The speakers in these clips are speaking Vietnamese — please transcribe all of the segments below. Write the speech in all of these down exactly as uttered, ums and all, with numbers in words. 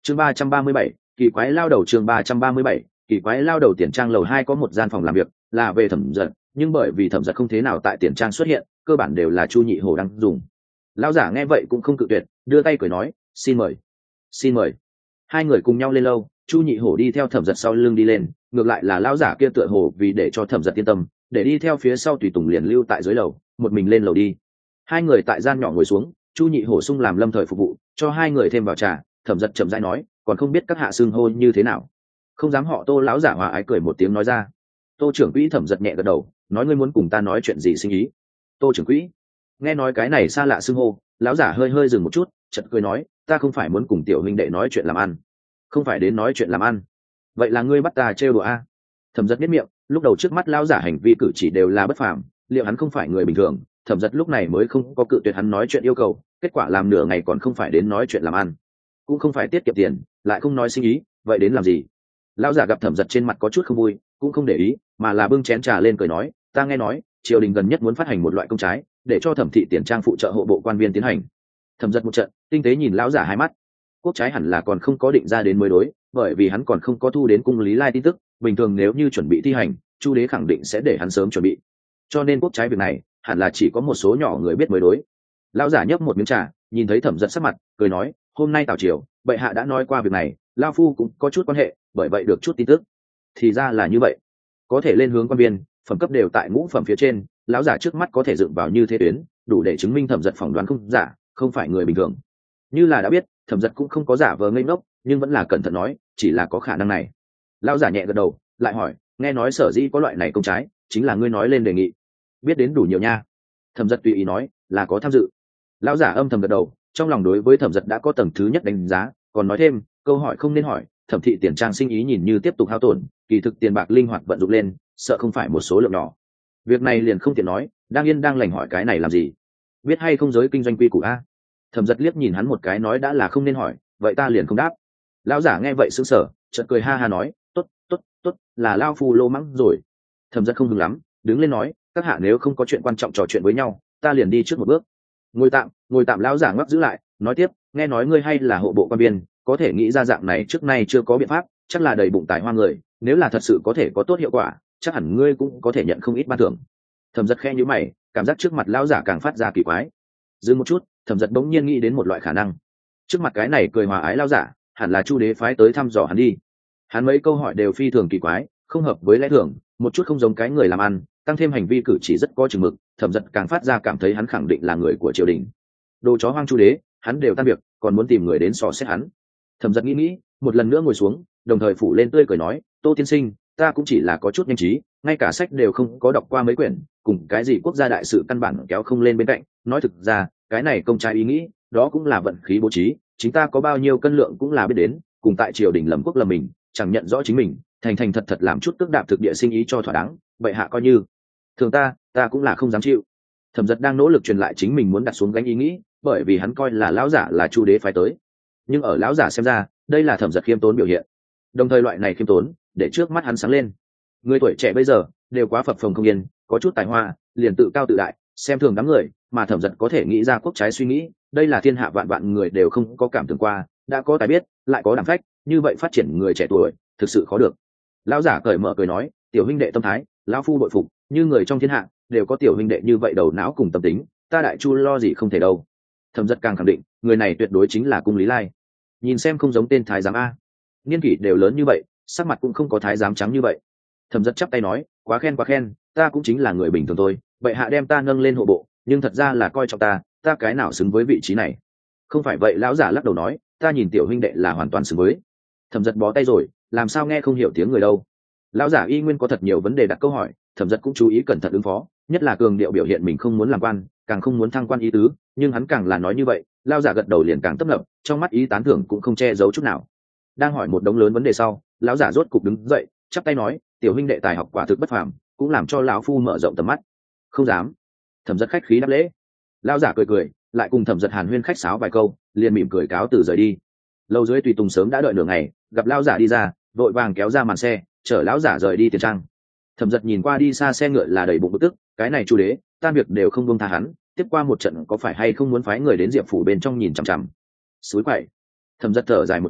chương ba trăm ba mươi bảy kỳ quái lao đầu chương ba trăm ba mươi bảy kỳ quái lao đầu. Tiền trang lầu hai có một gian phòng làm việc là về thẩm giật, nhưng bởi vì thẩm giật không thế nào tại tiền trang xuất hiện, cơ bản đều là chu nhị hổ đang dùng. Lão giả nghe vậy cũng không cự tuyệt, đưa tay cười nói xin mời xin mời. Hai người cùng nhau lên lâu, chu nhị hổ đi theo thẩm giật sau lưng đi lên, ngược lại là lão giả kia tựa hồ vì để cho thẩm giật yên tâm, để đi theo phía sau tùy tùng liền lưu tại dưới lầu, một mình lên lầu đi. Hai người tại gian nhỏ ngồi xuống, chu nhị hổ sung làm lâm thời phục vụ, cho hai người thêm vào trà. Thẩm giật chậm rãi nói, còn không biết các hạ xưng hô như thế nào. Không dám họ Tô. Lão giả hòa ái cười một tiếng nói ra. Tô trưởng quỹ. Thẩm giật nhẹ gật đầu, nói ngươi muốn cùng ta nói chuyện gì sinh ý. Tô trưởng quỹ. Nghe nói cái này xa lạ xưng hô, lão giả hơi hơi dừng một chút, chợt cười nói, ta không phải muốn cùng tiểu huynh đệ nói chuyện làm ăn. Không phải đến nói chuyện làm ăn. Vậy là ngươi bắt ta trêu đùa a? Thẩm giật biết miệng, lúc đầu trước mắt lão giả hành vi cử chỉ đều là bất phàm, liệu hắn không phải người bình thường? Thẩm giật lúc này mới không có cự tuyệt hắn nói chuyện yêu cầu, kết quả làm nửa ngày còn không phải đến nói chuyện làm ăn, cũng không phải tiết kiệm tiền, lại không nói sinh ý, vậy đến làm gì? Lão giả gặp thẩm giật trên mặt có chút không vui, cũng không để ý, mà là bưng chén trà lên cười nói, ta nghe nói triều đình gần nhất muốn phát hành một loại công trái, để cho thẩm thị tiền trang phụ trợ hộ bộ quan viên tiến hành. Thẩm giật một trận tinh tế nhìn lão giả hai mắt. Quốc trái hẳn là còn không có định ra đến mới đối, bởi vì hắn còn không có thu đến cung Lý Lai tin tức, bình thường nếu như chuẩn bị thi hành, chu đế khẳng định sẽ để hắn sớm chuẩn bị, cho nên quốc trái việc này hẳn là chỉ có một số nhỏ người biết mới đối. Lão giả nhấp một miếng trà, nhìn thấy thẩm giật sắc mặt, cười nói, hôm nay tào triều bệ hạ đã nói qua việc này, lao phu cũng có chút quan hệ, bởi vậy được chút tin tức. Thì ra là như vậy, có thể lên hướng quan viên phẩm cấp đều tại ngũ phẩm phía trên, lão giả trước mắt có thể dựng vào như thế tuyến, đủ để chứng minh thẩm giật phỏng đoán không giả, không phải người bình thường. Như là đã biết, thẩm giật cũng không có giả vờ ngây ngốc, nhưng vẫn là cẩn thận nói, chỉ là có khả năng này. Lão giả nhẹ gật đầu, lại hỏi, nghe nói sở dĩ có loại này công trái, chính là ngươi nói lên đề nghị. Biết đến đủ nhiều nha. Thẩm giật tùy ý nói, là có tham dự. Lão giả âm thầm gật đầu, trong lòng đối với thẩm giật đã có tầng thứ nhất đánh giá, còn nói thêm, câu hỏi không nên hỏi, thẩm thị tiền trang sinh ý nhìn như tiếp tục hao tổn, kỳ thực tiền bạc linh hoạt vận dụng lên, sợ không phải một số lượng nhỏ. Việc này liền không tiện nói, đang yên đang lành hỏi cái này làm gì? Biết hay không giới kinh doanh quy củ a? Thẩm giật liếc nhìn hắn một cái nói đã là không nên hỏi, vậy ta liền không đáp. Lão giả nghe vậy sững sờ, chợt cười ha ha nói, tốt tốt tốt, là lao phu lô mắng rồi. Thẩm giật không hứng lắm, đứng lên nói, các hạ nếu không có chuyện quan trọng trò chuyện với nhau, ta liền đi trước một bước. Ngồi tạm, ngồi tạm. Lão giả ngoắc giữ lại, nói tiếp, nghe nói ngươi hay là hộ bộ quan viên, có thể nghĩ ra dạng này trước nay chưa có biện pháp, chắc là đầy bụng tài hoa người, nếu là thật sự có thể có tốt hiệu quả, chắc hẳn ngươi cũng có thể nhận không ít ban thưởng. Thẩm giật khe nhíu mày, cảm giác trước mặt lão giả càng phát ra kỳ quái. Dừng một chút, thẩm giật bỗng nhiên nghĩ đến một loại khả năng. Trước mặt cái này cười hòa ái lão giả, hẳn là chu đế phái tới thăm dò hắn đi. Hắn mấy câu hỏi đều phi thường kỳ quái, không hợp với lẽ thường, một chút không giống cái người làm ăn, tăng thêm hành vi cử chỉ rất có chừng mực, thẩm giật càng phát ra cảm thấy hắn khẳng định là người của triều đình. Đồ chó hoang chu đế, hắn đều tan việc, còn muốn tìm người đến xò xét hắn. Thẩm giật nghĩ nghĩ, một lần nữa ngồi xuống, đồng thời phủ lên tươi cười nói, Tô tiên sinh, ta cũng chỉ là có chút nhanh trí, ngay cả sách đều không có đọc qua mấy quyển, cùng cái gì quốc gia đại sự căn bản kéo không lên bên cạnh. Nói thực ra, cái này công trai ý nghĩ, đó cũng là vận khí bố trí, chính ta có bao nhiêu cân lượng cũng là biết đến, cùng tại triều đình lầm quốc lầm mình, chẳng nhận rõ chính mình, thành thành thật thật làm chút tức đạp thực địa sinh ý cho thỏa đáng, vậy hạ coi như thường ta ta cũng là không dám chịu. Thẩm giật đang nỗ lực truyền lại chính mình muốn đặt xuống gánh ý nghĩ, bởi vì hắn coi là lão giả là chu đế phái tới, nhưng ở lão giả xem ra, đây là thẩm giật khiêm tốn biểu hiện, đồng thời loại này khiêm tốn để trước mắt hắn sáng lên. Người tuổi trẻ bây giờ đều quá phập phồng không yên, có chút tài hoa liền tự cao tự đại, xem thường đám người, mà thẩm giật có thể nghĩ ra quốc trái suy nghĩ, đây là thiên hạ vạn vạn người đều không có cảm tưởng qua, đã có tài biết lại có đảm phách, như vậy phát triển người trẻ tuổi thực sự khó được. Lão giả cởi mở cười nói, tiểu huynh đệ tâm thái lão phu bội phục, như người trong thiên hạ đều có tiểu huynh đệ như vậy đầu não cùng tâm tính, ta đại chu lo gì không thể đâu. Thẩm giật càng khẳng định, người này tuyệt đối chính là cung Lý Lai. Nhìn xem không giống tên thái giám a, niên kỷ đều lớn như vậy, sắc mặt cũng không có thái giám trắng như vậy. Thẩm giật chắp tay nói, quá khen quá khen, ta cũng chính là người bình thường thôi, bệ hạ đem ta nâng lên hộ bộ, nhưng thật ra là coi trọng ta, ta cái nào xứng với vị trí này. Không phải vậy. Lão giả lắc đầu nói, ta nhìn tiểu huynh đệ là hoàn toàn xứng với. Thẩm giật bó tay rồi, làm sao nghe không hiểu tiếng người đâu. Lão giả y nguyên có thật nhiều vấn đề đặt câu hỏi, thẩm giật cũng chú ý cẩn thận ứng phó, nhất là cường điệu biểu hiện mình không muốn làm quan, càng không muốn thăng quan ý tứ, nhưng hắn càng là nói như vậy, lão giả gật đầu liền càng tấp nập, trong mắt ý tán thưởng cũng không che giấu chút nào. Đang hỏi một đống lớn vấn đề sau, lão giả rốt cục đứng dậy, chắp tay nói, tiểu huynh đệ tài học quả thực bất phàm, cũng làm cho lão phu mở rộng tầm mắt. Không dám. Thẩm giật khách khí đáp lễ. Lão giả cười cười, lại cùng thẩm giật hàn huyên khách sáo vài câu, liền mỉm cười cáo từ rời đi. Lâu dưới tùy tùng sớm đã đợi nửa ngày, gặp lão giả đi ra, vội vàng kéo ra màn xe, chở lão giả rời đi tiền trang. Thẩm giật nhìn qua đi xa xe ngựa là đầy bụng bực tức, cái này chu đế tan việc đều không buông tha hắn, tiếp qua một trận có phải hay không muốn phái người đến diệp phủ bên trong nhìn chằm chằm. Suối quậy. Thẩm giật thở dài một tiếng,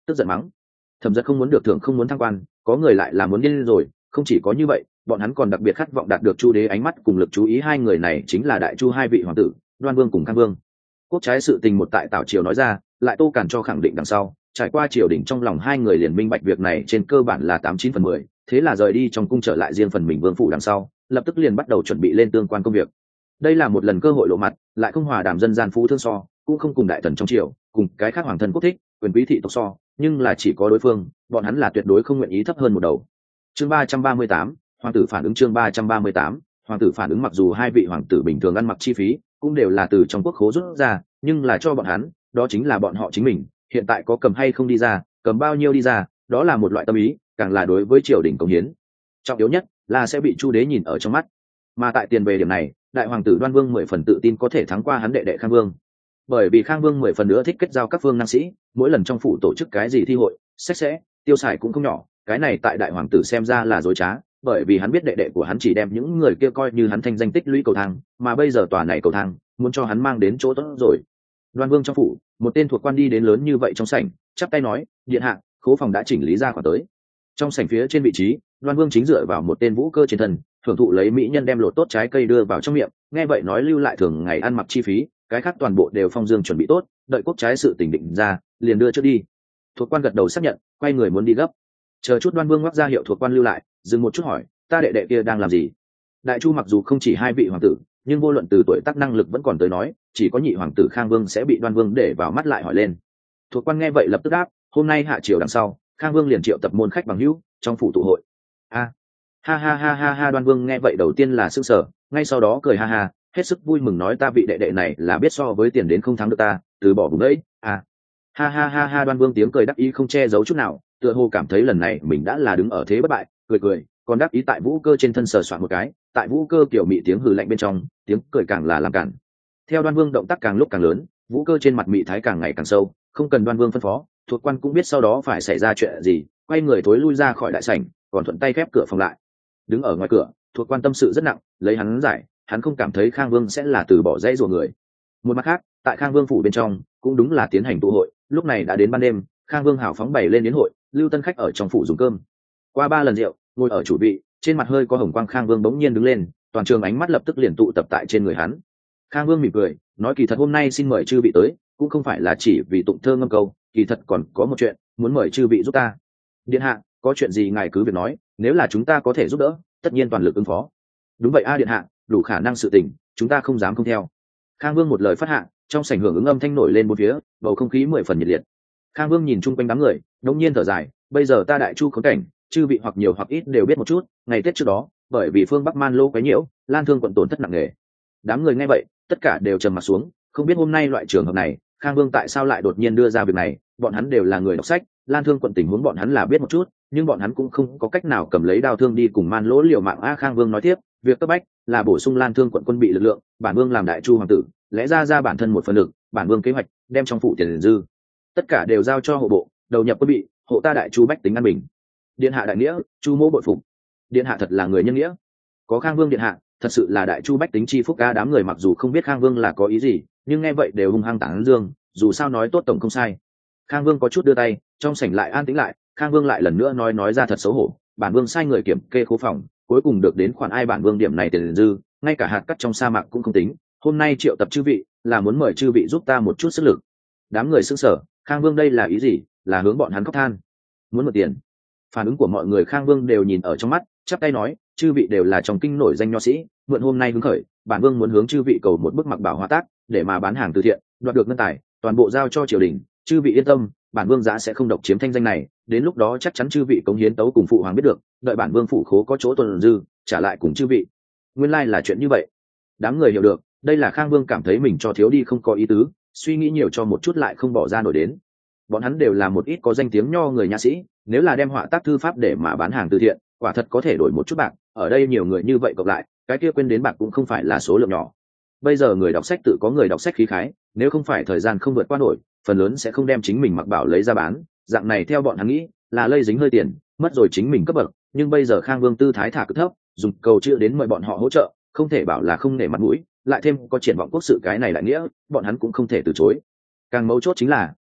tức giận mắng. Thẩm Dật không muốn được thưởng không muốn thăng quan, có người lại là muốn điên rồi. Không chỉ có như vậy, bọn hắn còn đặc biệt khát vọng đạt được Chu đế ánh mắt cùng lực chú ý. Hai người này chính là Đại Chu hai vị hoàng tử, Đoan Vương cùng Khang Vương. Quốc trái sự tình một tại Tào triều nói ra, lại Tô Càn cho khẳng định đằng sau, trải qua triều đình trong lòng hai người liền minh bạch việc này trên cơ bản là tám chín phần mười, thế là rời đi trong cung trở lại riêng phần mình vương phủ đằng sau, lập tức liền bắt đầu chuẩn bị lên tương quan công việc. Đây là một lần cơ hội lộ mặt, lại không hòa đàm dân gian phú thương so, cũng không cùng đại thần trong triều, cùng cái khác hoàng thân quốc thích, quyền quý thị tộc so, nhưng là chỉ có đối phương, bọn hắn là tuyệt đối không nguyện ý thấp hơn một đầu. Chương ba trăm ba mươi tám, hoàng tử phản ứng. Chương ba trăm ba mươi tám, hoàng tử phản ứng. Mặc dù hai vị hoàng tử bình thường ăn mặc chi phí cũng đều là từ trong quốc khố rút ra, nhưng là cho bọn hắn, đó chính là bọn họ chính mình, hiện tại có cầm hay không đi ra, cầm bao nhiêu đi ra, đó là một loại tâm ý, càng là đối với triều đình cống hiến. Trọng yếu nhất là sẽ bị Chu đế nhìn ở trong mắt. Mà tại tiền về điểm này, đại hoàng tử Đoan Vương mười phần tự tin có thể thắng qua hắn đệ đệ Khang Vương. Bởi vì Khang Vương mười phần nữa thích kết giao các phương năng sĩ, mỗi lần trong phủ tổ chức cái gì thi hội, sách sẽ, tiêu xài cũng không nhỏ, cái này tại đại hoàng tử xem ra là dối trá, bởi vì hắn biết đệ đệ của hắn chỉ đem những người kia coi như hắn thanh danh tích lũy cầu thang, mà bây giờ tòa này cầu thang, muốn cho hắn mang đến chỗ tốt rồi. Đoan Vương trong phủ, một tên thuộc quan đi đến lớn như vậy trong sảnh, chắp tay nói, điện hạ, khố phòng đã chỉnh lý ra khoản tới. Trong sảnh phía trên vị trí, Đoan Vương chính dựa vào một tên vũ cơ trên thân, thưởng thụ lấy mỹ nhân đem lột tốt trái cây đưa vào trong miệng, nghe vậy nói lưu lại thường ngày ăn mặc chi phí, cái khác toàn bộ đều phong dương chuẩn bị tốt, đợi quốc trái sự tình định ra, liền đưa trước đi. Thuộc quan gật đầu xác nhận, quay người muốn đi gấp. Chờ chút Đoan Vương ngoắc ra hiệu thuộc quan lưu lại, dừng một chút hỏi, ta đệ đệ kia đang làm gì? Đại Chu mặc dù không chỉ hai vị hoàng tử, nhưng vô luận từ tuổi tác năng lực vẫn còn tới nói, chỉ có nhị hoàng tử Khang Vương sẽ bị Đoan Vương để vào mắt lại hỏi lên. Thuộc quan nghe vậy lập tức đáp, hôm nay hạ triều đằng sau, Khang Vương liền triệu tập môn khách bằng hữu trong phủ tụ hội. A, ha ha ha ha ha. Đoan Vương nghe vậy đầu tiên là sững sờ, ngay sau đó cười ha ha, hết sức vui mừng nói ta vị đệ đệ này là biết so với tiền đến không thắng được ta, từ bỏ vùng đấy. À, ha ha ha ha. Đoan Vương tiếng cười đắc ý không che giấu chút nào, tựa hồ cảm thấy lần này mình đã là đứng ở thế bất bại, cười cười, còn đắc ý tại vũ cơ trên thân sờ soạn một cái, tại vũ cơ kiểu mị tiếng hừ lạnh bên trong, tiếng cười càng là làm cản. Theo Đoan Vương động tác càng lúc càng lớn, vũ cơ trên mặt mị thái càng ngày càng sâu, không cần Đoan Vương phân phó, thuộc quan cũng biết sau đó phải xảy ra chuyện gì, quay người thối lui ra khỏi đại sảnh, còn thuận tay khép cửa phòng lại. Đứng ở ngoài cửa, thuộc quan tâm sự rất nặng, lấy hắn giải, hắn không cảm thấy Khang Vương sẽ là từ bỏ dãy rùa người. Một mặt khác, tại Khang Vương phủ bên trong, cũng đúng là tiến hành tụ hội, lúc này đã đến ban đêm, Khang Vương hào phóng bày lên yến hội, lưu tân khách ở trong phủ dùng cơm. Qua ba lần rượu, ngồi ở chủ vị, trên mặt hơi có hồng quang Khang Vương bỗng nhiên đứng lên, toàn trường ánh mắt lập tức liền tụ tập tại trên người hắn. Khang Vương mỉm cười, nói kỳ thật hôm nay xin mời chư vị tới, cũng không phải là chỉ vì tụng thơ ngâm câu, kỳ thật còn có một chuyện, muốn mời chư vị giúp ta. Điện hạ, có chuyện gì ngài cứ việc nói, nếu là chúng ta có thể giúp đỡ, tất nhiên toàn lực ứng phó. Đúng vậy a điện hạ, đủ khả năng sự tình, chúng ta không dám không theo. Khang Vương một lời phát hạ, trong sảnh hưởng ứng âm thanh nổi lên bốn phía, bầu không khí mười phần nhiệt liệt. Khang Vương nhìn chung quanh đám người, đột nhiên thở dài, bây giờ ta Đại Chu khốn cảnh, chư vị hoặc nhiều hoặc ít đều biết một chút, ngày Tết trước đó, bởi vì phương Bắc Man Lô quấy nhiễu, Lan Thương quận tổn thất nặng nề. Đám người nghe vậy, tất cả đều trầm mặt xuống, không biết hôm nay loại trường hợp này, Khang Vương tại sao lại đột nhiên đưa ra việc này, bọn hắn đều là người đọc sách, Lan Thương quận tình huống bọn hắn là biết một chút, nhưng bọn hắn cũng không có cách nào cầm lấy đao thương đi cùng Man Lỗ liều mạng. A Khang Vương nói tiếp, việc cấp bách là bổ sung Lan Thương quận quân bị lực lượng, bản vương làm Đại Chu hoàng tử, lẽ ra ra bản thân một phần lực, bản vương kế hoạch đem trong phủ tiền dư tất cả đều giao cho hộ bộ, đầu nhập quân bị, hộ ta Đại Chu bách tính an bình. Điện hạ đại nghĩa, Chu mỗ bội phục. Điện hạ thật là người nhân nghĩa. Có Khang Vương điện hạ, thật sự là Đại Chu bách tính chi phúc. Ca đám người mặc dù không biết Khang Vương là có ý gì, nhưng nghe vậy đều hung hăng tán dương, dù sao nói tốt tổng không sai. Khang Vương có chút đưa tay, trong sảnh lại an tĩnh lại. Khang Vương lại lần nữa nói nói ra thật xấu hổ, bản vương sai người kiểm kê khố phòng, cuối cùng được đến khoản ai bản vương điểm này tiền dư, ngay cả hạt cát trong sa mạc cũng không tính. Hôm nay triệu tập chư vị, là muốn mời chư vị giúp ta một chút sức lực. Đám người sững sờ, Khang Vương đây là ý gì? Là hướng bọn hắn khóc than, muốn mượn tiền? Phản ứng của mọi người Khang Vương đều nhìn ở trong mắt, chắp tay nói, chư vị đều là trong kinh nổi danh nho sĩ, mượn hôm nay hứng khởi, bản vương muốn hướng chư vị cầu một bức mặc bảo hóa tác, để mà bán hàng từ thiện, đoạt được ngân tài, toàn bộ giao cho triều đình. Chư vị yên tâm, bản vương giá sẽ không độc chiếm thanh danh này, đến lúc đó chắc chắn chư vị cống hiến tấu cùng phụ hoàng biết được, đợi bản vương phủ khố có chỗ tồn dư, trả lại cùng chư vị. Nguyên lai là chuyện như vậy. Đám người hiểu được, đây là Khang Vương cảm thấy mình cho thiếu đi không có ý tứ, suy nghĩ nhiều cho một chút lại không bỏ ra nổi đến. Bọn hắn đều là một ít có danh tiếng nho người nha sĩ, nếu là đem họa tác thư pháp để mà bán hàng từ thiện, quả thật có thể đổi một chút bạc. Ở đây nhiều người như vậy cộng lại, cái kia quên đến bạc cũng không phải là số lượng nhỏ. Bây giờ người đọc sách tự có người đọc sách khí khái, nếu không phải thời gian không vượt qua nổi, phần lớn sẽ không đem chính mình mặc bảo lấy ra bán. Dạng này theo bọn hắn nghĩ là lây dính hơi tiền, mất rồi chính mình cấp bậc. Nhưng bây giờ Khang Vương tư thái thả cực thấp, dùng cầu chữ đến mời bọn họ hỗ trợ, không thể bảo là không nể mặt mũi. Lại thêm có triển vọng quốc sự cái này lại nghĩa, bọn hắn cũng không thể từ chối. Càng mấu chốt chính là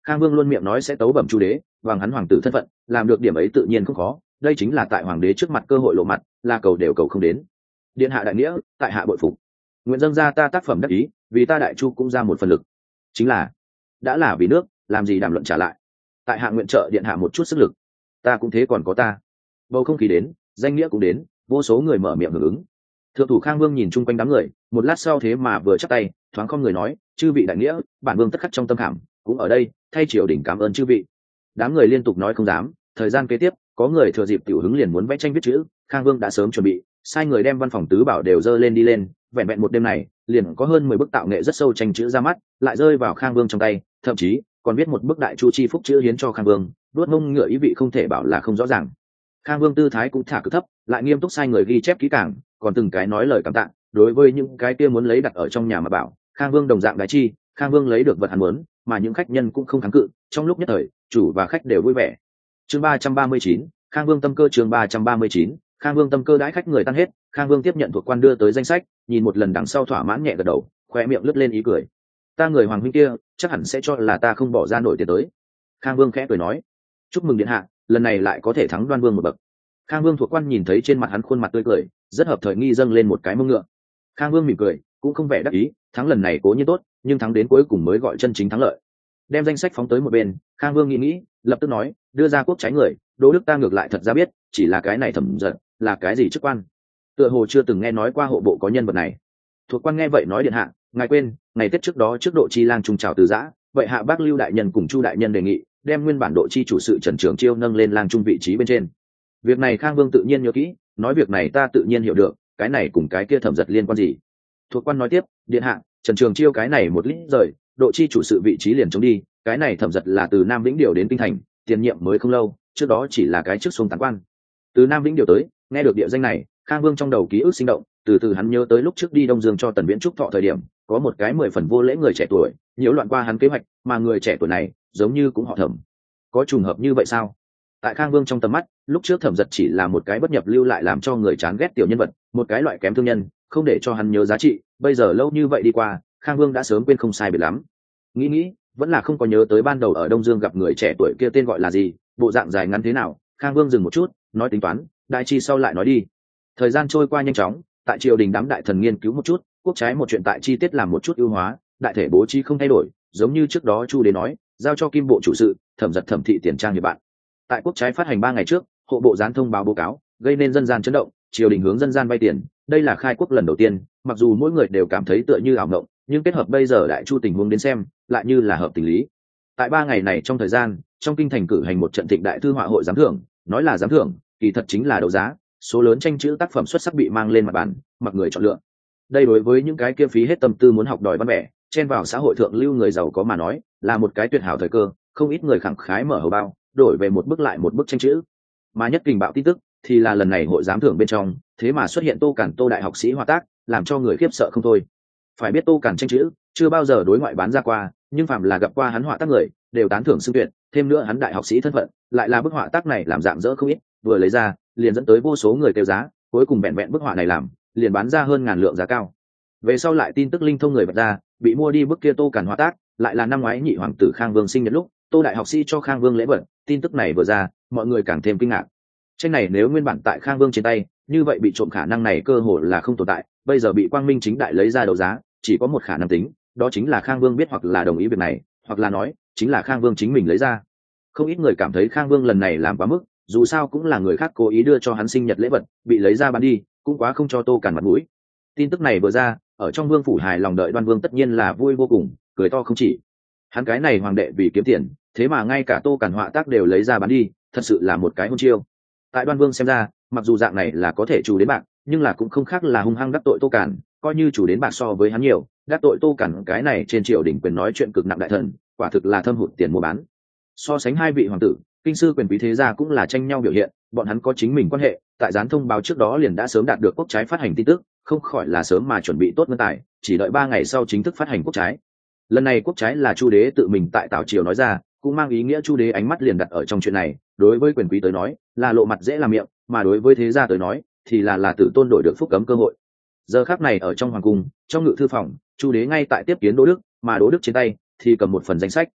Khang Vương luôn miệng nói sẽ tấu bẩm chu đế bằng hắn hoàng tử thân phận, làm được điểm ấy tự nhiên không khó, đây chính là tại hoàng đế trước mặt cơ hội lộ mặt, là cầu đều cầu không đến. Điện hạ đại nghĩa, tại hạ bội phục, nguyện dâng ra ta tác phẩm đắc ý, vì ta đại chu cũng ra một phần lực. Chính là đã là vì nước, làm gì đàm luận trả lại. Tại hạ nguyện trợ điện hạ một chút sức lực. Ta cũng thế còn có ta. Bầu không khí đến, danh nghĩa cũng đến, vô số người mở miệng hưởng ứng. Thượng thủ Khang Vương nhìn chung quanh đám người, một lát sau thế mà vừa chắp tay, thoáng không người nói, chư vị đại nghĩa, bản vương tất khắc trong tâm khảm, cũng ở đây, thay triều đình cảm ơn chư vị. Đám người liên tục nói không dám. Thời gian kế tiếp, có người thừa dịp tiểu hứng liền muốn vẽ tranh viết chữ, Khang Vương đã sớm chuẩn bị, sai người đem văn phòng tứ bảo đều dơ lên đi lên, vẹn vẹn một đêm này, liền có hơn mười bức tạo nghệ rất sâu tranh chữ ra mắt, lại rơi vào Khang Vương trong tay, thậm chí còn viết một bức đại chu chi phúc chữ hiến cho Khang Vương, đuốt ngông ngựa ý vị không thể bảo là không rõ ràng. Khang Vương tư thái cũng thả cực thấp, lại nghiêm túc sai người ghi chép kỹ càng, còn từng cái nói lời cảm tạ, đối với những cái kia muốn lấy đặt ở trong nhà mà bảo, Khang Vương đồng dạng đại chi, Khang Vương lấy được vật hắn muốn, mà những khách nhân cũng không kháng cự, trong lúc nhất thời, chủ và khách đều vui vẻ. Chương ba trăm ba mươi chín, Khang Vương tâm cơ chương ba trăm ba mươi chín, Khang Vương tâm cơ đãi khách người tan hết, Khang Vương tiếp nhận thuộc quan đưa tới danh sách, nhìn một lần đằng sau thỏa mãn nhẹ gật đầu, khoe miệng lướt lên ý cười. Ta người hoàng huynh kia, chắc hẳn sẽ cho là ta không bỏ ra nổi tiền tới. Khang Vương khẽ cười nói, chúc mừng điện hạ, lần này lại có thể thắng Đoan Vương một bậc. Khang Vương thuộc quan nhìn thấy trên mặt hắn khuôn mặt tươi cười, rất hợp thời nghi dâng lên một cái mông ngựa. Khang Vương mỉm cười, cũng không vẻ đắc ý, thắng lần này cố nhiên tốt, nhưng thắng đến cuối cùng mới gọi chân chính thắng lợi. Đem danh sách phóng tới một bên, Khang Vương nghĩ nghĩ, lập tức nói, đưa ra quốc trái người, Đỗ Đức ta ngược lại thật ra biết, chỉ là cái này thẩm giận, là cái gì chức quan? Tựa hồ chưa từng nghe nói qua hộ bộ có nhân vật này. Thuộc quan nghe vậy nói điện hạ, ngài quên, ngày Tết trước đó trước độ chi lang trung trào từ giã, vậy hạ bác Lưu đại nhân cùng Chu đại nhân đề nghị, đem nguyên bản độ chi chủ sự Trần Trường Chiêu nâng lên lang trung vị trí bên trên. Việc này Khang Vương tự nhiên nhớ kỹ, nói việc này ta tự nhiên hiểu được, cái này cùng cái kia thẩm giật liên quan gì? Thuộc quan nói tiếp, điện hạ, Trần Trường Chiêu cái này một lít rời, độ chi chủ sự vị trí liền chống đi, cái này thẩm giật là từ Nam Vĩnh Điều đến kinh thành, tiền nhiệm mới không lâu, trước đó chỉ là cái chức xuống tán quan. Từ Nam Vĩnh Điều tới, nghe được địa danh này, Khang Vương trong đầu ký ức sinh động, từ từ hắn nhớ tới lúc trước đi Đông Dương cho Tần Viễn trúc thọ thời điểm, có một cái mười phần vô lễ người trẻ tuổi, nhiễu loạn qua hắn kế hoạch, mà người trẻ tuổi này, giống như cũng họ Thẩm. Có trùng hợp như vậy sao? Tại Khang Vương trong tầm mắt, lúc trước Thẩm giật chỉ là một cái bất nhập lưu lại làm cho người chán ghét tiểu nhân vật, một cái loại kém thương nhân, không để cho hắn nhớ giá trị, bây giờ lâu như vậy đi qua, Khang Vương đã sớm quên không sai biệt lắm. Nghĩ nghĩ, vẫn là không có nhớ tới ban đầu ở Đông Dương gặp người trẻ tuổi kia tên gọi là gì, bộ dạng dài ngắn thế nào. Khang Vương dừng một chút, nói tính toán, đại chi sau lại nói đi. Thời gian trôi qua nhanh chóng, tại triều đình đám đại thần nghiên cứu một chút, quốc trái một chuyện tại chi tiết làm một chút ưu hóa, đại thể bố trí không thay đổi, giống như trước đó Chu Đế nói, giao cho Kim bộ chủ sự, thẩm giật thẩm thị tiền trang như bạn. Tại quốc trái phát hành ba ngày trước, hộ bộ gián thông báo báo cáo, gây nên dân gian chấn động, triều đình hướng dân gian vay tiền, đây là khai quốc lần đầu tiên, mặc dù mỗi người đều cảm thấy tựa như ảo ngộng, nhưng kết hợp bây giờ đại chu tình huống đến xem, lại như là hợp tình lý. Tại ba ngày này trong thời gian, trong kinh thành cử hành một trận thịnh đại thư họa hội giám thưởng, nói là giám thưởng, kỳ thật chính là đấu giá, số lớn tranh chữ tác phẩm xuất sắc bị mang lên mặt bàn, mặc người chọn lựa. Đây đối với những cái kia phí hết tâm tư muốn học đòi văn vẻ, chen vào xã hội thượng lưu người giàu có mà nói, là một cái tuyệt hảo thời cơ, không ít người khẳng khái mở hầu bao, đổi về một bức lại một bức tranh chữ. Mà nhất kình bạo tin tức thì là lần này hội giám thưởng bên trong, thế mà xuất hiện Tô Cản Tô đại học sĩ họa tác, làm cho người khiếp sợ không thôi. Phải biết Tô Cản tranh chữ chưa bao giờ đối ngoại bán ra qua, nhưng phàm là gặp qua hắn họa tác người, đều tán thưởng xưng tuyệt, thêm nữa hắn đại học sĩ thân phận, lại là bức họa tác này làm dạng dỡ không ít, vừa lấy ra, liền dẫn tới vô số người kêu giá, cuối cùng vẹn vẹn bức họa này làm, liền bán ra hơn ngàn lượng giá cao. Về sau lại tin tức linh thông người bật ra, bị mua đi bức kia Tô Cản họa tác, lại là năm ngoái nhị hoàng tử Khang Vương sinh nhật lúc, Tô đại học sĩ cho Khang Vương lễ vật, tin tức này vừa ra, mọi người càng thêm kinh ngạc. Tranh này nếu nguyên bản tại Khang Vương trên tay, như vậy bị trộm khả năng này cơ hội là không tồn tại, bây giờ bị Quang Minh chính đại lấy ra đấu giá, chỉ có một khả năng tính, đó chính là Khang Vương biết hoặc là đồng ý việc này, hoặc là nói, chính là Khang Vương chính mình lấy ra. Không ít người cảm thấy Khang Vương lần này làm quá mức, dù sao cũng là người khác cố ý đưa cho hắn sinh nhật lễ vật, bị lấy ra bán đi, cũng quá không cho Tô Cản mặt mũi. Tin tức này vừa ra, ở trong vương phủ hài lòng đợi Đoan Vương tất nhiên là vui vô cùng, cười to không chỉ. Hắn cái này hoàng đệ vì kiếm tiền, thế mà ngay cả Tô Cản họa tác đều lấy ra bán đi, thật sự là một cái hôn chiêu. Tại Đoan Vương xem ra, mặc dù dạng này là có thể chủ đến bạc, nhưng là cũng không khác là hung hăng đắc tội Tô Cản, coi như chủ đến bạc so với hắn nhiều, đắc tội Tô Cản cái này trên triều đình quyền nói chuyện cực nặng đại thần, quả thực là thâm hụt tiền mua bán. So sánh hai vị hoàng tử, kinh sư quyền quý thế gia cũng là tranh nhau biểu hiện, bọn hắn có chính mình quan hệ, tại gián thông báo trước đó liền đã sớm đạt được quốc trái phát hành tin tức, không khỏi là sớm mà chuẩn bị tốt ngân tài, chỉ đợi ba ngày sau chính thức phát hành quốc trái. Lần này quốc trái là Chu đế tự mình tại Tào triều nói ra, cũng mang ý nghĩa Chu đế ánh mắt liền đặt ở trong chuyện này, đối với quyền quý tới nói, là lộ mặt dễ làm miệng, mà đối với thế gia tới nói, thì là là tự tôn đổi được phúc cấm cơ hội. Giờ khắc này ở trong hoàng cung, trong ngự thư phòng, Chu đế ngay tại tiếp kiến Đỗ Đức, mà Đỗ Đức trên tay thì cầm một phần danh sách.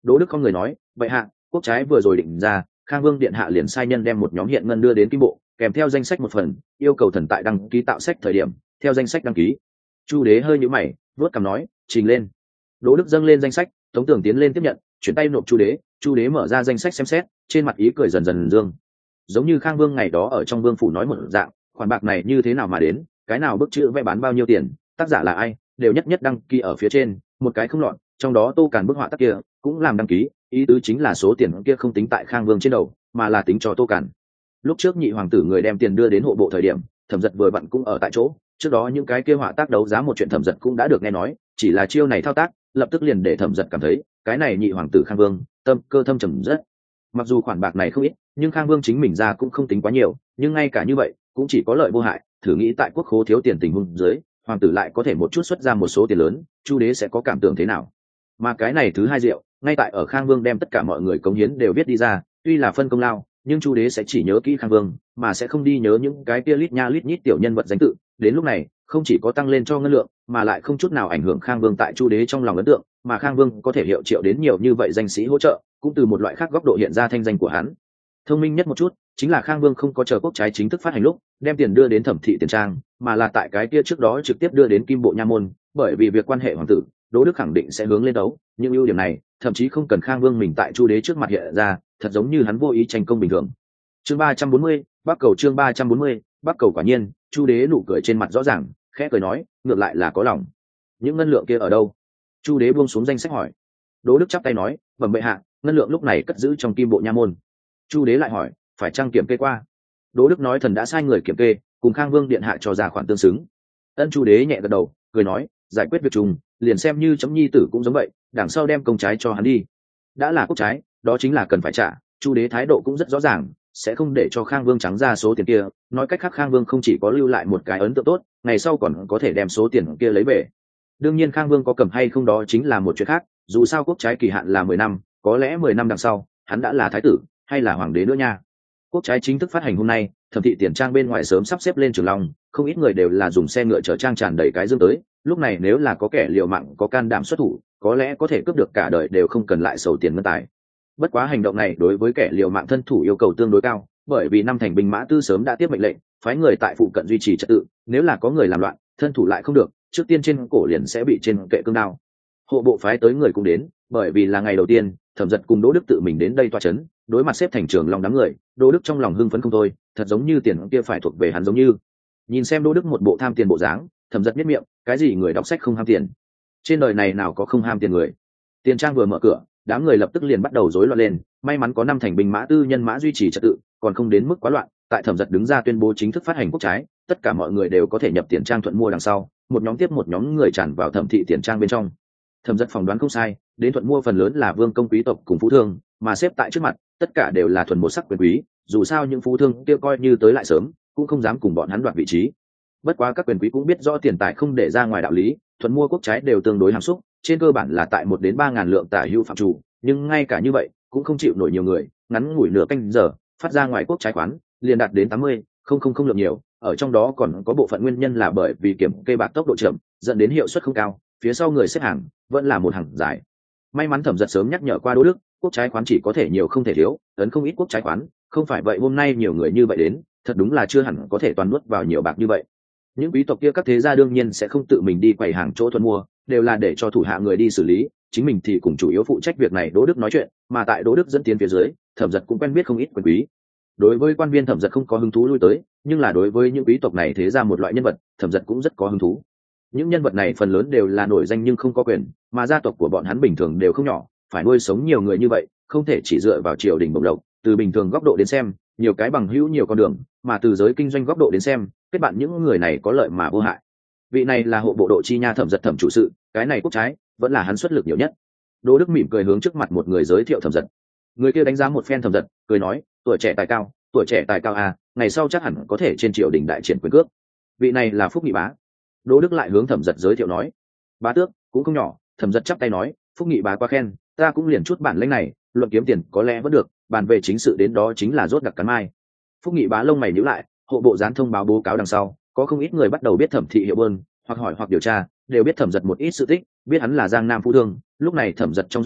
Đỗ Đức không người nói, vậy hạ, quốc trái vừa rồi định ra, Khang Vương điện hạ liền sai nhân đem một nhóm hiện ngân đưa đến Kim Bộ, kèm theo danh sách một phần, yêu cầu thần tại đăng ký tạo sách thời điểm, theo danh sách đăng ký. Chu đế hơi nhíu mày, vuốt cằm nói, trình lên. Đỗ Đức dâng lên danh sách, Tống Tưởng tiến lên tiếp nhận, chuyển tay nộp Chu đế. Chu đế mở ra danh sách xem xét, trên mặt ý cười dần dần dương. Giống như Khang Vương ngày đó ở trong vương phủ nói một dạng, khoản bạc này như thế nào mà đến, cái nào bức chữ vẽ bán bao nhiêu tiền, tác giả là ai, đều nhất nhất đăng ký ở phía trên, một cái không lọt. Trong đó Tô Càn bức họa tác kia cũng làm đăng ký, ý tứ chính là số tiền kia không tính tại Khang Vương trên đầu, mà là tính cho Tô Càn. Lúc trước nhị hoàng tử người đem tiền đưa đến hộ bộ thời điểm, Thẩm Dật vừa vặn cũng ở tại chỗ, trước đó những cái kia họa tác đấu giá một chuyện Thẩm Dật cũng đã được nghe nói, chỉ là chiêu này thao tác, lập tức liền để Thẩm Dật cảm thấy, cái này nhị hoàng tử Khang Vương, tâm cơ thâm trầm rất. Mặc dù khoản bạc này không ít, nhưng Khang Vương chính mình ra cũng không tính quá nhiều, nhưng ngay cả như vậy, cũng chỉ có lợi vô hại, thử nghĩ tại quốc khố thiếu tiền tình huống dưới, hoàng tử lại có thể một chút xuất ra một số tiền lớn, Chu đế sẽ có cảm tưởng thế nào? Mà cái này thứ hai diệu, ngay tại ở Khang Vương đem tất cả mọi người cống hiến đều viết đi ra, tuy là phân công lao, nhưng Chu đế sẽ chỉ nhớ kỹ Khang Vương, mà sẽ không đi nhớ những cái kia lít nha lít nhít tiểu nhân vật danh tự. Đến lúc này, không chỉ có tăng lên cho ngân lượng, mà lại không chút nào ảnh hưởng Khang Vương tại Chu đế trong lòng ấn tượng, mà Khang Vương có thể hiệu triệu đến nhiều như vậy danh sĩ hỗ trợ, cũng từ một loại khác góc độ hiện ra thanh danh của hắn. Thông minh nhất một chút, chính là Khang Vương không có chờ quốc trái chính thức phát hành lúc, đem tiền đưa đến Thẩm thị tiền trang, mà là tại cái kia trước đó trực tiếp đưa đến Kim Bộ nha môn, bởi vì việc quan hệ hoàng tử, Đỗ Đức khẳng định sẽ hướng lên đấu, nhưng ưu điểm này, thậm chí không cần Khang Vương mình tại Chu đế trước mặt hiện ra, thật giống như hắn vô ý tranh công bình thường. Chương ba trăm bốn mươi, Bắc Cầu chương ba trăm bốn mươi, Bắc Cầu quả nhiên, Chu đế nụ cười trên mặt rõ ràng, khẽ cười nói, ngược lại là có lòng. Những ngân lượng kia ở đâu? Chu đế buông xuống danh sách hỏi. Đỗ Đức chắp tay nói, bẩm bệ hạ, ngân lượng lúc này cất giữ trong Kim Bộ nha môn. Chu đế lại hỏi, phải trang kiểm kê qua? Đỗ Đức nói thần đã sai người kiểm kê, cùng Khang Vương điện hạ cho ra khoản tương xứng. Ân Chu đế nhẹ gật đầu, cười nói, giải quyết việc trùng, liền xem như chấm nhi tử cũng giống vậy, đằng sau đem công trái cho hắn đi. Đã là quốc trái, đó chính là cần phải trả. Chu đế thái độ cũng rất rõ ràng, sẽ không để cho Khang Vương trắng ra số tiền kia. Nói cách khác, Khang Vương không chỉ có lưu lại một cái ấn tượng tốt, ngày sau còn có thể đem số tiền kia lấy về. Đương nhiên Khang Vương có cầm hay không đó chính là một chuyện khác, dù sao quốc trái kỳ hạn là mười năm, có lẽ mười năm đằng sau, hắn đã là thái tử hay là hoàng đế nữa nha. Quốc trái chính thức phát hành hôm nay, Thẩm thị tiền trang bên ngoài sớm sắp xếp lên Trường Long, không ít người đều là dùng xe ngựa chở trang tràn đầy cái dương tới. Lúc này nếu là có kẻ liều mạng có can đảm xuất thủ, có lẽ có thể cướp được cả đời đều không cần lại sầu tiền ngân tài. Bất quá hành động này đối với kẻ liều mạng thân thủ yêu cầu tương đối cao, bởi vì năm thành binh mã tư sớm đã tiếp mệnh lệnh, phái người tại phụ cận duy trì trật tự, nếu là có người làm loạn, thân thủ lại không được, trước tiên trên cổ liền sẽ bị trên kệ cương đao. Hộ bộ phái tới người cũng đến, bởi vì là ngày đầu tiên, Thẩm Dật cùng Đỗ Đức tự mình đến đây tọa chấn, đối mặt xếp thành Trường Long đám người, Đỗ Đức trong lòng hưng phấn không thôi, thật giống như tiền kia phải thuộc về hắn giống như. Nhìn xem Đỗ Đức một bộ tham tiền bộ dáng, Thẩm Dật nhếch miệng, cái gì người đọc sách không ham tiền? Trên đời này nào có không ham tiền người? Tiền trang vừa mở cửa, đám người lập tức liền bắt đầu rối loạn lên, may mắn có năm thành binh mã tư nhân mã duy trì trật tự, còn không đến mức quá loạn. Tại Thẩm Dật đứng ra tuyên bố chính thức phát hành quốc trái, tất cả mọi người đều có thể nhập tiền trang thuận mua đằng sau, một nhóm tiếp một nhóm người tràn vào Thẩm thị tiền trang bên trong. Thẩm Dật phỏng đoán không sai, đến thuận mua phần lớn là vương công quý tộc cùng phú thương, mà xếp tại trước mặt, tất cả đều là thuần một sắc quyền quý, dù sao những phú thương kia coi như tới lại sớm, cũng không dám cùng bọn hắn đoạt vị trí. Bất quá các quyền quý cũng biết rõ tiền tài không để ra ngoài đạo lý, thuận mua quốc trái đều tương đối hàm xúc, trên cơ bản là tại một đến ba ngàn lượng tả hữu phạm chủ, nhưng ngay cả như vậy, cũng không chịu nổi nhiều người, ngắn ngủi nửa canh giờ, phát ra ngoài quốc trái khoán, liền đạt đến tám mươi, không không không lượng nhiều, ở trong đó còn có bộ phận nguyên nhân là bởi vì kiểm kê bạc tốc độ chậm, dẫn đến hiệu suất không cao, phía sau người xếp hàng vẫn là một hàng dài. May mắn Thẩm Dật sớm nhắc nhở qua Đỗ Đức, quốc trái khoán chỉ có thể nhiều không thể thiếu, ấn không ít quốc trái khoán, không phải vậy hôm nay nhiều người như vậy đến, thật đúng là chưa hẳn có thể toàn nuốt vào nhiều bạc như vậy. Những quý tộc kia các thế gia đương nhiên sẽ không tự mình đi quầy hàng chỗ thuần mua, đều là để cho thủ hạ người đi xử lý, chính mình thì cùng chủ yếu phụ trách việc này Đỗ Đức nói chuyện, mà tại Đỗ Đức dẫn tiến phía dưới, Thẩm Dật cũng quen biết không ít quyền quý. Đối với quan viên Thẩm Dật không có hứng thú lui tới, nhưng là đối với những quý tộc này thế ra một loại nhân vật, Thẩm Dật cũng rất có hứng thú. Những nhân vật này phần lớn đều là nổi danh nhưng không có quyền, mà gia tộc của bọn hắn bình thường đều không nhỏ, phải nuôi sống nhiều người như vậy, không thể chỉ dựa vào triều đình bổng lộc. Từ bình thường góc độ đến xem, nhiều cái bằng hữu nhiều con đường, mà từ giới kinh doanh góc độ đến xem, kết bạn những người này có lợi mà vô hại. Vị này là hộ bộ độ chi nha Thẩm Dật Thẩm chủ sự, cái này quốc trái vẫn là hắn xuất lực nhiều nhất. Đỗ Đức mỉm cười hướng trước mặt một người giới thiệu Thẩm Dật. Người kia đánh giá một phen Thẩm Dật, cười nói, tuổi trẻ tài cao, tuổi trẻ tài cao à, ngày sau chắc hẳn có thể trên triều đình đại triển quyền cước. Vị này là Phúc Nghị bá. Đỗ Đức lại hướng Thẩm Dật giới thiệu nói, bá tước cũng không nhỏ. Thẩm Dật chắp tay nói, Phúc Nghị bá quá khen, ta cũng liền chút bản lĩnh này, luận kiếm tiền có lẽ vẫn được, bàn về chính sự đến đó chính là rốt đặc cắn mai. Phúc Nghị bá lông mày nhíu lại, hộ bộ gián thông báo bố cáo đằng sau, có không ít người bắt đầu biết Thẩm thị hiệu bơn, hoặc hỏi hoặc điều tra, đều biết Thẩm Dật một ít sự tích, biết hắn là Giang Nam phú thương. Lúc này Thẩm Dật trong giọng nói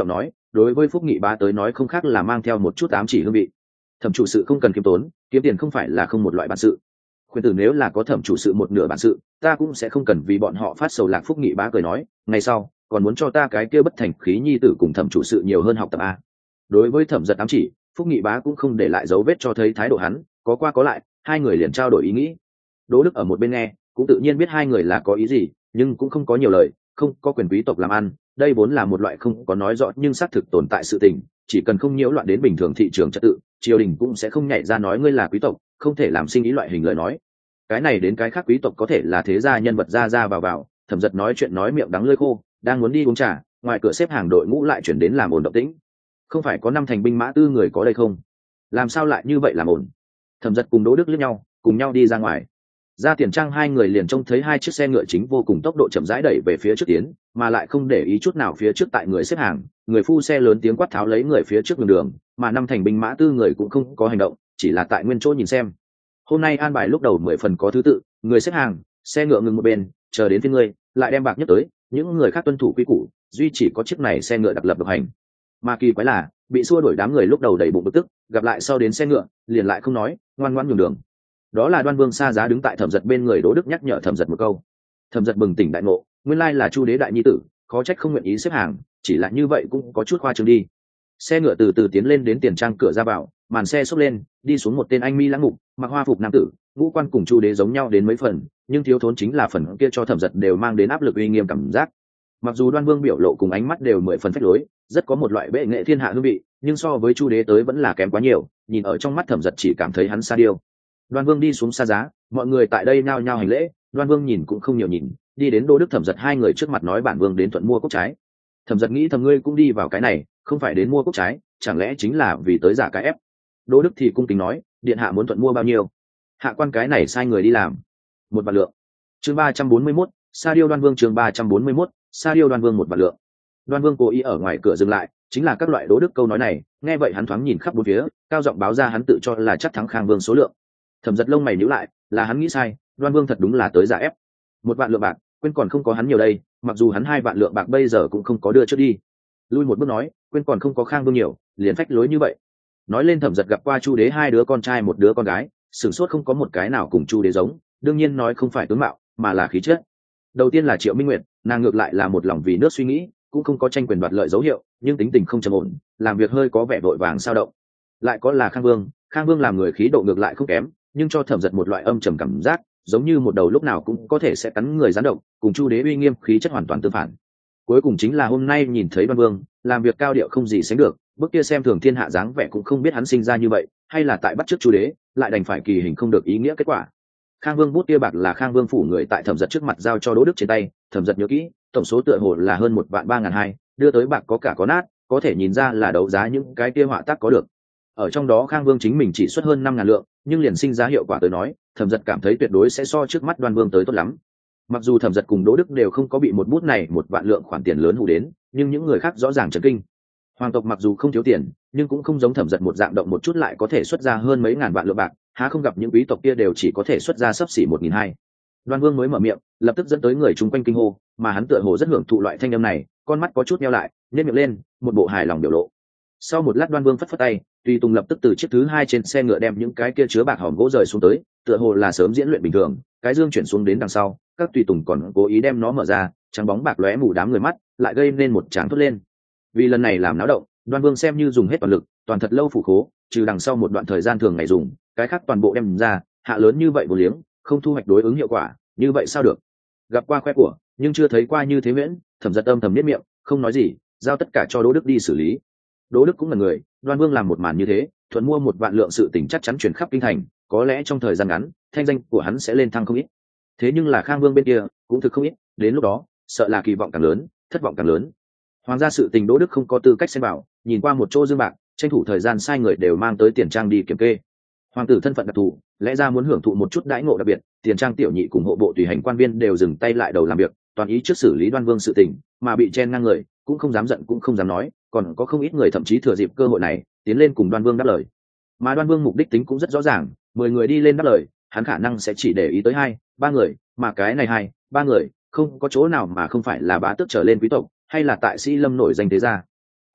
đối với Phúc Nghị bá tới nói không khác là mang theo một chút ám chỉ hương vị. Thẩm chủ sự không cần kiếm tốn, kiếm tiền không phải là không một loại bản sự. Khuyên tử nếu là có thẩm chủ sự một nửa bản sự, ta cũng sẽ không cần vì bọn họ phát sầu lạc. Phúc Nghị bá cười nói, ngày sau còn muốn cho ta cái kia bất thành khí nhi tử cùng thẩm chủ sự nhiều hơn học tập a. Đối với thẩm giật ám chỉ, Phúc Nghị bá cũng không để lại dấu vết cho thấy thái độ hắn, có qua có lại, hai người liền trao đổi ý nghĩ. Đỗ Đức ở một bên nghe, cũng tự nhiên biết hai người là có ý gì, nhưng cũng không có nhiều lời. Không có quyền quý tộc làm ăn, đây vốn là một loại không có nói rõ nhưng xác thực tồn tại sự tình, chỉ cần không nhiễu loạn đến bình thường thị trường trật tự, triều đình cũng sẽ không nhảy ra nói ngươi là quý tộc không thể làm sinh ý loại hình lời nói. Cái này đến cái khác quý tộc có thể là thế gia nhân vật ra ra vào vào. Thẩm giật nói chuyện nói miệng đắng lưỡi khô, đang muốn đi uống trà, ngoài cửa xếp hàng đội ngũ lại chuyển đến làm ồn động tĩnh. Không phải có năm thành binh mã tư người có đây không? Làm sao lại như vậy làm ồn? Thẩm giật cùng Đỗ Đức liếc nhau, cùng nhau đi ra ngoài. Ra tiền trang hai người liền trông thấy hai chiếc xe ngựa chính vô cùng tốc độ chậm rãi đẩy về phía trước tiến, mà lại không để ý chút nào phía trước tại người xếp hàng. Người phu xe lớn tiếng quát tháo lấy người phía trước đường đường, mà năm thành binh mã tư người cũng không có hành động, chỉ là tại nguyên chỗ nhìn xem. Hôm nay an bài lúc đầu mười phần có thứ tự, người xếp hàng, xe ngựa ngừng một bên, chờ đến phía người lại đem bạc nhất tới, những người khác tuân thủ quy củ, duy chỉ có chiếc này xe ngựa đặc lập độc hành. Mà kỳ quái là bị xua đuổi đám người lúc đầu đầy bụng bực tức, gặp lại sau đến xe ngựa liền lại không nói, ngoan ngoãn nhường đường. Đó là Đoan Vương Sa Giá đứng tại Thẩm Giật bên người. Đỗ Đức nhắc nhở Thẩm Giật một câu. Thẩm Giật bừng tỉnh đại ngộ, nguyên lai là Chu đế đại nhi tử, khó trách không nguyện ý xếp hàng, chỉ là như vậy cũng có chút khoa trương đi. Xe ngựa từ từ tiến lên đến tiền trang cửa ra vào, màn xe xốc lên, đi xuống một tên anh mi lãng mục, mặc hoa phục nam tử, ngũ quan cùng Chu đế giống nhau đến mấy phần, nhưng thiếu thốn chính là phần kia cho Thẩm Giật đều mang đến áp lực uy nghiêm cảm giác. Mặc dù Đoan Vương biểu lộ cùng ánh mắt đều mười phần phách lối, rất có một loại bệ nghệ thiên hạ hương vị, nhưng so với Chu đế tới vẫn là kém quá nhiều, nhìn ở trong mắt Thẩm Giật chỉ cảm thấy hắn xa điêu. Đoan Vương đi xuống xa giá, mọi người tại đây nhao nhao hành lễ. Đoan Vương nhìn cũng không nhiều nhìn, đi đến Đỗ Đức Thẩm Giật hai người trước mặt nói bản vương đến thuận mua cốc trái. Thẩm Giật nghĩ thầm ngươi cũng đi vào cái này, không phải đến mua cốc trái, chẳng lẽ chính là vì tới giả cái ép? Đỗ Đức thì cung kính nói, điện hạ muốn thuận mua bao nhiêu? Hạ quan cái này sai người đi làm. Một vạn lượng. Chương ba trăm bốn mươi mốt, Sa Diêu Đoan Vương chương ba trăm bốn mươi mốt, Sa Diêu Đoan Vương một vạn lượng. Đoan Vương cố ý ở ngoài cửa dừng lại, chính là các loại Đỗ Đức câu nói này, nghe vậy hắn thoáng nhìn khắp bốn phía, cao giọng báo ra hắn tự cho là chắc thắng Khang Vương số lượng. Thẩm Giật lông mày nhíu lại, là hắn nghĩ sai, Đoan Vương thật đúng là tới giả ép. Một vạn lượng bạc, quên còn không có hắn nhiều đây, mặc dù hắn hai vạn lượng bạc bây giờ cũng không có đưa trước đi. Lui một bước nói, quên còn không có Khang Vương nhiều, liền phách lối như vậy. Nói lên Thẩm Giật gặp qua Chu đế hai đứa con trai một đứa con gái, sửng sốt không có một cái nào cùng Chu đế giống, đương nhiên nói không phải tướng mạo, mà là khí chất. Đầu tiên là Triệu Minh Nguyệt, nàng ngược lại là một lòng vì nước suy nghĩ, cũng không có tranh quyền đoạt lợi dấu hiệu, nhưng tính tình không trầm ổn, làm việc hơi có vẻ vội vàng sao động. Lại có là Khang Vương, Khang Vương làm người khí độ ngược lại không kém, nhưng cho Thẩm Giật một loại âm trầm cảm giác, giống như một đầu lúc nào cũng có thể sẽ cắn người gián động, cùng Chu đế uy nghiêm khí chất hoàn toàn tương phản. Cuối cùng chính là hôm nay nhìn thấy Đoan Vương làm việc cao điệu không gì sánh được, bước kia xem thường thiên hạ dáng vẻ cũng không biết hắn sinh ra như vậy, hay là tại bắt chước Chu đế, lại đành phải kỳ hình không được ý nghĩa kết quả. Khang Vương bút kia bạc là Khang Vương phủ người tại Thẩm Giật trước mặt giao cho Đỗ Đức trên tay, Thẩm Giật nhớ kỹ, tổng số tựa hồ là hơn một vạn ba ngàn hai, đưa tới bạc có cả có nát, có thể nhìn ra là đấu giá những cái kia họa tác có được. Ở trong đó Khang Vương chính mình chỉ xuất hơn năm ngàn lượng, nhưng liền sinh ra hiệu quả tới nói, Thẩm Giật cảm thấy tuyệt đối sẽ so trước mắt Đoan Vương tới tốt lắm. Mặc dù Thẩm Giật cùng Đỗ Đức đều không có bị một bút này một vạn lượng khoản tiền lớn hù đến, nhưng những người khác rõ ràng chấn kinh. Hoàng tộc mặc dù không thiếu tiền, nhưng cũng không giống Thẩm Giật một dạng động một chút lại có thể xuất ra hơn mấy ngàn vạn lượng bạc, há không gặp những quý tộc kia đều chỉ có thể xuất ra xấp xỉ một nghìn hai. Đoan Vương mới mở miệng, lập tức dẫn tới người chung quanh kinh hô, mà hắn tựa hồ rất hưởng thụ loại thanh âm này, con mắt có chút nheo lại, nhếch miệng lên, một bộ hài lòng biểu lộ. Sau một lát Đoan Vương phất phất tay, Tùy Tùng lập tức từ chiếc thứ hai trên xe ngựa đem những cái kia chứa bạc hòm gỗ rời xuống tới, tựa hồ là sớm diễn luyện bình thường, cái dương chuyển xuống đến đằng sau, các tùy tùng còn cố ý đem nó mở ra, trắng bóng bạc lóe mù đám người mắt, lại gây nên một tràng thốt lên. Vì lần này làm náo động, Đoan Vương xem như dùng hết toàn lực, toàn thật lâu phủ khố, trừ đằng sau một đoạn thời gian thường ngày dùng, cái khác toàn bộ đem ra, hạ lớn như vậy vô liếng, không thu hoạch đối ứng hiệu quả, như vậy sao được? Gặp qua khoe của, nhưng chưa thấy qua như thế Viễn, Thẩm Giật âm thầm niết miệng, không nói gì, giao tất cả cho Đỗ Đức đi xử lý. Đỗ Đức cũng là người, Đoan Vương làm một màn như thế, thuận mua một vạn lượng sự tình chắc chắn truyền khắp kinh thành, có lẽ trong thời gian ngắn, thanh danh của hắn sẽ lên thăng không ít. Thế nhưng là Khang Vương bên kia cũng thực không ít, đến lúc đó, sợ là kỳ vọng càng lớn, thất vọng càng lớn. Hoàng gia sự tình Đỗ Đức không có tư cách xen vào, nhìn qua một chỗ dương bạc, tranh thủ thời gian sai người đều mang tới tiền trang đi kiểm kê. Hoàng tử thân phận đặc thù, lẽ ra muốn hưởng thụ một chút đãi ngộ đặc biệt, tiền trang tiểu nhị cùng hộ bộ tùy hành quan viên đều dừng tay lại đầu làm việc, toàn ý trước xử lý Đoan Vương sự tình, mà bị chen ngang người, cũng không dám giận cũng không dám nói, còn có không ít người thậm chí thừa dịp cơ hội này tiến lên cùng Đoan Vương đáp lời. Mà Đoan Vương mục đích tính cũng rất rõ ràng, mười người đi lên đáp lời, hắn khả năng sẽ chỉ để ý tới hai, ba người, mà cái này hai, ba người, không có chỗ nào mà không phải là bá tước trở lên quý tộc, hay là tại sĩ lâm nổi danh thế gia.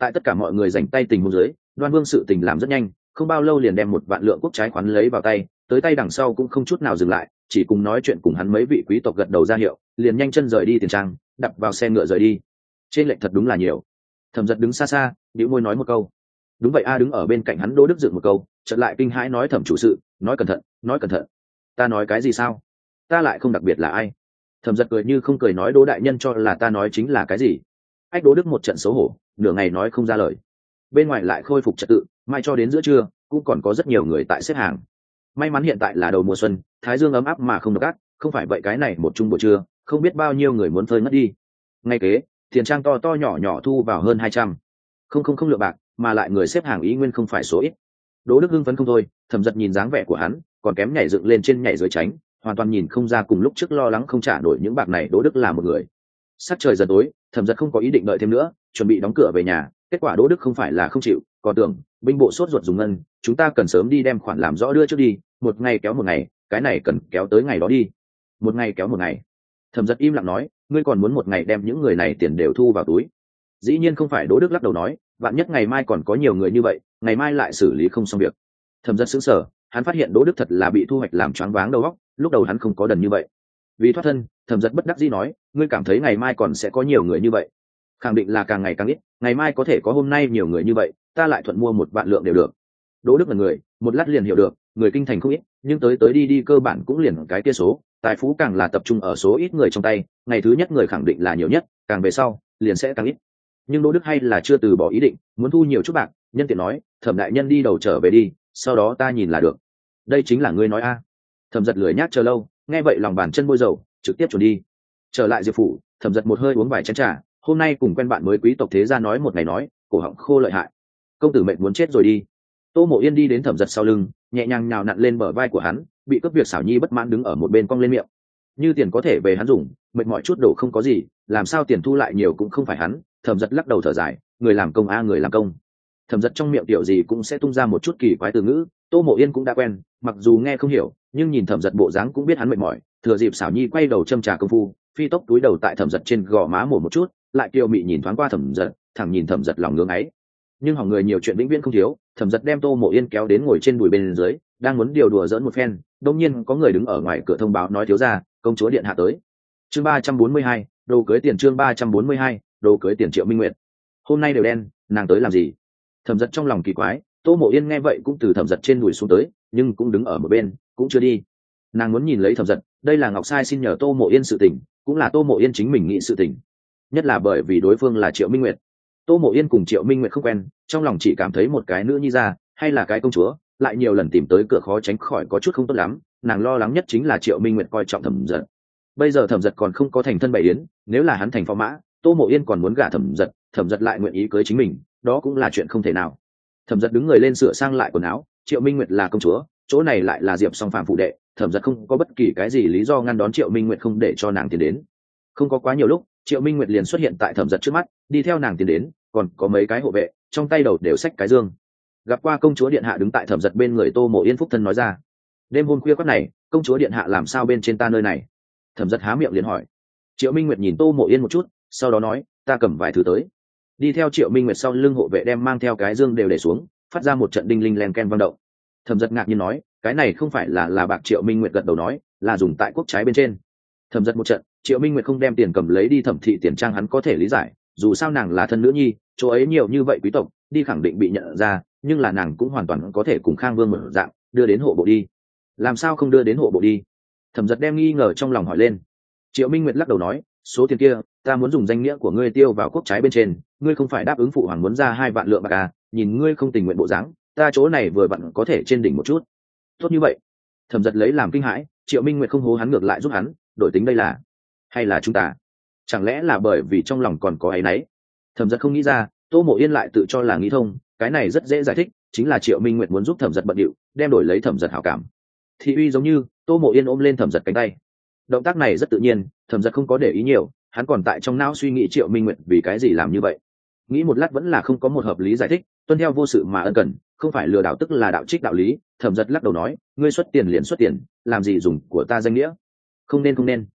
Tại tất cả mọi người dành tay tình huống dưới, Đoan Vương sự tình làm rất nhanh, không bao lâu liền đem một vạn lượng quốc trái khoán lấy vào tay, tới tay đằng sau cũng không chút nào dừng lại, chỉ cùng nói chuyện cùng hắn mấy vị quý tộc gật đầu ra hiệu, liền nhanh chân rời đi tiền trang, đập vào xe ngựa rời đi. Trên lệnh thật đúng là nhiều. Thẩm Giật đứng xa xa, bĩu môi nói một câu. Đúng vậy a, đứng ở bên cạnh hắn Đỗ Đức dựng một câu, chợt lại kinh hãi nói Thẩm chủ sự, nói cẩn thận, nói cẩn thận. Ta nói cái gì sao? Ta lại không đặc biệt là ai. Thẩm Giật cười như không cười nói Đỗ đại nhân cho là ta nói chính là cái gì? Ách Đỗ Đức một trận xấu hổ, nửa ngày nói không ra lời. Bên ngoài lại khôi phục trật tự, mai cho đến giữa trưa cũng còn có rất nhiều người tại xếp hàng. May mắn hiện tại là đầu mùa xuân, thái dương ấm áp mà không độc ác, không phải vậy cái này một chung buổi trưa, không biết bao nhiêu người muốn phơi mất đi. Ngay kế, tiền trang to to nhỏ nhỏ thu vào hơn hai trăm, không không không lượng bạc, mà lại người xếp hàng ý nguyên không phải số ít. Đỗ Đức hưng phấn không thôi, Thẩm Giật nhìn dáng vẻ của hắn, còn kém nhảy dựng lên trên nhảy dưới tránh, hoàn toàn nhìn không ra cùng lúc trước lo lắng không trả nổi những bạc này Đỗ Đức là một người. Sắc trời dần tối, Thẩm Giật không có ý định đợi thêm nữa, chuẩn bị đóng cửa về nhà. Kết quả Đỗ Đức không phải là không chịu, còn tưởng binh bộ sốt ruột dùng ngân, chúng ta cần sớm đi đem khoản làm rõ đưa trước đi, một ngày kéo một ngày, cái này cần kéo tới ngày đó đi. Một ngày kéo một ngày. Thẩm Giật im lặng nói, ngươi còn muốn một ngày đem những người này tiền đều thu vào túi? Dĩ nhiên không phải. Đỗ Đức lắc đầu nói, vạn nhất ngày mai còn có nhiều người như vậy, ngày mai lại xử lý không xong việc. Thẩm Giật sững sờ, hắn phát hiện Đỗ Đức thật là bị thu hoạch làm choáng váng đầu óc, lúc đầu hắn không có đần như vậy. Vì thoát thân, Thẩm Giật bất đắc dĩ nói, ngươi cảm thấy ngày mai còn sẽ có nhiều người như vậy? Khẳng định là càng ngày càng ít, ngày mai có thể có hôm nay nhiều người như vậy, ta lại thuận mua một vạn lượng đều được. Đỗ Đức là người, một lát liền hiểu được, người kinh thành không ít, nhưng tới tới đi đi cơ bản cũng liền cái kia số, tài phú càng là tập trung ở số ít người trong tay, ngày thứ nhất người khẳng định là nhiều nhất, càng về sau liền sẽ càng ít. Nhưng Đỗ Đức hay là chưa từ bỏ ý định, muốn thu nhiều chút bạc, nhân tiện nói, Thẩm đại nhân đi đầu trở về đi, sau đó ta nhìn là được. Đây chính là ngươi nói a? À. Thẩm Giật lười nhác chờ lâu, nghe vậy lòng bàn chân bôi dầu, trực tiếp chuẩn đi. Trở lại Diệp phủ, Thẩm Giật một hơi uống vài chén trà, hôm nay cùng quen bạn mới quý tộc thế gia nói một ngày nói, cổ họng khô lợi hại. Công tử mệt muốn chết rồi đi. Tô Mộ Yên đi đến Thẩm Giật sau lưng, nhẹ nhàng nhào nặn lên bờ vai của hắn, bị cướp việc xảo nhi bất mãn đứng ở một bên cong lên miệng. Như tiền có thể về hắn dùng, mệt mỏi chút đổ không có gì, làm sao tiền thu lại nhiều cũng không phải hắn. Thẩm Giật lắc đầu thở dài, người làm công a người làm công. Thẩm Giật trong miệng tiểu gì cũng sẽ tung ra một chút kỳ quái từ ngữ, Tô Mộ Yên cũng đã quen, mặc dù nghe không hiểu, nhưng nhìn Thẩm Giật bộ dáng cũng biết hắn mệt mỏi. Thừa dịp xảo nhi quay đầu châm trà công phu, phi tốc túi đầu tại Thẩm Giật trên gò má mổ một chút, lại kiều mị nhìn thoáng qua Thẩm Giật, thẳng nhìn Thẩm Giật lòng ngưỡng ấy. Nhưng hỏng người nhiều chuyện vĩnh viễn không thiếu, Thẩm Giật đem Tô Mộ Yên kéo đến ngồi trên đùi bên dưới, đang muốn điều đùa giỡn một phen, đột nhiên có người đứng ở ngoài cửa thông báo nói thiếu gia, công chúa điện hạ tới. Chương ba trăm bốn mươi hai, đồ cưới tiền chương ba trăm bốn mươi hai, đồ cưới tiền Triệu Minh Nguyệt. Hôm nay đều đen, nàng tới làm gì? Thẩm Giật trong lòng kỳ quái, Tô Mộ Yên nghe vậy cũng từ Thẩm Giật trên đùi xuống tới, nhưng cũng đứng ở một bên, cũng chưa đi. Nàng muốn nhìn lấy Thẩm Giật, đây là Ngọc Sai xin nhờ Tô Mộ Yên sự tình, cũng là Tô Mộ Yên chính mình nghĩ sự tình. Nhất là bởi vì đối phương là Triệu Minh Nguyệt. Tô Mộ Yên cùng Triệu Minh Nguyệt không quen, trong lòng chỉ cảm thấy một cái nữ nhi ra, hay là cái công chúa, lại nhiều lần tìm tới cửa khó tránh khỏi có chút không tốt lắm, nàng lo lắng nhất chính là Triệu Minh Nguyệt coi trọng Thẩm Giật. Bây giờ Thẩm Giật còn không có thành thân bày yến, nếu là hắn thành phò mã, Tô Mộ Yên còn muốn gả Thẩm Giật, Thẩm Giật lại nguyện ý cưới chính mình, đó cũng là chuyện không thể nào. Thẩm Giật đứng người lên sửa sang lại quần áo, Triệu Minh Nguyệt là công chúa, chỗ này lại là Diệp Song Phàm phụ đệ, Thẩm Giật không có bất kỳ cái gì lý do ngăn đón Triệu Minh Nguyệt không để cho nàng tiến đến. Không có quá nhiều lúc, Triệu Minh Nguyệt liền xuất hiện tại Thẩm Giật trước mắt, đi theo nàng tiến đến, còn có mấy cái hộ vệ, trong tay đầu đều xách cái dương. Gặp qua công chúa điện hạ đứng tại Thẩm Giật bên người, Tô Mộ Yên phúc thân nói ra. Đêm hôm khuya khoắt này, công chúa điện hạ làm sao bên trên ta nơi này? Thẩm Giật há miệng liền hỏi. Triệu Minh Nguyệt nhìn Tô Mộ Yên một chút, sau đó nói, ta cầm vài thứ tới. Đi theo Triệu Minh Nguyệt sau lưng hộ vệ đem mang theo cái dương đều để xuống, phát ra một trận đinh linh len ken vang động. Thẩm Giật ngạc nhiên nói, cái này không phải là là bạc? Triệu Minh Nguyệt gật đầu nói, là dùng tại quốc trái bên trên. Thẩm Giật một trận, Triệu Minh Nguyệt không đem tiền cầm lấy đi thẩm thị tiền trang hắn có thể lý giải, dù sao nàng là thân nữ nhi, chỗ ấy nhiều như vậy quý tộc, đi khẳng định bị nhận ra, nhưng là nàng cũng hoàn toàn có thể cùng Khang Vương một dạng, đưa đến hộ bộ đi. Làm sao không đưa đến hộ bộ đi? Thẩm Giật đem nghi ngờ trong lòng hỏi lên. Triệu Minh Nguyệt lắc đầu nói, số tiền kia, ta muốn dùng danh nghĩa của ngươi tiêu vào quốc trái bên trên, ngươi không phải đáp ứng phụ hoàng muốn ra hai vạn lượng bạc à? Nhìn ngươi không tình nguyện bộ dáng, ta chỗ này vừa vặn có thể trên đỉnh một chút. Tốt như vậy. Thẩm Giật lấy làm kinh hãi, Triệu Minh Nguyệt không hố hắn ngược lại giúp hắn, đổi tính đây là, hay là chúng ta? Chẳng lẽ là bởi vì trong lòng còn có áy náy? Thẩm Giật không nghĩ ra, Tô Mộ Yên lại tự cho là nghĩ thông, cái này rất dễ giải thích, chính là Triệu Minh Nguyệt muốn giúp Thẩm Giật bận điệu, đem đổi lấy Thẩm Giật hảo cảm. Thị uy giống như, Tô Mộ Yên ôm lên Thẩm Giật cánh tay. Động tác này rất tự nhiên, Thẩm Giật không có để ý nhiều, hắn còn tại trong não suy nghĩ Triệu Minh Nguyệt vì cái gì làm như vậy. Nghĩ một lát vẫn là không có một hợp lý giải thích, tuân theo vô sự mà ân cần, không phải lừa đảo tức là đạo trích đạo lý. Thẩm Giật lắc đầu nói, ngươi xuất tiền liền xuất tiền, làm gì dùng của ta danh nghĩa? Không nên không nên.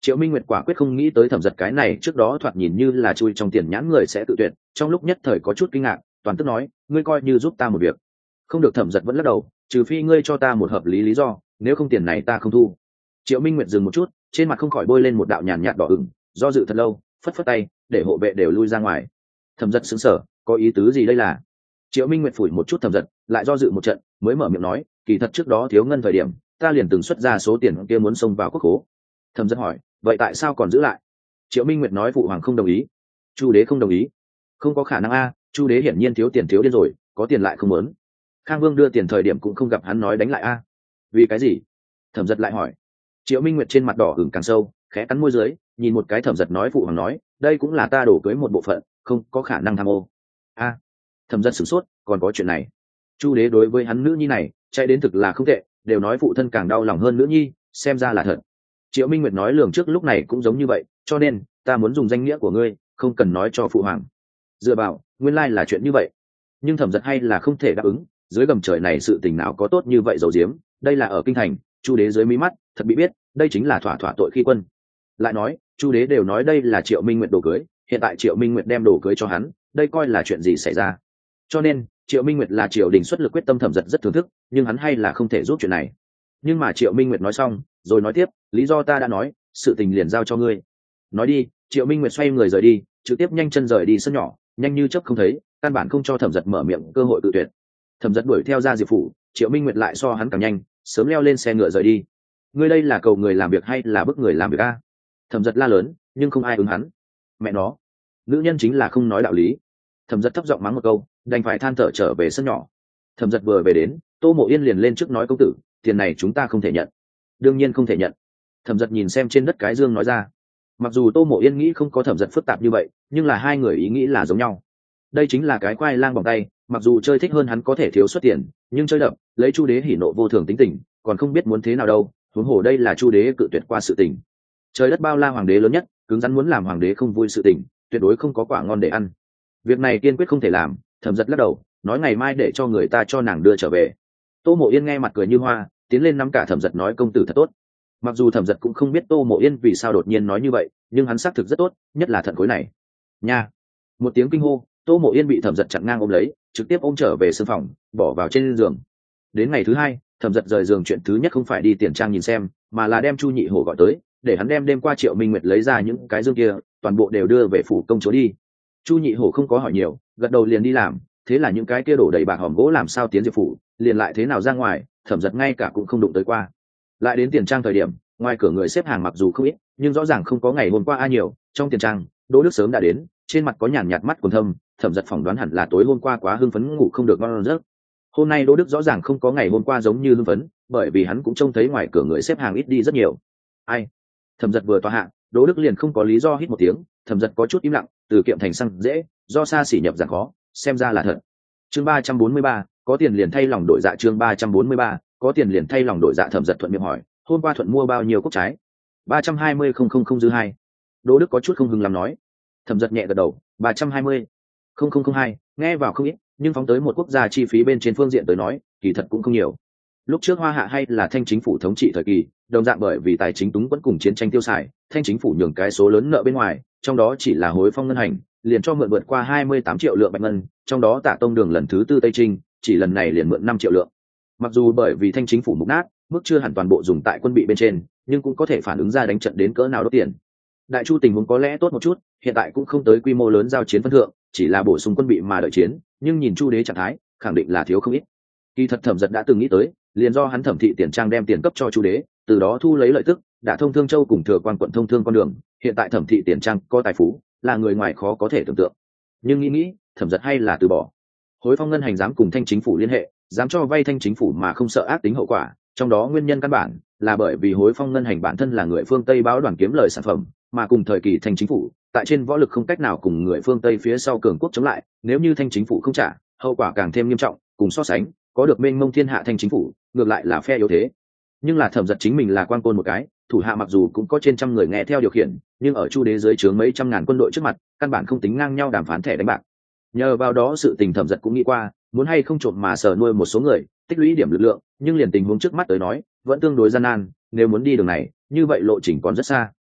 Triệu Minh Nguyệt quả quyết không nghĩ tới Thẩm Dật cái này trước đó thoạt nhìn như là chui trong tiền nhãn người sẽ tự tuyệt, trong lúc nhất thời có chút kinh ngạc, toàn tức nói, ngươi coi như giúp ta một việc. Không được. Thẩm Dật vẫn lắc đầu, trừ phi ngươi cho ta một hợp lý lý do, nếu không tiền này ta không thu. Triệu Minh Nguyệt dừng một chút, trên mặt không khỏi bôi lên một đạo nhàn nhạt đỏ ửng, do dự thật lâu, phất phất tay, để hộ vệ đều lui ra ngoài. Thẩm Dật sững sờ, có ý tứ gì đây là? Triệu Minh Nguyệt phủi một chút Thẩm Dật, lại do dự một trận, mới mở miệng nói, kỳ thật trước đó thiếu ngân thời điểm, ta liền từng xuất ra số tiền kia muốn xông vào quốc khố. Thẩm Dật hỏi, vậy tại sao còn giữ lại? Triệu Minh Nguyệt nói phụ hoàng không đồng ý. Chu đế không đồng ý? Không có khả năng a, Chu đế hiển nhiên thiếu tiền thiếu điên rồi, có tiền lại không muốn. Khang Vương đưa tiền thời điểm cũng không gặp hắn nói đánh lại a. Vì cái gì? Thẩm Dật lại hỏi. Triệu Minh Nguyệt trên mặt đỏ ửng càng sâu, khẽ cắn môi dưới, nhìn một cái Thẩm Dật nói phụ hoàng nói, đây cũng là ta đổ cưới một bộ phận, không có khả năng tham ô. A. Thẩm Dật sửng sốt, còn có chuyện này. Chu đế đối với hắn nữ nhi này, chạy đến thực là không tệ, đều nói phụ thân càng đau lòng hơn nữ nhi, xem ra là thật. Triệu Minh Nguyệt nói lường trước lúc này cũng giống như vậy, cho nên ta muốn dùng danh nghĩa của ngươi, không cần nói cho phụ hoàng. Dựa vào, nguyên lai là chuyện như vậy. Nhưng Thẩm Dật hay là không thể đáp ứng, dưới gầm trời này sự tình nào có tốt như vậy dầu diếm, đây là ở kinh thành, Chu đế dưới mí mắt, thật bị biết, đây chính là thỏa thỏa tội khi quân. Lại nói, Chu đế đều nói đây là Triệu Minh Nguyệt đồ cưới, hiện tại Triệu Minh Nguyệt đem đồ cưới cho hắn, đây coi là chuyện gì xảy ra. Cho nên, Triệu Minh Nguyệt là triều đình xuất lực quyết tâm Thẩm Dật rất thưởng thức, nhưng hắn hay là không thể giúp chuyện này. Nhưng mà Triệu Minh Nguyệt nói xong, rồi nói tiếp, lý do ta đã nói, sự tình liền giao cho ngươi. Nói đi. Triệu Minh Nguyệt xoay người rời đi, trực tiếp nhanh chân rời đi sân nhỏ, nhanh như chớp không thấy, căn bản không cho Thẩm Dật mở miệng cơ hội tự tuyệt. Thẩm Dật đuổi theo ra Diệp phủ, Triệu Minh Nguyệt lại so hắn càng nhanh, sớm leo lên xe ngựa rời đi. Ngươi đây là cầu người làm việc hay là bức người làm việc a? Thẩm Dật la lớn, nhưng không ai ứng hắn. Mẹ nó, nữ nhân chính là không nói đạo lý. Thẩm Dật thấp giọng mắng một câu, đành phải than thở trở về sân nhỏ. Thẩm Dật vừa về đến, Tô Mộ Yên liền lên trước nói, công tử, tiền này chúng ta không thể nhận. Đương nhiên không thể nhận. Thẩm Dật nhìn xem trên đất cái dương nói ra. Mặc dù Tô Mộ Yên nghĩ không có Thẩm Dật phức tạp như vậy, nhưng là hai người ý nghĩ là giống nhau. Đây chính là cái quai lang bằng tay, mặc dù chơi thích hơn hắn có thể thiếu xuất tiền, nhưng chơi đập, lấy Chu đế hỉ nộ vô thường tính tình, còn không biết muốn thế nào đâu, huống hồ đây là Chu đế cự tuyệt qua sự tình. Trời đất bao la hoàng đế lớn nhất, cứng rắn muốn làm hoàng đế không vui sự tình, tuyệt đối không có quả ngon để ăn. Việc này kiên quyết không thể làm. Thẩm Dật lắc đầu, nói ngày mai để cho người ta cho nàng đưa trở về. Tô Mộ Yên nghe mặt cười như hoa, tiến lên nắm cả Thẩm Dật nói, công tử thật tốt. Mặc dù Thẩm Dật cũng không biết Tô Mộ Yên vì sao đột nhiên nói như vậy, nhưng hắn xác thực rất tốt, nhất là thận khối này. Nha! Một tiếng kinh hô, Tô Mộ Yên bị Thẩm Dật chặn ngang ôm lấy, trực tiếp ôm trở về sương phòng, bỏ vào trên giường. Đến ngày thứ hai, Thẩm Dật rời giường chuyện thứ nhất không phải đi tiền trang nhìn xem, mà là đem Chu Nhị Hổ gọi tới, để hắn đem đêm qua Triệu Minh Nguyệt lấy ra những cái dương kia, toàn bộ đều đưa về phủ công chúa đi. Chu Nhị Hổ không có hỏi nhiều, gật đầu liền đi làm. Thế là những cái kia đổ đầy bạc hòm gỗ làm sao tiến Diệp phủ, liền lại thế nào ra ngoài, Thẩm Dật ngay cả cũng không đụng tới qua. Lại đến tiền trang thời điểm, ngoài cửa người xếp hàng mặc dù không ít, nhưng rõ ràng không có ngày hôm qua ai nhiều. Trong tiền trang, Đỗ Đức sớm đã đến, trên mặt có nhàn nhạt mắt quần thâm, Thẩm Dật phỏng đoán hẳn là tối hôm qua quá hưng phấn ngủ không được ngon giấc. Hôm nay Đỗ Đức rõ ràng không có ngày hôm qua giống như hưng phấn, bởi vì hắn cũng trông thấy ngoài cửa người xếp hàng ít đi rất nhiều. Ai? Thẩm Dật vừa tòa hạ, Đỗ Đức liền không có lý do hít một tiếng. Thẩm Dật có chút im lặng, từ kiệm thành xăng dễ, do xa xỉ nhập giản khó, xem ra là thật. Chương ba trăm bốn mươi ba, có tiền liền thay lòng đổi dạ. Chương ba trăm bốn mươi ba, có tiền liền thay lòng đổi dạ. Thẩm Dật thuận miệng hỏi, hôm qua Thuận mua bao nhiêu cốc trái? Ba trăm hai mươi không không không dư hai. Đỗ Đức có chút không hưng làm nói. Thẩm Dật nhẹ gật đầu, ba trăm hai mươi không không không hai, nghe vào không ít, nhưng phóng tới một quốc gia chi phí bên trên phương diện tới nói, kỳ thật cũng không nhiều. Lúc trước Hoa Hạ hay là Thanh chính phủ thống trị thời kỳ, đồng dạng bởi vì tài chính túng quẫn cùng chiến tranh tiêu xài, Thanh chính phủ nhường cái số lớn nợ bên ngoài, trong đó chỉ là hối phong ngân hành, liền cho mượn vượt qua hai mươi tám triệu lượng bạch ngân, trong đó Tạ Tông Đường lần thứ tư Tây Trinh, chỉ lần này liền mượn năm triệu lượng. Mặc dù bởi vì Thanh chính phủ mục nát, mức chưa hẳn toàn bộ dùng tại quân bị bên trên, nhưng cũng có thể phản ứng ra đánh trận đến cỡ nào đốt tiền. Đại Chu tình huống có lẽ tốt một chút, hiện tại cũng không tới quy mô lớn giao chiến phân thượng, chỉ là bổ sung quân bị mà đợi chiến, nhưng nhìn Chu đế trạng thái, khẳng định là thiếu không ít. Kỳ thật Thẩm Dật đã từng nghĩ tới, liền do hắn thẩm thị tiền trang đem tiền cấp cho Chu đế, từ đó thu lấy lợi tức, đã thông thương châu cùng thừa quan quận thông thương con đường. Hiện tại thẩm thị tiền trang có tài phú, là người ngoài khó có thể tưởng tượng. Nhưng nghĩ nghĩ, Thẩm Dật hay là từ bỏ. Hối phong ngân hành dám cùng Thanh chính phủ liên hệ, dám cho vay Thanh chính phủ mà không sợ ác tính hậu quả, trong đó nguyên nhân căn bản là bởi vì hối phong ngân hành bản thân là người phương Tây báo đoàn kiếm lời sản phẩm, mà cùng thời kỳ Thanh chính phủ tại trên võ lực không cách nào cùng người phương Tây phía sau cường quốc chống lại, nếu như Thanh chính phủ không trả, hậu quả càng thêm nghiêm trọng. Cùng so sánh, có được mênh mông thiên hạ Thanh chính phủ, ngược lại là phe yếu thế. Nhưng là Thẩm Dật chính mình là quan côn một cái, thủ hạ mặc dù cũng có trên trăm người nghe theo điều khiển, nhưng ở Chu đế dưới trướng mấy trăm ngàn quân đội trước mặt, căn bản không tính ngang nhau đàm phán thẻ đánh bạc. Nhờ vào đó sự tình Thẩm Dật cũng nghĩ qua, muốn hay không trộm mà sờ nuôi một số người, tích lũy điểm lực lượng, nhưng liền tình huống trước mắt tới nói, vẫn tương đối gian nan. Nếu muốn đi đường này, như vậy lộ trình còn rất xa.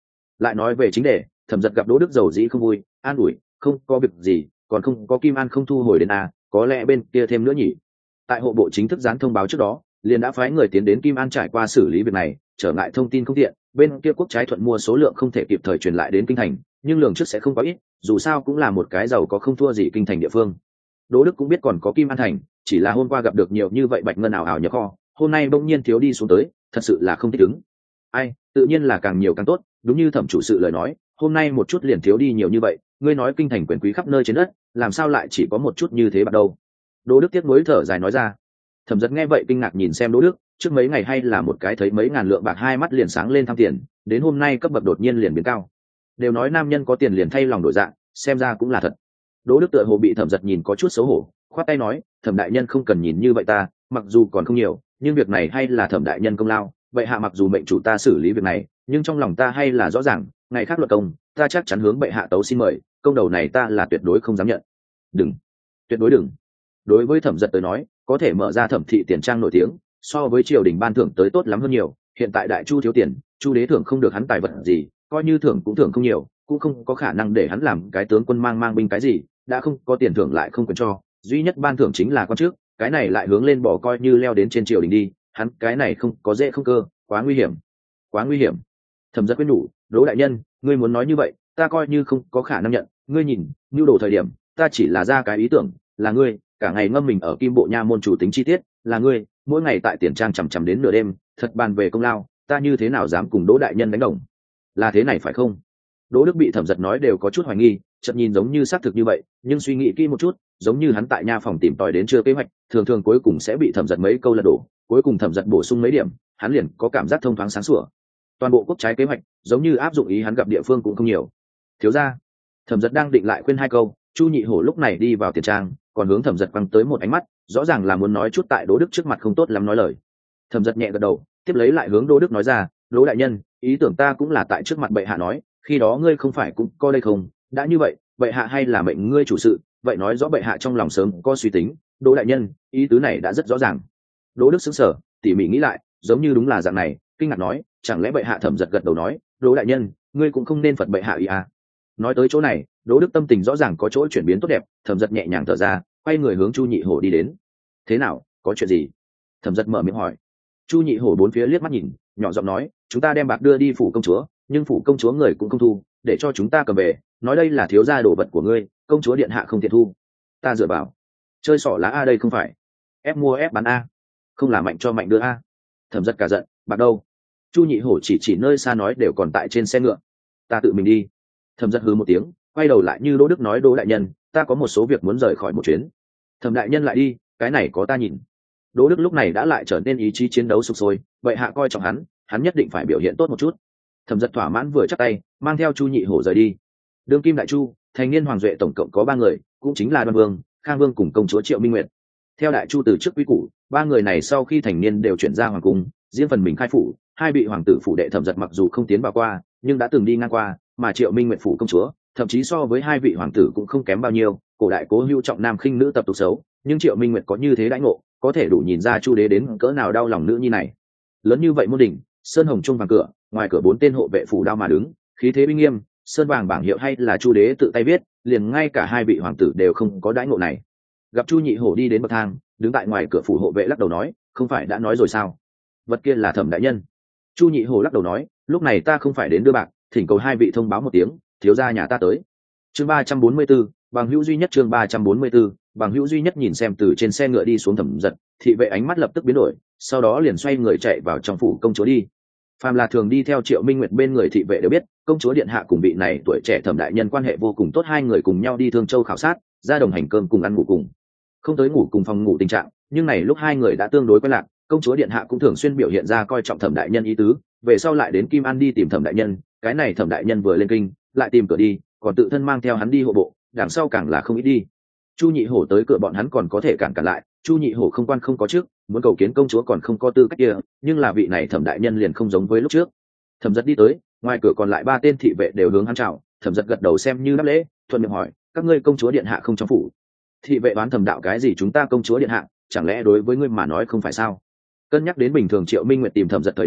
Lại nói về chính đề, thẩm giật gặp đỗ đức dầu dĩ không vui, an ủi, không có việc gì, còn không có kim an không thu hồi đến à, có lẽ bên kia thêm nữa nhỉ. Tại hộ bộ chính thức dán thông báo trước đó, liền đã phái người tiến đến kim an trải qua xử lý việc này, trở ngại thông tin không tiện, bên kia quốc trái thuận mua số lượng không thể kịp thời truyền lại đến kinh thành, nhưng lường trước sẽ không có ít, dù sao cũng là một cái giàu có không thua gì kinh thành địa phương. Đỗ Đức cũng biết còn có kim an thành, chỉ là hôm qua gặp được nhiều như vậy bạch ngân ảo ảo nhập kho, hôm nay bỗng nhiên thiếu đi xuống tới, thật sự là không thích ứng. Ai, tự nhiên là càng nhiều càng tốt, đúng như thẩm chủ sự lời nói, hôm nay một chút liền thiếu đi nhiều như vậy, ngươi nói kinh thành quyền quý khắp nơi trên đất, làm sao lại chỉ có một chút như thế bắt đầu. Đỗ Đức tiếc nuối thở dài nói ra. Thẩm Giật nghe vậy kinh ngạc nhìn xem Đỗ Đức, trước mấy ngày hay là một cái thấy mấy ngàn lượng bạc hai mắt liền sáng lên tham tiền, đến hôm nay cấp bậc đột nhiên liền biến cao. Đều nói nam nhân có tiền liền thay lòng đổi dạng, xem ra cũng là thật. Đỗ Đức tựa hồ bị Thẩm Giật nhìn có chút xấu hổ, khoát tay nói, Thẩm đại nhân không cần nhìn như vậy ta, mặc dù còn không nhiều, nhưng việc này hay là Thẩm đại nhân công lao, vậy hạ mặc dù mệnh chủ ta xử lý việc này, nhưng trong lòng ta hay là rõ ràng, ngày khác luật công, ta chắc chắn hướng bệ hạ tấu xin mời, công đầu này ta là tuyệt đối không dám nhận. Đừng, tuyệt đối đừng. Đối với Thẩm Giật tới nói, có thể mở ra thẩm thị tiền trang nổi tiếng, so với triều đình ban thưởng tới tốt lắm hơn nhiều. Hiện tại đại chu thiếu tiền, chu đế thưởng không được hắn tài vật gì, coi như thưởng cũng thưởng không nhiều, cũng không có khả năng để hắn làm cái tướng quân mang mang binh cái gì, đã không có tiền thưởng lại không quyền cho, duy nhất ban thưởng chính là con trước, cái này lại hướng lên bỏ coi như leo đến trên triều đình đi, hắn cái này không có dễ không cơ, quá nguy hiểm, quá nguy hiểm. Thẩm Giật quyết nhủ, Đỗ đại nhân, ngươi muốn nói như vậy, ta coi như không có khả năng nhận, ngươi nhìn, nhu đồ thời điểm, ta chỉ là ra cái ý tưởng, là ngươi, cả ngày ngâm mình ở kim bộ nha môn chủ tính chi tiết, là ngươi, mỗi ngày tại tiền trang chằm chằm đến nửa đêm, thật bàn về công lao, ta như thế nào dám cùng Đỗ đại nhân đánh đồng? Là thế này phải không? Đỗ Đức bị Thẩm Giật nói đều có chút hoài nghi, chợt nhìn giống như xác thực như vậy, nhưng suy nghĩ kỹ một chút, giống như hắn tại nha phòng tìm tòi đến chưa kế hoạch, thường thường cuối cùng sẽ bị Thẩm Giật mấy câu lật đổ, cuối cùng Thẩm Giật bổ sung mấy điểm, hắn liền có cảm giác thông thoáng sáng sủa. Toàn bộ quốc trái kế hoạch, giống như áp dụng ý hắn gặp địa phương cũng không nhiều. Thiếu gia, Thẩm Giật đang định lại khuyên hai câu, Chu Nhị Hổ lúc này đi vào tiền trang, còn hướng Thẩm Giật quăng tới một ánh mắt, rõ ràng là muốn nói chút tại Đỗ Đức trước mặt không tốt lắm nói lời. Thẩm Giật nhẹ gật đầu, tiếp lấy lại hướng Đỗ Đức nói ra, Đỗ đại nhân, ý tưởng ta cũng là tại trước mặt bệ hạ nói, khi đó ngươi không phải cũng coi đây không, đã như vậy, bệ hạ hay là mệnh ngươi chủ sự, vậy nói rõ bệ hạ trong lòng sớm có suy tính. Đỗ đại nhân, ý tứ này đã rất rõ ràng. Đỗ Đức sững sờ, tỉ mỉ nghĩ lại, giống như đúng là dạng này, kinh ngạc nói, chẳng lẽ bệ hạ? Thẩm Giật gật đầu nói, Đỗ đại nhân, ngươi cũng không nên phật bệ hạ ý à. Nói tới chỗ này, Đỗ Đức tâm tình rõ ràng có chỗ chuyển biến tốt đẹp, Thẩm Giật nhẹ nhàng thở ra, quay người hướng Chu Nhị Hổ đi đến. Thế nào, có chuyện gì? Thẩm Giật mở miệng hỏi. Chu Nhị Hổ bốn phía liếc mắt nhìn, nhỏ giọng nói, chúng ta đem bạc đưa đi phủ công chúa, nhưng phủ công chúa người cũng không thu, để cho chúng ta cầm về, nói đây là thiếu gia đồ vật của ngươi, công chúa điện hạ không tiện thu. Ta dựa vào, chơi xỏ lá a đây không phải, ép mua ép bán a, không là mạnh cho mạnh đưa a. Thẩm Giật cả giận, bạc đâu? Chu Nhị Hổ chỉ chỉ nơi xa nói đều còn tại trên xe ngựa. Ta tự mình đi. Thẩm Giật hừ một tiếng, quay đầu lại như Đỗ Đức nói, Đỗ đại nhân, ta có một số việc muốn rời khỏi một chuyến. Thẩm đại nhân lại đi, cái này có ta nhìn. Đỗ Đức lúc này đã lại trở nên ý chí chiến đấu sục sôi, vậy hạ coi trọng hắn, hắn nhất định phải biểu hiện tốt một chút. Thẩm Giật thỏa mãn vừa chắp tay, mang theo Chu Nhị Hổ rời đi. Đương kim đại chu, thành niên hoàng duệ tổng cộng có ba người, cũng chính là Đoan Vương, Khang Vương cùng công chúa Triệu Minh Nguyệt. Theo đại chu từ trước quý củ, ba người này sau khi thành niên đều chuyển ra hoàng cung, riêng phần mình khai phủ, hai vị hoàng tử phủ đệ Thẩm Giật mặc dù không tiến vào qua, nhưng đã từng đi ngang qua, mà Triệu Minh Nguyệt phủ công chúa, thậm chí so với hai vị hoàng tử cũng không kém bao nhiêu. Cổ đại cố hữu trọng nam khinh nữ tập tục xấu, nhưng Triệu Minh Nguyệt có như thế đãi ngộ, có thể đủ nhìn ra chu đế đến cỡ nào đau lòng nữ nhi này. Lớn như vậy môn đỉnh, sơn hồng trung vàng cửa, ngoài cửa bốn tên hộ vệ phủ đao mà đứng, khí thế uy nghiêm, sơn vàng bảng hiệu hay là chu đế tự tay viết, liền ngay cả hai vị hoàng tử đều không có đãi ngộ này. Gặp Chu Nhị Hổ đi đến bậc thang, đứng tại ngoài cửa phủ hộ vệ lắc đầu nói, không phải đã nói rồi sao, vật kia là Thẩm đại nhân. Chu Nhị Hổ lắc đầu nói, lúc này ta không phải đến đưa bạc, thỉnh cầu hai vị thông báo một tiếng, thiếu gia nhà ta tới. Chương ba trăm bốn mươi 4, bằng hữu duy nhất. Chương ba trăm bốn mươi 4, bằng hữu duy nhất. Nhìn xem từ trên xe ngựa đi xuống Thẩm Giật, thị vệ ánh mắt lập tức biến đổi, sau đó liền xoay người chạy vào trong phủ công chúa đi. Phàm là thường đi theo Triệu Minh Nguyệt bên người thị vệ đều biết, công chúa điện hạ cùng vị này tuổi trẻ Thẩm đại nhân quan hệ vô cùng tốt, hai người cùng nhau đi Thương Châu khảo sát, ra đồng hành cơm cùng ăn ngủ cùng, không tới ngủ cùng phòng ngủ tình trạng, nhưng này lúc hai người đã tương đối quen lạc, công chúa điện hạ cũng thường xuyên biểu hiện ra coi trọng Thẩm đại nhân ý tứ, về sau lại đến Kim An đi tìm Thẩm đại nhân, cái này Thẩm đại nhân vừa lên kinh, lại tìm cửa đi, còn tự thân mang theo hắn đi hộ bộ, đằng sau càng là không ít đi. Chu Nhị Hổ tới cửa bọn hắn còn có thể cản cản lại, Chu Nhị Hổ không quan không có trước, muốn cầu kiến công chúa còn không có tư cách kia, nhưng là vị này Thẩm đại nhân liền không giống với lúc trước. Thẩm Giật đi tới, ngoài cửa còn lại ba tên thị vệ đều hướng hắn chào, Thẩm Giật gật đầu xem như đáp lễ, thuận miệng hỏi, các ngươi công chúa điện hạ không trong phủ? Thị vệ đoán Thẩm đạo cái gì chúng ta công chúa điện hạ, chẳng lẽ đối với ngươi mà nói không phải sao? Cân nhắc đến bình thường Triệu Minh Nguyệt tìm Thẩm Giật thời điểm,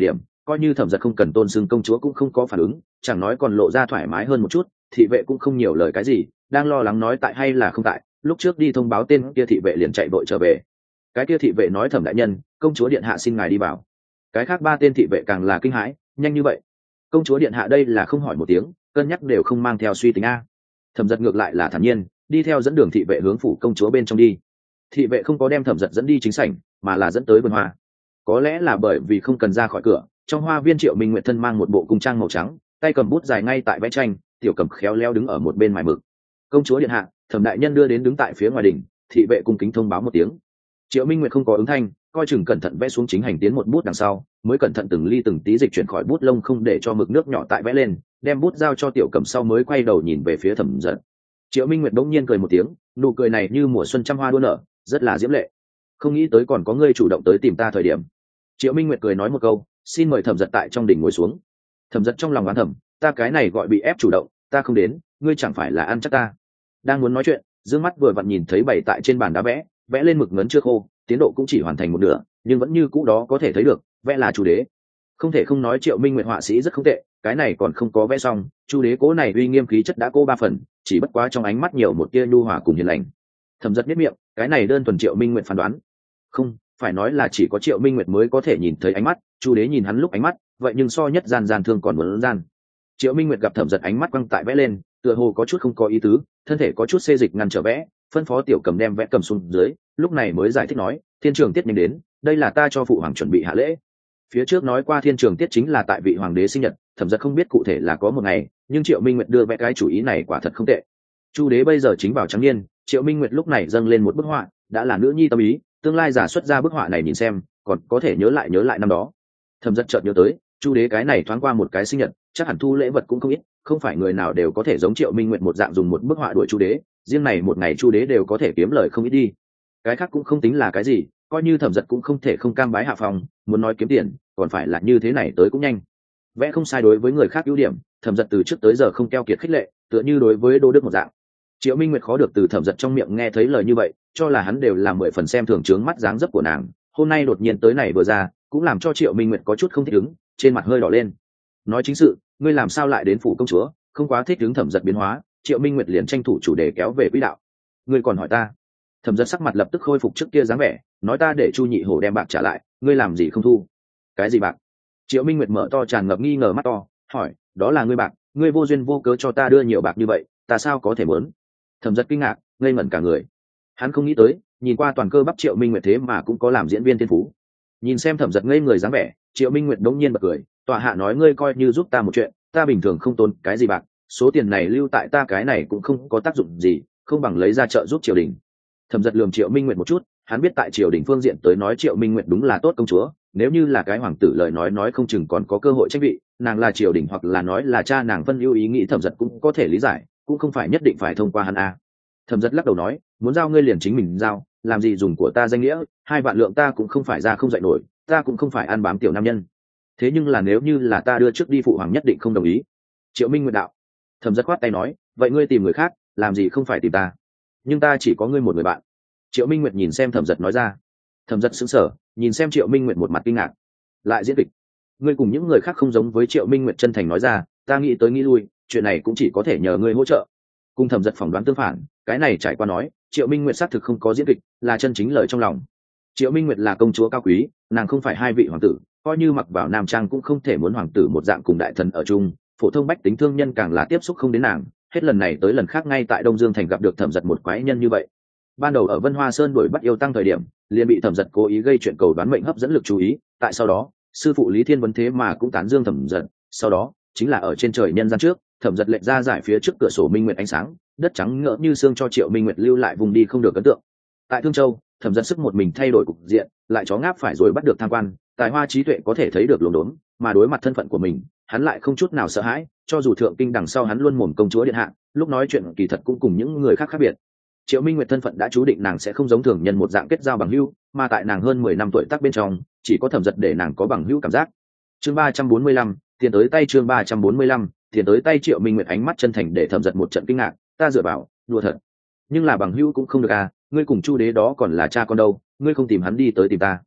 coi như thẩm giật không cần tôn xưng công chúa cũng không có phản ứng, chẳng nói còn lộ ra thoải mái hơn một chút. Thị vệ cũng không nhiều lời cái gì, đang lo lắng nói tại hay là không tại, lúc trước đi thông báo tên kia thị vệ liền chạy vội trở về. Cái kia thị vệ nói thẩm đại nhân, công chúa điện hạ xin ngài đi vào. Cái khác ba tên thị vệ càng là kinh hãi, nhanh như vậy? Công chúa điện hạ đây là không hỏi một tiếng, cân nhắc đều không mang theo suy tính a. Thẩm giật ngược lại là thản nhiên, đi theo dẫn đường thị vệ hướng phủ công chúa bên trong đi. Thị vệ không có đem thẩm giật dẫn đi chính sảnh, mà là dẫn tới vườn hoa. Có lẽ là bởi vì không cần ra khỏi cửa, trong hoa viên Triệu Minh Nguyệt thân mang một bộ cung trang màu trắng, tay cầm bút dài ngay tại vẽ tranh, tiểu cầm khéo léo đứng ở một bên mài mực. Công chúa điện hạ, thẩm đại nhân đưa đến đứng tại phía ngoài đỉnh, thị vệ cung kính thông báo một tiếng. Triệu Minh Nguyệt không có ứng thanh, coi chừng cẩn thận vẽ xuống chính hành tiến một bút đằng sau, mới cẩn thận từng ly từng tí dịch chuyển khỏi bút lông không để cho mực nước nhỏ tại vẽ lên, đem bút giao cho tiểu cầm sau mới quay đầu nhìn về phía thẩm giật. Triệu Minh Nguyệt bỗng nhiên cười một tiếng, nụ cười này như mùa xuân trăm hoa đua nở, rất là diễm lệ. Không nghĩ tới còn có ngươi chủ động tới tìm ta thời điểm. Triệu Minh Nguyệt cười nói một câu, xin mời thẩm giật tại trong đỉnh ngồi xuống. Thẩm giật trong lòng oán thầm, ta cái này gọi bị ép chủ động, ta không đến, ngươi chẳng phải là ăn chắc ta. Đang muốn nói chuyện, dương mắt vừa vặn nhìn thấy bày tại trên bàn đá vẽ, vẽ lên mực ngấn chưa khô, tiến độ cũng chỉ hoàn thành một nửa, nhưng vẫn như cũ đó có thể thấy được, vẽ là Chu đế. Không thể không nói Triệu Minh Nguyệt họa sĩ rất không tệ, cái này còn không có vẽ xong, Chu đế cố này uy nghiêm khí chất đã cố ba phần, chỉ bất quá trong ánh mắt nhiều một tia nhu hòa cùng hiền lành. Thẩm giật biết miệng, cái này đơn thuần Triệu Minh Nguyệt phán đoán. Không, phải nói là chỉ có Triệu Minh Nguyệt mới có thể nhìn thấy ánh mắt, Chu đế nhìn hắn lúc ánh mắt, vậy nhưng so nhất gian gian thương còn muốn gian. Triệu Minh Nguyệt gặp thẩm giật ánh mắt quăng tại vẽ lên, tựa hồ có chút không có ý tứ, thân thể có chút xê dịch ngăn trở vẽ, phân phó tiểu cầm đem vẽ cầm xuống dưới, lúc này mới giải thích nói, thiên trường tiết nhanh đến, đây là ta cho phụ hoàng chuẩn bị hạ lễ. Phía trước nói qua thiên trường tiết chính là tại vị hoàng đế sinh nhật, thẩm giật không biết cụ thể là có một ngày, nhưng Triệu Minh Nguyệt đưa vẽ cái chủ ý này quả thật không tệ. Chu đế bây giờ chính vào trắng niên, Triệu Minh Nguyệt lúc này dâng lên một bức họa, đã là nữ nhi tâm ý, tương lai giả xuất ra bức họa này nhìn xem, còn có thể nhớ lại nhớ lại năm đó. Thẩm giật chợt nhớ tới, Chu đế cái này thoáng qua một cái sinh nhật, chắc hẳn thu lễ vật cũng không ít, không phải người nào đều có thể giống Triệu Minh Nguyệt một dạng dùng một bức họa đuổi Chu đế, riêng này một ngày Chu đế đều có thể kiếm lời không ít đi. Cái khác cũng không tính là cái gì, coi như thẩm giật cũng không thể không cam bái hạ phòng, muốn nói kiếm tiền, còn phải là như thế này tới cũng nhanh. Vẽ không sai đối với người khác ưu điểm, thẩm giật từ trước tới giờ không keo kiệt khích lệ, tựa như đối với Đô Đức một dạng. Triệu Minh Nguyệt khó được từ thẩm giật trong miệng nghe thấy lời như vậy, cho là hắn đều là mười phần xem thường trướng mắt dáng dấp của nàng, hôm nay đột nhiên tới này vừa ra, cũng làm cho Triệu Minh Nguyệt có chút không thích ứng, trên mặt hơi đỏ lên. Nói chính sự, ngươi làm sao lại đến phủ công chúa? Không quá thích ứng thẩm giật biến hóa, Triệu Minh Nguyệt liền tranh thủ chủ đề kéo về quỹ đạo. Ngươi còn hỏi ta? Thẩm giật sắc mặt lập tức khôi phục trước kia dáng vẻ, nói ta để Chu nhị hổ đem bạc trả lại, ngươi làm gì không thu? Cái gì bạc? Triệu Minh Nguyệt mở to tràn ngập nghi ngờ mắt to, hỏi, đó là ngươi bạc, ngươi vô duyên vô cớ cho ta đưa nhiều bạc như vậy, ta sao có thể muốn? Thẩm giật kinh ngạc, ngây ngẩn cả người. Hắn không nghĩ tới, nhìn qua toàn cơ bắp Triệu Minh Nguyệt thế mà cũng có làm diễn viên thiên phú. Nhìn xem thẩm giật ngây người dáng vẻ, Triệu Minh Nguyệt đống nhiên bật cười, tòa hạ nói ngươi coi như giúp ta một chuyện, ta bình thường không tốn cái gì bạc, số tiền này lưu tại ta cái này cũng không có tác dụng gì, không bằng lấy ra chợ giúp triều đình. Thẩm giật lườm Triệu Minh Nguyệt một chút, hắn biết tại triều đình phương diện tới nói Triệu Minh Nguyệt đúng là tốt công chúa, nếu như là cái hoàng tử lời nói nói không chừng còn có cơ hội tranh vị, nàng là triều đình hoặc là nói là cha nàng phân ưu ý nghĩ thẩm giật cũng có thể lý giải, cũng không phải nhất định phải thông qua hắn a. Thẩm giật lắc đầu nói, muốn giao ngươi liền chính mình giao, làm gì dùng của ta danh nghĩa, hai vạn lượng ta cũng không phải ra không dạy nổi, ta cũng không phải ăn bám tiểu nam nhân. Thế nhưng là nếu như là ta đưa trước đi phụ hoàng nhất định không đồng ý. Triệu Minh Nguyệt đạo. Thẩm giật khoát tay nói, vậy ngươi tìm người khác, làm gì không phải tìm ta, nhưng ta chỉ có ngươi một người bạn. Triệu Minh Nguyệt nhìn xem thẩm giật nói ra. Thẩm giật sững sờ, nhìn xem Triệu Minh Nguyệt một mặt kinh ngạc. Lại diễn kịch? Ngươi cùng những người khác không giống với Triệu Minh Nguyệt chân thành nói ra, ta nghĩ tới nghĩ lui, chuyện này cũng chỉ có thể nhờ ngươi hỗ trợ. Cùng thẩm giật phỏng đoán tương phản, cái này trải qua nói, Triệu Minh Nguyệt xác thực không có diễn kịch, là chân chính lời trong lòng. Triệu Minh Nguyệt là công chúa cao quý, nàng không phải hai vị hoàng tử, coi như mặc vào nam trang cũng không thể muốn hoàng tử một dạng cùng đại thần ở chung, phổ thông bách tính thương nhân càng là tiếp xúc không đến nàng, hết lần này tới lần khác ngay tại Đông Dương thành gặp được thẩm giật một quái nhân như vậy. Ban đầu ở Vân Hoa Sơn đuổi bắt yêu tăng thời điểm, liền bị thẩm giật cố ý gây chuyện cầu đoán mệnh hấp dẫn lực chú ý, tại sau đó, sư phụ Lý Thiên Vấn thế mà cũng tán dương thẩm giật, sau đó, chính là ở trên trời nhân gian trước, thẩm giật lệnh ra giải phía trước cửa sổ minh nguyệt ánh sáng, đất trắng ngỡ như xương cho Triệu Minh Nguyệt lưu lại vùng đi không được ấn tượng. Tại Thương Châu, thẩm giật sức một mình thay đổi cục diện, lại chó ngáp phải rồi bắt được tham quan, tài hoa trí tuệ có thể thấy được luống đốn, mà đối mặt thân phận của mình, hắn lại không chút nào sợ hãi, cho dù thượng kinh đằng sau hắn luôn mồm công chúa điện hạ, lúc nói chuyện kỳ thật cũng cùng những người khác khác biệt. Triệu Minh Nguyệt thân phận đã chú định nàng sẽ không giống thường nhân một dạng kết giao bằng hữu, mà tại nàng hơn mười năm tuổi tác bên trong, chỉ có thẩm giật để nàng có bằng hữu cảm giác. Chương ba trăm bốn mươi lăm, tiền tới tay chương ba trăm bốn mươi lăm, tiền tới tay Triệu Minh Nguyệt ánh mắt chân thành để thẩm giật một trận kinh ngạc, ta dựa vào, đùa thật. Nhưng là bằng hữu cũng không được à, ngươi cùng Chu đế đó còn là cha con đâu, ngươi không tìm hắn đi tới tìm ta.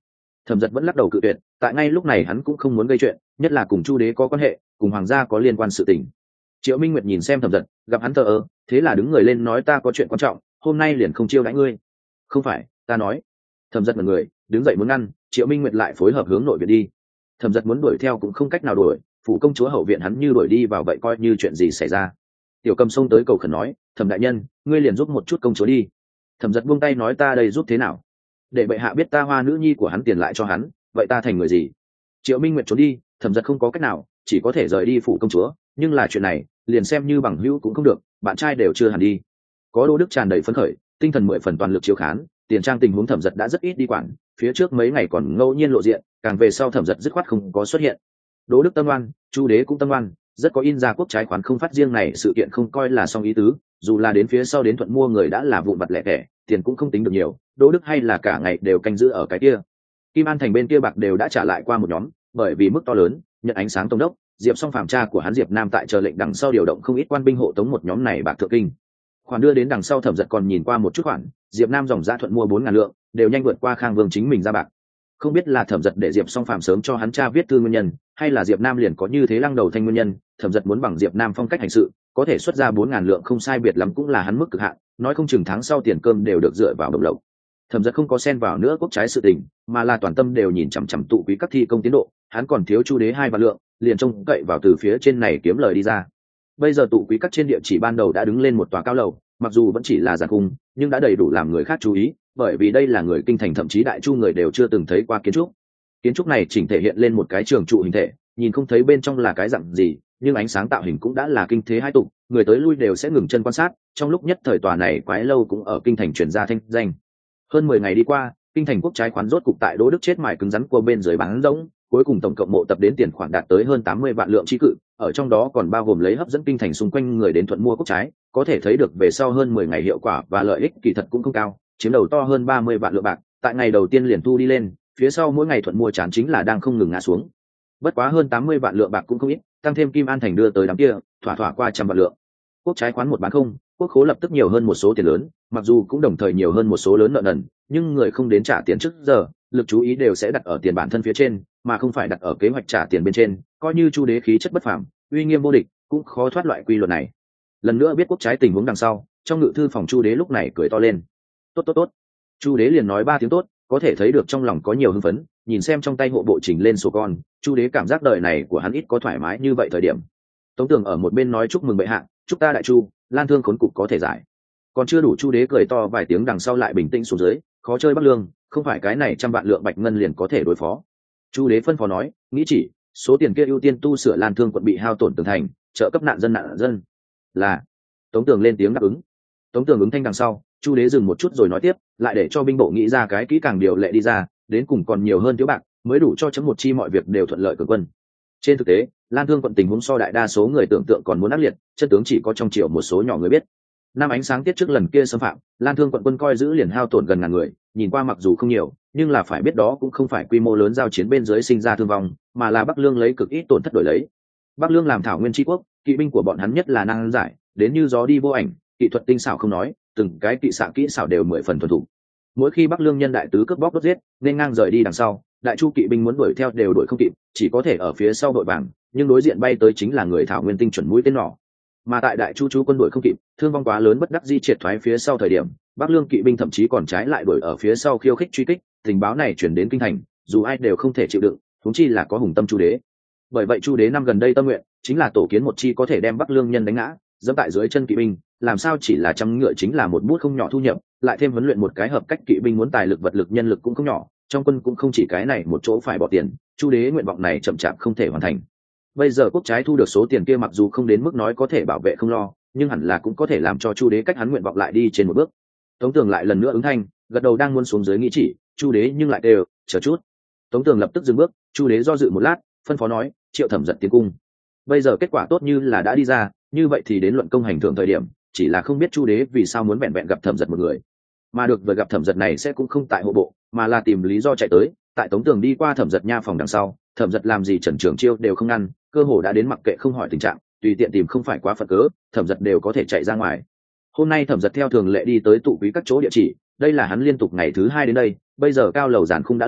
Thẩm Dật vẫn lắc đầu cự tuyệt, tại ngay lúc này hắn cũng không muốn gây chuyện, nhất là cùng Chu đế có quan hệ, cùng hoàng gia có liên quan sự tình. Triệu Minh Nguyệt nhìn xem Thẩm Dật, gặp hắn thờ ơ, thế là đứng người lên nói ta có chuyện quan trọng, hôm nay liền không chiêu đãi ngươi. Không phải, ta nói. Thẩm Dật ngẩn người, đứng dậy muốn ngăn, Triệu Minh Nguyệt lại phối hợp hướng nội viện đi. Thẩm Dật muốn đuổi theo cũng không cách nào đuổi, phủ công chúa hậu viện hắn như đuổi đi vào vậy coi như chuyện gì xảy ra. Tiểu Cầm xông tới cầu khẩn nói, Thẩm đại nhân, ngươi liền giúp một chút công chúa đi. Thẩm Dật buông tay nói ta đây giúp thế nào? Để bệ hạ biết ta hoa nữ nhi của hắn tiền lại cho hắn, vậy ta thành người gì? Triệu Minh Nguyệt trốn đi, Thẩm Dật không có cách nào, chỉ có thể rời đi phủ công chúa, nhưng là chuyện này liền xem như bằng hữu cũng không được, bạn trai đều chưa hẳn đi. Có Đỗ Đức tràn đầy phấn khởi, tinh thần mười phần toàn lực chiếu khán, tiền trang tình huống Thẩm Dật đã rất ít đi quản, phía trước mấy ngày còn ngẫu nhiên lộ diện, càng về sau Thẩm Dật dứt khoát không có xuất hiện. Đỗ Đức tâm oan, Chu đế cũng tâm oan, rất có in ra quốc trái khoán không phát riêng này sự kiện không coi là song ý tứ, dù là đến phía sau đến thuận mua người đã là vụn vặt lẻ tẻ, tiền cũng không tính được nhiều, Đỗ Đức hay là cả ngày đều canh giữ ở cái kia. Kim An thành bên kia bạc đều đã trả lại qua một nhóm, bởi vì mức to lớn, nhận ánh sáng tổng đốc, Diệp Song Phàm cha của hắn Diệp Nam tại chờ lệnh đằng sau điều động không ít quan binh hộ tống một nhóm này bạc thượng kinh. Khoản đưa đến đằng sau Thẩm Dật còn nhìn qua một chút khoản, Diệp Nam dòng giá thuận mua bốn ngàn lượng, đều nhanh vượt qua Khang Vương chính mình ra bạc. Không biết là Thẩm Dật để Diệp Song Phàm sớm cho hắn cha viết thư nguyên nhân, hay là Diệp Nam liền có như thế lăng đầu thanh nguyên nhân, Thẩm Dật muốn bằng Diệp Nam phong cách hành sự, có thể xuất ra bốn ngàn lượng không sai biệt lắm cũng là hắn mức cực hạn, nói không chừng tháng sau tiền cơm đều được dựa vào đồng lộc. Thẩm Dật không có xen vào nữa quốc trái sự tình, mà là toàn tâm đều nhìn chằm chằm tụ quý các thi công tiến độ, hắn còn thiếu Chu đế hai vạn lượng, liền trông cậy vào từ phía trên này kiếm lời đi ra. Bây giờ tụ quý các trên địa chỉ ban đầu đã đứng lên một tòa cao lầu, mặc dù vẫn chỉ là giàn khung, nhưng đã đầy đủ làm người khác chú ý, bởi vì đây là người kinh thành thậm chí đại chu người đều chưa từng thấy qua kiến trúc. Kiến trúc này chỉnh thể hiện lên một cái trường trụ hình thể, nhìn không thấy bên trong là cái dạng gì, nhưng ánh sáng tạo hình cũng đã là kinh thế hai tục, người tới lui đều sẽ ngừng chân quan sát. Trong lúc nhất thời tòa này quái lâu cũng ở kinh thành truyền ra thanh danh. Hơn mười ngày đi qua, kinh thành quốc trái khoán rốt cục tại Đỗ Đức chết mài cứng rắn của bên dưới bán rỗng, cuối cùng tổng cộng mộ tập đến tiền khoản đạt tới hơn tám mươi vạn lượng chi cự, ở trong đó còn bao gồm lấy hấp dẫn kinh thành xung quanh người đến thuận mua quốc trái, có thể thấy được về sau hơn mười ngày hiệu quả và lợi ích kỳ thật cũng không cao, chiếm đầu to hơn ba mươi vạn lượng bạc, tại ngày đầu tiên liền thu đi lên, phía sau mỗi ngày thuận mua chán chính là đang không ngừng ngã xuống. Bất quá hơn tám mươi vạn lượng bạc cũng không ít, tăng thêm Kim An thành đưa tới đám kia, thỏa thỏa qua trăm vạn lượng. Quốc trái khoán một bán không, quốc khố lập tức nhiều hơn một số tiền lớn, mặc dù cũng đồng thời nhiều hơn một số lớn nợ nần, nhưng người không đến trả tiền trước giờ, lực chú ý đều sẽ đặt ở tiền bản thân phía trên, mà không phải đặt ở kế hoạch trả tiền bên trên, coi như Chu đế khí chất bất phàm, uy nghiêm vô địch, cũng khó thoát loại quy luật này. Lần nữa biết quốc trái tình huống đằng sau, trong ngự thư phòng Chu đế lúc này cười to lên. Tốt tốt tốt. Chu đế liền nói ba tiếng tốt, có thể thấy được trong lòng có nhiều hưng phấn, nhìn xem trong tay hộ bộ trình lên sổ con, Chu đế cảm giác đời này của hắn ít có thoải mái như vậy thời điểm. Tống Tường ở một bên nói chúc mừng bệ hạ, chúc ta đại chu, lan thương khốn cục có thể giải. Còn chưa đủ, Chu đế cười to vài tiếng đằng sau lại bình tĩnh xuống dưới, khó chơi Bắc Lương, không phải cái này trăm vạn lượng bạch ngân liền có thể đối phó. Chu đế phân phó nói, nghĩ chỉ số tiền kia ưu tiên tu sửa lan thương quận bị hao tổn tường thành, trợ cấp nạn dân nạn dân. Là. Tống Tường lên tiếng đáp ứng. Tống Tường ứng thanh đằng sau, Chu đế dừng một chút rồi nói tiếp, lại để cho binh bộ nghĩ ra cái kỹ càng điều lệ đi ra, đến cùng còn nhiều hơn thiếu bạc, mới đủ cho chấm một chi mọi việc đều thuận lợi cường quân. Trên thực tế, lan thương quận tình huống so đại đa số người tưởng tượng còn muốn ác liệt, chân tướng chỉ có trong triều một số nhỏ người biết. Năm ánh sáng tiết trước lần kia xâm phạm, lan thương quận quân coi giữ liền hao tổn gần ngàn người, nhìn qua mặc dù không nhiều, nhưng là phải biết đó cũng không phải quy mô lớn giao chiến bên dưới sinh ra thương vong, mà là Bắc Lương lấy cực ít tổn thất đổi lấy. Bắc Lương làm thảo nguyên tri quốc, kỵ binh của bọn hắn nhất là năng giải, đến như gió đi vô ảnh, kỹ thuật tinh xảo không nói, từng cái kỵ xạ kỹ xảo đều mười phần thuần thủ. Mỗi khi Bắc Lương nhân đại tứ cướp bóc đốt giết, nên ngang rời đi đằng sau, đại chu kỵ binh muốn đuổi theo đều đuổi không kịp, chỉ có thể ở phía sau đội vàng, nhưng đối diện bay tới chính là người thảo nguyên tinh chuẩn mũi tên nỏ. Mà tại đại chu chú quân đuổi không kịp, thương vong quá lớn bất đắc di triệt thoái phía sau thời điểm, Bắc Lương kỵ binh thậm chí còn trái lại đuổi ở phía sau khiêu khích truy kích, tình báo này chuyển đến kinh thành, dù ai đều không thể chịu đựng, huống chi là có hùng tâm Chu đế. Bởi vậy Chu đế năm gần đây tâm nguyện chính là tổ kiến một chi có thể đem Bắc Lương nhân đánh ngã, dẫm tại dưới chân kỵ binh, làm sao chỉ là trăm ngựa chính là một bút không nhỏ thu nhập, lại thêm huấn luyện một cái hợp cách kỵ binh muốn tài lực vật lực nhân lực cũng không nhỏ, trong quân cũng không chỉ cái này một chỗ phải bỏ tiền, Chu đế nguyện vọng này chậm chạp không thể hoàn thành. Bây giờ quốc trái thu được số tiền kia mặc dù không đến mức nói có thể bảo vệ không lo, nhưng hẳn là cũng có thể làm cho Chu đế cách hắn nguyện vọng lại đi trên một bước. Tống Tường lại lần nữa ứng thanh, gật đầu đang muốn xuống dưới nghĩ chỉ, Chu đế nhưng lại đều chờ chút. Tống Tường lập tức dừng bước, Chu đế do dự một lát, phân phó nói, triệu thẩm giật tiến cung. Bây giờ kết quả tốt như là đã đi ra, như vậy thì đến luận công hành thưởng thời điểm, chỉ là không biết Chu đế vì sao muốn vẹn vẹn gặp thẩm giật một người, mà được vừa gặp thẩm giật này sẽ cũng không tại hộ bộ, mà là tìm lý do chạy tới. Tại Tống Tường đi qua thẩm giật nha phòng đằng sau, thẩm giật làm gì Trần Trường Chiêu đều không ngăn, cơ hồ đã đến mặc kệ không hỏi tình trạng, tùy tiện tìm không phải quá phật cớ, thẩm giật đều có thể chạy ra ngoài. Hôm nay thẩm giật theo thường lệ đi tới tụ quý các chỗ địa chỉ, đây là hắn liên tục ngày thứ hai đến đây, bây giờ cao lầu giàn khung đã lên,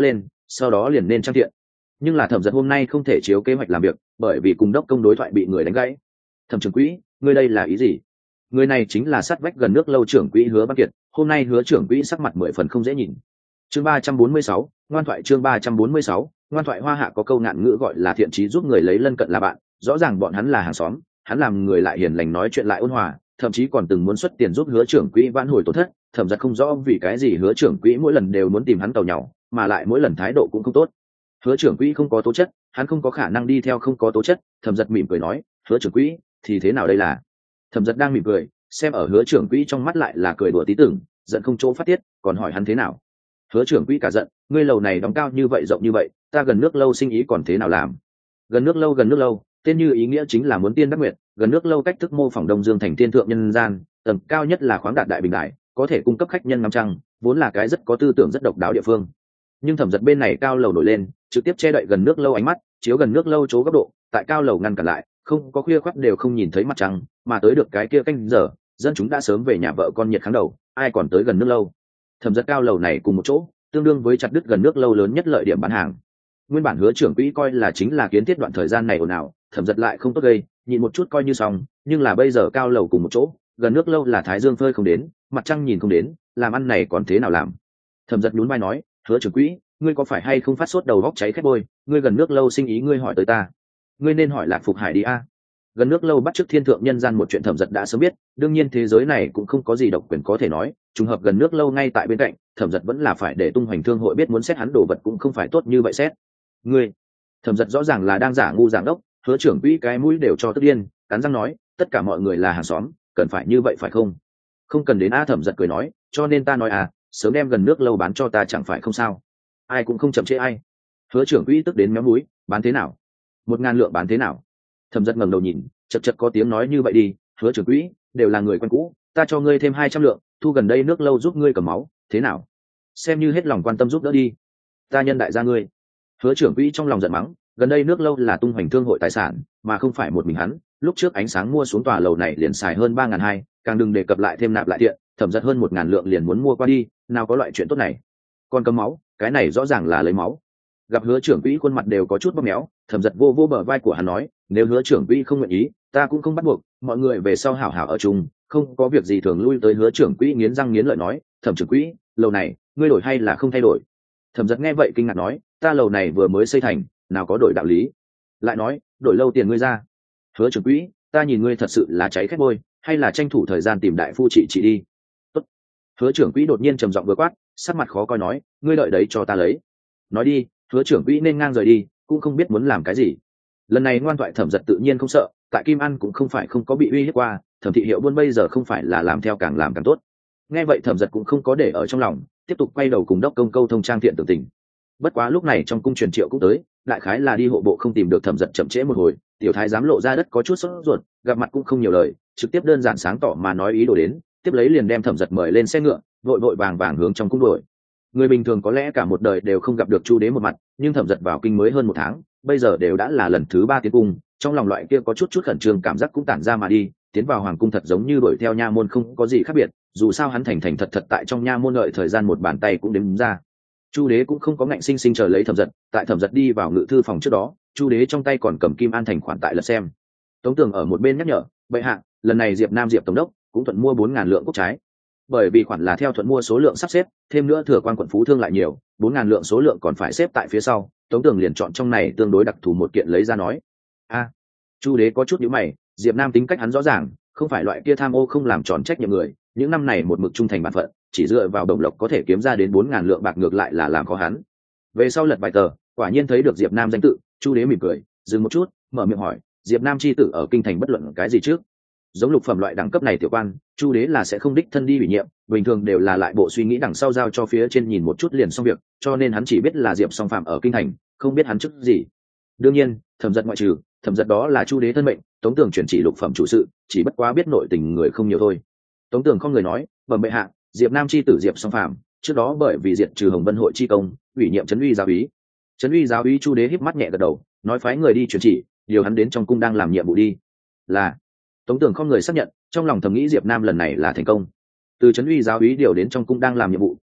sau đó liền nên trang thiện. Nhưng là thẩm giật hôm nay không thể chiếu kế hoạch làm việc, bởi vì cùng đốc công đối thoại bị người đánh gãy. Thẩm trưởng quỹ, ngươi đây là ý gì? Người này chính là sát vách gần nước lâu trưởng quỹ Hứa Văn Kiệt. Hôm nay Hứa trưởng quỹ sắc mặt mười phần không dễ nhìn. Chương ba trăm bốn mươi sáu, ngoan thoại. Chương ba trăm bốn mươi sáu, ngoan thoại. Hoa Hạ có câu ngạn ngữ gọi là thiện chí giúp người lấy lân cận là bạn. Rõ ràng bọn hắn là hàng xóm, hắn làm người lại hiền lành, nói chuyện lại ôn hòa, thậm chí còn từng muốn xuất tiền giúp Hứa trưởng quỹ vãn hồi tổn thất. Thẩm giật không rõ vì cái gì Hứa trưởng quỹ mỗi lần đều muốn tìm hắn tàu nhàu, mà lại mỗi lần thái độ cũng không tốt. Hứa trưởng quỹ không có tố chất, hắn không có khả năng đi theo không có tố chất. Thẩm giật mỉm cười nói, Hứa trưởng quỹ thì thế nào đây là? Thẩm giật đang mỉm cười, xem ở Hứa trưởng quỹ trong mắt lại là cười đùa tí tưởng, giận không chỗ phát tiết, còn hỏi hắn thế nào. Hứa trưởng quỹ cả giận, ngươi lầu này đóng cao như vậy, rộng như vậy, ta gần nước lâu sinh ý còn thế nào làm? Gần nước lâu, gần nước lâu tên như ý nghĩa chính là muốn tiên đắc nguyện. Gần nước lâu cách thức mô phỏng Đông Dương thành tiên thượng nhân gian, tầng cao nhất là khoáng đạt đại bình đại, có thể cung cấp khách nhân ngắm trăng, vốn là cái rất có tư tưởng rất độc đáo địa phương. Nhưng thẩm giật bên này cao lầu nổi lên, trực tiếp che đậy gần nước lâu ánh mắt, chiếu gần nước lâu chỗ góc độ, tại cao lầu ngăn cản lại, không có khuya khoắt đều không nhìn thấy mặt trăng, mà tới được cái kia canh giờ, dân chúng đã sớm về nhà vợ con nhiệt kháng đầu, ai còn tới gần nước lâu. Thẩm giật cao lầu này cùng một chỗ, tương đương với chặt đứt gần nước lâu lớn nhất lợi điểm bán hàng. Nguyên bản Hứa trưởng quỹ coi là chính là kiến thiết đoạn thời gian này ồn ào, thẩm giật lại không tốt gây, nhịn một chút coi như xong, nhưng là bây giờ cao lầu cùng một chỗ, gần nước lâu là thái dương phơi không đến, mặt trăng nhìn không đến, làm ăn này còn thế nào làm? Thẩm giật nhún vai nói, Hứa trưởng quỹ, ngươi có phải hay không phát sốt đầu góc cháy khét bôi, ngươi gần nước lâu sinh ý ngươi hỏi tới ta, ngươi nên hỏi Lạc Phục Hải đi a. Gần nước lâu bắt chước thiên thượng nhân gian một chuyện thẩm giật đã sớm biết, đương nhiên thế giới này cũng không có gì độc quyền có thể nói, trùng hợp gần nước lâu ngay tại bên cạnh, thẩm giật vẫn là phải để tung hoành thương hội biết muốn xét hắn đồ vật cũng không phải tốt như vậy xét. Ngươi, thẩm giật rõ ràng là đang giả ngu giảng đốc. Hứa trưởng quỹ cái mũi đều cho tức điên, cắn răng nói, tất cả mọi người là hàng xóm, cần phải như vậy phải không? Không cần đến a. Thẩm giật cười nói, cho nên ta nói à, sớm đem gần nước lâu bán cho ta chẳng phải không sao? Ai cũng không chậm trễ ai. Hứa trưởng quỹ tức đến méo mũi, bán thế nào? Một ngàn lượng bán thế nào? Thẩm giật ngẩng đầu nhìn, chật chật có tiếng nói, như vậy đi, Hứa trưởng quỹ, đều là người quen cũ, ta cho ngươi thêm hai trăm lượng, thu gần đây nước lâu giúp ngươi cầm máu, thế nào? Xem như hết lòng quan tâm giúp đỡ đi. Ta nhân đại gia ngươi. Hứa trưởng quỹ trong lòng giận mắng, gần đây nước lâu là tung hoành thương hội tài sản, mà không phải một mình hắn. Lúc trước ánh sáng mua xuống tòa lầu này liền xài hơn ba ngàn hai, càng đừng đề cập lại thêm nạp lại tiện, thẩm giật hơn một ngàn lượng liền muốn mua qua đi, nào có loại chuyện tốt này. Còn cầm máu, cái này rõ ràng là lấy máu. Gặp Hứa trưởng quỹ khuôn mặt đều có chút bóp méo, thẩm giật vô vô bờ vai của hắn nói, nếu Hứa trưởng quỹ không nguyện ý, ta cũng không bắt buộc, mọi người về sau hảo hảo ở chung, không có việc gì thường lui tới. Hứa trưởng quỹ nghiến răng nghiến lợi nói, thẩm trưởng quỹ, lầu này ngươi đổi hay là không thay đổi? Thẩm giật nghe vậy kinh ngạc nói, ta lầu này vừa mới xây thành, nào có đổi đạo lý. Lại nói, đổi lâu tiền ngươi ra. Hứa trưởng quỹ, ta nhìn ngươi thật sự là cháy khét bôi, hay là tranh thủ thời gian tìm đại phu trị trị đi. Tốt. Hứa trưởng quỹ đột nhiên trầm giọng vừa quát, sắc mặt khó coi nói, ngươi đợi đấy cho ta lấy. Nói đi. Hứa trưởng quỹ nên ngang rời đi, cũng không biết muốn làm cái gì. Lần này ngoan thoại thẩm giật tự nhiên không sợ, tại Kim An cũng không phải không có bị uy hiếp qua, Thẩm thị hiệu buôn bây giờ không phải là làm theo càng làm càng tốt. Nghe vậy thẩm giật cũng không có để ở trong lòng, tiếp tục quay đầu cùng đốc công câu thông trang thiện tưởng tình. Bất quá lúc này trong cung truyền triệu cũng tới, đại khái là đi hộ bộ không tìm được thẩm giật chậm trễ một hồi, tiểu thái giám Lộ Ra Đất có chút sốt ruột, gặp mặt cũng không nhiều lời, trực tiếp đơn giản sáng tỏ mà nói ý đồ đến, tiếp lấy liền đem thẩm giật mời lên xe ngựa, vội vội vàng vàng hướng trong cung đuổi. Người bình thường có lẽ cả một đời đều không gặp được Chu đế một mặt, nhưng thẩm giật vào kinh mới hơn một tháng, bây giờ đều đã là lần thứ ba tiến cung, trong lòng loại kia có chút chút khẩn trương cảm giác cũng tản ra mà đi, tiến vào hoàng cung thật giống như đuổi theo nha môn không có gì khác biệt, dù sao hắn thành thành thật thật tại trong nha môn đợi thời gian một bàn tay cũng đếm ra. Chu đế cũng không có ngạnh sinh sinh chờ lấy thẩm giật, tại thẩm giật đi vào ngự thư phòng trước đó, Chu đế trong tay còn cầm Kim An thành khoản tại lật xem. Tống Tường ở một bên nhắc nhở, bệ hạ, lần này Diệp Nam Diệp tổng đốc cũng thuận mua bốn ngàn lượng quốc trái. Bởi vì khoản là theo thuận mua số lượng sắp xếp, thêm nữa thừa quan quận phú thương lại nhiều, bốn ngàn lượng số lượng còn phải xếp tại phía sau. Tống Tường liền chọn trong này tương đối đặc thù một kiện lấy ra nói. A, Chu đế có chút nhíu mày, Diệp Nam tính cách hắn rõ ràng, không phải loại kia tham ô không làm tròn trách nhiệm người, những năm này một mực trung thành bản phận, chỉ dựa vào đồng lộc có thể kiếm ra đến bốn ngàn lượng bạc ngược lại là làm khó hắn. Về sau lật vài tờ, quả nhiên thấy được Diệp Nam danh tự, Chu đế mỉm cười, dừng một chút, mở miệng hỏi, Diệp Nam chi tử ở kinh thành bất luận cái gì trước? Giống lục phẩm loại đẳng cấp này tiểu quan, Chu đế là sẽ không đích thân đi ủy nhiệm, bình thường đều là lại bộ suy nghĩ đằng sau giao cho phía trên nhìn một chút liền xong việc, cho nên hắn chỉ biết là Diệp Song Phạm ở kinh thành, không biết hắn chức gì. Đương nhiên, thẩm giật ngoại trừ, thẩm giật đó là Chu đế thân mệnh, Tống Tường chuyển chỉ lục phẩm chủ sự, chỉ bất quá biết nội tình người không nhiều thôi. Tống Tường không người nói, bẩm bệ hạ, Diệp Nam chi tử Diệp Song Phạm, trước đó bởi vì diệt trừ Hồng Vân hội chi công, ủy nhiệm trấn uy giáo úy. Trấn uy giáo úy Chu đế híp mắt nhẹ gật đầu, nói phái người đi chuyển chỉ, điều hắn đến trong cung đang làm nhiệm vụ đi. Là. Tống Tường không người xác nhận, trong lòng thầm nghĩ Diệp Nam lần này là thành công. Từ trấn uy giáo úy điều đến trong cung đang làm nhiệm vụ,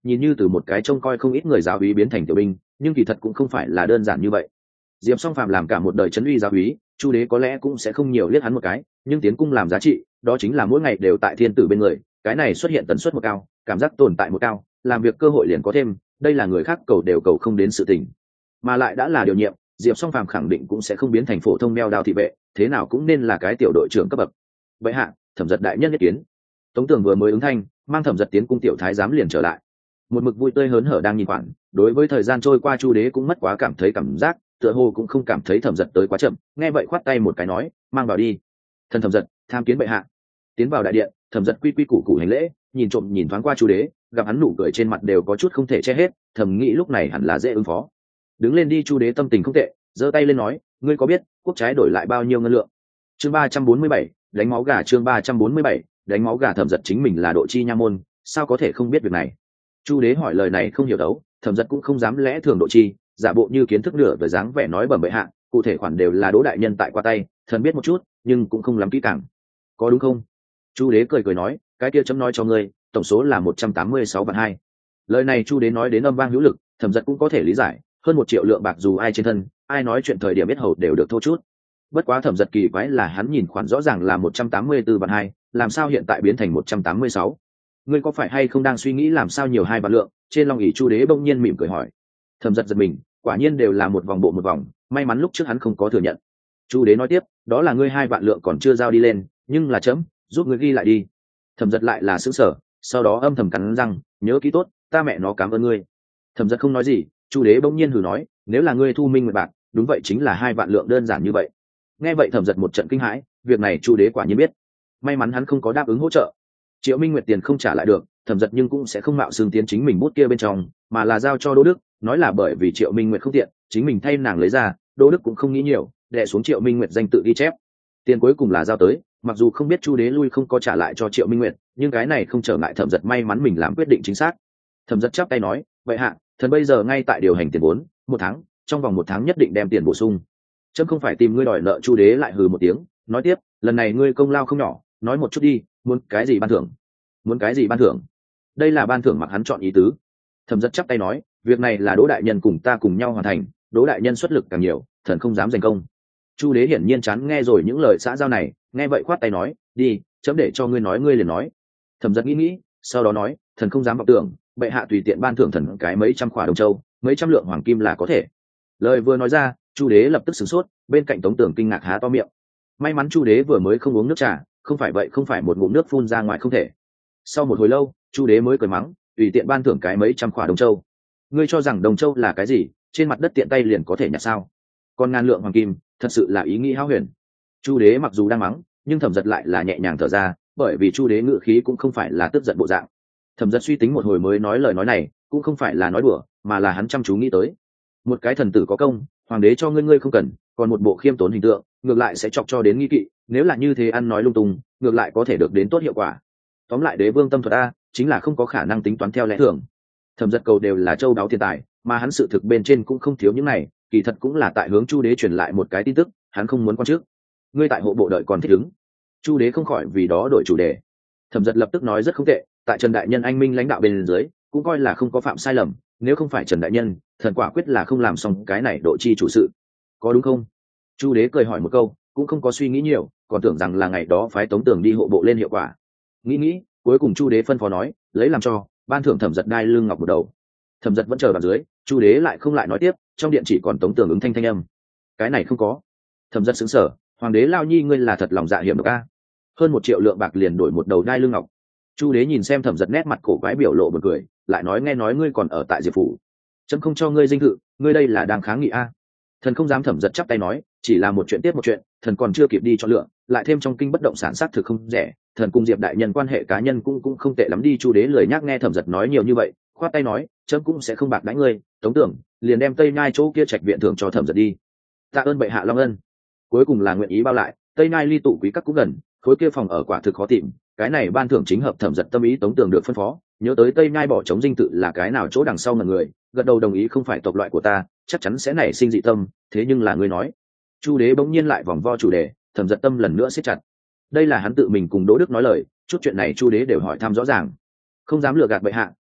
nhìn như từ một cái trông coi không ít người giáo úy biến thành tiểu binh, nhưng kỳ thật cũng không phải là đơn giản như vậy. Diệp Song Phàm làm cả một đời trấn uy giáo úy, Chu Đế có lẽ cũng sẽ không nhiều liếc hắn một cái, nhưng tiến cung làm giá trị, đó chính là mỗi ngày đều tại thiên tử bên người, cái này xuất hiện tần suất một cao, cảm giác tồn tại một cao, làm việc cơ hội liền có thêm, đây là người khác cầu đều cầu không đến sự tình. Mà lại đã là điều nhiệm, Diệp Song Phàm khẳng định cũng sẽ không biến thành phổ thông meo đao thị vệ, thế nào cũng nên là cái tiểu đội trưởng cấp bậc. Vậy hạ, Thẩm Giật đại nhân nhất kiến. Tống Tường vừa mới ứng thanh, mang Thẩm Giật tiến cung tiểu thái giám liền trở lại. Một mực vui tươi hớn hở đang nhìn quản, đối với thời gian trôi qua Chu Đế cũng mất quá cảm thấy cảm giác, tựa hồ cũng không cảm thấy Thẩm Giật tới quá chậm, nghe vậy khoát tay một cái nói, mang vào đi. Thần Thẩm Giật, tham kiến bệ hạ. Tiến vào đại điện, Thẩm Giật quy quy củ củ hành lễ, nhìn trộm nhìn thoáng qua Chu Đế, gặp hắn nụ cười trên mặt đều có chút không thể che hết, thầm nghĩ lúc này hẳn là dễ ứng phó. Đứng lên đi. Chu Đế tâm tình không tệ, giơ tay lên nói, ngươi có biết quốc trái đổi lại bao nhiêu ngân lượng? Chương ba trăm bốn mươi bảy, đánh máu gà. Chương ba trăm bốn mươi bảy, đánh máu gà. Thẩm Giật chính mình là độ chi nha môn, sao có thể không biết việc này? Chu Đế hỏi lời này không hiểu đấu, Thẩm Giật cũng không dám lẽ thường độ chi, giả bộ như kiến thức nửa về dáng vẻ nói bẩm bệ hạ, cụ thể khoản đều là Đỗ đại nhân tại qua tay, thần biết một chút, nhưng cũng không lắm kỹ càng. Có đúng không? Chu Đế cười cười nói, cái kia chấm nói cho ngươi, tổng số là một trăm tám mươi sáu vạn hai. Lời này Chu Đế nói đến âm vang hữu lực, Thẩm Giật cũng có thể lý giải, hơn một triệu lượng bạc dù ai trên thân, ai nói chuyện thời điểm biết hầu đều được thô chút. Bất quá Thẩm Giật kỳ quái là hắn nhìn khoản rõ ràng là một trăm tám mươi tư vạn hai, làm sao hiện tại biến thành một trăm tám mươi sáu? Ngươi có phải hay không đang suy nghĩ làm sao nhiều hai vạn lượng? Trên long ỷ Chu Đế bỗng nhiên mỉm cười hỏi. Thẩm Giật giật mình, quả nhiên đều là một vòng bộ một vòng, may mắn lúc trước hắn không có thừa nhận. Chu Đế nói tiếp, đó là ngươi hai vạn lượng còn chưa giao đi lên, nhưng là chấm giúp ngươi ghi lại đi. Thẩm Giật lại là sững sờ, sau đó âm thầm cắn răng, nhớ kỹ tốt, ta mẹ nó cảm ơn ngươi. Thẩm Giật không nói gì, Chu Đế bỗng nhiên hừ nói, nếu là ngươi thu minh nguyệt bạc, đúng vậy chính là hai vạn lượng đơn giản như vậy. Nghe vậy Thẩm Giật một trận kinh hãi, việc này Chu Đế quả nhiên biết. May mắn hắn không có đáp ứng hỗ trợ. Triệu Minh Nguyệt tiền không trả lại được, Thẩm Giật nhưng cũng sẽ không mạo xương tiến chính mình bút kia bên trong, mà là giao cho Đỗ Đức, nói là bởi vì Triệu Minh Nguyệt không tiện, chính mình thay nàng lấy ra, Đỗ Đức cũng không nghĩ nhiều, đè xuống Triệu Minh Nguyệt danh tự ghi chép. Tiền cuối cùng là giao tới, mặc dù không biết Chu Đế lui không có trả lại cho Triệu Minh Nguyệt, nhưng cái này không trở ngại Thẩm Giật may mắn mình làm quyết định chính xác. Thẩm Giật chắp tay nói, vậy hạ, thần bây giờ ngay tại điều hành tiền vốn, một tháng, trong vòng một tháng nhất định đem tiền bổ sung. Chấm không phải tìm ngươi đòi nợ. Chu Đế lại hừ một tiếng, nói tiếp, lần này ngươi công lao không nhỏ, nói một chút đi, muốn cái gì ban thưởng? Muốn cái gì ban thưởng? Đây là ban thưởng mặc hắn chọn ý tứ. Thẩm Giật chắp tay nói, việc này là Đỗ đại nhân cùng ta cùng nhau hoàn thành, Đỗ đại nhân xuất lực càng nhiều, thần không dám giành công. Chu Đế hiển nhiên chán nghe rồi những lời xã giao này, nghe vậy khoát tay nói, đi, chấm để cho ngươi nói ngươi liền nói. Thẩm Giật nghĩ nghĩ, sau đó nói, thần không dám vọng tưởng, bệ hạ tùy tiện ban thưởng thần cái mấy trăm khỏa đồng châu, mấy trăm lượng hoàng kim là có thể. Lời vừa nói ra, Chu Đế lập tức sửng sốt, bên cạnh Tống Tưởng kinh ngạc há to miệng. May mắn Chu Đế vừa mới không uống nước trà, không phải vậy không phải một ngụm nước phun ra ngoài không thể. Sau một hồi lâu, Chu Đế mới cười mắng, tùy tiện ban thưởng cái mấy trăm khỏa đồng châu. Ngươi cho rằng đồng châu là cái gì, trên mặt đất tiện tay liền có thể nhặt sao? Còn ngàn lượng hoàng kim, thật sự là ý nghĩ hão huyền. Chu Đế mặc dù đang mắng, nhưng Thẩm Giật lại là nhẹ nhàng thở ra, bởi vì Chu Đế ngự khí cũng không phải là tức giận bộ dạng. Thẩm Giật suy tính một hồi mới nói lời nói này, cũng không phải là nói đùa, mà là hắn chăm chú nghĩ tới. Một cái thần tử có công, hoàng đế cho ngươi ngươi không cần, còn một bộ khiêm tốn hình tượng, ngược lại sẽ chọc cho đến nghi kỵ, nếu là như thế ăn nói lung tung, ngược lại có thể được đến tốt hiệu quả. Tóm lại đế vương tâm thuật a, chính là không có khả năng tính toán theo lẽ thường. Thẩm Giật cầu đều là châu đáo tiền tài, mà hắn sự thực bên trên cũng không thiếu những này, kỳ thật cũng là tại hướng Chu Đế truyền lại một cái tin tức, hắn không muốn quan trước. Ngươi tại hộ bộ đợi còn thích ứng. Chu Đế không khỏi vì đó đổi chủ đề. Thẩm Giật lập tức nói rất không tệ, tại Trần đại nhân anh minh lãnh đạo bên dưới, cũng coi là không có phạm sai lầm, nếu không phải Trần đại nhân, thần quả quyết là không làm xong cái này độ chi chủ sự. Có đúng không? Chu Đế cười hỏi một câu, cũng không có suy nghĩ nhiều, còn tưởng rằng là ngày đó phái Tống Tường đi hộ bộ lên hiệu quả. Nghĩ nghĩ, cuối cùng Chu Đế phân phó nói, lấy làm cho, ban thưởng Thẩm Giật đai lưng ngọc một đầu. Thẩm Giật vẫn chờ ở dưới, Chu Đế lại không lại nói tiếp, trong điện chỉ còn Tống Tường ứng thanh thanh âm. Cái này không có. Thẩm Giật sững sờ, hoàng đế lao nhi ngươi là thật lòng dạ hiểm độc a. Hơn một triệu lượng bạc liền đổi một đầu đai lưng ngọc. Chu Đế nhìn xem Thẩm Giật nét mặt cổ quái biểu lộ buồn cười, lại nói nghe nói ngươi còn ở tại Diệp phủ, chấm không cho ngươi dinh thự, ngươi đây là đang kháng nghị a? Thần không dám. Thẩm Giật chắp tay nói, chỉ là một chuyện tiếp một chuyện, thần còn chưa kịp đi cho lựa, lại thêm trong kinh bất động sản xác thực không rẻ, thần cùng Diệp đại nhân quan hệ cá nhân cũng cũng không tệ lắm đi. Chu Đế lười nhắc nghe Thẩm Giật nói nhiều như vậy, khoát tay nói, chấm cũng sẽ không bạc đãi ngươi. Tống Tưởng liền đem Tây Nhai chỗ kia trạch viện thưởng cho Thẩm Giật đi. Tạ ơn bệ hạ long ân. Cuối cùng là nguyện ý bao lại, Tây Nhai ly tụ quý các cũng gần, khối kia phòng ở quả thực khó tìm, cái này ban thưởng chính hợp Thẩm Giật tâm ý. Tống Tưởng được phân phó, nhớ tới Tây Nhai bỏ trống dinh tự là cái nào chỗ đằng sau ngần người, gật đầu đồng ý, không phải tộc loại của ta, chắc chắn sẽ nảy sinh dị tâm, thế nhưng là ngươi nói. Chu Đế bỗng nhiên lại vòng vo chủ đề, Thẩm Giật tâm lần nữa siết chặt. Đây là hắn tự mình cùng Đỗ Đức nói lời, chút chuyện này Chu Đế đều hỏi thăm rõ ràng. Không dám lừa gạt bệ hạ,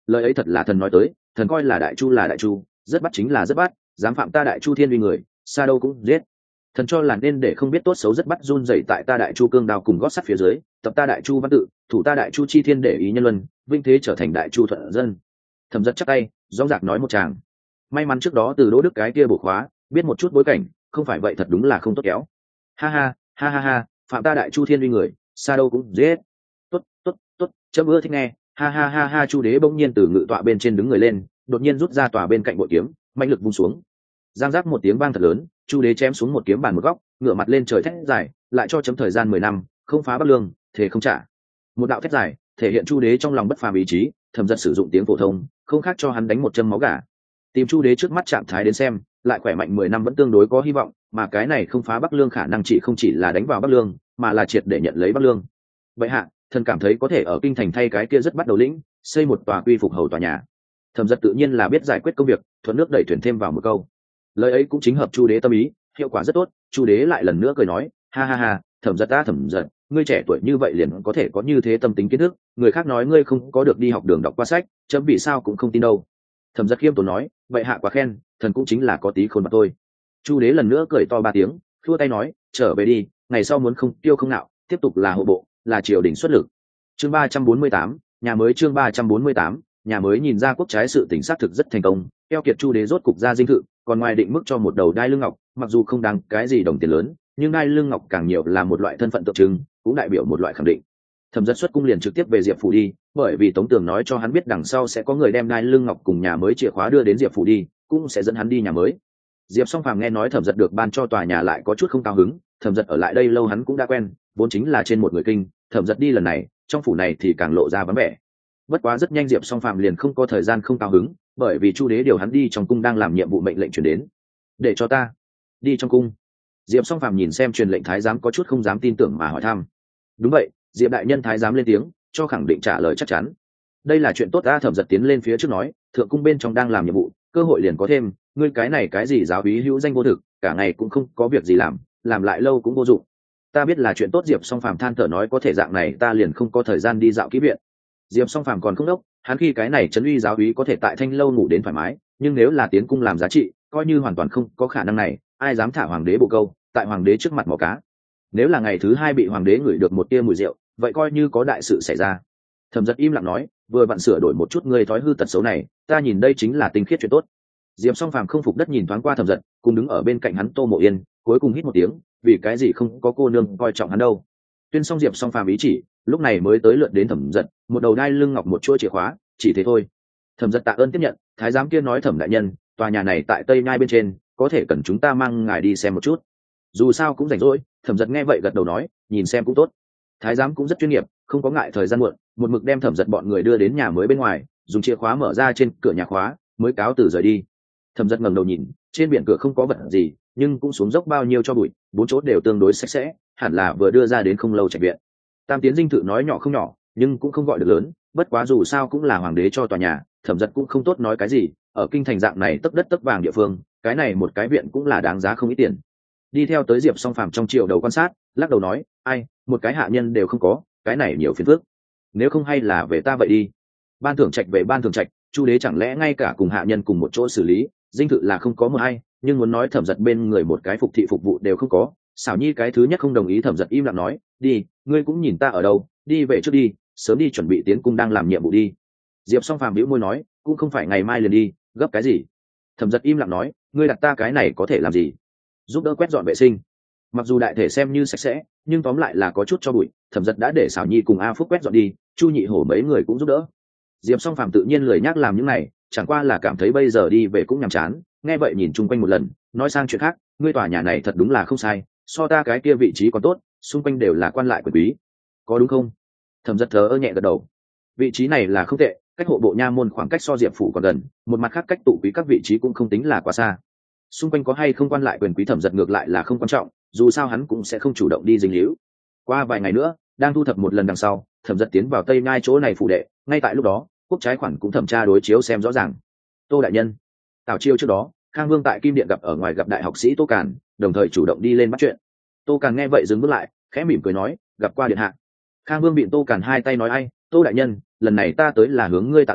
lời ấy thật là thần nói tới, thần coi là đại chu là đại chu, rất bắt chính là rất bắt, dám phạm ta đại chu thiên uy người, xa đâu cũng giết. Thần cho là nên để không biết tốt xấu rất bắt run rẩy tại ta đại chu cương đao cùng gót sắt phía dưới, tập ta đại chu văn tự, thủ ta đại chu chi thiên để ý nhân luân, vinh thế trở thành đại chu thuận dân. Thẩm Giật chắc tay, rõ rạc nói một tràng. May mắn trước đó từ Đỗ Đức cái kia bổ khóa, biết một chút bối cảnh, không phải vậy thật đúng là không tốt kéo. Ha ha, ha ha ha, phạm ta đại chu thiên uy người, xa đâu cũng giết. Tốt, tốt, tốt, chấm ưa thích nghe. Ha ha ha ha, Chu đế bỗng nhiên từ ngự tọa bên trên đứng người lên, đột nhiên rút ra tòa bên cạnh bội kiếm, mạnh lực vung xuống. Giang giác một tiếng vang thật lớn, Chu đế chém xuống một kiếm bàn một góc, ngửa mặt lên trời thét dài, lại cho chấm thời gian mười năm, không phá Bắc Lương, thể không trả. Một đạo thét dài, thể hiện Chu đế trong lòng bất phàm ý chí. Thẩm Giật sử dụng tiếng phổ thông, không khác cho hắn đánh một châm máu gà. Tìm Chu đế trước mắt trạng thái đến xem, lại khỏe mạnh mười năm vẫn tương đối có hy vọng, mà cái này không phá Bắc Lương khả năng chỉ không chỉ là đánh vào Bắc Lương, mà là triệt để nhận lấy Bắc Lương. Vậy hạ, thần cảm thấy có thể ở kinh thành thay cái kia rất bắt đầu lĩnh, xây một tòa quy phục hầu tòa nhà. Thẩm Giật tự nhiên là biết giải quyết công việc, thuận nước đẩy thuyền thêm vào một câu. Lời ấy cũng chính hợp Chu đế tâm ý, hiệu quả rất tốt. Chu đế lại lần nữa cười nói, ha ha ha, Thẩm Giật ta Thẩm Giật, ngươi trẻ tuổi như vậy liền có thể có như thế tâm tính kiến thức, người khác nói ngươi không có được đi học đường đọc qua sách, chấm vì sao cũng không tin đâu. Thẩm Giật khiêm tốn nói, vậy hạ quá khen, thần cũng chính là có tí khôn mà thôi. Chu đế lần nữa cười to ba tiếng, khua tay nói, trở về đi, ngày sau muốn không tiêu không nạo, tiếp tục là hộ bộ, là triều đình xuất lực. Chương ba trăm bốn mươi tám, nhà mới chương ba trăm bốn mươi tám, nhà mới nhìn ra quốc trái sự tỉnh xác thực rất thành công, keo kiệt Chu đế rốt cục ra dinh thự, còn ngoài định mức cho một đầu đai lưng ngọc, mặc dù không đáng cái gì đồng tiền lớn, nhưng đai lưng ngọc càng nhiều là một loại thân phận tượng trưng, cũng đại biểu một loại khẳng định. Thẩm Giật xuất cung liền trực tiếp về Diệp phủ đi, bởi vì Tống Tường nói cho hắn biết đằng sau sẽ có người đem đai lưng ngọc cùng nhà mới chìa khóa đưa đến Diệp phủ đi, cũng sẽ dẫn hắn đi nhà mới. Diệp Song Phàm nghe nói Thẩm Giật được ban cho tòa nhà lại có chút không cao hứng, Thẩm Giật ở lại đây lâu hắn cũng đã quen, vốn chính là trên một người kinh, Thẩm Giật đi lần này, trong phủ này thì càng lộ ra vắng vẻ. Bất quá rất nhanh Diệp Song Phàm liền không có thời gian không cao hứng, bởi vì Chu đế điều hắn đi trong cung đang làm nhiệm vụ mệnh lệnh truyền đến. Để cho ta đi trong cung. Diệp Song Phàm nhìn xem truyền lệnh thái giám có chút không dám tin tưởng mà hỏi thăm. Đúng vậy, Diệp đại nhân thái giám lên tiếng, cho khẳng định trả lời chắc chắn. Đây là chuyện tốt. Ta Thẩm Giật tiến lên phía trước nói, thượng cung bên trong đang làm nhiệm vụ, cơ hội liền có thêm, ngươi cái này cái gì giáo úy hữu danh vô thực, cả ngày cũng không có việc gì làm, làm lại lâu cũng vô dụng. Ta biết là chuyện tốt. Diệp Song Phàm than thở nói, có thể dạng này ta liền không có thời gian đi dạo kỹ viện. Diệp Song Phàm còn không đốc, hắn khi cái này trấn uy giáo úy có thể tại Thanh lâu ngủ đến thoải mái, nhưng nếu là tiến cung làm giá trị, coi như hoàn toàn không có khả năng này, ai dám thả hoàng đế bộ câu, tại hoàng đế trước mặt mò cá. Nếu là ngày thứ hai bị hoàng đế ngửi được một tia mùi rượu, vậy coi như có đại sự xảy ra. Thẩm Giật im lặng nói, vừa vặn sửa đổi một chút ngươi thói hư tật xấu này, ta nhìn đây chính là tinh khiết chuyện tốt. Diệp Song Phàm không phục đất nhìn thoáng qua Thẩm Giật, cùng đứng ở bên cạnh hắn Tô Mộ Yên, cuối cùng hít một tiếng, vì cái gì không có cô nương coi trọng hắn đâu. Tuyên xong Diệp Song Phàm ý chỉ, lúc này mới tới lượt đến Thẩm Giật, một đầu đai lưng ngọc một chuỗi chìa khóa, chỉ thế thôi. Thẩm Giật tạ ơn tiếp nhận, thái giám kia nói Thẩm đại nhân, tòa nhà này tại Tây Nhai bên trên, có thể cần chúng ta mang ngài đi xem một chút. Dù sao cũng rảnh rỗi. Thẩm Giật nghe vậy gật đầu nói, nhìn xem cũng tốt. Thái giám cũng rất chuyên nghiệp, không có ngại thời gian muộn, một mực đem Thẩm Giật bọn người đưa đến nhà mới bên ngoài, dùng chìa khóa mở ra trên cửa nhà khóa, mới cáo từ rời đi. Thẩm Giật ngẩng đầu nhìn, trên biển cửa không có vật gì, nhưng cũng xuống dốc bao nhiêu cho bụi, bốn chỗ đều tương đối sạch sẽ, hẳn là vừa đưa ra đến không lâu trạch viện. Tam tiến dinh thự nói nhỏ không nhỏ, nhưng cũng không gọi được lớn, bất quá dù sao cũng là hoàng đế cho tòa nhà, Thẩm Giật cũng không tốt nói cái gì, ở kinh thành dạng này tấp đất tấp vàng địa phương, cái này một cái viện cũng là đáng giá không ít tiền. Đi theo tới Diệp Song Phàm trong triều đầu quan sát, lắc đầu nói, ai, một cái hạ nhân đều không có, cái này nhiều phiền phức. Nếu không hay là về ta vậy đi. Ban thưởng trạch về ban thưởng trạch, Chu đế chẳng lẽ ngay cả cùng hạ nhân cùng một chỗ xử lý, dinh thự là không có một ai, nhưng muốn nói Thẩm Giật bên người một cái phục thị phục vụ đều không có. Xảo Nhi cái thứ nhất không đồng ý. Thẩm Giật im lặng nói, đi, ngươi cũng nhìn ta ở đâu, đi về trước đi, sớm đi chuẩn bị tiến cung đang làm nhiệm vụ đi. Diệp Song Phàm bĩu môi nói, cũng không phải ngày mai liền đi, gấp cái gì. Thẩm Giật im lặng nói, ngươi đặt ta cái này có thể làm gì? Giúp đỡ quét dọn vệ sinh. Mặc dù đại thể xem như sạch sẽ, nhưng tóm lại là có chút cho bụi. Thẩm Giật đã để Xảo Nhi cùng A Phúc quét dọn đi, Chu Nhị Hổ mấy người cũng giúp đỡ. Diệp Song Phàm tự nhiên lười nhác làm những này, chẳng qua là cảm thấy bây giờ đi về cũng nhàm chán, nghe vậy nhìn chung quanh một lần, nói sang chuyện khác, ngươi tòa nhà này thật đúng là không sai, so ta cái kia vị trí còn tốt, xung quanh đều là quan lại quyền quý, có đúng không? Thẩm Giật thờ ơ nhẹ gật đầu. Vị trí này là không tệ, cách hộ bộ nha môn khoảng cách so Diệp phủ còn gần, một mặt khác cách tụ quý các vị trí cũng không tính là quá xa. Xung quanh có hay không quan lại quyền quý Thẩm Giật ngược lại là không quan trọng, dù sao hắn cũng sẽ không chủ động đi dính líu. Qua vài ngày nữa, đang thu thập một lần đằng sau, Thẩm Giật tiến vào Tây Nhai chỗ này phủ đệ, ngay tại lúc đó, quốc trái khoản cũng thẩm tra đối chiếu xem rõ ràng. Tô đại nhân. Tào chiêu trước đó, Khang Vương tại Kim Điện gặp ở ngoài gặp đại học sĩ Tô Càn, đồng thời chủ động đi lên bắt chuyện. Tô Càn nghe vậy dừng bước lại, khẽ mỉm cười nói, gặp qua điện hạ. Khang Vương bịn Tô Càn hai tay nói, ai, Tô đại nhân, lần này ta tới là hướng ngươi tạ lỗi,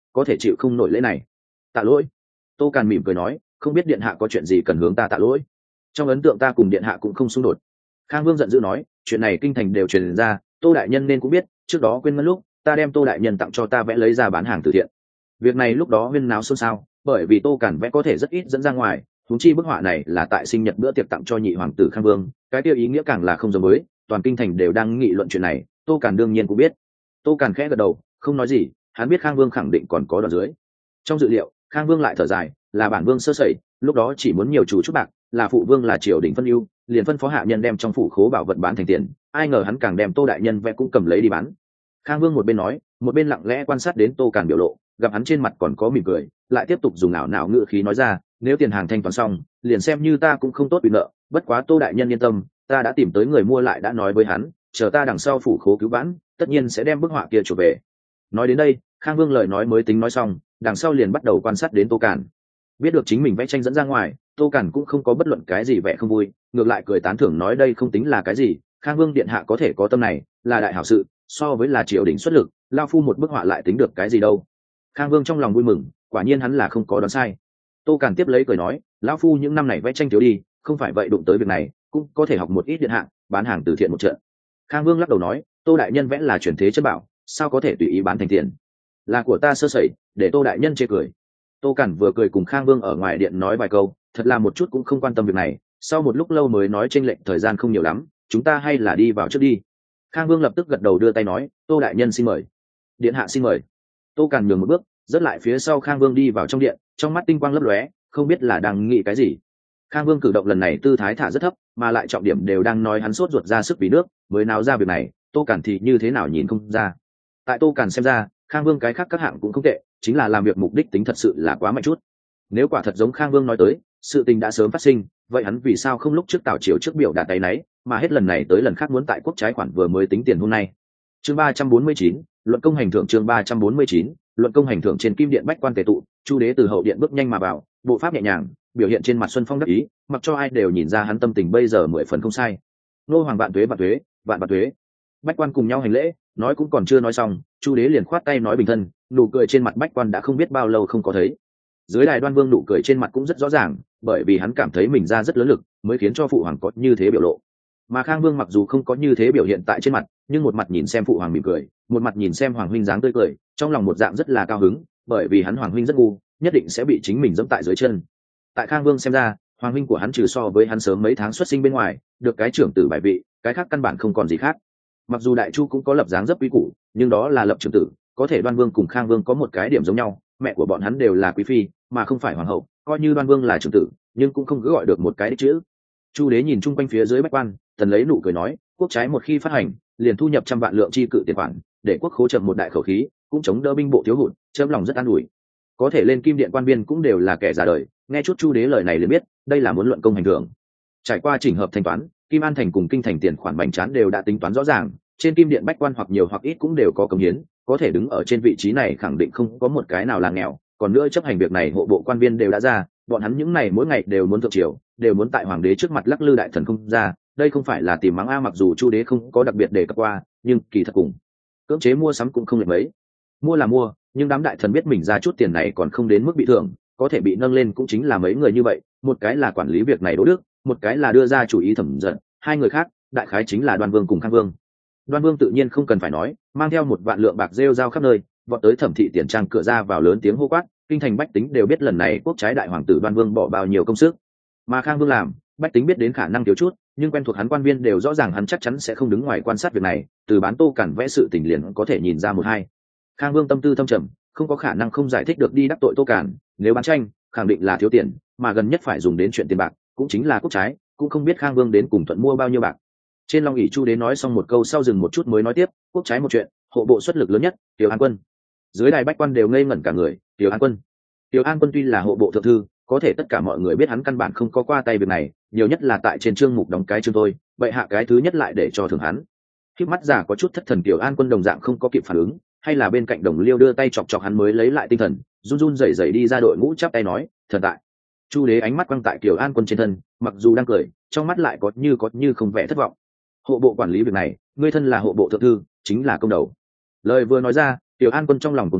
có thể chịu không nổi lễ này. Tạ lỗi. Tô Càn mỉm cười nói, không biết điện hạ có chuyện gì cần hướng ta tạ lỗi. Trong ấn tượng ta cùng điện hạ cũng không xung đột. Khang Vương giận dữ nói, chuyện này kinh thành đều truyền ra, Tô đại nhân nên cũng biết, trước đó quên mất lúc ta đem Tô đại nhân tặng cho ta vẽ lấy ra bán hàng từ thiện. Việc này lúc đó huyên náo xôn xao, bởi vì Tô Càn vẽ có thể rất ít dẫn ra ngoài, huống chi bức họa này là tại sinh nhật bữa tiệc tặng cho nhị hoàng tử Khang Vương, cái tiêu ý nghĩa càng là không giống mới, toàn kinh thành đều đang nghị luận chuyện này, Tô Càn đương nhiên cũng biết. Tô Càn khẽ gật đầu, không nói gì, hắn biết Khang Vương khẳng định còn có đoạn dưới. Trong dự liệu, Khang Vương lại thở dài, là bản vương sơ sẩy, lúc đó chỉ muốn nhiều chủ chút bạc, là phụ vương là triều đình phân ưu, liền phân phó hạ nhân đem trong phủ khố bảo vật bán thành tiền, ai ngờ hắn càng đem Tô đại nhân vẽ cũng cầm lấy đi bán. Khang Vương một bên nói, một bên lặng lẽ quan sát đến Tô Càn biểu lộ, gặp hắn trên mặt còn có mỉm cười, lại tiếp tục dùng ảo não ngữ khí nói ra, nếu tiền hàng thanh toán xong, liền xem như ta cũng không tốt bị nợ, bất quá Tô đại nhân yên tâm, ta đã tìm tới người mua lại đã nói với hắn, chờ ta đằng sau phủ khố cứu vãn, tất nhiên sẽ đem bức họa kia trở về. Nói đến đây, Khang Vương lời nói mới tính nói xong, đằng sau liền bắt đầu quan sát đến Tô Càn. Biết được chính mình vẽ tranh dẫn ra ngoài, Tô Càn cũng không có bất luận cái gì vẻ không vui, ngược lại cười tán thưởng nói đây không tính là cái gì, Khang Vương điện hạ có thể có tâm này, là đại hảo sự, so với là triều đình xuất lực, lao phu một bức họa lại tính được cái gì đâu. Khang Vương trong lòng vui mừng, quả nhiên hắn là không có đoán sai. Tô Càn tiếp lấy cười nói, lão phu những năm này vẽ tranh thiếu đi, không phải vậy đụng tới việc này, cũng có thể học một ít điện hạ, bán hàng từ thiện một trận. Khang Vương lắc đầu nói, Tô đại nhân vẽ là truyền thế chất bảo, sao có thể tùy ý bán thành tiền, là của ta sơ sẩy, để Tô đại nhân chê cười. Tô Càn vừa cười cùng Khang Vương ở ngoài điện nói vài câu, thật là một chút cũng không quan tâm việc này, sau một lúc lâu mới nói chênh lệch thời gian không nhiều lắm, chúng ta hay là đi vào trước đi. Khang Vương lập tức gật đầu đưa tay nói, Tô đại nhân xin mời. Điện hạ xin mời. Tô Càn nhường một bước, dứt lại phía sau Khang Vương đi vào trong điện, trong mắt tinh quang lấp lóe, không biết là đang nghĩ cái gì. Khang Vương cử động lần này tư thái thả rất thấp, mà lại trọng điểm đều đang nói hắn sốt ruột ra sức vì nước, mới náo ra việc này, Tô Càn thì như thế nào nhìn không ra. Tại Tô Càn xem ra, Khang Vương cái khác các hạng cũng không tệ, chính là làm việc mục đích tính thật sự là quá mạnh chút. Nếu quả thật giống Khang Vương nói tới, sự tình đã sớm phát sinh, vậy hắn vì sao không lúc trước Tào triều trước biểu đạt tay náy, mà hết lần này tới lần khác muốn tại quốc trái khoản vừa mới tính tiền hôm nay. Chương ba trăm bốn mươi chín, luận công hành thưởng. Chương ba trăm bốn mươi chín, luận công hành thưởng. Trên kim điện bách quan tề tụ, Chu đế từ hậu điện bước nhanh mà vào, bộ pháp nhẹ nhàng, biểu hiện trên mặt xuân phong đắc ý, mặc cho ai đều nhìn ra hắn tâm tình bây giờ mười phần không sai. Nô hoàng vạn tuế vạn tuế, vạn vạn tuế. Bách quan cùng nhau hành lễ, nói cũng còn chưa nói xong, Chu đế liền khoát tay nói bình thân, nụ cười trên mặt bách quan đã không biết bao lâu không có thấy. Dưới đài Đoan Vương nụ cười trên mặt cũng rất rõ ràng, bởi vì hắn cảm thấy mình ra rất lớn lực, mới khiến cho phụ hoàng có như thế biểu lộ. Mà Khang Vương mặc dù không có như thế biểu hiện tại trên mặt, nhưng một mặt nhìn xem phụ hoàng mỉm cười, một mặt nhìn xem hoàng huynh dáng tươi cười, trong lòng một dạng rất là cao hứng, bởi vì hắn hoàng huynh rất ngu, nhất định sẽ bị chính mình dẫm tại dưới chân. Tại Khang Vương xem ra, hoàng huynh của hắn trừ so với hắn sớm mấy tháng xuất sinh bên ngoài, được cái trưởng tử bài vị, cái khác căn bản không còn gì khác. Mặc dù Đại Chu cũng có lập dáng dấp quý củ, nhưng đó là lập trưởng tử, có thể Đoan Vương cùng Khang Vương có một cái điểm giống nhau, mẹ của bọn hắn đều là quý phi, mà không phải hoàng hậu, coi như Đoan Vương là trưởng tử, nhưng cũng không cứ gọi được một cái đích chữ. Chu đế nhìn chung quanh phía dưới bách quan, thần lấy nụ cười nói, quốc trái một khi phát hành, liền thu nhập trăm vạn lượng chi cự tiền khoản, để quốc khố chậm một đại khẩu khí, cũng chống đỡ binh bộ thiếu hụt, chấm lòng rất an ủi. Có thể lên kim điện quan viên cũng đều là kẻ già đời, nghe chút Chu đế lời này liền biết, đây là muốn luận công hành thưởng. Trải qua chỉnh hợp thanh toán, Kim An thành cùng kinh thành tiền khoản bành trán đều đã tính toán rõ ràng, trên kim điện bách quan hoặc nhiều hoặc ít cũng đều có cống hiến, có thể đứng ở trên vị trí này khẳng định không có một cái nào là nghèo, còn nữa chấp hành việc này hộ bộ quan viên đều đã ra, bọn hắn những này mỗi ngày đều muốn thượng triều, đều muốn tại hoàng đế trước mặt lắc lư đại thần không ra, đây không phải là tìm mắng a. Mặc dù Chu đế không có đặc biệt đề cập qua, nhưng kỳ thật cùng cưỡng chế mua sắm cũng không lệch mấy. Mua là mua, nhưng đám đại thần biết mình ra chút tiền này còn không đến mức bị thưởng, có thể bị nâng lên cũng chính là mấy người như vậy, một cái là quản lý việc này Đỗ Đức, một cái là đưa ra chủ ý Thẩm Dận, hai người khác đại khái chính là Đoan Vương cùng Khang Vương. Đoan Vương tự nhiên không cần phải nói, mang theo một vạn lượng bạc rêu rao khắp nơi, vọt tới Thẩm thị tiền trang cửa ra vào lớn tiếng hô quát, kinh thành bách tính đều biết lần này quốc trái đại hoàng tử Đoan Vương bỏ bao nhiêu công sức. Mà Khang Vương làm, bách tính biết đến khả năng thiếu chút, nhưng quen thuộc hắn quan viên đều rõ ràng hắn chắc chắn sẽ không đứng ngoài quan sát việc này, từ bán Tô Cản vẽ sự tình liền có thể nhìn ra một hai. Khang Vương tâm tư thâm trầm, không có khả năng không giải thích được đi đắc tội Tô Cản, nếu bán tranh, khẳng định là thiếu tiền, mà gần nhất phải dùng đến chuyện tiền bạc, cũng chính là quốc trái, cũng không biết Khang Vương đến cùng thuận mua bao nhiêu bạc. Trên Long ỷ Chu đế nói xong một câu sau dừng một chút mới nói tiếp, quốc trái một chuyện, hộ bộ xuất lực lớn nhất, Tiểu An Quân. Dưới đài bách quan đều ngây ngẩn cả người, Tiểu An Quân. Tiểu An Quân tuy là hộ bộ thượng thư, có thể tất cả mọi người biết hắn căn bản không có qua tay việc này, nhiều nhất là tại trên chương mục đóng cái chương thôi, vậy hạ cái thứ nhất lại để cho thưởng hắn. Khiếp mắt giả có chút thất thần, Tiểu An Quân đồng dạng không có kịp phản ứng, hay là bên cạnh Đồng Liêu đưa tay chọc chọc hắn mới lấy lại tinh thần, run run rẩy rẩy đi ra đội ngũ chắp tay nói, thần tại. Chu đế ánh mắt quăng tại Tiểu An Quân trên thân, mặc dù đang cười, trong mắt lại có như có như không vẻ thất vọng. Hộ bộ quản lý việc này, ngươi thân là hộ bộ thượng thư, chính là công đầu. Lời vừa nói ra, Tiểu An Quân trong lòng cuồng hỉ,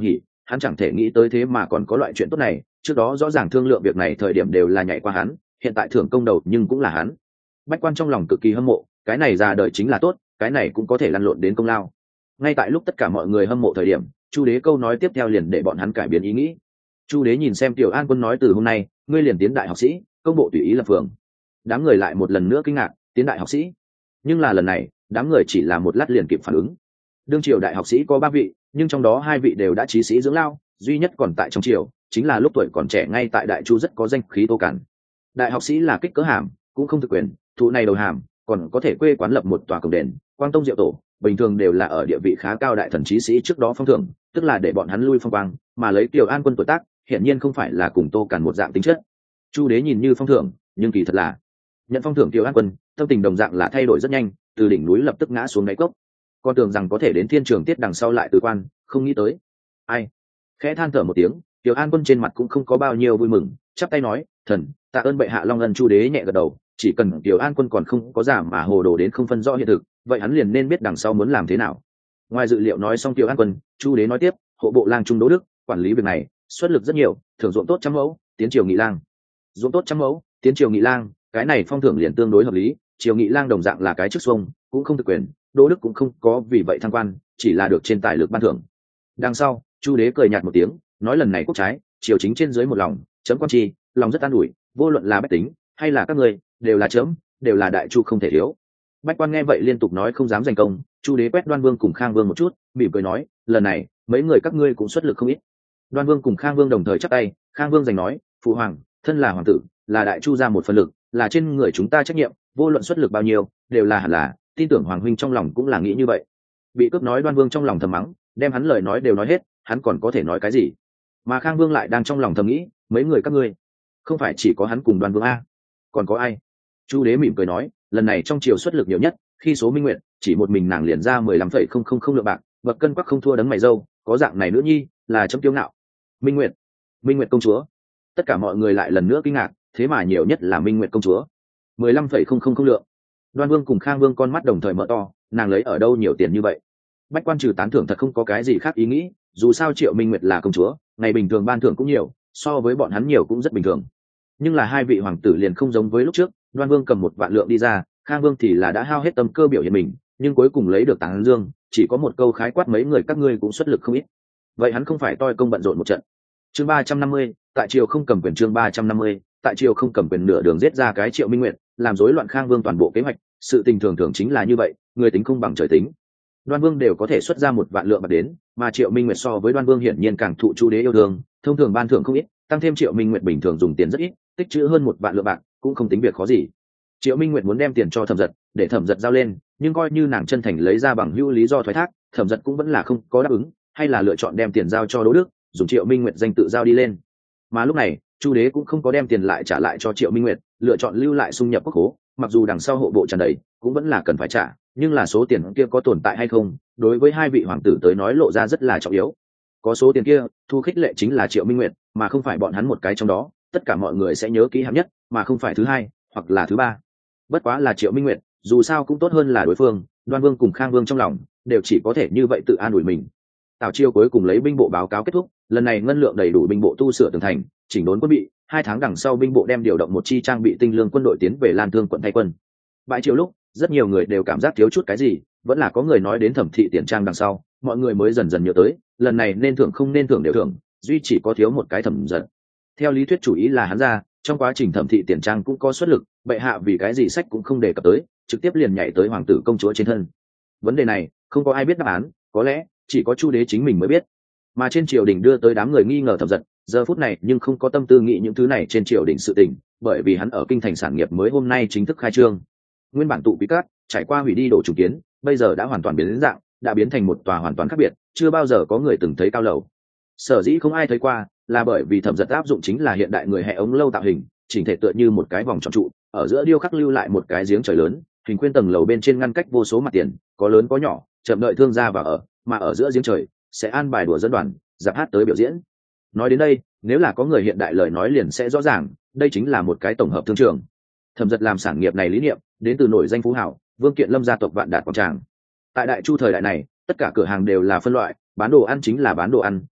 hắn chẳng thể nghĩ tới thế mà còn có loại chuyện tốt này. Trước đó rõ ràng thương lượng việc này thời điểm đều là nhảy qua hắn, hiện tại thưởng công đầu nhưng cũng là hắn. Bách Quan trong lòng cực kỳ hâm mộ, cái này ra đời chính là tốt, cái này cũng có thể lăn lộn đến công lao. Ngay tại lúc tất cả mọi người hâm mộ thời điểm, Chu Đế câu nói tiếp theo liền để bọn hắn cải biến ý nghĩ. Chu Đế nhìn xem Tiểu An Quân nói, từ hôm nay ngươi liền tiến đại học sĩ, công bộ tùy ý lập phường. Đám người lại một lần nữa kinh ngạc, tiến đại học sĩ. Nhưng là lần này đám người chỉ là một lát liền kịp phản ứng. Đương triều đại học sĩ có ba vị, nhưng trong đó hai vị đều đã chí sĩ dưỡng lao, duy nhất còn tại trong triều chính là lúc tuổi còn trẻ ngay tại đại chu rất có danh khí Tô Cản. Đại học sĩ là kích cỡ hàm, cũng không thực quyền, thụ này đầu hàm, còn có thể quê quán lập một tòa cổng đền, quang tông diệu tổ, bình thường đều là ở địa vị khá cao đại thần chí sĩ trước đó phong thưởng, tức là để bọn hắn lui phong quang, mà lấy Tiểu An Quân tuổi tác, hiển nhiên không phải là cùng Tô Cản một dạng tính chất. Chu Đế nhìn như phong thưởng, nhưng kỳ thật là nhận phong thưởng Tiểu An Quân, tâm tình đồng dạng là thay đổi rất nhanh, từ đỉnh núi lập tức ngã xuống đáy cốc. Con tưởng rằng có thể đến thiên trường tiết đằng sau lại từ quan, không nghĩ tới. Ai? Khẽ than thở một tiếng, Tiểu An Quân trên mặt cũng không có bao nhiêu vui mừng, chắp tay nói, thần, tạ ơn bệ hạ long ân. Chu Đế nhẹ gật đầu, chỉ cần Tiểu An Quân còn không có giả mà hồ đồ đến không phân rõ hiện thực, vậy hắn liền nên biết đằng sau muốn làm thế nào. Ngoài dự liệu nói xong Tiểu An Quân, Chu Đế nói tiếp, hộ bộ lang trung Đỗ Đức quản lý việc này, xuất lực rất nhiều, thưởng ruộng tốt trăm mẫu, tiến triều nghị lang. Ruộng tốt trăm mẫu, tiến triều nghị lang, cái này phong thưởng liền tương đối hợp lý, triều nghị lang đồng dạng là cái chức xuông, cũng không thực quyền, Đỗ Đức cũng không có vì vậy thăng quan, chỉ là được trên tài lực ban thưởng. Đằng sau Chu Đế cười nhạt một tiếng, nói lần này quốc trái, triều chính trên dưới một lòng, chấm quan chi, lòng rất an ủi, vô luận là bách tính hay là các ngươi, đều là chấm, đều là đại chu không thể thiếu. Bách Quan nghe vậy liên tục nói không dám giành công. Chu Đế quét Đoan Vương cùng Khang Vương một chút, mỉm cười nói, lần này mấy người các ngươi cũng xuất lực không ít. Đoan Vương cùng Khang Vương đồng thời chắp tay. Khang Vương giành nói, phụ hoàng, thân là hoàng tử, là đại chu ra một phần lực, là trên người chúng ta trách nhiệm, vô luận xuất lực bao nhiêu, đều là hẳn là, tin tưởng hoàng huynh trong lòng cũng là nghĩ như vậy. Bị cướp nói Đoan Vương trong lòng thầm mắng, đem hắn lời nói đều nói hết, hắn còn có thể nói cái gì? Mà Khang Vương lại đang trong lòng thầm nghĩ, mấy người các ngươi, không phải chỉ có hắn cùng Đoan Vương a, còn có ai? Chu Đế mỉm cười nói, lần này trong triều xuất lực nhiều nhất, khi số Minh Nguyệt, chỉ một mình nàng liền ra mười lăm phẩy không không không lượng bạc, bậc cân quắc không thua đấng mày râu, có dạng này nữa nhi, là chấm kiêu ngạo. Minh Nguyệt, Minh Nguyệt công chúa. Tất cả mọi người lại lần nữa kinh ngạc, thế mà nhiều nhất là Minh Nguyệt công chúa, mười lăm phẩy không không không lượng. Đoan Vương cùng Khang Vương con mắt đồng thời mở to, nàng lấy ở đâu nhiều tiền như vậy? Bách Quan trừ tán thưởng thật không có cái gì khác ý nghĩ, dù sao Triệu Minh Nguyệt là công chúa, ngày bình thường ban thưởng cũng nhiều, so với bọn hắn nhiều cũng rất bình thường. Nhưng là hai vị hoàng tử liền không giống với lúc trước, Đoan Vương cầm một vạn lượng đi ra, Khang Vương thì là đã hao hết tâm cơ biểu hiện mình, nhưng cuối cùng lấy được tán dương, chỉ có một câu khái quát mấy người các ngươi cũng xuất lực không ít. Vậy hắn không phải toi công bận rộn một trận. Chương ba trăm năm mươi, tại triều không cầm quyền. Chương ba trăm năm mươi, tại triều không cầm quyền, nửa đường giết ra cái Triệu Minh Nguyệt, làm rối loạn Khang Vương toàn bộ kế hoạch, sự tình thường thường chính là như vậy, người tính không bằng trời tính. Đoan Vương đều có thể xuất ra một vạn lượng bạc đến, mà Triệu Minh Nguyệt so với Đoan Vương hiển nhiên càng thụ Chu Đế yêu thương, thông thường ban thưởng không ít, tăng thêm Triệu Minh Nguyệt bình thường dùng tiền rất ít, tích trữ hơn một vạn lượng bạc, cũng không tính việc khó gì. Triệu Minh Nguyệt muốn đem tiền cho Thẩm Dật, để Thẩm Dật giao lên, nhưng coi như nàng chân thành lấy ra bằng hữu lý do thoái thác, Thẩm Dật cũng vẫn là không có đáp ứng, hay là lựa chọn đem tiền giao cho Đỗ Đức, dùng Triệu Minh Nguyệt danh tự giao đi lên. Mà lúc này, Chu Đế cũng không có đem tiền lại trả lại cho Triệu Minh Nguyệt, lựa chọn lưu lại xung nhập quốc khố, mặc dù đằng sau hộ bộ tràn đầy, cũng vẫn là cần phải trả, nhưng là số tiền kia có tồn tại hay không, đối với hai vị hoàng tử tới nói lộ ra rất là trọng yếu. Có số tiền kia, thu khích lệ chính là Triệu Minh Nguyệt, mà không phải bọn hắn một cái trong đó, tất cả mọi người sẽ nhớ kỹ hạng nhất, mà không phải thứ hai, hoặc là thứ ba. Bất quá là Triệu Minh Nguyệt, dù sao cũng tốt hơn là đối phương. Đoan Vương cùng Khang Vương trong lòng đều chỉ có thể như vậy tự an ủi mình. Tào Chiêu cuối cùng lấy binh bộ báo cáo kết thúc, lần này ngân lượng đầy đủ binh bộ tu sửa tường thành, chỉnh đốn quân bị, hai tháng đằng sau binh bộ đem điều động một chi trang bị tinh lương quân đội tiến về Lan Thương quận thay quân. Bãi triều lúc, rất nhiều người đều cảm giác thiếu chút cái gì, vẫn là có người nói đến Thẩm thị tiền trang đằng sau, mọi người mới dần dần nhớ tới, lần này nên thưởng không nên thưởng đều thưởng, duy chỉ có thiếu một cái Thẩm Dật. Theo lý thuyết chủ ý là hắn ra, trong quá trình thẩm thị tiền trang cũng có xuất lực, bệ hạ vì cái gì sách cũng không đề cập tới, trực tiếp liền nhảy tới hoàng tử công chúa trên thân. Vấn đề này không có ai biết đáp án, có lẽ chỉ có Chu Đế chính mình mới biết. Mà trên triều đình đưa tới đám người nghi ngờ Thẩm Dật, giờ phút này nhưng không có tâm tư nghĩ những thứ này trên triều đình sự tình, bởi vì hắn ở kinh thành sản nghiệp mới hôm nay chính thức khai trương. Nguyên bản tụ bí cát trải qua hủy đi đổ trùng kiến, bây giờ đã hoàn toàn biến đến dạng, đã biến thành một tòa hoàn toàn khác biệt, chưa bao giờ có người từng thấy cao lầu. Sở dĩ không ai thấy qua, là bởi vì Thẩm Dật áp dụng chính là hiện đại người hệ ống lâu tạo hình, chỉnh thể tựa như một cái vòng tròn trụ, ở giữa điêu khắc lưu lại một cái giếng trời lớn, hình khuyên tầng lầu bên trên ngăn cách vô số mặt tiền, có lớn có nhỏ, chậm đợi thương gia vào ở, mà ở giữa giếng trời sẽ an bài đùa dẫn đoàn, giáp hát tới biểu diễn. Nói đến đây, nếu là có người hiện đại lời nói liền sẽ rõ ràng, đây chính là một cái tổng hợp thương trường. Thẩm Dật làm sản nghiệp này lý niệm đến từ nổi danh phú hảo Vương Kiện Lâm gia tộc Vạn Đạt quảng tràng. Tại Đại Chu thời đại này, tất cả cửa hàng đều là phân loại, bán đồ ăn chính là bán đồ ăn,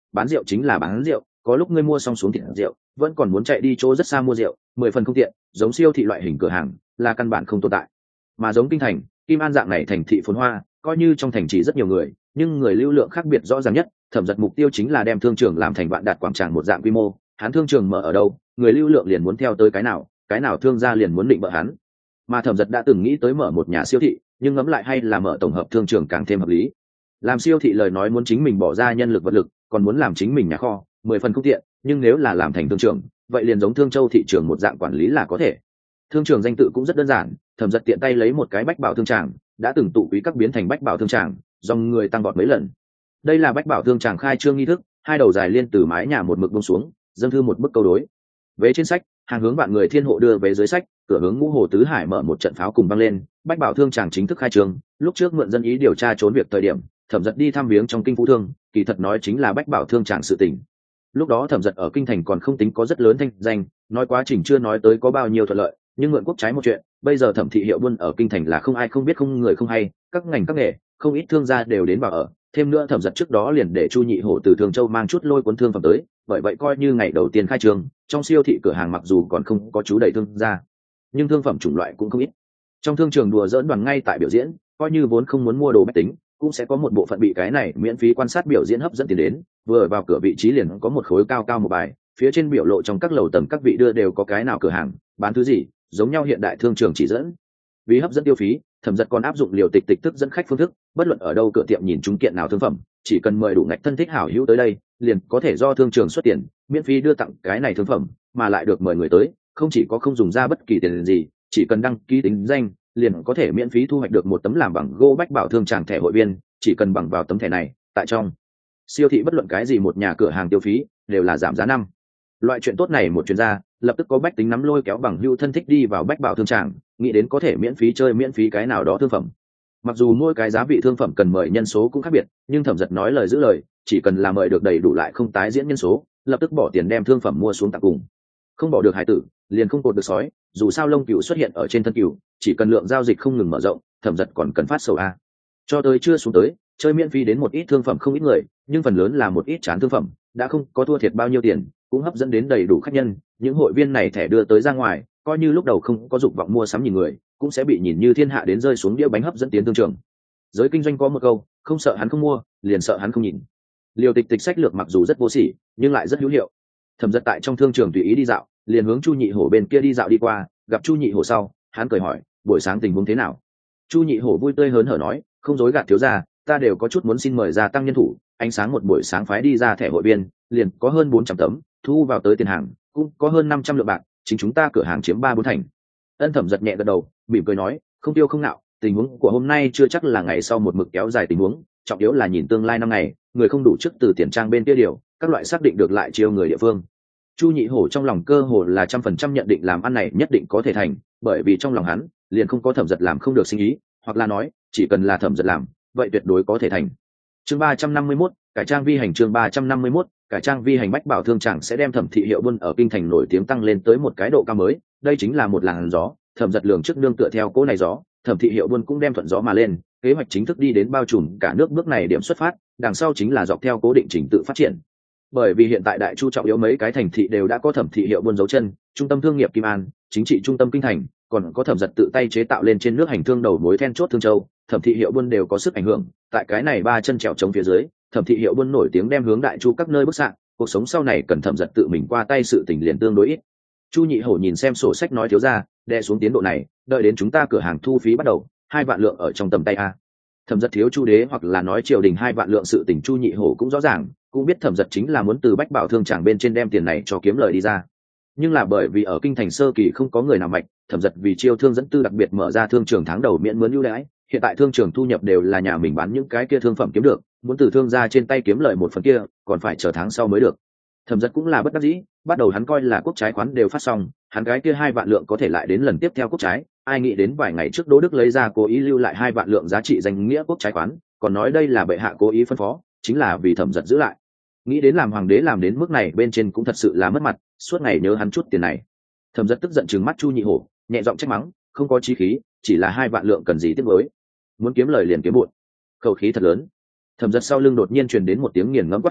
bán rượu chính là bán rượu, có lúc ngươi mua xong xuống thịt rượu vẫn còn muốn chạy đi chỗ rất xa mua rượu, mười phần không tiện, giống siêu thị loại hình cửa hàng là căn bản không tồn tại. Mà giống kinh thành, Kim An dạng này thành thị phồn hoa, coi như trong thành chỉ rất nhiều người, nhưng người lưu lượng khác biệt rõ ràng nhất. Thẩm Dật mục tiêu chính là đem thương trường làm thành vạn đạt quảng tràng một dạng quy mô, hắn thương trường mở ở đâu, người lưu lượng liền muốn theo tới cái nào, cái nào thương gia liền muốn định bợ hắn. Mà Thẩm Dật đã từng nghĩ tới mở một nhà siêu thị, nhưng ngẫm lại hay là mở tổng hợp thương trường càng thêm hợp lý. Làm siêu thị lời nói muốn chính mình bỏ ra nhân lực vật lực, còn muốn làm chính mình nhà kho, mười phần không tiện, nhưng nếu là làm thành thương trường, vậy liền giống Thương Châu thị trường một dạng quản lý là có thể. Thương trường danh tự cũng rất đơn giản, Thẩm Dật tiện tay lấy một cái Bách Bảo thương tràng, đã từng tụ quý các biến thành Bách Bảo thương tràng, dòng người tăng vọt mấy lần. Đây là Bách Bảo thương tràng khai trương nghi thức, hai đầu dài liên từ mái nhà một mực buông xuống, dâng thư một bức câu đối. Vế trên sách, hàng hướng bạn người thiên hộ đưa về dưới sách, cửa hướng Ngũ Hồ tứ hải mở một trận pháo cùng vang lên, Bách Bảo thương tràng chính thức khai trương. Lúc trước mượn dân ý điều tra trốn việc thời điểm, Thẩm Dật đi thăm viếng trong kinh phú thương, kỳ thật nói chính là Bách Bảo thương tràng sự tình. Lúc đó Thẩm Dật ở kinh thành còn không tính có rất lớn thanh danh, nói quá trình chưa nói tới có bao nhiêu thuận lợi, nhưng mượn quốc trái một chuyện, bây giờ Thẩm thị hiệu buôn ở kinh thành là không ai không biết không người không hay, các ngành các nghề, không ít thương gia đều đến vào ở. Thêm nữa Thẩm Dật trước đó liền để Chu Nhị Hổ từ Thường Châu mang chút lôi cuốn thương phẩm tới, bởi vậy coi như ngày đầu tiên khai trương, trong siêu thị cửa hàng mặc dù còn không có chú đầy thương gia, nhưng thương phẩm chủng loại cũng không ít. Trong thương trường đùa dỡn đoàn ngay tại biểu diễn, coi như vốn không muốn mua đồ bách tính, cũng sẽ có một bộ phận bị cái này miễn phí quan sát biểu diễn hấp dẫn tiền đến. Vừa vào cửa vị trí liền có một khối cao cao một bài, phía trên biểu lộ trong các lầu tầng các vị đưa đều có cái nào cửa hàng bán thứ gì, giống nhau hiện đại thương trường chỉ dẫn. Vì hấp dẫn tiêu phí, Thẩm Dật còn áp dụng liều tịch tịch tức dẫn khách phương thức, bất luận ở đâu cửa tiệm nhìn chúng kiện nào thương phẩm, chỉ cần mời đủ ngạch thân thích hảo hữu tới đây, liền có thể do thương trường xuất tiền, miễn phí đưa tặng cái này thương phẩm, mà lại được mời người tới, không chỉ có không dùng ra bất kỳ tiền gì, chỉ cần đăng ký tính danh, liền có thể miễn phí thu hoạch được một tấm làm bằng gỗ Bách Bảo thương tràng thẻ hội viên, chỉ cần bằng vào tấm thẻ này, tại trong siêu thị bất luận cái gì một nhà cửa hàng tiêu phí đều là giảm giá năm. Loại chuyện tốt này một chuyên gia, lập tức có bách tính nắm lôi kéo bằng hữu thân thích đi vào Bách Bảo thương tràng, nghĩ đến có thể miễn phí chơi miễn phí cái nào đó thương phẩm. Mặc dù mỗi cái giá vị thương phẩm cần mời nhân số cũng khác biệt, nhưng Thẩm Dật nói lời giữ lời, chỉ cần là mời được đầy đủ lại không tái diễn nhân số, lập tức bỏ tiền đem thương phẩm mua xuống tặng cùng. Không bỏ được hải tử, liền không cột được sói, dù sao lông cừu xuất hiện ở trên thân cừu, chỉ cần lượng giao dịch không ngừng mở rộng, Thẩm Dật còn cần phát sầu a. Cho tới chưa xuống tới, chơi miễn phí đến một ít thương phẩm không ít người, nhưng phần lớn là một ít chán thương phẩm, đã không có thua thiệt bao nhiêu tiền, cũng hấp dẫn đến đầy đủ khách nhân. Những hội viên này thẻ đưa tới ra ngoài, coi như lúc đầu không có dục vọng mua sắm nhìn người, cũng sẽ bị nhìn như thiên hạ đến rơi xuống đĩa bánh hấp dẫn tiến thương trường. Giới kinh doanh có một câu, không sợ hắn không mua, liền sợ hắn không nhìn. Liều tịch tịch sách lược mặc dù rất vô sỉ, nhưng lại rất hữu hiệu. Thẩm Dật tại trong thương trường tùy ý đi dạo, liền hướng Chu Nhị Hổ bên kia đi dạo đi qua, gặp Chu Nhị Hổ sau, hắn cười hỏi, buổi sáng tình huống thế nào? Chu Nhị Hổ vui tươi hớn hở nói, không dối gạt thiếu gia, ta đều có chút muốn xin mời gia tăng nhân thủ, ánh sáng một buổi sáng phái đi ra thẻ hội viên, liền có hơn bốn trăm tấm, thu vào tới tiền hàng, cũng có hơn năm trăm lượng bạc, chính chúng ta cửa hàng chiếm ba bốn thành. Ân Thẩm Dật nhẹ gật đầu, mỉm cười nói, không tiêu không nạo, tình huống của hôm nay chưa chắc là ngày sau một mực kéo dài tình huống, trọng yếu là nhìn tương lai năm ngày, người không đủ trước từ tiền trang bên kia điều, các loại xác định được lại chiêu người địa phương. Chu Nhị Hổ trong lòng cơ hồ là trăm phần trăm nhận định làm ăn này nhất định có thể thành, bởi vì trong lòng hắn liền không có Thẩm Dật làm không được sinh ý, hoặc là nói chỉ cần là Thẩm Dật làm, vậy tuyệt đối có thể thành. Chương ba trăm năm mươi mốt, cải trang vi hành. Chương ba trăm năm mươi mốt, cải trang vi hành. Bách Bảo thương tràng sẽ đem Thẩm thị hiệu buôn ở kinh thành nổi tiếng tăng lên tới một cái độ cao mới, đây chính là một làn gió. Thẩm Dật lường trước nương tựa theo cỗ này gió, Thẩm thị hiệu buôn cũng đem thuận gió mà lên, kế hoạch chính thức đi đến bao trùm cả nước bước này điểm xuất phát, đằng sau chính là dọc theo cố định trình tự phát triển. Bởi vì hiện tại đại chu trọng yếu mấy cái thành thị đều đã có Thẩm thị hiệu buôn dấu chân, trung tâm thương nghiệp Kim An, chính trị trung tâm kinh thành, còn có Thẩm Dật tự tay chế tạo lên trên nước hành thương đầu mối then chốt Thương Châu, Thẩm thị hiệu buôn đều có sức ảnh hưởng. Tại cái này ba chân trèo chống phía dưới, Thẩm thị hiệu buôn nổi tiếng đem hướng đại chu các nơi bức xạ, cuộc sống sau này cần Thẩm Dật tự mình qua tay sự tình liền tương đối ít. Chu Nhị Hổ nhìn xem sổ sách nói thiếu ra, đè xuống tiến độ này, đợi đến chúng ta cửa hàng thu phí bắt đầu, hai vạn lượng ở trong tầm tay a. Thẩm Dật thiếu Chu đế hoặc là nói triều đình hai vạn lượng sự tình Chu Nhị Hổ cũng rõ ràng, cũng biết Thẩm Dật chính là muốn từ Bách Bảo thương tràng bên trên đem tiền này cho kiếm lời đi ra. Nhưng là bởi vì ở kinh thành sơ kỳ không có người nào mạnh, Thẩm Dật vì chiêu thương dẫn tư đặc biệt mở ra thương trường tháng đầu miễn mướn ưu đãi, hiện tại thương trường thu nhập đều là nhà mình bán những cái kia thương phẩm kiếm được, muốn từ thương gia trên tay kiếm lợi một phần kia, còn phải chờ tháng sau mới được. Thẩm Dật cũng là bất đắc dĩ, bắt đầu hắn coi là quốc trái khoán đều phát xong, hắn cái kia hai vạn lượng có thể lại đến lần tiếp theo quốc trái, ai nghĩ đến vài ngày trước Đỗ Đức lấy ra cố ý lưu lại hai vạn lượng giá trị danh nghĩa quốc trái khoán, còn nói đây là bệ hạ cố ý phân phó, chính là vì Thẩm Dật giữ lại. Nghĩ đến làm hoàng đế làm đến mức này bên trên cũng thật sự là mất mặt, suốt ngày nhớ hắn chút tiền này. Thẩm Dật tức giận trừng mắt Chu Nhị Hổ, nhẹ giọng trách mắng, không có chí khí, chỉ là hai vạn lượng cần gì tiếc nuối, muốn kiếm lời liền kiếm bụn, khẩu khí thật lớn. Thẩm Dật sau lưng đột nhiên truyền đến một tiếng nghiền ngẫm quát khẽ,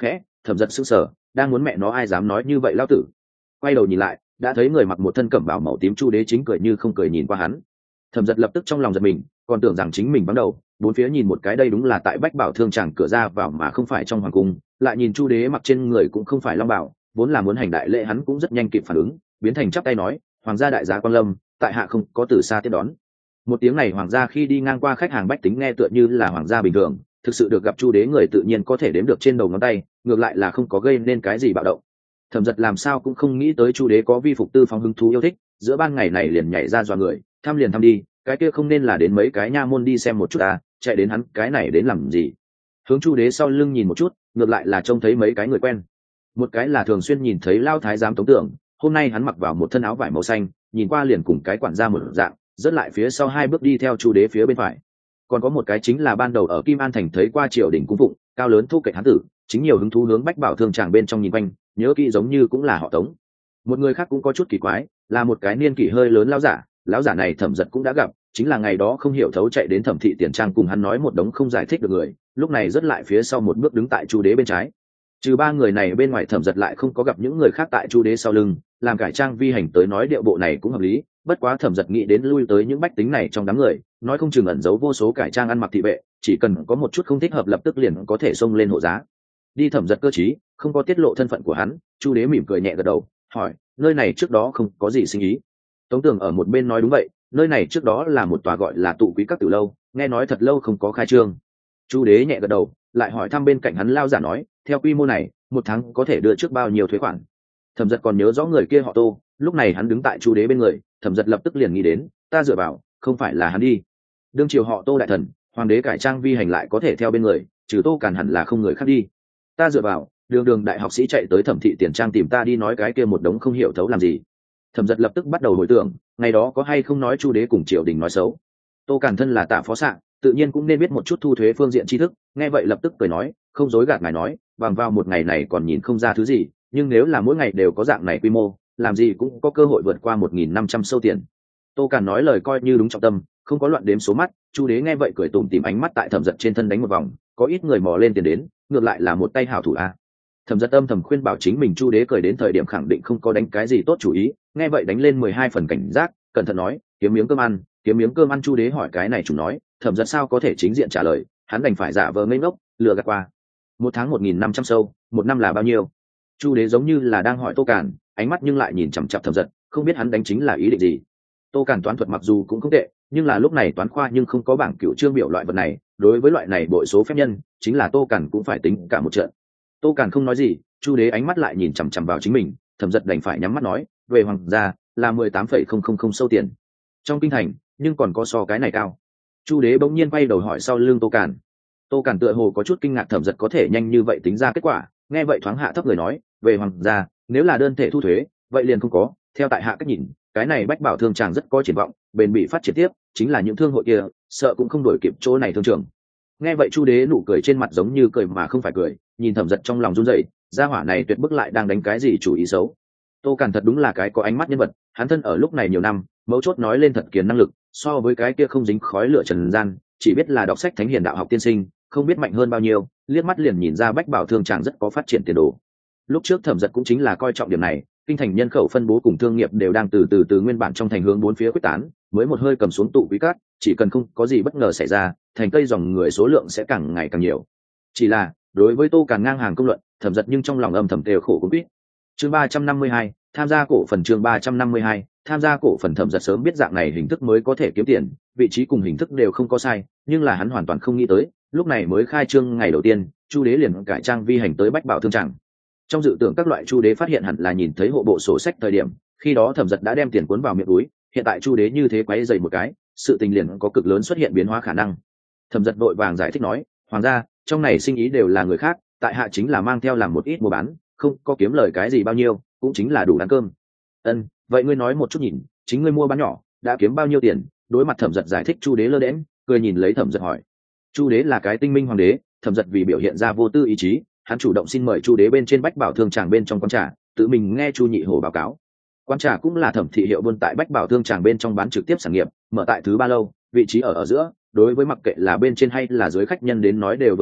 Thẩm Dật sững sờ, đang muốn mẹ nó ai dám nói như vậy lao tử. Quay đầu nhìn lại, đã thấy người mặc một thân cẩm bào màu tím Chu Đế chính cười như không cười nhìn qua hắn. Thẩm Dật lập tức trong lòng giật mình, còn tưởng rằng chính mình vắng đầu, bốn phía nhìn một cái đây đúng là tại Bách Bảo Thương Tràng cửa ra vào mà không phải trong hoàng cung, lại nhìn Chu Đế mặc trên người cũng không phải long bào, vốn là muốn hành đại lễ hắn cũng rất nhanh kịp phản ứng, biến thành chắp tay nói, hoàng gia đại giá quan lâm, tại hạ không có từ xa tiếp đón. Một tiếng này hoàng gia khi đi ngang qua khách hàng bách tính nghe tựa như là hoàng gia bình thường, thực sự được gặp Chu Đế người tự nhiên có thể đếm được trên đầu ngón tay, ngược lại là không có gây nên cái gì bạo động. Thẩm Dật làm sao cũng không nghĩ tới Chu Đế có vi phục tư phong hứng thú yêu thích, giữa ban ngày này liền nhảy ra dọa người, tham liền tham đi, cái kia không nên là đến mấy cái nha môn đi xem một chút à, chạy đến hắn cái này đến làm gì? Hướng Chu Đế sau lưng nhìn một chút, ngược lại là trông thấy mấy cái người quen. Một cái là thường xuyên nhìn thấy Lao Thái giám Tống Tưởng, hôm nay hắn mặc vào một thân áo vải màu xanh, nhìn qua liền cùng cái quản gia một dạng, rất lại phía sau hai bước đi theo Chu Đế phía bên phải. Còn có một cái chính là ban đầu ở Kim An thành thấy qua triều đình cung phụng, cao lớn thu kệ hán tử, chính nhiều hứng thú hướng Bách Bảo Thương Tràng bên trong nhìn quanh, nhớ kỹ giống như cũng là họ Tống. Một người khác cũng có chút kỳ quái, là một cái niên kỷ hơi lớn lão giả, lão giả này Thẩm Dật cũng đã gặp, chính là ngày đó không hiểu thấu chạy đến Thẩm thị tiền trang cùng hắn nói một đống không giải thích được người, lúc này rất lại phía sau một bước đứng tại Chu Đế bên trái. Trừ ba người này bên ngoài Thẩm Dật lại không có gặp những người khác tại Chu Đế sau lưng, làm cải trang vi hành tới nói điệu bộ này cũng hợp lý, bất quá Thẩm Dật nghĩ đến lui tới những bách tính này trong đám người, nói không chừng ẩn giấu vô số cải trang ăn mặc thị vệ, chỉ cần có một chút không thích hợp lập tức liền có thể xông lên hộ giá. Đi Thẩm Dật cơ trí, không có tiết lộ thân phận của hắn, Chu Đế mỉm cười nhẹ gật đầu, hỏi, nơi này trước đó không có gì sinh ý. Tống Tường ở một bên nói đúng vậy, nơi này trước đó là một tòa gọi là tụ quý các từ lâu, nghe nói thật lâu không có khai trương. Chu Đế nhẹ gật đầu, lại hỏi thăm bên cạnh hắn lao giả nói, theo quy mô này, một tháng có thể đưa trước bao nhiêu thuế khoản. Thẩm Dật còn nhớ rõ người kia họ Tô, lúc này hắn đứng tại Chu Đế bên người, Thẩm Dật lập tức liền nghĩ đến, ta dựa vào, không phải là hắn đi. Đương triều họ Tô đại thần, hoàng đế cải trang vi hành lại có thể theo bên người, trừ Tô Càn hẳn là không người khác đi. Ta dựa vào, đường đường đại học sĩ chạy tới Thẩm thị tiền trang tìm ta đi nói cái kia một đống không hiểu thấu làm gì. Thẩm Dật lập tức bắt đầu hồi tưởng, ngày đó có hay không nói Chu Đế cùng triều đình nói xấu. Tô Càn thân là tạ phó sạng, tự nhiên cũng nên biết một chút thu thuế phương diện tri thức, nghe vậy lập tức cười nói, không dối gạt ngài nói, bằng vào một ngày này còn nhìn không ra thứ gì, nhưng nếu là mỗi ngày đều có dạng này quy mô, làm gì cũng có cơ hội vượt qua một nghìn năm trăm sâu tiền. Tô Càn nói lời coi như đúng trọng tâm, không có loạn đếm số mắt. Chu Đế nghe vậy cười tủm tỉm ánh mắt tại Thẩm Dật trên thân đánh một vòng, có ít người mò lên tiền đến, ngược lại là một tay hảo thủ a. Thẩm Dật âm thầm khuyên bảo chính mình Chu Đế cười đến thời điểm khẳng định không có đánh cái gì tốt chủ ý, nghe vậy đánh lên mười hai phần cảnh giác, cẩn thận nói, kiếm miếng cơm ăn, kiếm miếng cơm ăn. Chu Đế hỏi cái này chủ nói, Thẩm Dật sao có thể chính diện trả lời, hắn đành phải giả vờ ngây ngốc, lừa gạt qua. Một tháng một nghìn năm trăm sâu, một năm là bao nhiêu? Chu Đế giống như là đang hỏi Tô Càn, ánh mắt nhưng lại nhìn chằm chằm Thẩm Dật, không biết hắn đánh chính là ý định gì. Tô Càn toán thuật mặc dù cũng không tệ, nhưng là lúc này toán khoa nhưng không có bảng cựu chương biểu loại vật này, đối với loại này bội số phép nhân, chính là Tô Càn cũng phải tính cả một trận. Tô Càn không nói gì, Chu Đế ánh mắt lại nhìn chằm chằm vào chính mình, Thẩm Dật đành phải nhắm mắt nói, về hoàng gia là mười tám phẩy không không không sâu tiền. Trong kinh thành, nhưng còn có so cái này cao. Chu Đế bỗng nhiên quay đầu hỏi sau lưng Tô Càn. Tô Càn tựa hồ có chút kinh ngạc Thẩm Dật có thể nhanh như vậy tính ra kết quả, nghe vậy thoáng hạ thấp người nói, về hoàng gia, nếu là đơn thể thu thuế, vậy liền không có, theo tại hạ cách nhìn, cái này Bách Bảo Thương Tràng rất có triển vọng, bền bỉ phát triển tiếp, chính là những thương hội kia, sợ cũng không đổi kịp chỗ này thương trường. Nghe vậy Chu Đế nụ cười trên mặt giống như cười mà không phải cười, nhìn Thẩm Dật trong lòng run rẩy, gia hỏa này tuyệt bức lại đang đánh cái gì chủ ý xấu. Tô Càn thật đúng là cái có ánh mắt nhân vật, hắn thân ở lúc này nhiều năm, mấu chốt nói lên thật kiền năng lực, so với cái kia không dính khói lửa trần gian, chỉ biết là đọc sách thánh hiền đạo học tiên sinh, không biết mạnh hơn bao nhiêu, liếc mắt liền nhìn ra Bách Bảo Thương Tràng rất có phát triển tiền đồ. Lúc trước Thẩm Dật cũng chính là coi trọng điểm này, kinh thành nhân khẩu phân bố cùng thương nghiệp đều đang từ từ từ nguyên bản trong thành hướng bốn phía quyết tán, mới một hơi cầm xuống tụ quý cát, chỉ cần không có gì bất ngờ xảy ra, thành cây dòng người số lượng sẽ càng ngày càng nhiều. Chỉ là, đối với Tô Càn ngang hàng công luận, Thẩm Dật nhưng trong lòng âm thầm đều khổ cũng biết. Chương ba trăm năm mươi hai, tham gia cổ phần. Chương ba trăm năm mươi hai, tham gia cổ phần. Thẩm Dật sớm biết dạng này hình thức mới có thể kiếm tiền, vị trí cùng hình thức đều không có sai, nhưng là hắn hoàn toàn không nghĩ tới, lúc này mới khai trương ngày đầu tiên, Chu Đế liền cải trang vi hành tới Bách Bảo Thương Tràng. Trong dự tưởng các loại Chu Đế phát hiện hẳn là nhìn thấy hộ bộ sổ sách thời điểm, khi đó Thẩm Dật đã đem tiền cuốn vào miệng túi, hiện tại Chu Đế như thế quấy dày một cái, sự tình liền có cực lớn xuất hiện biến hóa khả năng. Thẩm Dật vội vàng giải thích nói, hoàng gia, trong này sinh ý đều là người khác, tại hạ chính là mang theo làm một ít mua bán, không có kiếm lời cái gì bao nhiêu, cũng chính là đủ ăn cơm. Ân, vậy ngươi nói một chút nhìn, chính ngươi mua bán nhỏ, đã kiếm bao nhiêu tiền? Đối mặt Thẩm Dật giải thích, Chu Đế lơ đễnh, cười nhìn lấy Thẩm Dật hỏi. Chu Đế là cái tinh minh hoàng đế, Thẩm Dật vì biểu hiện ra vô tư ý chí, hắn chủ động xin mời Chu Đế bên trên Bách Bảo Thương Tràng bên trong quán trà, tự mình nghe Chu Nhị Hổ báo cáo. Quán trà cũng là Thẩm thị hiệu buôn tại Bách Bảo Thương Tràng bên trong bán trực tiếp sản nghiệp, mở tại thứ ba lâu, vị trí ở ở giữa, đối với mặc kệ là bên trên hay là dưới khách nhân đến nói đều vừa vặn,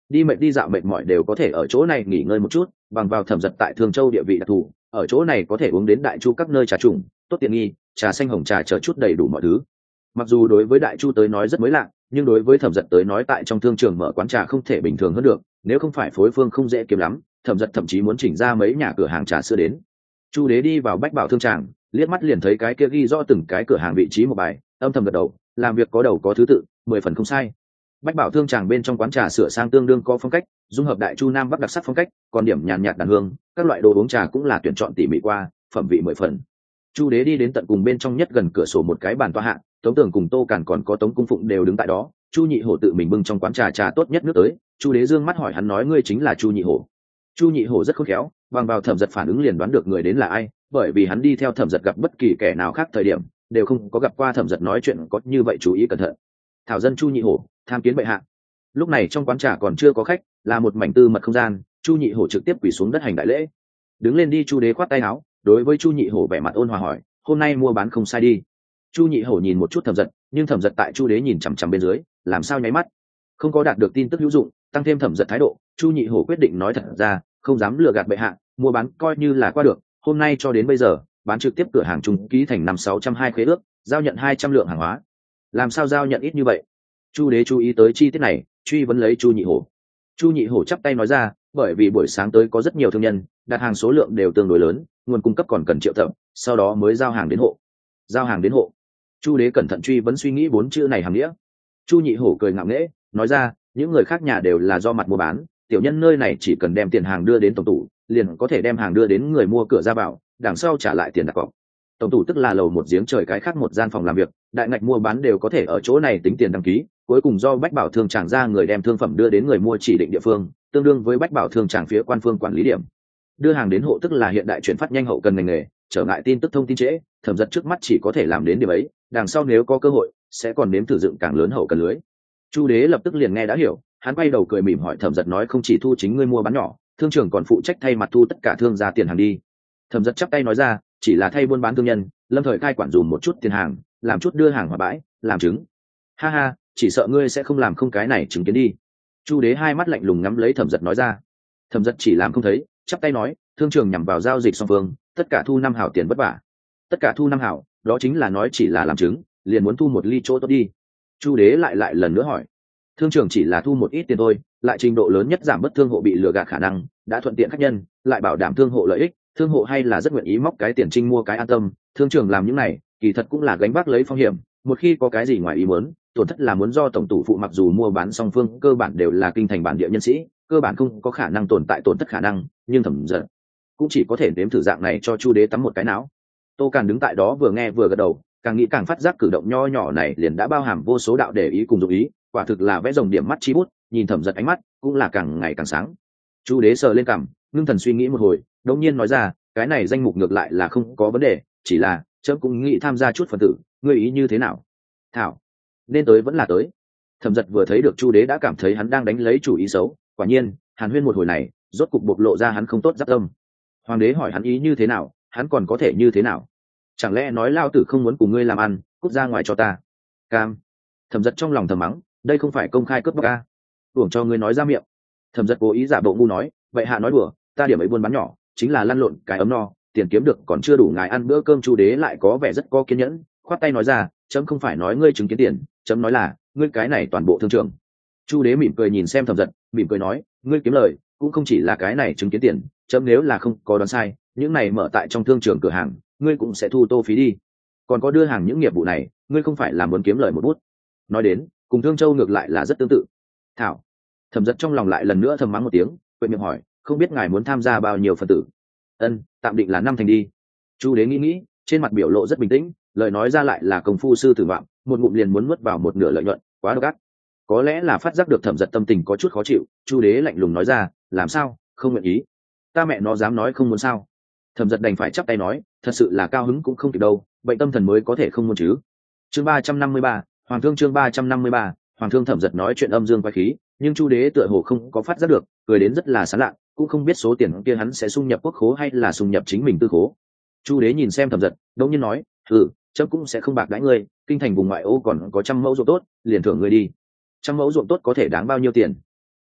đi mệt đi dạo mệt mỏi đều có thể ở chỗ này nghỉ ngơi một chút, bằng vào Thẩm Dật tại Thương Châu địa vị đặc thù, ở chỗ này có thể uống đến đại chu các nơi trà trùng tốt tiện nghi, trà xanh hồng trà chờ chút đầy đủ mọi thứ. Mặc dù đối với đại chu tới nói rất mới lạ, nhưng đối với Thẩm Dật tới nói tại trong thương trường mở quán trà không thể bình thường hơn được, nếu không phải phối phương không dễ kiếm lắm, Thẩm Dật thậm chí muốn chỉnh ra mấy nhà cửa hàng trà sữa đến. Chu Đế đi vào Bách Bảo thương tràng, liếc mắt liền thấy cái kia ghi rõ từng cái cửa hàng vị trí một bài, âm thầm gật đầu, làm việc có đầu có thứ tự, mười phần không sai. Bách Bảo thương tràng bên trong quán trà sửa sang tương đương có phong cách, dung hợp đại chu nam bắc đặc sắc phong cách, còn điểm nhàn nhạt đàn hương, các loại đồ uống trà cũng là tuyển chọn tỉ mỉ qua, phẩm vị mười phần. Chu Đế đi đến tận cùng bên trong nhất gần cửa sổ một cái bàn tọa hạ, Tống Tường cùng Tô Càn còn có Tống Cung Phụng đều đứng tại đó. Chu Nhị Hổ tự mình bưng trong quán trà trà tốt nhất nước tới. Chu Đế dương mắt hỏi hắn nói ngươi chính là Chu Nhị Hổ. Chu Nhị Hổ rất khôn khéo, bằng vào Thẩm Dật phản ứng liền đoán được người đến là ai, bởi vì hắn đi theo Thẩm Dật gặp bất kỳ kẻ nào khác thời điểm đều không có gặp qua Thẩm Dật nói chuyện có như vậy chú ý cẩn thận. Thảo dân Chu Nhị Hổ tham kiến bệ hạ. Lúc này trong quán trà còn chưa có khách, là một mảnh tư mật không gian. Chu Nhị Hổ trực tiếp quỳ xuống đất hành đại lễ. Đứng lên đi. Chu Đế khoát tay áo, đối với Chu Nhị Hổ vẻ mặt ôn hòa hỏi hôm nay mua bán không sai đi. Chu Nhị Hổ nhìn một chút Thẩm Dật, nhưng Thẩm Dật tại Chu Đế nhìn chằm chằm bên dưới, làm sao nháy mắt không có đạt được tin tức hữu dụng, tăng thêm Thẩm Dật thái độ, Chu Nhị Hổ quyết định nói thật ra, không dám lừa gạt bệ hạ, mua bán coi như là qua được. Hôm nay cho đến bây giờ, bán trực tiếp cửa hàng trung ký thành năm sáu trăm hai khế ước, giao nhận hai trăm lượng hàng hóa. Làm sao giao nhận ít như vậy? Chu Đế chú ý tới chi tiết này, truy vấn lấy Chu Nhị Hổ. Chu Nhị Hổ chắp tay nói ra, bởi vì buổi sáng tới có rất nhiều thương nhân, đặt hàng số lượng đều tương đối lớn, nguồn cung cấp còn cần triệu tập, sau đó mới giao hàng đến hộ. Giao hàng đến hộ. Chu Đế cẩn thận truy vấn suy nghĩ bốn chữ này hàm nghĩa. Chu Nhị Hổ cười ngạo nghễ, nói ra, những người khác nhà đều là do mặt mua bán, tiểu nhân nơi này chỉ cần đem tiền hàng đưa đến tổng tủ, liền có thể đem hàng đưa đến người mua cửa ra vào, đằng sau trả lại tiền đặt cọc. Tổng tủ tức là lầu một giếng trời cái khác một gian phòng làm việc, đại ngạch mua bán đều có thể ở chỗ này tính tiền đăng ký, cuối cùng do Bách Bảo thương tràng ra người đem thương phẩm đưa đến người mua chỉ định địa phương, tương đương với Bách Bảo thương tràng phía quan phương quản lý điểm. Đưa hàng đến hộ tức là hiện đại chuyển phát nhanh hậu cần ngành nghề, trở ngại tin tức thông tin trễ, Thẩm Dật trước mắt chỉ có thể làm đến điểm ấy, đằng sau nếu có cơ hội sẽ còn nếm thử dựng càng lớn hậu cần lưới. Chu Đế lập tức liền nghe đã hiểu, hắn quay đầu cười mỉm hỏi Thẩm Dật nói không chỉ thu chính ngươi mua bán nhỏ, thương trưởng còn phụ trách thay mặt thu tất cả thương gia tiền hàng đi. Thẩm Dật chắp tay nói ra, chỉ là thay buôn bán thương nhân, lâm thời cai quản dùm một chút tiền hàng, làm chút đưa hàng hòa bãi, làm chứng. Ha ha, chỉ sợ ngươi sẽ không làm không cái này chứng kiến đi. Chu Đế hai mắt lạnh lùng ngắm lấy Thẩm Dật nói ra. Thẩm Dật chỉ làm không thấy, chắp tay nói, thương trường nhằm vào giao dịch song phương, tất cả thu năm hảo tiền vất vả. Tất cả thu năm hảo, đó chính là nói chỉ là làm chứng, liền muốn thu một ly chỗ tốt đi. Chu Đế lại lại lần nữa hỏi, thương trường chỉ là thu một ít tiền thôi, lại trình độ lớn nhất giảm bớt thương hộ bị lừa gạt khả năng, đã thuận tiện khách nhân, lại bảo đảm thương hộ lợi ích, thương hộ hay là rất nguyện ý móc cái tiền trinh mua cái an tâm. Thương trường làm những này, kỳ thật cũng là gánh vác lấy phong hiểm, một khi có cái gì ngoài ý muốn, tổn thất là muốn do tổng tủ phụ, mặc dù mua bán song phương cơ bản đều là kinh thành bản địa nhân sĩ, cơ bản không có khả năng tồn tại tổn thất khả năng, nhưng Thẩm Dật cũng chỉ có thể nếm thử dạng này cho Chu Đế tắm một cái não. Tô Càn đứng tại đó vừa nghe vừa gật đầu, càng nghĩ càng phát giác cử động nho nhỏ này liền đã bao hàm vô số đạo để ý cùng dụng ý, quả thực là vẽ rồng điểm mắt chi bút, nhìn Thẩm Dật ánh mắt cũng là càng ngày càng sáng. Chu Đế sờ lên cằm, ngưng thần suy nghĩ một hồi, đột nhiên nói ra, cái này danh mục ngược lại là không có vấn đề, chỉ là chấm cũng nghĩ tham gia chút phần tử, ngươi ý như thế nào? Thảo, nên tới vẫn là tới. Thẩm Dật vừa thấy được Chu Đế đã cảm thấy hắn đang đánh lấy chủ ý xấu, quả nhiên, hàn huyên một hồi này, rốt cục bộc lộ ra hắn không tốt giáp tâm. Hoàng đế hỏi hắn ý như thế nào, hắn còn có thể như thế nào? Chẳng lẽ nói lao tử không muốn cùng ngươi làm ăn, cút ra ngoài cho ta? Cam. Thẩm Dật trong lòng thầm mắng, đây không phải công khai cướp bóc a, uổng cho ngươi nói ra miệng. Thẩm Dật cố ý giả bộ ngu nói, vậy hạ nói đùa, ta điểm ấy buôn bán nhỏ, chính là lăn lộn cái ấm no, tiền kiếm được còn chưa đủ ngài ăn bữa cơm. Chu Đế lại có vẻ rất có kiên nhẫn, khoát tay nói ra, chấm không phải nói ngươi chứng kiến tiền, chấm nói là ngươi cái này toàn bộ thương trường. Chu Đế mỉm cười nhìn xem Thẩm Dật, mỉm cười nói, ngươi kiếm lời cũng không chỉ là cái này chứng kiến tiền, chấm nếu là không có đoán sai, những này mở tại trong thương trường cửa hàng, ngươi cũng sẽ thu tô phí đi. Còn có đưa hàng những nghiệp vụ này, ngươi không phải là muốn kiếm lời một bút. Nói đến, cùng Thương Châu ngược lại là rất tương tự. Thảo. Thẩm Dật trong lòng lại lần nữa thầm mắng một tiếng, quệt miệng hỏi, không biết ngài muốn tham gia bao nhiêu phần tử? Ân, tạm định là năm thành đi. Chu Đế nghĩ nghĩ, trên mặt biểu lộ rất bình tĩnh, lời nói ra lại là công phu sư tử vọng, một ngụm liền muốn nuốt vào một nửa lợi nhuận, quá độc ác. Có lẽ là phát giác được Thẩm Dật tâm tình có chút khó chịu, Chu Đế lạnh lùng nói ra, làm sao, không nguyện ý? Ta mẹ nó dám nói không muốn sao? Thẩm Dật đành phải chắp tay nói, thật sự là cao hứng cũng không kịp đâu, bệnh tâm thần mới có thể không muốn chứ. Chương ba trăm năm mươi ba, Hoàng thương chương ba trăm năm mươi ba, Hoàng thương. Thẩm Dật nói chuyện âm dương quái khí, nhưng Chu Đế tựa hồ không có phát giác được, cười đến rất là sảng lạ, cũng không biết số tiền kia hắn sẽ xung nhập quốc khố hay là xung nhập chính mình tư khố. Chu Đế nhìn xem Thẩm Dật, đột nhiên nói, "Ừ, chấm cũng sẽ không bạc đãi ngươi, kinh thành vùng ngoại ô còn có trăm mẫu ruộng tốt, liền thưởng ngươi đi." Trăm mẫu ruộng tốt có thể đáng bao nhiêu tiền?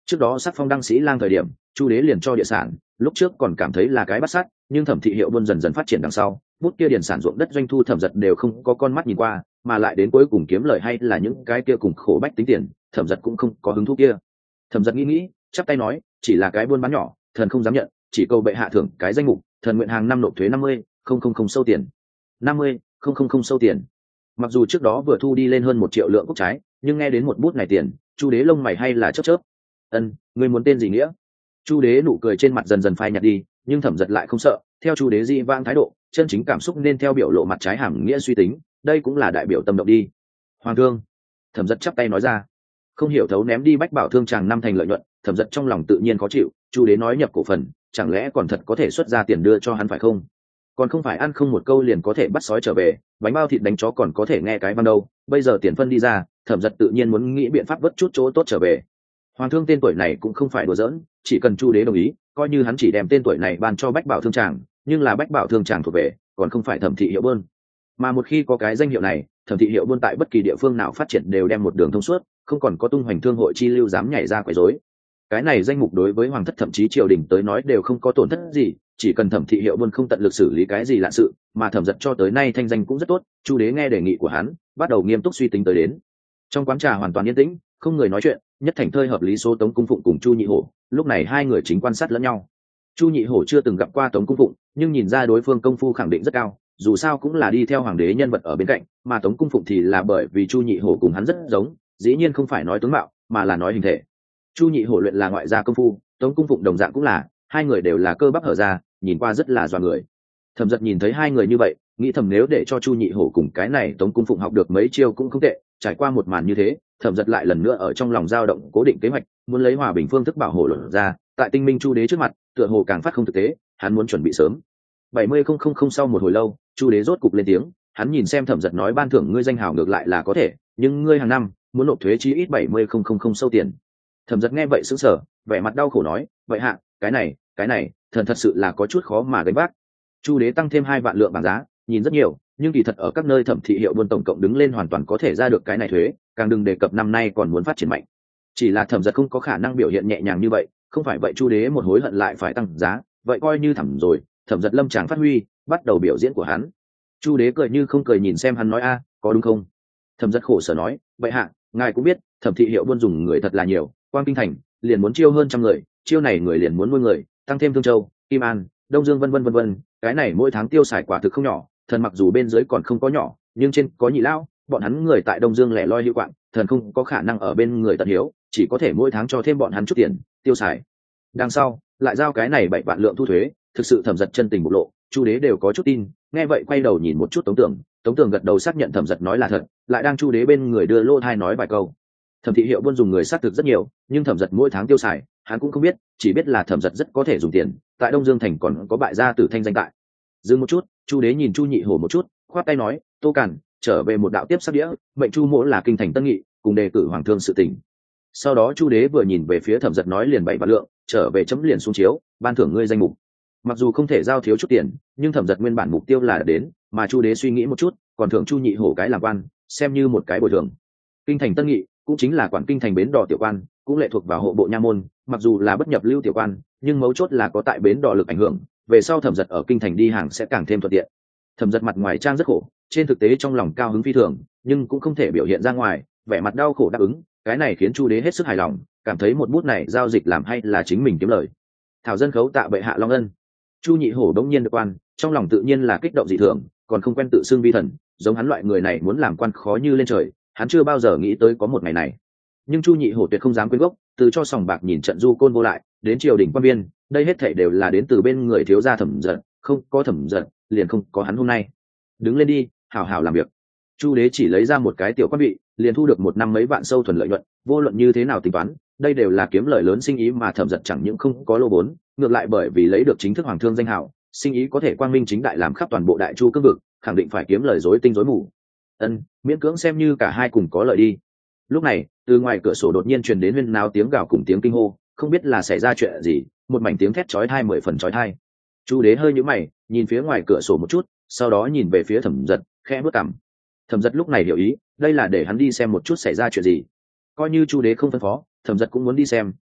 Trước đó sắc phong đăng sĩ lang thời điểm chu đế liền cho địa sản, lúc trước còn cảm thấy là cái bắt sát, nhưng thẩm thị hiệu buôn dần dần phát triển đằng sau, bút kia điền sản ruộng đất doanh thu thẩm giật đều không có con mắt nhìn qua, mà lại đến cuối cùng kiếm lời hay là những cái kia cùng khổ bách tính tiền, thẩm giật cũng không có hứng thú kia. Thẩm giật nghĩ nghĩ chắp tay nói, chỉ là cái buôn bán nhỏ, thần không dám nhận, chỉ cầu bệ hạ thưởng cái danh mục, thần nguyện hàng năm nộp thuế năm mươi không không không sâu tiền. Năm mươi không không không sâu tiền. Mặc dù trước đó vừa thu đi lên hơn một triệu lượng cúc trái, nhưng nghe đến một bút này tiền, chu đế lông mày hay là chớp chớp. Ân, ngươi muốn tên gì nghĩa? Chu đế nụ cười trên mặt dần dần phai nhạt đi, nhưng thẩm giật lại không sợ, theo chu đế di vang thái độ, chân chính cảm xúc nên theo biểu lộ mặt trái hàm nghĩa suy tính, đây cũng là đại biểu tâm động đi. Hoàng thương. Thẩm giật chắp tay nói ra. Không hiểu thấu ném đi bách bảo thương chàng năm thành lợi nhuận, thẩm giật trong lòng tự nhiên khó chịu, chu đế nói nhập cổ phần, chẳng lẽ còn thật có thể xuất ra tiền đưa cho hắn phải không? Còn không phải ăn không một câu liền có thể bắt sói trở về, bánh bao thịt đánh chó còn có thể nghe cái văn đâu, bây giờ tiền phân đi ra, thẩm giật tự nhiên muốn nghĩ biện pháp vớt chút chỗ tốt trở về. Hoàng thương tên tuổi này cũng không phải đùa giỡn, chỉ cần chu đế đồng ý, coi như hắn chỉ đem tên tuổi này ban cho bách bảo thương tràng, nhưng là bách bảo thương tràng thuộc về, còn không phải thẩm thị hiệu buôn. Mà một khi có cái danh hiệu này, thẩm thị hiệu buôn tại bất kỳ địa phương nào phát triển đều đem một đường thông suốt, không còn có tung hoành thương hội chi lưu dám nhảy ra quấy rối. Cái này danh mục đối với hoàng thất thậm chí triều đình tới nói đều không có tổn thất gì, chỉ cần thẩm thị hiệu buôn không tận lực xử lý cái gì lạ sự, mà thẩm giật cho tới nay thanh danh cũng rất tốt, chu đế nghe đề nghị của hắn, bắt đầu nghiêm túc suy tính tới đến. Trong quán trà hoàn toàn yên tĩnh, không người nói chuyện, nhất thành thơi hợp lý số Tống Cung Phụng cùng Chu Nhị Hổ, lúc này hai người chính quan sát lẫn nhau. Chu Nhị Hổ chưa từng gặp qua Tống Cung Phụng, nhưng nhìn ra đối phương công phu khẳng định rất cao, dù sao cũng là đi theo hoàng đế nhân vật ở bên cạnh, mà Tống Cung Phụng thì là bởi vì Chu Nhị Hổ cùng hắn rất giống, dĩ nhiên không phải nói tướng mạo, mà là nói hình thể. Chu Nhị Hổ luyện là ngoại gia công phu, Tống Cung Phụng đồng dạng cũng là, hai người đều là cơ bắp hở ra, nhìn qua rất là dọa người. Thẩm Giật nhìn thấy hai người như vậy, nghĩ thầm nếu để cho Chu Nhị Hổ cùng cái này Tống Cung Phụng học được mấy chiêu cũng không tệ. Trải qua một màn như thế, Thẩm Giật lại lần nữa ở trong lòng dao động cố định kế hoạch, muốn lấy hòa bình phương thức bảo hộ luận ra, tại tinh minh chu đế trước mặt, tựa hồ càng phát không thực tế, hắn muốn chuẩn bị sớm. bảy mươi không không không sau một hồi lâu, chu đế rốt cục lên tiếng, hắn nhìn xem Thẩm Giật nói ban thưởng ngươi danh hào ngược lại là có thể, nhưng ngươi hàng năm muốn nộp thuế chí ít bảy mươi không không không sâu tiền. Thẩm Giật nghe vậy sững sờ, vẻ mặt đau khổ nói, vậy hạ, cái này, cái này, thần thật sự là có chút khó mà gánh vác. Chu đế tăng thêm hai vạn lượng bảng giá, nhìn rất nhiều, nhưng kỳ thật ở các nơi thẩm thị hiệu buôn tổng cộng đứng lên hoàn toàn có thể ra được cái này thuế, càng đừng đề cập năm nay còn muốn phát triển mạnh. Chỉ là Thẩm Giật không có khả năng biểu hiện nhẹ nhàng như vậy, không phải vậy chu đế một hối hận lại phải tăng giá, vậy coi như thẩm rồi. Thẩm Giật lâm tràng phát huy, bắt đầu biểu diễn của hắn. Chu đế cười như không cười nhìn xem hắn nói a, có đúng không? Thẩm Giật khổ sở nói, vậy hạ, ngài cũng biết, thẩm thị hiệu buôn dùng người thật là nhiều, quang kinh thành liền muốn chiêu hơn trăm người, chiêu này người liền muốn nuôi người, tăng thêm Thương Châu, Kim An, Đông Dương vân vân vân vân, cái này mỗi tháng tiêu xài quả thực không nhỏ. Thần mặc dù bên dưới còn không có nhỏ, nhưng trên có nhị lão, bọn hắn người tại Đông Dương lẻ loi hữu quạng, thần không có khả năng ở bên người tận hiếu, chỉ có thể mỗi tháng cho thêm bọn hắn chút tiền tiêu xài. Đằng sau lại giao cái này bảy vạn lượng thu thuế, thực sự Thẩm Giật chân tình bộc lộ, chu đế đều có chút tin, nghe vậy quay đầu nhìn một chút Tống Tường, Tống Tường gật đầu xác nhận Thẩm Giật nói là thật, lại đang chu đế bên người đưa lô thai nói vài câu. Thẩm thị hiệu buôn dùng người xác thực rất nhiều, nhưng Thẩm Giật mỗi tháng tiêu xài, hắn cũng không biết, chỉ biết là Thẩm Giật rất có thể dùng tiền, tại Đông Dương thành còn có bại gia tử thanh danh tại. Dừng một chút, chu đế nhìn chu nhị hổ một chút, khoát tay nói, Tô Cản trở về một đạo tiếp sắc đĩa, mệnh chu mỗ là kinh thành tân nghị, cùng đề cử hoàng thương sự tình. Sau đó chu đế vừa nhìn về phía Thẩm Giật nói liền bảy vạn lượng, trở về chấm liền xuống chiếu, ban thưởng ngươi danh mục. Mặc dù không thể giao thiếu chút tiền, nhưng Thẩm Giật nguyên bản mục tiêu là đến, mà chu đế suy nghĩ một chút, còn thưởng chu nhị hổ cái làm quan, xem như một cái bồi thường. Kinh thành tân nghị cũng chính là quản kinh thành bến đò tiểu quan, cũng lệ thuộc vào hộ bộ nha môn, mặc dù là bất nhập lưu tiểu quan, nhưng mấu chốt là có tại bến đò lực ảnh hưởng, về sau Thẩm Giật ở kinh thành đi hàng sẽ càng thêm thuận tiện. Thẩm Giật mặt ngoài trang rất khổ, trên thực tế trong lòng cao hứng phi thường, nhưng cũng không thể biểu hiện ra ngoài, vẻ mặt đau khổ đáp ứng, cái này khiến chu đế hết sức hài lòng, cảm thấy một bút này giao dịch làm hay là chính mình kiếm lời. Thảo dân khấu tạ bệ hạ long ân. Chu nhị hổ đống nhiên được quan, trong lòng tự nhiên là kích động dị thường, còn không quen tự xưng vi thần, giống hắn loại người này muốn làm quan khó như lên trời, hắn chưa bao giờ nghĩ tới có một ngày này. Nhưng chu nhị hổ tuyệt không dám quên gốc, từ cho sòng bạc nhìn trận du côn vô lại đến triều đình quan viên, đây hết thảy đều là đến từ bên người thiếu gia Thẩm Giật, không có Thẩm Giật liền không có hắn hôm nay. Đứng lên đi, hảo hảo làm việc. Chu đế chỉ lấy ra một cái tiểu quan vị, liền thu được một năm mấy vạn sâu thuần lợi nhuận, vô luận như thế nào tính toán, đây đều là kiếm lợi lớn sinh ý mà Thẩm Giật chẳng những không có lô vốn, ngược lại bởi vì lấy được chính thức hoàng thương danh hào, sinh ý có thể quang minh chính đại làm khắp toàn bộ đại chu cương vực, khẳng định phải kiếm lời rối tinh rối mù. Ân, miễn cưỡng xem như cả hai cùng có lợi đi. Lúc này, từ ngoài cửa sổ đột nhiên truyền đến huyên náo tiếng gào cùng tiếng kinh hô, không biết là xảy ra chuyện gì, một mảnh tiếng thét chói tai mười phần chói tai. Chu đế hơi nhíu mày, nhìn phía ngoài cửa sổ một chút, sau đó nhìn về phía Thẩm Giật, khẽ bước cằm. Thẩm Giật lúc này hiểu ý, đây là để hắn đi xem một chút xảy ra chuyện gì. Coi như chu đế không phân phó, Thẩm Giật cũng muốn đi xem,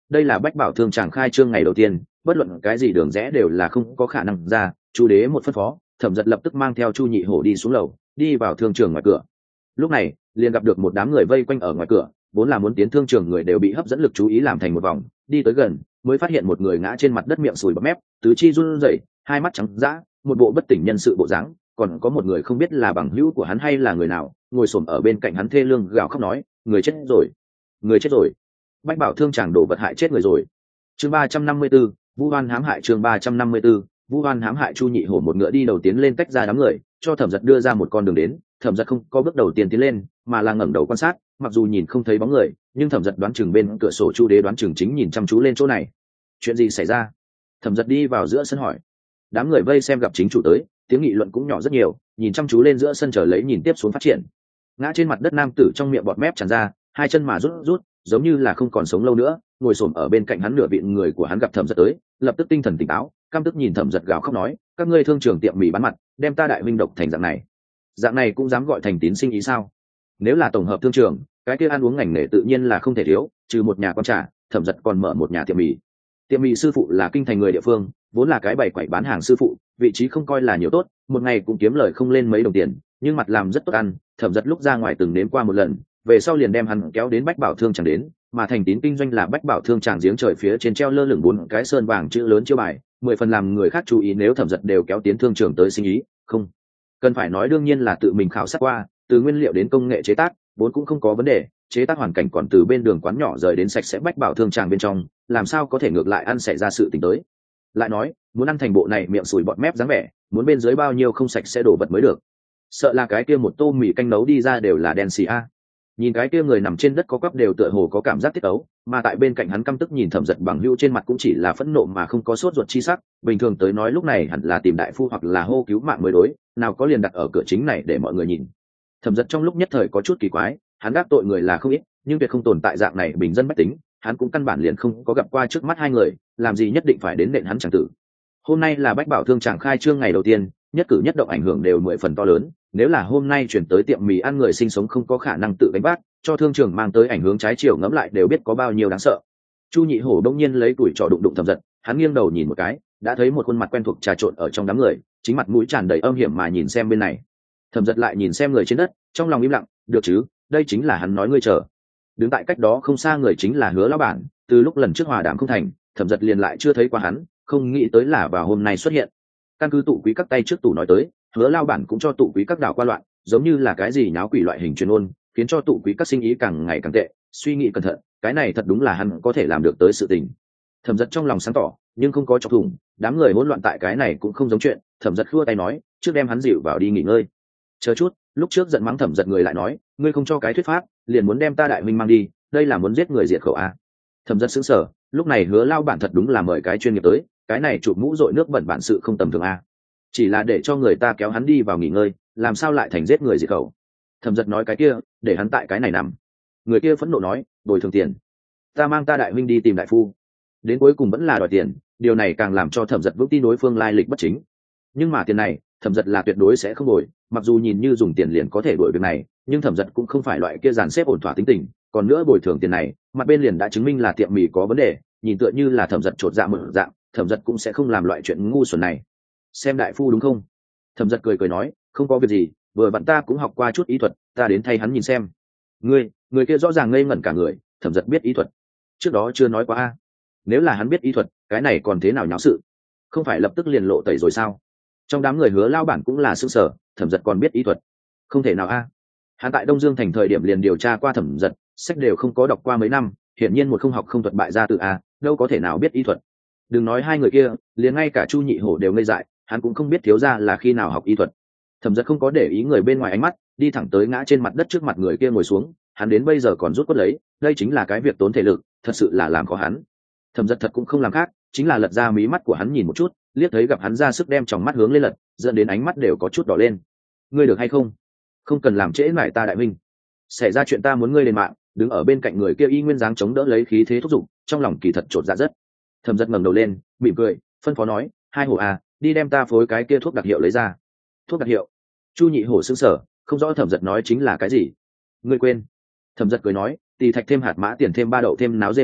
đây là bách bảo thương tràng khai trương ngày đầu tiên, bất luận cái gì đường rẽ đều là không có khả năng ra. Chu đế một phân phó, Thẩm Dật lập tức mang theo Chu Nhị Hổ đi xuống lầu, đi vào thương trường ngoài cửa. Lúc này liền gặp được một đám người vây quanh ở ngoài cửa, vốn là muốn tiến thương trường người đều bị hấp dẫn lực chú ý làm thành một vòng, đi tới gần mới phát hiện một người ngã trên mặt đất, miệng sùi bọt mép, tứ chi run rẩy, hai mắt trắng dã, một bộ bất tỉnh nhân sự bộ dáng. Còn có một người không biết là bằng hữu của hắn hay là người nào, ngồi xổm ở bên cạnh hắn thê lương gào khóc nói, người chết rồi, người chết rồi, bách bảo thương chàng đổ vật hại chết người rồi. Chương ba trăm năm mươi 354, Vu Hoan hãm hại. Chương ba trăm năm mươi 354, Vu Hoan hãm hại. Chu Nhị Hổ một ngựa đi đầu tiến lên tách ra đám người, cho Thẩm Dật đưa ra một con đường đến. Thẩm Dật không có bước đầu tiên tiến lên, mà là ngẩng đầu quan sát, mặc dù nhìn không thấy bóng người, nhưng Thẩm Dật đoán chừng bên cửa sổ Chu Đế đoán chừng chính nhìn chăm chú lên chỗ này. Chuyện gì xảy ra? Thẩm Dật đi vào giữa sân hỏi. Đám người vây xem gặp chính chủ tới, tiếng nghị luận cũng nhỏ rất nhiều, nhìn chăm chú lên giữa sân chờ lấy nhìn tiếp xuống phát triển. Ngã trên mặt đất nam tử trong miệng bọt mép tràn ra, hai chân mà rút rút, giống như là không còn sống lâu nữa, ngồi xổm ở bên cạnh hắn nửa vịn người của hắn gặp Thẩm Dật tới, lập tức tinh thần tỉnh táo, căm tức nhìn Thẩm Dật gào khóc nói, các ngươi thương trường tiệm mì bán mặt, đem ta đại minh độc thành dạng này, dạng này cũng dám gọi thành tín sinh ý sao? Nếu là tổng hợp thương trường, cái kia ăn uống ngành nghề tự nhiên là không thể thiếu, trừ một nhà con trà, Thẩm Dật còn mở một nhà tiệm mì. Tiệm mì sư phụ là kinh thành người địa phương, vốn là cái bày quẩy bán hàng sư phụ, vị trí không coi là nhiều tốt, một ngày cũng kiếm lời không lên mấy đồng tiền, nhưng mặt làm rất tốt ăn. Thẩm Dật lúc ra ngoài từng nếm qua một lần, về sau liền đem hắn kéo đến bách bảo thương chẳng đến, mà thành tín kinh doanh là bách bảo thương tràng giếng trời phía trên treo lơ lửng bốn cái sơn vàng chữ lớn chiêu bài, mười phần làm người khác chú ý. Nếu Thẩm Dật đều kéo tiến thương trường tới sinh ý, không cần phải nói đương nhiên là tự mình khảo sát qua, từ nguyên liệu đến công nghệ chế tác vốn cũng không có vấn đề, chế tác hoàn cảnh còn từ bên đường quán nhỏ rời đến sạch sẽ bách bảo thương tràng bên trong, làm sao có thể ngược lại ăn xảy ra sự tình tới. Lại nói muốn ăn thành bộ này miệng sùi bọt mép dáng vẻ, muốn bên dưới bao nhiêu không sạch sẽ đổ vật mới được, sợ là cái kia một tô mì canh nấu đi ra đều là đen xì a. Nhìn cái kia người nằm trên đất có quắp đều tựa hồ có cảm giác tiết ấu, mà tại bên cạnh hắn căm tức nhìn Thẩm Dật bằng hữu trên mặt cũng chỉ là phẫn nộ mà không có sốt ruột chi sắc. Bình thường tới nói lúc này hẳn là tìm đại phu hoặc là hô cứu mạng mới đối, nào có liền đặt ở cửa chính này để mọi người nhìn. Thẩm Dật trong lúc nhất thời có chút kỳ quái, hắn đắc tội người là không ít, nhưng tuyệt không tồn tại dạng này bình dân bách tính, hắn cũng căn bản liền không có gặp qua trước mắt hai người, làm gì nhất định phải đến nện hắn chẳng tử. Hôm nay là bách bảo thương tràng khai trương ngày đầu tiên, nhất cử nhất động ảnh hưởng đều mười phần to lớn, nếu là hôm nay chuyển tới tiệm mì ăn người sinh sống không có khả năng tự gánh vác, cho thương trường mang tới ảnh hưởng trái chiều ngẫm lại đều biết có bao nhiêu đáng sợ. Chu Nhị Hổ đông nhiên lấy tuổi trò đụng đụng Thẩm Dật, hắn nghiêng đầu nhìn một cái, đã thấy một khuôn mặt quen thuộc trà trộn ở trong đám người, chính mặt mũi tràn đầy âm hiểm mà nhìn xem bên này. Thẩm Dật lại nhìn xem người trên đất, trong lòng im lặng, được chứ, đây chính là hắn nói ngươi chờ. Đứng tại cách đó không xa người chính là Hứa lão bản, từ lúc lần trước hòa đàm không thành, Thẩm Dật liền lại chưa thấy qua hắn, không nghĩ tới là vào hôm nay xuất hiện. Căn cứ tụ quý các tay trước tủ nói tới, Hứa lão bản cũng cho tụ quý các đảo qua loạn, giống như là cái gì nháo quỷ loại hình truyền ôn, khiến cho tụ quý các sinh ý càng ngày càng tệ. Suy nghĩ cẩn thận, cái này thật đúng là hắn có thể làm được tới sự tình. Thẩm Dật trong lòng sáng tỏ, nhưng không có chọc thủng, đám người hỗn loạn tại cái này cũng không giống chuyện. Thẩm Dật khua tay nói, trước đem hắn dịu vào đi nghỉ ngơi. Chờ chút, lúc trước giận mắng Thẩm Dật người lại nói, ngươi không cho cái thuyết pháp, liền muốn đem ta đại minh mang đi, đây là muốn giết người diệt khẩu à? Thẩm Dật sững sờ, lúc này Hứa lao bản thật đúng là mời cái chuyên nghiệp tới, cái này chụp mũ dội nước bẩn bản sự không tầm thường à? Chỉ là để cho người ta kéo hắn đi vào nghỉ ngơi, làm sao lại thành giết người diệt khẩu? Thẩm Dật nói cái kia, để hắn tại cái này nằm. Người kia phẫn nộ nói, bồi thường tiền. Ta mang ta đại minh đi tìm đại phu. Đến cuối cùng vẫn là đòi tiền, điều này càng làm cho Thẩm Dật vững tin đối phương lai lịch bất chính. Nhưng mà tiền này, Thẩm Dật là tuyệt đối sẽ không bồi, mặc dù nhìn như dùng tiền liền có thể đổi việc này, nhưng Thẩm Dật cũng không phải loại kia dàn xếp ổn thỏa tính tình, còn nữa bồi thường tiền này, mặt bên liền đã chứng minh là tiệm mì có vấn đề, nhìn tựa như là Thẩm Dật chột dạ mở dạng, Thẩm Dật cũng sẽ không làm loại chuyện ngu xuẩn này. Xem đại phu đúng không? Thẩm Dật cười cười nói, không có việc gì, vừa vặn ta cũng học qua chút y thuật, ta đến thay hắn nhìn xem. Ngươi, người kia rõ ràng ngây ngẩn cả người. Thẩm Dật biết y thuật, trước đó chưa nói qua a. Nếu là hắn biết y thuật, cái này còn thế nào nháo sự, không phải lập tức liền lộ tẩy rồi sao? Trong đám người Hứa lao bản cũng là sững sờ, Thẩm Dật còn biết y thuật, không thể nào a. Hắn tại Đông Dương thành thời điểm liền điều tra qua Thẩm Dật, sách đều không có đọc qua mấy năm, hiển nhiên một không học không thuật bại gia tự a, đâu có thể nào biết y thuật. Đừng nói hai người kia, liền ngay cả Chu Nhị Hổ đều ngây dại, hắn cũng không biết thiếu gia là khi nào học y thuật. Thẩm Dật không có để ý người bên ngoài ánh mắt, đi thẳng tới ngã trên mặt đất trước mặt người kia ngồi xuống, hắn đến bây giờ còn rút quất lấy, đây chính là cái việc tốn thể lực, thật sự là làm khó hắn. Thẩm Dật thật cũng không làm khác, chính là lật ra mí mắt của hắn nhìn một chút, liếc thấy gặp hắn ra sức đem tròng mắt hướng lên lật, dẫn đến ánh mắt đều có chút đỏ lên. Ngươi được hay không? Không cần làm trễ nải ta đại huynh. Xảy ra chuyện ta muốn ngươi lên mạng. Đứng ở bên cạnh người kia y nguyên dáng chống đỡ lấy khí thế thúc giục, trong lòng kỳ thật chột dạ rất. Thẩm Dật ngẩng đầu lên, mỉm cười, phân phó nói, hai hổ à, đi đem ta phối cái kia thuốc đặc hiệu lấy ra. Thuốc đặc hiệu? Chu Nhị Hổ sững sờ, không rõ Thẩm Dật nói chính là cái gì. Ngươi quên? Thẩm Dật cười nói, tỳ thạch thêm hạt mã tiền thêm ba đậu thêm náo dê hoa,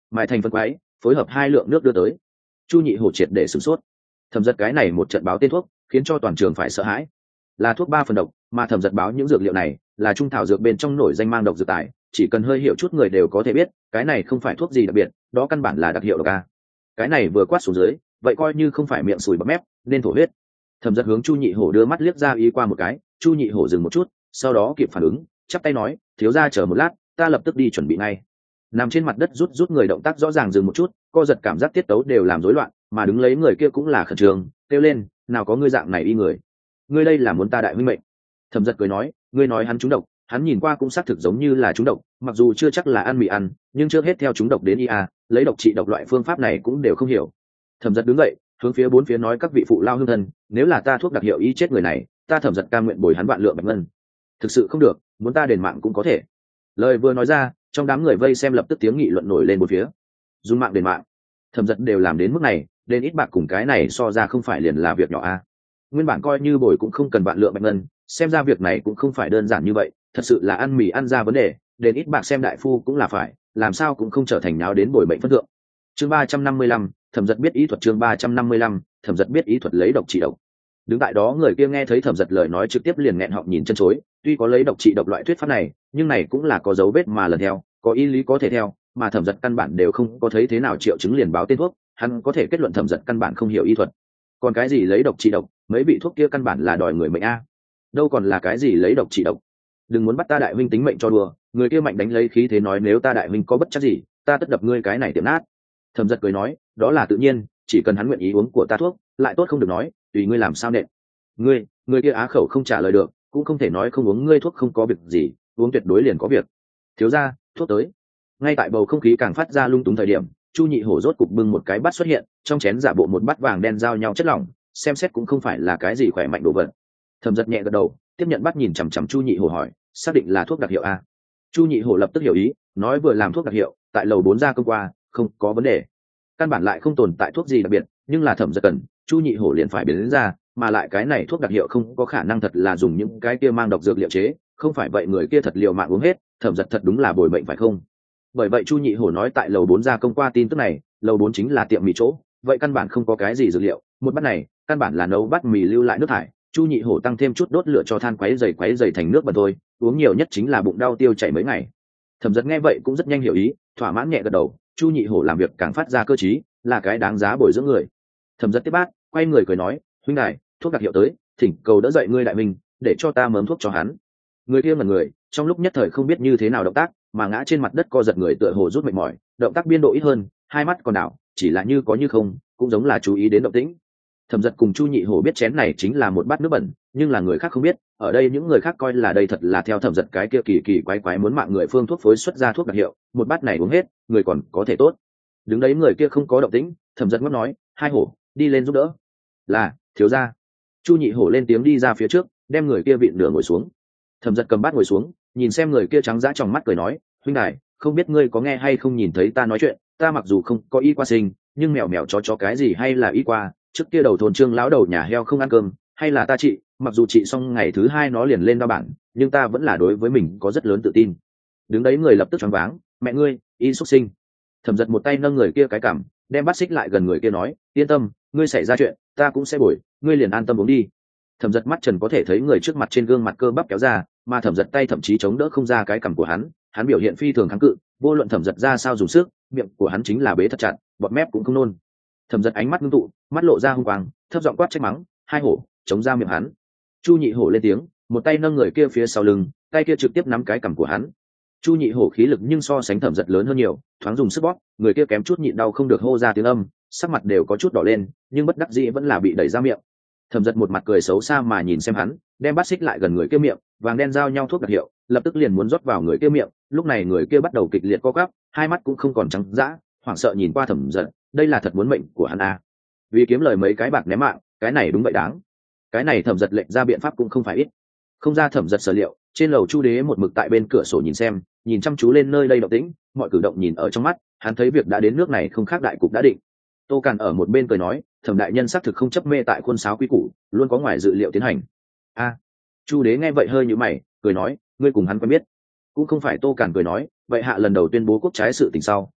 mài thành phân quái, phối hợp hai lượng nước đưa tới. Chu Nhị Hổ triệt để sửng sốt. Thẩm Dật cái này một trận báo tên thuốc khiến cho toàn trường phải sợ hãi. Là thuốc ba phần độc, mà Thẩm Dật báo những dược liệu này là trung thảo dược bên trong nổi danh mang độc dược tài, chỉ cần hơi hiểu chút người đều có thể biết cái này không phải thuốc gì đặc biệt, đó căn bản là đặc hiệu độc a. Cái này vừa quát xuống dưới, vậy coi như không phải miệng sùi bọt mép nên thổ huyết. Thẩm Dật hướng Chu Nhị Hổ đưa mắt liếc ra ý qua một cái, Chu Nhị Hổ dừng một chút, sau đó kịp phản ứng, chắp tay nói, thiếu gia chờ một lát, ta lập tức đi chuẩn bị ngay. Nằm trên mặt đất rút rút người động tác rõ ràng dừng một chút, co giật cảm giác tiết tấu đều làm rối loạn, mà đứng lấy người kia cũng là khẩn trương, kêu lên, nào có ngươi dạng này y người, ngươi đây là muốn ta đại huynh mệnh. Thẩm Dật cười nói, ngươi nói hắn trúng độc, hắn nhìn qua cũng xác thực giống như là trúng độc, mặc dù chưa chắc là ăn mì ăn, nhưng trước hết theo trúng độc đến y a, lấy độc trị độc loại phương pháp này cũng đều không hiểu. Thẩm Dật đứng dậy, hướng phía bốn phía nói, các vị phụ lao hương thân, nếu là ta thuốc đặc hiệu y chết người này, ta Thẩm Dật cam nguyện bồi hắn vạn lượng bạch ngân. Thực sự không được, muốn ta đền mạng cũng có thể. Lời vừa nói ra, trong đám người vây xem lập tức tiếng nghị luận nổi lên bốn phía. Dùng mạng đền mạng, Thẩm Dật đều làm đến mức này, đến ít bạc cùng cái này so ra không phải liền là việc nhỏ a. Nguyên bản coi như bồi cũng không cần vạn lượng bạch ngân, xem ra việc này cũng không phải đơn giản như vậy, thật sự là ăn mì ăn ra vấn đề, đến ít bạc xem đại phu cũng là phải, làm sao cũng không trở thành nháo đến bồi bệnh phân thượng. Chương ba trăm năm mươi lăm, Thẩm Dật biết ý thuật. Chương ba trăm năm mươi lăm, Thẩm Dật biết ý thuật lấy độc trị độc. Đứng tại đó người kia nghe thấy Thẩm Dật lời nói trực tiếp liền nghẹn họng nhìn chân chối, tuy có lấy độc trị độc loại thuyết pháp này, nhưng này cũng là có dấu vết mà lần theo, có ý lý có thể theo, mà Thẩm Dật căn bản đều không có thấy thế nào triệu chứng liền báo tên thuốc, hắn có thể kết luận Thẩm Dật căn bản không hiểu y thuật. Còn cái gì lấy độc trị độc, mấy vị thuốc kia căn bản là đòi người mệnh a. Đâu còn là cái gì lấy độc trị độc. Đừng muốn bắt ta đại huynh tính mệnh cho đùa, người kia mạnh đánh lấy khí thế nói, nếu ta đại huynh có bất chắc gì, ta tất đập ngươi cái này tiệm nát. Thẩm Dật cười nói, đó là tự nhiên, chỉ cần hắn nguyện ý uống của ta thuốc, lại tốt không được nói, tùy ngươi làm sao nện. Ngươi, người kia á khẩu không trả lời được, cũng không thể nói không uống ngươi thuốc không có việc gì, uống tuyệt đối liền có việc. Thiếu gia, thuốc tới. Ngay tại bầu không khí càng phát ra lung túng thời điểm, Chu Nhị Hổ rốt cục bưng một cái bát xuất hiện, trong chén giả bộ một bát vàng đen giao nhau chất lỏng, xem xét cũng không phải là cái gì khỏe mạnh đồ vật. Thẩm Dật nhẹ gật đầu, tiếp nhận bát nhìn chằm chằm Chu Nhị Hổ hỏi, xác định là thuốc đặc hiệu a? Chu Nhị Hổ lập tức hiểu ý, nói vừa làm thuốc đặc hiệu, tại lầu bốn gia công qua, không có vấn đề. Căn bản lại không tồn tại thuốc gì đặc biệt, nhưng là Thẩm Dật cần, Chu Nhị Hổ liền phải biến đến ra, mà lại cái này thuốc đặc hiệu không có khả năng thật là dùng những cái kia mang độc dược liệu chế, không phải vậy người kia thật liều mạng uống hết, Thẩm Dật thật đúng là bồi mệnh phải không? Bởi vậy Chu Nhị Hổ nói tại lầu bốn gia công qua tin tức này, lầu bốn chính là tiệm mì chỗ, vậy căn bản không có cái gì dược liệu, một bát này căn bản là nấu bát mì lưu lại nước thải, Chu Nhị Hổ tăng thêm chút đốt lửa cho than quấy dày quấy dày thành nước bẩn thôi, uống nhiều nhất chính là bụng đau tiêu chảy mấy ngày. Thẩm Dật nghe vậy cũng rất nhanh hiểu ý, thỏa mãn nhẹ gật đầu, Chu Nhị Hổ làm việc càng phát ra cơ trí, là cái đáng giá bồi dưỡng người. Thẩm Dật tiếp bát, quay người cười nói, huynh đài, thuốc đặc hiệu tới, thỉnh cầu đỡ dậy ngươi đại minh, để cho ta mớm thuốc cho hắn. Người kia ngẩn người, trong lúc nhất thời không biết như thế nào động tác, mà ngã trên mặt đất co giật người tựa hồ rút mệt mỏi, động tác biên độ ít hơn, hai mắt còn đảo, chỉ là như có như không, cũng giống là chú ý đến động tĩnh. Thẩm Dật cùng Chu Nhị Hổ biết chén này chính là một bát nước bẩn, nhưng là người khác không biết, ở đây những người khác coi là đây thật là theo Thẩm Dật cái kia kỳ kỳ quái quái muốn mạng người phương thuốc phối xuất ra thuốc đặc hiệu, một bát này uống hết, người còn có thể tốt. Đứng đấy người kia không có động tĩnh, Thẩm Dật ngắt nói, hai hổ, đi lên giúp đỡ. Là, thiếu gia. Chu Nhị Hổ lên tiếng đi ra phía trước, đem người kia vịn nửa ngồi xuống. Thẩm Dật cầm bát ngồi xuống, nhìn xem người kia trắng dã trong mắt cười nói, huynh đài, không biết ngươi có nghe hay không nhìn thấy ta nói chuyện, ta mặc dù không có y qua sinh, nhưng mèo mèo chó chó cái gì hay là y qua, trước kia đầu thôn Trương lão đầu nhà heo không ăn cơm, hay là ta trị, mặc dù trị xong ngày thứ hai nó liền lên đao bản, nhưng ta vẫn là đối với mình có rất lớn tự tin. Đứng đấy người lập tức choáng váng, mẹ ngươi, y xuất sinh. Thẩm Dật một tay nâng người kia cái cằm, đem bát xích lại gần người kia nói, yên tâm, ngươi xảy ra chuyện, ta cũng sẽ bồi, ngươi liền an tâm uống đi. Thẩm Dật mắt trần có thể thấy người trước mặt trên gương mặt cơ bắp kéo ra, mà Thẩm Dật tay thậm chí chống đỡ không ra cái cằm của hắn, hắn biểu hiện phi thường kháng cự, vô luận Thẩm Dật ra sao dùng sức, miệng của hắn chính là bế thật chặt, bọt mép cũng không nôn. Thẩm Dật ánh mắt ngưng tụ, mắt lộ ra hung quang, thấp giọng quát trách mắng, hai hổ, chống ra miệng hắn. Chu Nhị Hổ lên tiếng, một tay nâng người kia phía sau lưng, tay kia trực tiếp nắm cái cằm của hắn. Chu Nhị Hổ khí lực nhưng so sánh Thẩm Dật lớn hơn nhiều, thoáng dùng sức bóp, người kia kém chút nhịn đau không được hô ra tiếng âm, sắc mặt đều có chút đỏ lên, nhưng bất đắc dĩ vẫn là bị đẩy ra miệng. Thẩm Dật một mặt cười xấu xa mà nhìn xem hắn, đem bát xích lại gần người kia miệng, vàng đen giao nhau thuốc đặc hiệu, lập tức liền muốn rót vào người kia miệng. Lúc này người kia bắt đầu kịch liệt co quắp, hai mắt cũng không còn trắng dã, hoảng sợ nhìn qua Thẩm Dật, đây là thật muốn mệnh của hắn à? Vì kiếm lời mấy cái bạc ném mạng, cái này đúng vậy đáng. Cái này Thẩm Dật lệnh ra biện pháp cũng không phải ít. Không ra Thẩm Dật sở liệu, trên lầu Chu Đế một mực tại bên cửa sổ nhìn xem, nhìn chăm chú lên nơi đây động tĩnh, mọi cử động nhìn ở trong mắt, hắn thấy việc đã đến nước này không khác đại cục đã định. Tô Càn ở một bên cười nói, Thẩm đại nhân xác thực không chấp mê tại khuôn sáo quý củ, luôn có ngoài dự liệu tiến hành. A, à, Chu Đế nghe vậy hơi nhíu mày, cười nói, ngươi cùng hắn quen biết? Cũng không phải. Tô Càn cười nói, vậy hạ lần đầu tuyên bố quốc trái sự tình sau,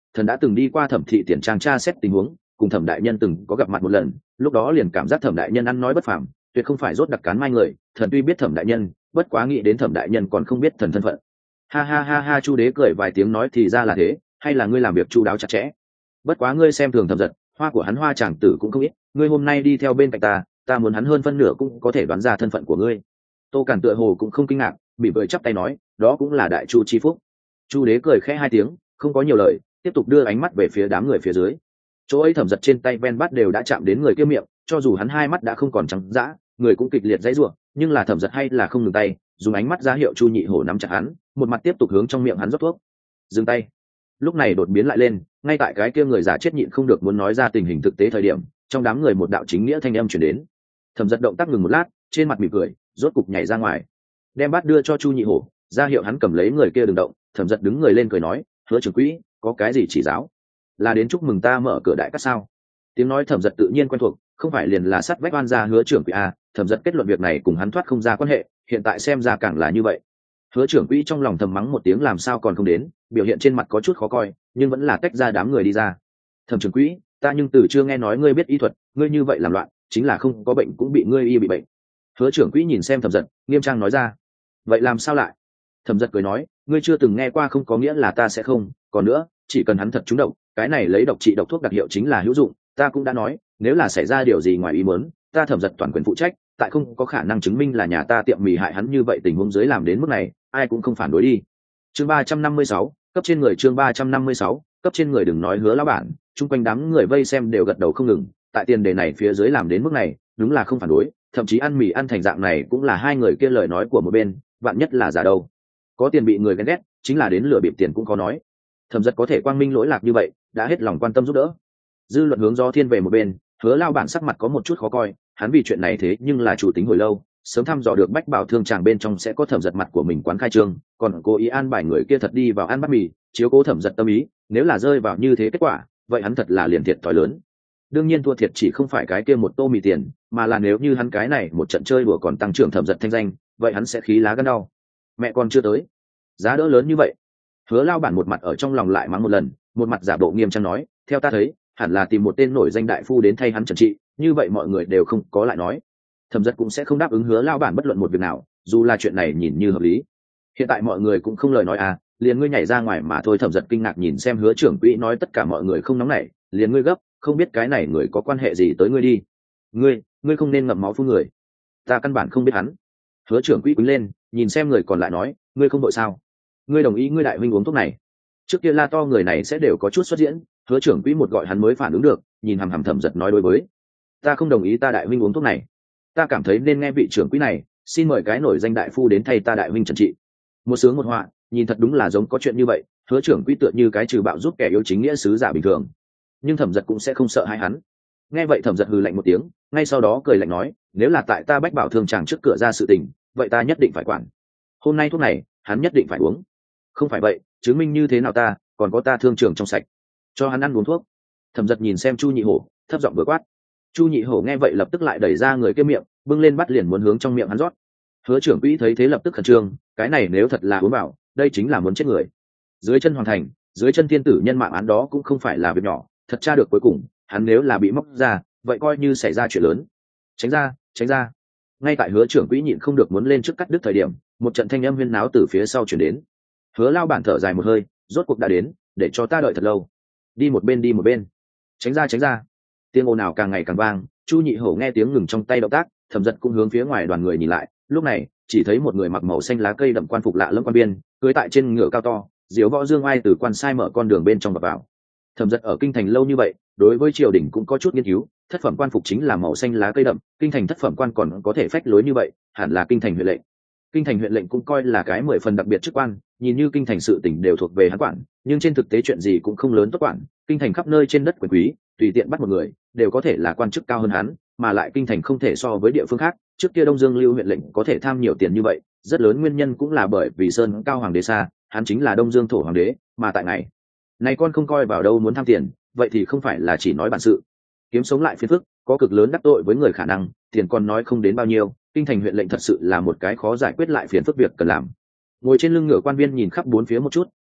thần đã từng đi qua thẩm thị tiền trang tra xét tình huống, cùng thẩm đại nhân từng có gặp mặt một lần, lúc đó liền cảm giác thẩm đại nhân ăn nói bất phàm, tuyệt không phải rốt đặc cán mai người. Thần tuy biết thẩm đại nhân, bất quá nghĩ đến thẩm đại nhân còn không biết thần thân phận. Ha ha ha ha, Chu đế cười vài tiếng nói thì ra là thế, hay là ngươi làm việc chu đáo chặt chẽ. Bất quá ngươi xem thường Thẩm Giật, hoa của hắn hoa chàng tử cũng không ít, ngươi hôm nay đi theo bên cạnh ta, ta muốn hắn hơn phân nửa cũng có thể đoán ra thân phận của ngươi. Tô Cản tựa hồ cũng không kinh ngạc, mỉm cười chắp tay nói, đó cũng là đại chu chi phúc. Chu đế cười khẽ hai tiếng, không có nhiều lời, tiếp tục đưa ánh mắt về phía đám người phía dưới. Chỗ ấy Thẩm Giật trên tay ven bát đều đã chạm đến người kia miệng, cho dù hắn hai mắt đã không còn trắng dã, người cũng kịch liệt dãy rủa, nhưng là Thẩm Giật hay là không ngừng tay, dùng ánh mắt ra hiệu Chu Nhị Hổ nắm chặt hắn, một mặt tiếp tục hướng trong miệng hắn rót thuốc. Dừng tay. Lúc này đột biến lại lên, ngay tại cái kia người giả chết nhịn không được muốn nói ra tình hình thực tế thời điểm, trong đám người một đạo chính nghĩa thanh âm truyền đến. Thẩm Giật động tác ngừng một lát, trên mặt mỉm cười, rốt cục nhảy ra ngoài, đem bát đưa cho Chu Nhị Hổ, ra hiệu hắn cầm lấy người kia đừng động. Thẩm Giật đứng người lên cười nói, hứa trưởng quỹ, có cái gì chỉ giáo? Là đến chúc mừng ta mở cửa đại cát sao? Tiếng nói Thẩm Giật tự nhiên quen thuộc, không phải liền là sắt vách oan gia hứa trưởng quỹ a? Thẩm Giật kết luận việc này cùng hắn thoát không ra quan hệ, hiện tại xem ra càng là như vậy. Hứa trưởng quỹ trong lòng thầm mắng một tiếng làm sao còn không đến, biểu hiện trên mặt có chút khó coi, nhưng vẫn là tách ra đám người đi ra. Thẩm trưởng quỹ, ta nhưng từ chưa nghe nói ngươi biết y thuật, ngươi như vậy làm loạn, chính là không có bệnh cũng bị ngươi y bị bệnh. Hứa trưởng quỹ nhìn xem Thẩm Giật, nghiêm trang nói ra. Vậy làm sao lại? Thẩm Giật cười nói, ngươi chưa từng nghe qua không có nghĩa là ta sẽ không, còn nữa, chỉ cần hắn thật trúng độc, cái này lấy độc trị độc thuốc đặc hiệu chính là hữu dụng, ta cũng đã nói, nếu là xảy ra điều gì ngoài ý muốn, ta Thẩm Giật toàn quyền phụ trách, tại không có khả năng chứng minh là nhà ta tiệm mì hại hắn như vậy tình huống dưới làm đến mức này, ai cũng không phản đối đi. Chương ba trăm năm mươi sáu, cấp trên người chương ba trăm năm mươi sáu, cấp trên người đừng nói Hứa lão bản, chung quanh đám người vây xem đều gật đầu không ngừng, tại tiền đề này phía dưới làm đến mức này, đúng là không phản đối, thậm chí ăn mì ăn thành dạng này cũng là hai người kia lời nói của một bên, vạn nhất là giả đâu. Có tiền bị người ghen ghét, chính là đến lừa bịp tiền cũng có nói. Thẩm Giật có thể quang minh lỗi lạc như vậy, đã hết lòng quan tâm giúp đỡ. Dư luận hướng do thiên về một bên, Hứa lão bản sắc mặt có một chút khó coi, hắn vì chuyện này thế nhưng là chủ tính hồi lâu, sớm thăm dò được Bách Bảo thương tràng bên trong sẽ có Thẩm Giật mặt của mình quán khai trương, còn cố ý an bài người kia thật đi vào ăn bát mì, chiếu cố Thẩm Giật tâm ý, nếu là rơi vào như thế kết quả, vậy hắn thật là liền thiệt thòi lớn. Đương nhiên thua thiệt chỉ không phải cái kia một tô mì tiền, mà là nếu như hắn cái này một trận chơi đùa còn tăng trưởng Thẩm Giật thanh danh, vậy hắn sẽ khí lá gan đau. Mẹ con chưa tới, giá đỡ lớn như vậy. Hứa lao bản một mặt ở trong lòng lại mắng một lần, một mặt giả bộ nghiêm trang nói, theo ta thấy, hẳn là tìm một tên nổi danh đại phu đến thay hắn trần trị, như vậy mọi người đều không có lại nói. Thẩm Giật cũng sẽ không đáp ứng Hứa lao bản bất luận một việc nào, dù là chuyện này nhìn như hợp lý. Hiện tại mọi người cũng không lời nói à, liền ngươi nhảy ra ngoài mà thôi. Thẩm Giật kinh ngạc nhìn xem Hứa trưởng quỹ nói tất cả mọi người không nóng nảy, liền ngươi gấp, không biết cái này người có quan hệ gì tới ngươi đi. Ngươi, ngươi không nên ngậm máu phun người. Ta căn bản không biết hắn. Hứa trưởng quỹ quýnh lên, nhìn xem người còn lại nói, ngươi không đội sao? Ngươi đồng ý ngươi đại huynh uống thuốc này? Trước kia la to người này sẽ đều có chút xuất diễn, Hứa trưởng quỹ một gọi hắn mới phản ứng được, nhìn hằm hằm Thẩm Giật nói đối với, ta không đồng ý ta đại huynh uống thuốc này. Ta cảm thấy nên nghe vị trưởng quỹ này, xin mời cái nổi danh đại phu đến thay ta đại huynh trần trị. Một sướng một họa, nhìn thật đúng là giống có chuyện như vậy. Hứa trưởng quỹ tựa như cái trừ bạo giúp kẻ yêu chính nghĩa sứ giả bình thường, nhưng Thẩm Giật cũng sẽ không sợ hãi hắn. Nghe vậy Thẩm Giật hừ lạnh một tiếng, ngay sau đó cười lạnh nói, nếu là tại ta Bách Bảo thương tràng trước cửa ra sự tình, vậy ta nhất định phải quản. Hôm nay thuốc này hắn nhất định phải uống, không phải vậy chứng minh như thế nào ta còn có ta thương trường trong sạch, cho hắn ăn uống thuốc. Thẩm Giật nhìn xem Chu Nhị Hổ, thấp giọng vừa quát. Chu Nhị Hổ nghe vậy lập tức lại đẩy ra người kia miệng, bưng lên bắt liền muốn hướng trong miệng hắn rót. Hứa trưởng quỹ thấy thế lập tức khẩn trương, cái này nếu thật là uống vào, đây chính là muốn chết người. Dưới chân Hoàng Thành, dưới chân thiên tử nhân mạng án đó cũng không phải là việc nhỏ, thật tra được cuối cùng, hắn nếu là bị móc ra, vậy coi như xảy ra chuyện lớn. Tránh ra, tránh ra. Ngay tại Hứa trưởng quỹ nhịn không được muốn lên trước cắt đứt thời điểm, một trận thanh âm huyên náo từ phía sau truyền đến. Hứa lao bản thở dài một hơi, rốt cuộc đã đến, để cho ta đợi thật lâu. Đi một bên đi một bên. Tránh ra tránh ra. Tiếng ồn ào càng ngày càng vang, Chu Nhị Hổ nghe tiếng ngừng trong tay động tác, Thẩm Giật cũng hướng phía ngoài đoàn người nhìn lại, lúc này chỉ thấy một người mặc màu xanh lá cây đậm quan phục lạ lẫm quan biên, cưỡi tại trên ngựa cao to, diếu võ dương ai từ quan sai mở con đường bên trong và vào. Thẩm Giật ở kinh thành lâu như vậy, đối với triều đình cũng có chút nghiên cứu, thất phẩm quan phục chính là màu xanh lá cây đậm, kinh thành thất phẩm quan còn có thể phách lối như vậy, hẳn là kinh thành huyện lệnh. Kinh thành huyện lệnh cũng coi là cái mười phần đặc biệt chức quan, nhìn như kinh thành sự tỉnh đều thuộc về hắn quản, nhưng trên thực tế chuyện gì cũng không lớn tốt quản, kinh thành khắp nơi trên đất quyền quý, tùy tiện bắt một người đều có thể là quan chức cao hơn hắn, mà lại kinh thành không thể so với địa phương khác. Trước kia Đông Dương Lưu huyện lệnh có thể tham nhiều tiền như vậy, rất lớn nguyên nhân cũng là bởi vì Sơn Cao hoàng đế xa, hắn chính là Đông Dương thổ hoàng đế, mà tại ngày này con không coi vào đâu muốn tham tiền, vậy thì không phải là chỉ nói bản sự, kiếm sống lại phiền phức, có cực lớn đắc tội với người khả năng, tiền còn nói không đến bao nhiêu. Kinh thành huyện lệnh thật sự là một cái khó giải quyết lại phiền phức việc cần làm. Ngồi trên lưng ngựa quan viên nhìn khắp bốn phía một chút,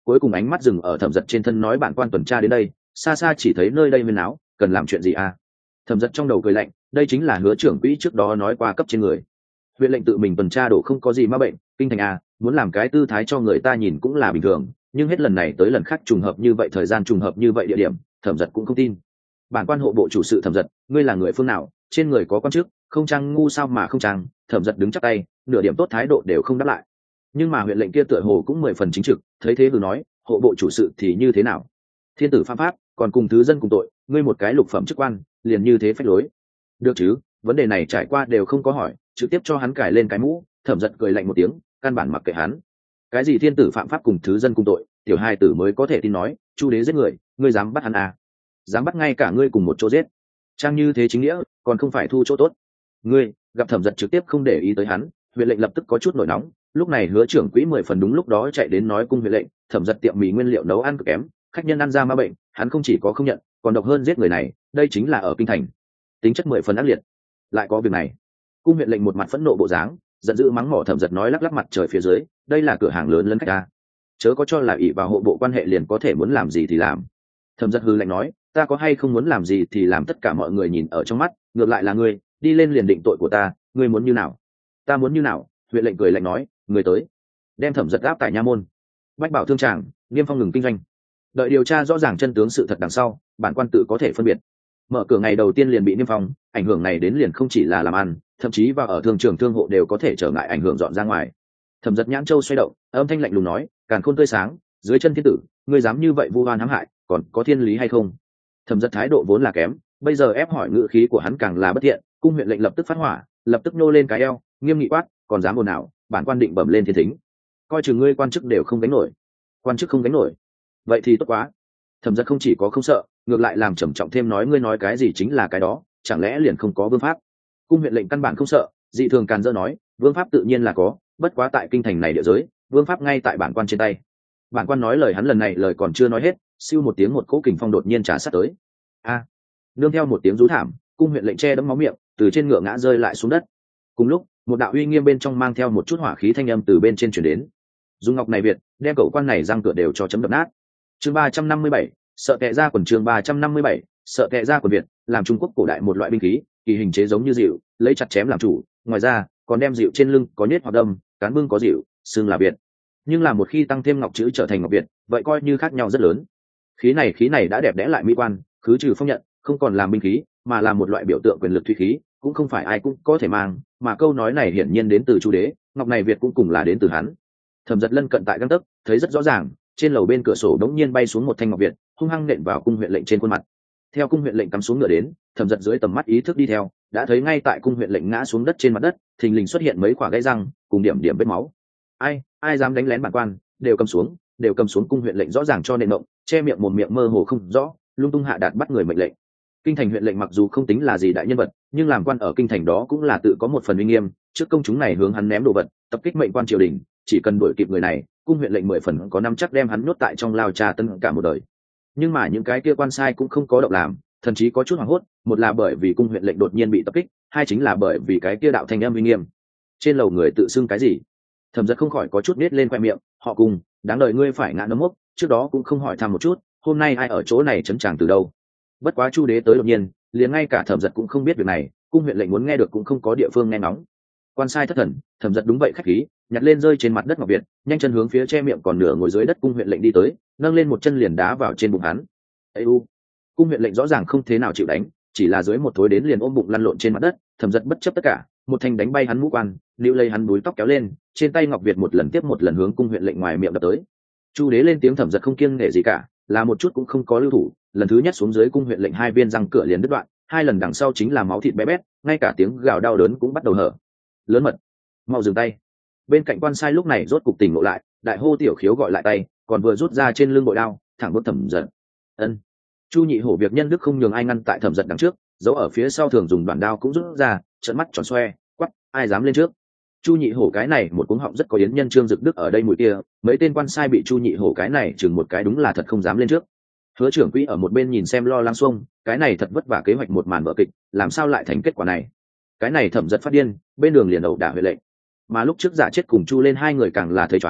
cuối cùng ánh mắt dừng ở thẩm giật trên thân, nói bản quan tuần tra đến đây, xa xa chỉ thấy nơi đây viên áo, cần làm chuyện gì à? Thẩm giật trong đầu cười lạnh, đây chính là Hứa trưởng quỹ trước đó nói qua cấp trên người. Huyện lệnh tự mình tuần tra đổ không có gì ma bệnh, kinh thành à, muốn làm cái tư thái cho người ta nhìn cũng là bình thường, nhưng hết lần này tới lần khác trùng hợp như vậy, thời gian trùng hợp như vậy, địa điểm, thẩm giật cũng không tin. Bản quan hộ bộ chủ sự Thẩm Giật, ngươi là người phương nào, trên người có quan chức, không trang ngu sao mà không trang? Thẩm Giật đứng chắp tay, nửa điểm tốt thái độ đều không đáp lại. Nhưng mà huyện lệnh kia tựa hồ cũng mười phần chính trực, thấy thế vừa nói, hộ bộ chủ sự thì như thế nào? Thiên tử phạm pháp, còn cùng thứ dân cùng tội, ngươi một cái lục phẩm chức quan, liền như thế phách lối. Được chứ, vấn đề này trải qua đều không có hỏi, trực tiếp cho hắn cài lên cái mũ. Thẩm Giật cười lạnh một tiếng, căn bản mặc kệ hắn. Cái gì thiên tử phạm pháp cùng thứ dân cùng tội, tiểu hai tử mới có thể tin nói, Chu đế giết người, ngươi dám bắt hắn à? Dám bắt ngay cả ngươi cùng một chỗ giết, trang như thế chính nghĩa, còn không phải thu chỗ tốt? Ngươi gặp Thẩm Giật trực tiếp không để ý tới hắn, huyện lệnh lập tức có chút nổi nóng. Lúc này Hứa trưởng quỹ mười phần đúng lúc đó chạy đến nói cung huyện lệnh, Thẩm Giật tiệm mì nguyên liệu nấu ăn cực kém, khách nhân ăn ra ma bệnh, hắn không chỉ có không nhận, còn độc hơn giết người này, đây chính là ở kinh thành, tính chất mười phần ác liệt. Lại có việc này? Cung huyện lệnh một mặt phẫn nộ bộ dáng, giận dữ mắng mỏ Thẩm Giật, nói lắc lắc mặt trời phía dưới, đây là cửa hàng lớn lấn khách ta, chớ có cho là ỷ vào hộ bộ quan hệ liền có thể muốn làm gì thì làm. Thẩm Giật hừ lạnh nói, ta có hay không muốn làm gì thì làm, tất cả mọi người nhìn ở trong mắt, ngược lại là ngươi đi lên liền định tội của ta, ngươi muốn như nào? Ta muốn như nào? Huyện lệnh cười lạnh nói, người tới, đem Thẩm Giật áp tại nha môn, bách bảo thương tràng, niêm phong ngừng kinh doanh, đợi điều tra rõ ràng chân tướng sự thật đằng sau, bản quan tự có thể phân biệt. Mở cửa ngày đầu tiên liền bị niêm phong, ảnh hưởng này đến liền không chỉ là làm ăn, thậm chí vào ở thương trường thương hộ đều có thể trở ngại, ảnh hưởng dọn ra ngoài. Thẩm Giật nhãn châu xoay động, âm thanh lạnh lùng nói, càn khôn tươi sáng, dưới chân thiên tử, ngươi dám như vậy vu oan hãm hại, còn có thiên lý hay không? Thẩm Giật thái độ vốn là kém, bây giờ ép hỏi ngữ khí của hắn càng là bất thiện. Cung huyện lệnh lập tức phát hỏa, lập tức nô lên cái eo, nghiêm nghị quát, còn dám ồn ào, bản quan định bẩm lên thiên thính, coi chừng ngươi quan chức đều không gánh nổi. Quan chức không gánh nổi, vậy thì tốt quá. Thẩm Giật không chỉ có không sợ, ngược lại làm trầm trọng thêm, nói ngươi nói cái gì chính là cái đó, chẳng lẽ liền không có vương pháp? Cung huyện lệnh căn bản không sợ, dị thường càn dỡ nói, vương pháp tự nhiên là có, bất quá tại kinh thành này địa giới, vương pháp ngay tại bản quan trên tay. Bản quan nói lời, hắn lần này lời còn chưa nói hết, siêu một tiếng, một cỗ kình phong đột nhiên trả sát tới. A! Nương theo một tiếng rú thảm, cung huyện lệnh che đẫm máu miệng, từ trên ngựa ngã rơi lại xuống đất. Cùng lúc, một đạo uy nghiêm bên trong mang theo một chút hỏa khí thanh âm từ bên trên truyền đến. Dung Ngọc này Việt, đem cậu quan này răng cửa đều cho chấm đập nát. Chương ba trăm năm mươi bảy, sợ tệ ra quần, chương ba trăm năm mươi bảy, sợ tệ ra quần Việt, làm Trung Quốc cổ đại một loại binh khí, kỳ hình chế giống như dịu, lấy chặt chém làm chủ, ngoài ra, còn đem dịu trên lưng có nhết hoặc đâm, cán bưng có dịu, xương là Việt. Nhưng là một khi tăng thêm ngọc chữ trở thành ngọc Việt, vậy coi như khác nhau rất lớn. Khí này khí này đã đẹp đẽ lại mỹ quan, khứ trừ phong nhận, không còn làm binh khí, mà là một loại biểu tượng quyền lực thủy khí, cũng không phải ai cũng có thể mang, mà câu nói này hiển nhiên đến từ Chu đế, ngọc này Việt cũng cùng là đến từ hắn. Thẩm Giật lân cận tại găng tấc, thấy rất rõ ràng, trên lầu bên cửa sổ đống nhiên bay xuống một thanh ngọc Việt, hung hăng nện vào cung huyện lệnh trên khuôn mặt. Theo cung huyện lệnh cắm xuống ngựa đến, Thẩm Giật dưới tầm mắt ý thức đi theo, đã thấy ngay tại cung huyện lệnh ngã xuống đất trên mặt đất, thình lình xuất hiện mấy quả gãy răng, cùng điểm điểm vết máu. Ai, ai dám đánh lén bản quan, đều cầm xuống, đều cầm xuống. Cung huyện lệnh rõ ràng cho nện động, che miệng mồm miệng mơ hồ không rõ, lung tung hạ đạt bắt người mệnh lệnh. Kinh thành huyện lệnh mặc dù không tính là gì đại nhân vật, nhưng làm quan ở kinh thành đó cũng là tự có một phần uy nghiêm, trước công chúng này hướng hắn ném đồ vật, tập kích mệnh quan triều đình, chỉ cần đuổi kịp người này, cung huyện lệnh mười phần có năm chắc đem hắn nhốt tại trong lao trà tân cả một đời. Nhưng mà những cái kia quan sai cũng không có động làm, thậm chí có chút hoảng hốt, một là bởi vì cung huyện lệnh đột nhiên bị tập kích, hai chính là bởi vì cái kia đạo thanh âm uy nghiêm. Trên lầu người tự xưng cái gì? Thẩm Giật không khỏi có chút nết lên khoe miệng, họ Cung, đáng đời ngươi phải ngã nấm mốc, trước đó cũng không hỏi thăm một chút, hôm nay ai ở chỗ này chấn tràng từ đâu? Bất quá Chu đế tới đột nhiên, liền ngay cả Thẩm Giật cũng không biết việc này, cung huyện lệnh muốn nghe được cũng không có địa phương nghe ngóng. Quan sai thất thần, Thẩm Giật đúng vậy khách khí, nhặt lên rơi trên mặt đất ngọc Việt, nhanh chân hướng phía che miệng còn nửa ngồi dưới đất cung huyện lệnh đi tới, nâng lên một chân liền đá vào trên bụng hắn. Ê u! Cung huyện lệnh rõ ràng không thế nào chịu đánh, chỉ là dưới một thối đến liền ôm bụng lăn lộn trên mặt đất. Thẩm Giật bất chấp tất cả, một thanh đánh bay hắn mũ quan, níu lấy hắn búi tóc kéo lên, trên tay ngọc Việt một lần tiếp một lần hướng cung huyện lệnh ngoài miệng đập tới. Chu đế lên tiếng, Thẩm Giật không kiêng nể gì cả, là một chút cũng không có lưu thủ, lần thứ nhất xuống dưới cung huyện lệnh hai viên răng cửa liền đứt đoạn, hai lần đằng sau chính là máu thịt bé bét, ngay cả tiếng gào đau đớn cũng bắt đầu hở. Lớn mật, mau dừng tay! Bên cạnh quan sai lúc này rốt cục tỉnh ngộ lại, đại hô tiểu khiếu gọi lại tay, còn vừa rút ra trên lưng bội đao, thẳng bước Thẩm Giật. Ân. Chu nhị hổ việc nhân đức không nhường ai ngăn tại Thẩm Giật đằng trước, giấu ở phía sau thường dùng đoạn đao cũng rút ra, trợn mắt tròn xoe, quắc, ai dám lên trước? Chu nhị hổ cái này một cuống họng rất có yến nhân Trương Dực Đức ở đây mùi kia, mấy tên quan sai bị Chu nhị hổ cái này chừng một cái đúng là thật không dám lên trước. Hứa trưởng quỹ ở một bên nhìn xem lo lắng xuông, cái này thật vất vả kế hoạch một màn vở kịch, làm sao lại thành kết quả này? Cái này Thẩm Giật phát điên, bên đường liền ẩu đả huệ lệnh. Mà lúc trước giả chết cùng Chu lên hai người càng là thấy chóng,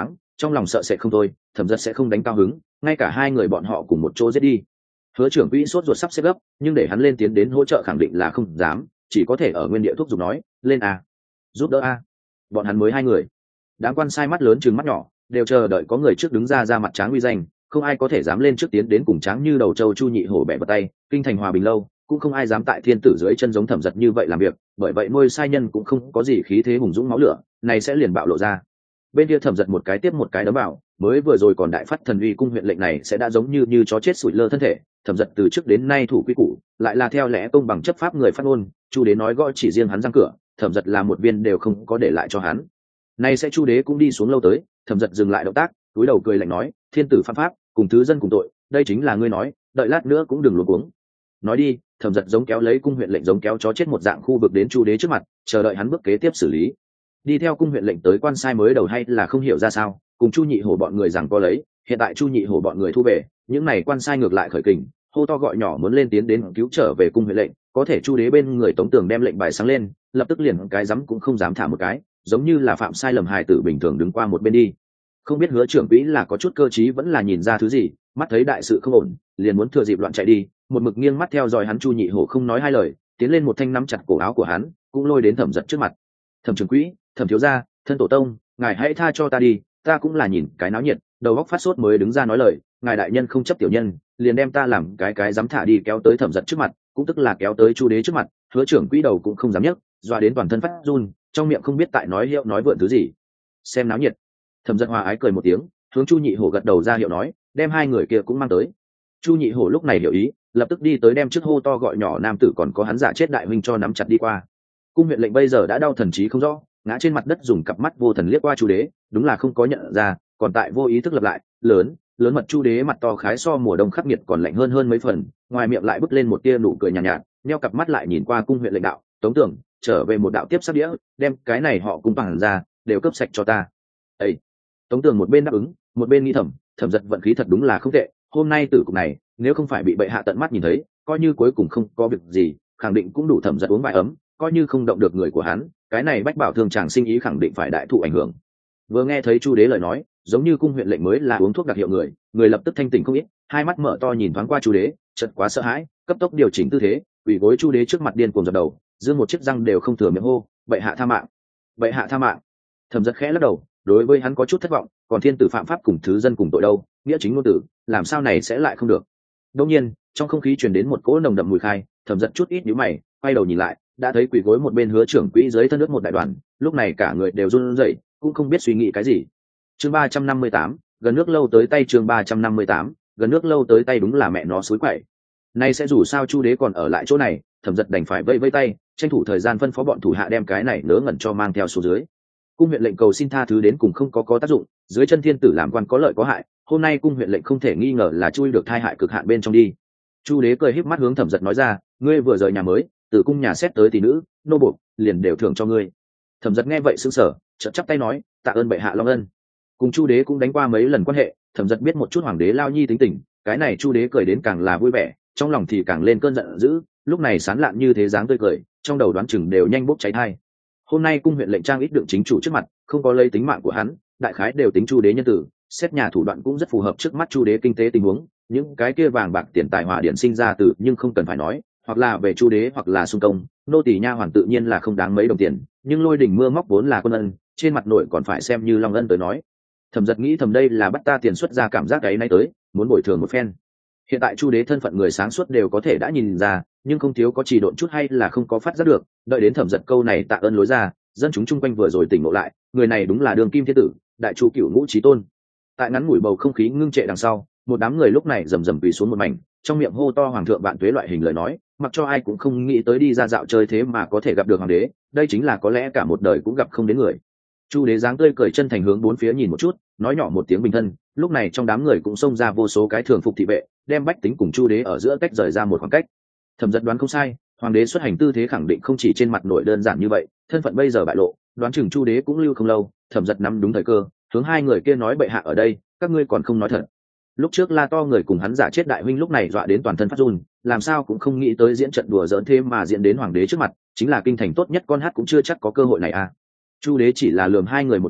trong lòng sợ sẽ không thôi, thẩm giật sẽ không đánh cao hứng, ngay cả hai người bọn họ cùng một chỗ giết đi. Hứa trưởng quỹ sốt ruột sắp xếp gấp, nhưng để hắn lên tiến đến hỗ trợ khẳng định là không dám, chỉ có thể ở nguyên địa thúc giục nói, lên a, giúp đỡ a. Bọn hắn mới hai người, đám quan sai mắt lớn chừng mắt nhỏ, đều chờ đợi có người trước đứng ra ra mặt tráng uy danh, không ai có thể dám lên trước tiến đến cùng tráng như đầu châu Chu Nhị Hổ bẻ vào tay. Kinh thành hòa bình lâu, cũng không ai dám tại thiên tử dưới chân giống thẩm giật như vậy làm việc, bởi vậy nuôi sai nhân cũng không có gì khí thế hùng dũng máu lửa, này sẽ liền bạo lộ ra. Bên kia thẩm giật một cái tiếp một cái đấm vào, mới vừa rồi còn đại phát thần uy cung huyện lệnh này sẽ đã giống như như chó chết sủi lơ thân thể. Thẩm giật từ trước đến nay thủ quy củ, lại là theo lẽ công bằng chấp pháp người phát ngôn, Chu đế nói gõ chỉ riêng hắn răng cửa, thẩm giật là một viên đều không có để lại cho hắn. Nay sẽ Chu đế cũng đi xuống lâu tới, thẩm giật dừng lại động tác, cúi đầu cười lạnh nói, thiên tử phạm pháp, cùng thứ dân cùng tội, đây chính là ngươi nói, đợi lát nữa cũng đừng luống cuống. Nói đi, thẩm giật giống kéo lấy cung huyện lệnh giống kéo chó chết một dạng khu vực đến Chu đế trước mặt, chờ đợi hắn bước kế tiếp xử lý. Đi theo cung huyện lệnh tới quan sai mới đầu hay là không hiểu ra sao, cùng Chu Nhị Hổ bọn người rằng có lấy, hiện tại Chu Nhị Hổ bọn người thu về, những này quan sai ngược lại khởi kình, hô to gọi nhỏ muốn lên tiến đến cứu trở về cung huyện lệnh. Có thể Chu đế bên người Tống Tường đem lệnh bài sáng lên, lập tức liền cái dám cũng không dám thả một cái, giống như là phạm sai lầm hài tử bình thường đứng qua một bên đi. Không biết Hứa trưởng quỹ là có chút cơ trí vẫn là nhìn ra thứ gì, mắt thấy đại sự không ổn, liền muốn thừa dịp loạn chạy đi, một mực nghiêng mắt theo dõi hắn. Chu Nhị Hổ không nói hai lời, tiến lên một thanh nắm chặt cổ áo của hắn, cũng lôi đến thẩm giật trước mặt. Thẩm trưởng quỹ, thẩm thiếu gia, thân tổ tông, ngài hãy tha cho ta đi, ta cũng là nhìn cái náo nhiệt, đầu óc phát sốt mới đứng ra nói lời, ngài đại nhân không chấp tiểu nhân, liền đem ta làm cái cái dám thả đi kéo tới thẩm giật trước mặt, cũng tức là kéo tới Chu đế trước mặt. Hứa trưởng quỹ đầu cũng không dám nhấc, dọa đến toàn thân phát run, trong miệng không biết tại nói hiệu nói vượn thứ gì. Xem náo nhiệt. Thẩm giật hòa ái cười một tiếng, hướng Chu Nhị Hổ gật đầu ra hiệu nói, đem hai người kia cũng mang tới. Chu Nhị Hổ lúc này hiểu ý, lập tức đi tới đem trước hô to gọi nhỏ nam tử còn có hắn giả chết đại huynh cho nắm chặt đi qua. Cung huyện lệnh bây giờ đã đau thần trí không rõ, ngã trên mặt đất dùng cặp mắt vô thần liếc qua Chu đế, đúng là không có nhận ra, còn tại vô ý thức lập lại, lớn, lớn mật. Chu đế mặt to khái so mùa đông khắc nghiệt còn lạnh hơn hơn mấy phần, ngoài miệng lại bứt lên một tia nụ cười nhàn nhạt, nhạt, nheo cặp mắt lại nhìn qua cung huyện lệnh đạo, Tống Tưởng, trở về một đạo tiếp sắc đĩa, đem cái này họ cung bằng ra, đều cướp sạch cho ta. Ê! Tống Tưởng một bên đáp ứng, một bên nghĩ thầm, thẩm giật vận khí thật đúng là không tệ, hôm nay tử cục này, nếu không phải bị bệ hạ tận mắt nhìn thấy, coi như cuối cùng không có việc gì, khẳng định cũng đủ thẩm giật uống vài ấm, coi như không động được người của hắn, cái này bách bảo thương chàng sinh ý khẳng định phải đại thụ ảnh hưởng. Vừa nghe thấy Chu đế lời nói, giống như cung huyện lệnh mới là uống thuốc đặc hiệu người, người lập tức thanh tỉnh không ít, hai mắt mở to nhìn thoáng qua Chu đế, chợt quá sợ hãi, cấp tốc điều chỉnh tư thế, quỳ gối Chu đế trước mặt điên cuồng dập đầu, giương một chiếc răng đều không thừa miệng hô, bệ hạ tha mạng, bệ hạ tha mạng. Thẩm giật khẽ lắc đầu, đối với hắn có chút thất vọng, còn thiên tử phạm pháp cùng thứ dân cùng tội đâu, nghĩa chính ngôn tử, làm sao này sẽ lại không được. Đương nhiên, trong không khí truyền đến một cỗ nồng đậm mùi khai, thẩm giật chút ít nhíu mày, quay đầu nhìn lại, đã thấy quỳ gối một bên Hứa trưởng quỹ dưới thân nước một đại đoàn, lúc này cả người đều run rẩy, cũng không biết suy nghĩ cái gì. Chương ba trăm năm mươi tám, gần nước lâu tới tay. Chương ba trăm năm mươi tám, gần nước lâu tới tay, đúng là mẹ nó suối quậy. Nay sẽ dù sao Chu đế còn ở lại chỗ này, thẩm giật đành phải vây vây tay, tranh thủ thời gian phân phó bọn thủ hạ đem cái này nớ ngẩn cho mang theo xuống dưới. Cung huyện lệnh cầu xin tha thứ đến cùng không có có tác dụng, dưới chân thiên tử làm quan có lợi có hại, hôm nay cung huyện lệnh không thể nghi ngờ là chui được thai hại cực hạn bên trong đi. Chu đế cười híp mắt hướng thẩm giật nói ra, ngươi vừa rời nhà mới, từ cung nhà xét tới tỷ nữ nô buộc, liền đều thưởng cho ngươi. Thẩm giật nghe vậy sững sờ, chợt chắp tay nói, tạ ơn bệ hạ long ân. Cùng Chu đế cũng đánh qua mấy lần quan hệ, thẩm giật biết một chút hoàng đế lao nhi tính tình, cái này Chu đế cười đến càng là vui vẻ, trong lòng thì càng lên cơn giận dữ, lúc này sán lạn như thế dáng tươi cười, trong đầu đoán chừng đều nhanh bốc cháy thai. Hôm nay cung huyện lệnh trang ít đựng chính chủ trước mặt, không có lấy tính mạng của hắn, đại khái đều tính Chu đế nhân tử, xét nhà thủ đoạn cũng rất phù hợp trước mắt Chu đế kinh tế tình huống, những cái kia vàng bạc tiền tài hòa điện sinh ra từ nhưng không cần phải nói, hoặc là về Chu đế hoặc là xung công, nô tỳ nha hoàn tự nhiên là không đáng mấy đồng tiền, nhưng lôi đỉnh mưa móc vốn là quân ân, trên mặt nội còn phải xem như long ân tới nói. Thẩm giật nghĩ thầm đây là bắt ta tiền xuất ra cảm giác ấy nay tới, muốn bồi thường một phen. Hiện tại Chu đế thân phận người sáng suốt đều có thể đã nhìn ra, nhưng không thiếu có chỉ độn chút hay là không có phát giác được, đợi đến thẩm giật câu này tạ ơn lối ra, dân chúng chung quanh vừa rồi tỉnh ngộ lại, người này đúng là đường kim thiên tử, đại chu cửu ngũ chí tôn. Tại ngắn ngủi bầu không khí ngưng trệ đằng sau, một đám người lúc này rầm rầm quỳ xuống một mảnh, trong miệng hô to hoàng thượng vạn tuế loại hình lời nói, mặc cho ai cũng không nghĩ tới đi ra dạo chơi thế mà có thể gặp được hoàng đế, đây chính là có lẽ cả một đời cũng gặp không đến người. Chu đế dáng tươi cười chân thành hướng bốn phía nhìn một chút, nói nhỏ một tiếng bình thân, lúc này trong đám người cũng xông ra vô số cái thường phục thị vệ, đem bách tính cùng Chu đế ở giữa cách rời ra một khoảng cách. Thẩm giật đoán không sai, hoàng đế xuất hành tư thế khẳng định không chỉ trên mặt nội đơn giản như vậy, thân phận bây giờ bại lộ, đoán chừng Chu đế cũng lưu không lâu. Thẩm giật nắm đúng thời cơ, hướng hai người kia nói, bệ hạ ở đây, các ngươi còn không nói thật. Lúc trước la to người cùng hắn giả chết đại huynh lúc này dọa đến toàn thân phát run, làm sao cũng không nghĩ tới diễn trận đùa giỡn thêm mà diễn đến hoàng đế trước mặt, chính là kinh thành tốt nhất con hát cũng chưa chắc có cơ hội này à. Chu đế chỉ là lườm hai người một chút,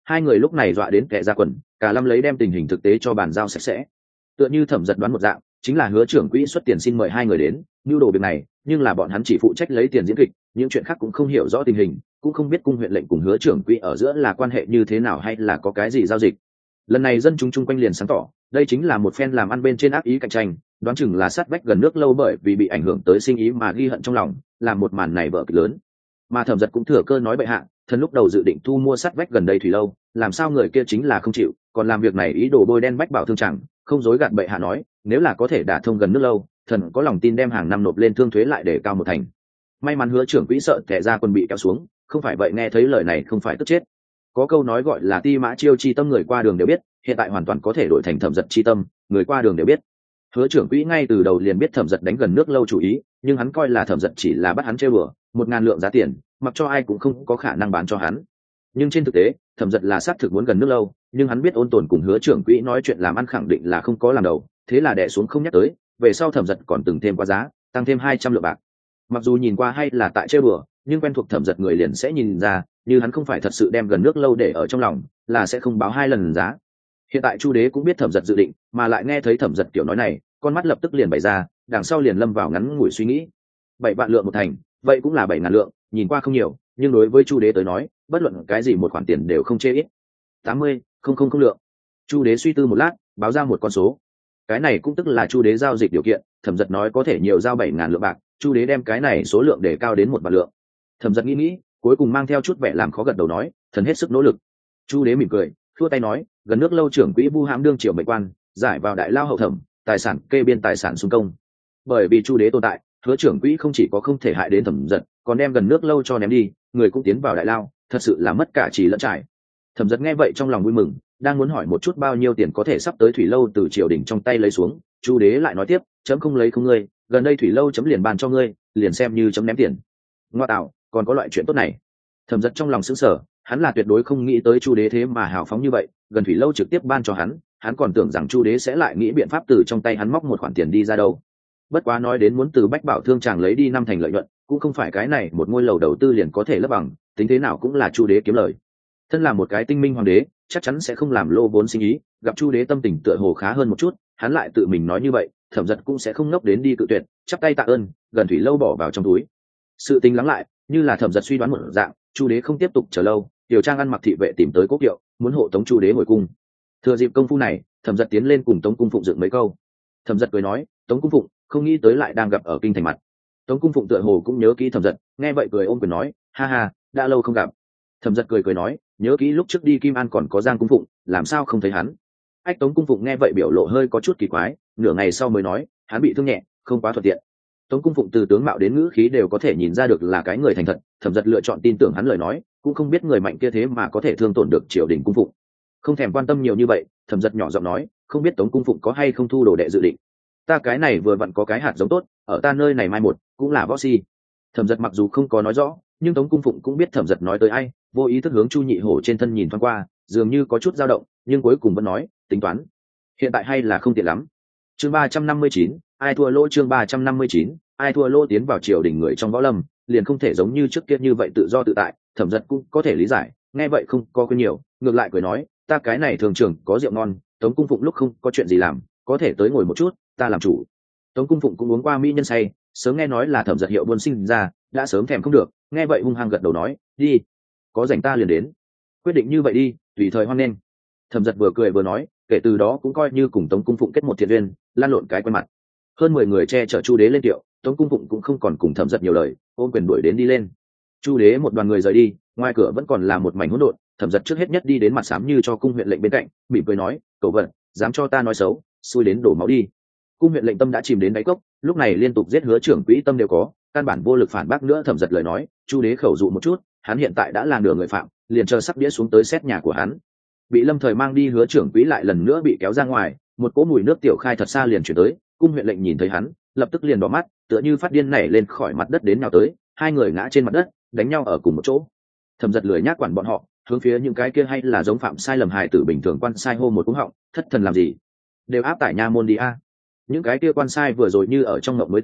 hai người lúc này dọa đến kẻ ra quần, cả lâm lấy đem tình hình thực tế cho bàn giao sạch sẽ. Tựa như Thẩm Giật đoán một dạng, chính là Hứa trưởng quỹ xuất tiền xin mời hai người đến nưu đồ việc này, nhưng là bọn hắn chỉ phụ trách lấy tiền diễn kịch, những chuyện khác cũng không hiểu rõ tình hình, cũng không biết cung huyện lệnh cùng Hứa trưởng quỹ ở giữa là quan hệ như thế nào hay là có cái gì giao dịch. Lần này dân chúng chung quanh liền sáng tỏ, đây chính là một phen làm ăn bên trên ác ý cạnh tranh, đoán chừng là sát vách gần nước lâu bởi vì bị ảnh hưởng tới sinh ý mà ghi hận trong lòng, làm một màn này vở kịch lớn. Mà Thẩm Giật cũng thừa cơ nói bệ hạ, thần lúc đầu dự định thu mua sát vách gần đây thủy lâu, làm sao người kia chính là không chịu, còn làm việc này ý đồ bôi đen bách bảo thương chẳng, không dối gạt bệ hạ nói, nếu là có thể đả thông gần nước lâu, thần có lòng tin đem hàng năm nộp lên thương thuế lại để cao một thành. May mắn Hứa trưởng quỹ sợ kẻ ra quân bị kéo xuống, không phải vậy nghe thấy lời này không phải tức chết. Có câu nói gọi là ti mã chiêu chi tâm, người qua đường đều biết, hiện tại hoàn toàn có thể đổi thành Thẩm Giật chi tâm, người qua đường đều biết. Hứa trưởng quỹ ngay từ đầu liền biết Thẩm Giật đánh gần nước lâu chủ ý, nhưng hắn coi là Thẩm Giật chỉ là bắt hắn chơi bừa, một ngàn lượng giá tiền, mặc cho ai cũng không có khả năng bán cho hắn. Nhưng trên thực tế, Thẩm Giật là xác thực muốn gần nước lâu, nhưng hắn biết Ôn Tồn cùng Hứa trưởng quỹ nói chuyện làm ăn khẳng định là không có làm đầu, thế là đè xuống không nhắc tới. Về sau Thẩm Giật còn từng thêm qua giá, tăng thêm hai trăm lượng bạc. Mặc dù nhìn qua hay là tại chơi bừa, nhưng quen thuộc Thẩm Giật người liền sẽ nhìn ra, như hắn không phải thật sự đem gần nước lâu để ở trong lòng, là sẽ không báo hai lần giá. Hiện tại Chu Đế cũng biết Thẩm Giật dự định, mà lại nghe thấy Thẩm Giật kiểu nói này, con mắt lập tức liền bày ra, đằng sau liền lâm vào ngắn ngủi suy nghĩ. Bảy vạn lượng một thành, vậy cũng là bảy ngàn lượng, nhìn qua không nhiều, nhưng đối với Chu Đế tới nói, bất luận cái gì một khoản tiền đều không chê ít. Tám mươi, không không không lượng. Chu Đế suy tư một lát, báo ra một con số. Cái này cũng tức là Chu Đế giao dịch điều kiện, Thẩm Giật nói có thể nhiều giao bảy ngàn lượng bạc, Chu Đế đem cái này số lượng để cao đến một vạn lượng. Thẩm Giật nghĩ nghĩ, cuối cùng mang theo chút vẻ làm khó gật đầu nói, thần hết sức nỗ lực. Chu Đế mỉm cười, khua tay nói, gần nước lâu trưởng quỹ Vu Hãm đương triều mệnh quan, giải vào đại lao hậu thẩm, tài sản kê biên tài sản xung công. Bởi vì Chu Đế tồn tại, Hứa trưởng quỹ không chỉ có không thể hại đến Thẩm Giật, còn đem gần nước lâu cho ném đi, người cũng tiến vào đại lao, thật sự là mất cả trì lẫn trải. Thẩm Giật nghe vậy trong lòng vui mừng, đang muốn hỏi một chút bao nhiêu tiền có thể sắp tới thủy lâu từ triều đình trong tay lấy xuống, Chu Đế lại nói tiếp, chấm không lấy không ngươi, gần đây thủy lâu chấm liền bàn cho ngươi, liền xem như chấm ném tiền. Ngoa tạo, còn có loại chuyện tốt này. Thẩm Giật trong lòng sững sờ, hắn là tuyệt đối không nghĩ tới Chu Đế thế mà hào phóng như vậy, gần thủy lâu trực tiếp ban cho hắn, hắn còn tưởng rằng Chu Đế sẽ lại nghĩ biện pháp từ trong tay hắn móc một khoản tiền đi ra đâu. Bất quá nói đến muốn từ bách bảo thương chàng lấy đi năm thành lợi nhuận, cũng không phải cái này một ngôi lầu đầu tư liền có thể lấp bằng, tính thế nào cũng là Chu Đế kiếm lời. Thân là một cái tinh minh hoàng đế, chắc chắn sẽ không làm lô vốn sinh ý, gặp Chu Đế tâm tình tựa hồ khá hơn một chút, hắn lại tự mình nói như vậy, Thẩm Giật cũng sẽ không ngốc đến đi cự tuyệt, chắp tay tạ ơn, gần thủy lâu bỏ vào trong túi. Sự tình lắng lại, như là Thẩm Giật suy đoán một dạng, Chu Đế không tiếp tục chờ lâu, Tiểu Trang ăn mặc thị vệ tìm tới Cố Kiệu, muốn hộ tống Chu Đế hồi cung. Thừa dịp công phu này, Thẩm Giật tiến lên cùng Tống Cung Phụng dựng mấy câu. Thẩm Giật cười nói, Tống Cung Phụng, không nghĩ tới lại đang gặp ở kinh thành mặt. Tống Cung Phụng tựa hồ cũng nhớ kỹ Thẩm Giật, nghe vậy cười ôm quyền nói, ha ha, đã lâu không gặp. Thẩm Giật cười cười nói, nhớ kỹ lúc trước đi Kim An còn có Giang Cung Phụng, làm sao không thấy hắn. Ách Tống Cung Phụng nghe vậy biểu lộ hơi có chút kỳ quái, nửa ngày sau mới nói, hắn bị thương nhẹ, không quá thuận tiện. Tống Cung Phụng từ tướng mạo đến ngữ khí đều có thể nhìn ra được là cái người thành thật, Thẩm Giật lựa chọn tin tưởng hắn lời nói, cũng không biết người mạnh kia thế mà có thể thương tổn được triều đình cung phụng. Không thèm quan tâm nhiều như vậy, Thẩm Giật nhỏ giọng nói, không biết Tống Cung Phụng có hay không thu đồ đệ dự định. Ta cái này vừa vặn có cái hạt giống tốt, ở ta nơi này mai một, cũng là võ si. Thẩm Giật mặc dù không có nói rõ, nhưng Tống Cung Phụng cũng biết Thẩm Giật nói tới ai, vô ý thức hướng Chu Nhị Hổ trên thân nhìn thoáng qua, dường như có chút dao động, nhưng cuối cùng vẫn nói, tính toán. Hiện tại hay là không tiện lắm. Chương ba trăm năm mươi chín, ai thua lỗ. Chương ba trăm năm mươi chín, ai thua lỗ. Tiến vào triều đình người trong võ lâm, liền không thể giống như trước kia như vậy tự do tự tại, Thẩm Giật cũng có thể lý giải, nghe vậy không có quên nhiều, ngược lại cười nói, ta cái này thường trưởng có rượu ngon, Tống Cung Phụng lúc không có chuyện gì làm, có thể tới ngồi một chút, ta làm chủ. Tống Cung Phụng cũng uống qua mỹ nhân say, sớm nghe nói là Thẩm Giật hiệu buôn sinh ra, đã sớm thèm không được, nghe vậy hung hăng gật đầu nói, đi, có rảnh ta liền đến. Quyết định như vậy đi, tùy thời hoan nghênh. Thẩm Giật vừa cười vừa nói, kể từ đó cũng coi như cùng Tống Cung Phụng kết một thiện duyên, lan lộn cái quen mặt. Hơn mười người che chở Chu Đế lên tiệu, Tống Cung Phụng cũng không còn cùng Thẩm Giật nhiều lời, ôm quyền đuổi đến đi lên. Chu Đế một đoàn người rời đi, ngoài cửa vẫn còn là một mảnh hỗn độn, Thẩm Giật trước hết nhất đi đến mặt xám như cho cung huyện lệnh bên cạnh, mỉm cười nói, cậu vật, dám cho ta nói xấu, xui đến đổ máu đi. Cung huyện lệnh tâm đã chìm đến đáy cốc, lúc này liên tục giết Hứa trưởng quỹ tâm đều có, căn bản vô lực phản bác nữa Thẩm Giật lời nói. Chu Đế khẩu dụ một chút, hắn hiện tại đã là nửa người phạm, liền chờ sắp đĩa xuống tới xét nhà của hắn. Bị Lâm Thời mang đi Hứa trưởng quỹ lại lần nữa bị kéo ra ngoài, một cỗ mùi nước tiểu khai thật xa liền chuyển tới, cung huyện lệnh nhìn thấy hắn, lập tức liền đỏ mắt, tựa như phát điên nảy lên khỏi mặt đất đến nào tới, hai người ngã trên mặt đất, đánh nhau ở cùng một chỗ. Thẩm Giật lười nhác quản bọn họ, hướng phía những cái kia hay là giống phạm sai lầm hài tử bình thường quan sai hô một cú họng, thất thần làm gì, đều áp tải nha môn đi a. Những cái kia quan sai vừa rồi như ở trong ngộng mới tỉnh,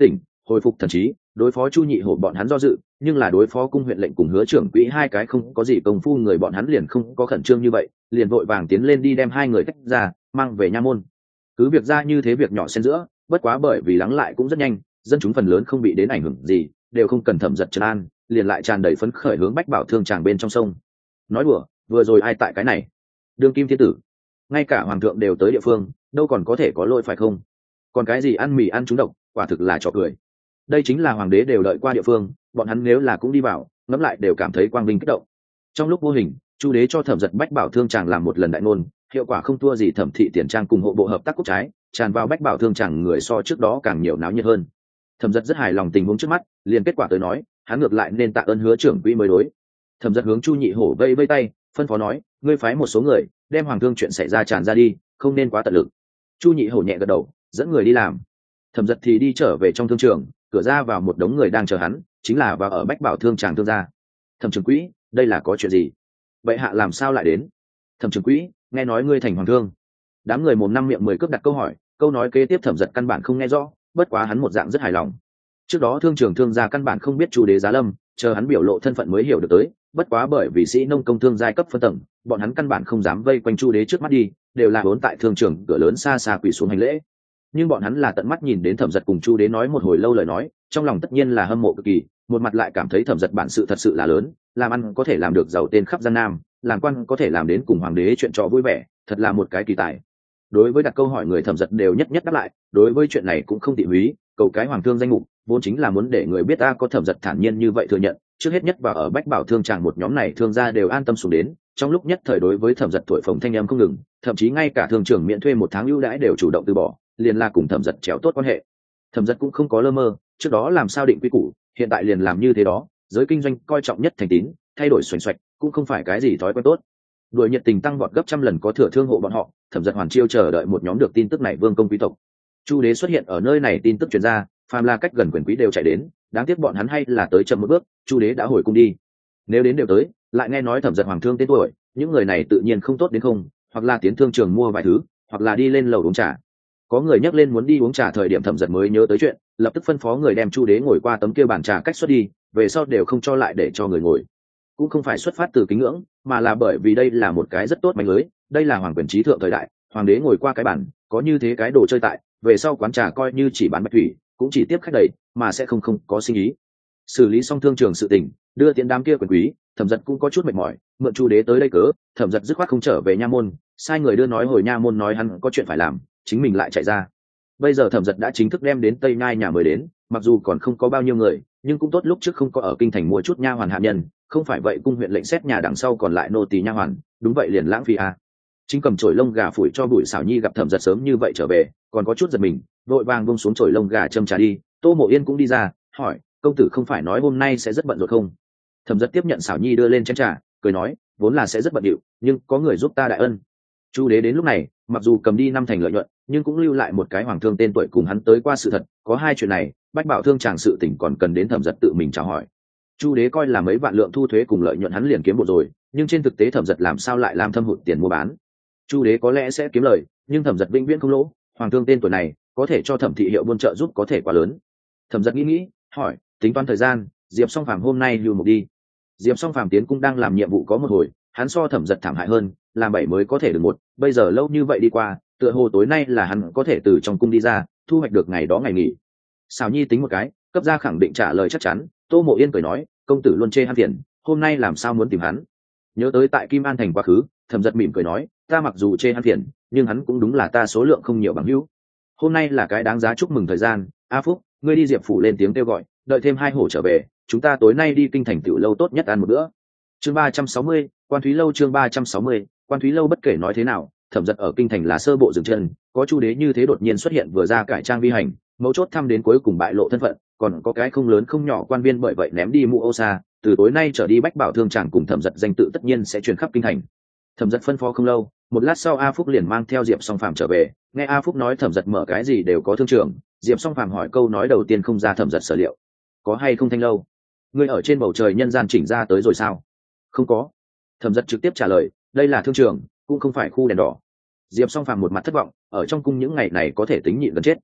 hồi phục thần trí, đối phó chu nhị hổ bọn hắn do dự, nhưng là đối phó cung huyện lệnh cùng hứa trưởng quỹ hai cái không có gì công phu người bọn hắn liền không có khẩn trương như vậy, liền vội vàng tiến lên đi đem hai người tách ra mang về nha môn. Cứ việc ra như thế việc nhỏ xen giữa, bất quá bởi vì lắng lại cũng rất nhanh, dân chúng phần lớn không bị đến ảnh hưởng gì, đều không cần thẩm giật trấn an, liền lại tràn đầy phấn khởi hướng bách bảo thương tràng bên trong sông. Nói đùa, vừa rồi ai tại cái này? Đương kim thiên tử, ngay cả hoàng thượng đều tới địa phương, đâu còn có thể có lỗi phải không? Còn cái gì ăn mì ăn trúng độc, quả thực là trò cười. Đây chính là hoàng đế đều đợi qua địa phương, bọn hắn nếu là cũng đi vào, ngẫm lại đều cảm thấy quang vinh kích động. Trong lúc vô hình, chu đế cho thẩm giật bách bảo thương tràng làm một lần đại ngôn, hiệu quả không thua gì thẩm thị tiền trang cùng hộ bộ hợp tác quốc trái, tràn vào bách bảo thương tràng người so trước đó càng nhiều náo nhiệt hơn. Thẩm giật rất hài lòng tình huống trước mắt, liền kết quả tới nói, hắn ngược lại nên tạ ơn hứa trưởng quỹ mới đối. Thẩm giật hướng chu nhị hổ vây vây tay, phân phó nói, ngươi phái một số người đem hoàng thương chuyện xảy ra tràn ra đi, không nên quá tận lực. Chu nhị hổ nhẹ gật đầu, dẫn người đi làm. Thẩm giật thì đi trở về trong thương trường, cửa ra vào một đống người đang chờ hắn, chính là vào ở bách bảo thương tràng thương gia. Thẩm trưởng quỹ, đây là có chuyện gì? Vậy hạ làm sao lại đến? Thẩm trưởng quỹ, nghe nói ngươi thành hoàng thương. Đám người mồm năm miệng mười cướp đặt câu hỏi, câu nói kế tiếp thẩm giật căn bản không nghe rõ, bất quá hắn một dạng rất hài lòng. Trước đó thương trường thương gia căn bản không biết chu đế giá lâm, chờ hắn biểu lộ thân phận mới hiểu được tới, bất quá bởi vì sĩ nông công thương giai cấp phân tầng, bọn hắn căn bản không dám vây quanh chu đế trước mắt đi, đều là vốn tại thương trường cửa lớn xa xa quỳ xuống hành lễ. Nhưng bọn hắn là tận mắt nhìn đến thẩm giật cùng chu đế nói một hồi lâu lời nói, trong lòng tất nhiên là hâm mộ cực kỳ, một mặt lại cảm thấy thẩm giật bản sự thật sự là lớn, làm ăn có thể làm được giàu tên khắp gian nam, làm quan có thể làm đến cùng hoàng đế chuyện trò vui vẻ, thật là một cái kỳ tài. Đối với đặt câu hỏi người thẩm giật đều nhất nhất đáp lại, đối với chuyện này cũng không tị húy, cầu cái hoàng thương danh mục vốn chính là muốn để người biết ta có thẩm giật thản nhiên như vậy thừa nhận, trước hết nhất và ở bách bảo thương tràng một nhóm này thương gia đều an tâm xuống đến, trong lúc nhất thời đối với thẩm giật thổi phồng thanh em không ngừng, thậm chí ngay cả thương trưởng miễn thuê một tháng ưu đãi đều chủ động từ bỏ, liền là cùng thẩm giật chéo tốt quan hệ. Thẩm giật cũng không có lơ mơ, trước đó làm sao định quy củ, hiện tại liền làm như thế đó, giới kinh doanh coi trọng nhất thành tín, thay đổi xoành xoạch cũng không phải cái gì thói quen tốt. Đuổi nhiệt tình tăng vọt gấp trăm lần có thừa thương hộ bọn họ, thẩm giật hoàn chiêu chờ đợi một nhóm được tin tức này vương công quý tộc. Chu đế xuất hiện ở nơi này tin tức truyền ra, phàm là cách gần quyền quý đều chạy đến, đáng tiếc bọn hắn hay là tới chậm một bước, chu đế đã hồi cung đi. Nếu đến đều tới, lại nghe nói thẩm giật hoàng thương tên tuổi, những người này tự nhiên không tốt đến không, hoặc là tiến thương trường mua vài thứ, hoặc là đi lên lầu uống trà. Có người nhắc lên muốn đi uống trà thời điểm thẩm giật mới nhớ tới chuyện, lập tức phân phó người đem chu đế ngồi qua tấm kia bàn trà cách xuất đi, về sau đều không cho lại để cho người ngồi. Cũng không phải xuất phát từ kính ngưỡng, mà là bởi vì đây là một cái rất tốt mánh lưới, đây là hoàng quyền trí thượng thời đại, hoàng đế ngồi qua cái bàn, có như thế cái đồ chơi tại, về sau quán trà coi như chỉ bán bạch thủy, cũng chỉ tiếp khách đầy, mà sẽ không không có sinh ý. Xử lý xong thương trường sự tình, đưa tiễn đám kia quyền quý, thẩm giật cũng có chút mệt mỏi, mượn chu đế tới đây cớ, thẩm giật dứt khoát không trở về nha môn, sai người đưa nói hồi nha môn nói hắn có chuyện phải làm, chính mình lại chạy ra. Bây giờ thẩm giật đã chính thức đem đến tây nhai nhà mới đến, mặc dù còn không có bao nhiêu người, nhưng cũng tốt lúc trước không có ở kinh thành mua chút nha hoàn hạ nhân, không phải vậy cung huyện lệnh xét nhà đằng sau còn lại nô tỳ nha hoàn, đúng vậy liền lãng phí à. Chính cầm chổi lông gà phủi cho bụi xảo nhi gặp thẩm giật sớm như vậy trở về, còn có chút giật mình, vội vàng bông xuống chổi lông gà châm trà đi. Tô Mộ Yên cũng đi ra hỏi, công tử không phải nói hôm nay sẽ rất bận rồi không? Thẩm giật tiếp nhận xảo nhi đưa lên chén trà, cười nói, vốn là sẽ rất bận điệu, nhưng có người giúp ta đại ân. Chu đế đến lúc này mặc dù cầm đi năm thành lợi nhuận, nhưng cũng lưu lại một cái hoàng thương tên tuổi cùng hắn tới qua sự thật, có hai chuyện này bách bảo thương chàng sự tỉnh còn cần đến thẩm giật tự mình chào hỏi. Chu đế coi là mấy vạn lượng thu thuế cùng lợi nhuận hắn liền kiếm bộ rồi, nhưng trên thực tế thẩm giật làm sao lại làm thâm hụt tiền mua bán. Chu đế có lẽ sẽ kiếm lời, nhưng thẩm giật vĩnh viễn không lỗ, hoàng thương tên tuổi này có thể cho thẩm thị hiệu buôn trợ giúp có thể quá lớn. Thẩm giật nghĩ nghĩ hỏi, tính toán thời gian, diệp song phàm hôm nay lưu mục đi. Diệp song phàm tiến cung đang làm nhiệm vụ có một hồi, hắn so thẩm giật thảm hại hơn, làm bảy mới có thể được một, bây giờ lâu như vậy đi qua, tựa hồ tối nay là hắn có thể từ trong cung đi ra, thu hoạch được ngày đó ngày nghỉ. Xào nhi tính một cái, cấp ra khẳng định trả lời chắc chắn. Tô Mộ Yên cười nói, công tử luôn chê hắn phiền, hôm nay làm sao muốn tìm hắn? Nhớ tới tại Kim An thành quá khứ, thẩm giật mỉm cười nói, ta mặc dù chê hắn phiền, nhưng hắn cũng đúng là ta số lượng không nhiều bằng hữu. Hôm nay là cái đáng giá chúc mừng thời gian, A Phúc, ngươi đi diệp phủ lên tiếng kêu gọi, đợi thêm hai hổ trở về, chúng ta tối nay đi kinh thành tiểu lâu tốt nhất ăn một bữa. Chương ba trăm sáu mươi, Quan Thúy lâu. Chương ba trăm sáu mươi, Quan Thúy lâu. Bất kể nói thế nào, thẩm giật ở kinh thành là sơ bộ dừng chân, có chu đế như thế đột nhiên xuất hiện vừa ra cải trang vi hành, mấu chốt thăm đến cuối cùng bại lộ thân phận, còn có cái không lớn không nhỏ quan viên bởi vậy ném đi mũ ô xa, từ tối nay trở đi bách bảo thương tràng cùng thẩm giật danh tự tất nhiên sẽ truyền khắp kinh thành. Thẩm giật phân phó không lâu, một lát sau A Phúc liền mang theo diệp song phàm trở về, nghe A Phúc nói thẩm giật mở cái gì đều có thương trường, diệp song phàm hỏi câu nói đầu tiên không ra thẩm giật sở liệu, có hay không thanh lâu? Ngươi ở trên bầu trời nhân gian chỉnh ra tới rồi sao? Không có. Thẩm giật trực tiếp trả lời, đây là thương trường, cũng không phải khu đèn đỏ. Diệp song phàm một mặt thất vọng, ở trong cung những ngày này có thể tính nhịn gần chết.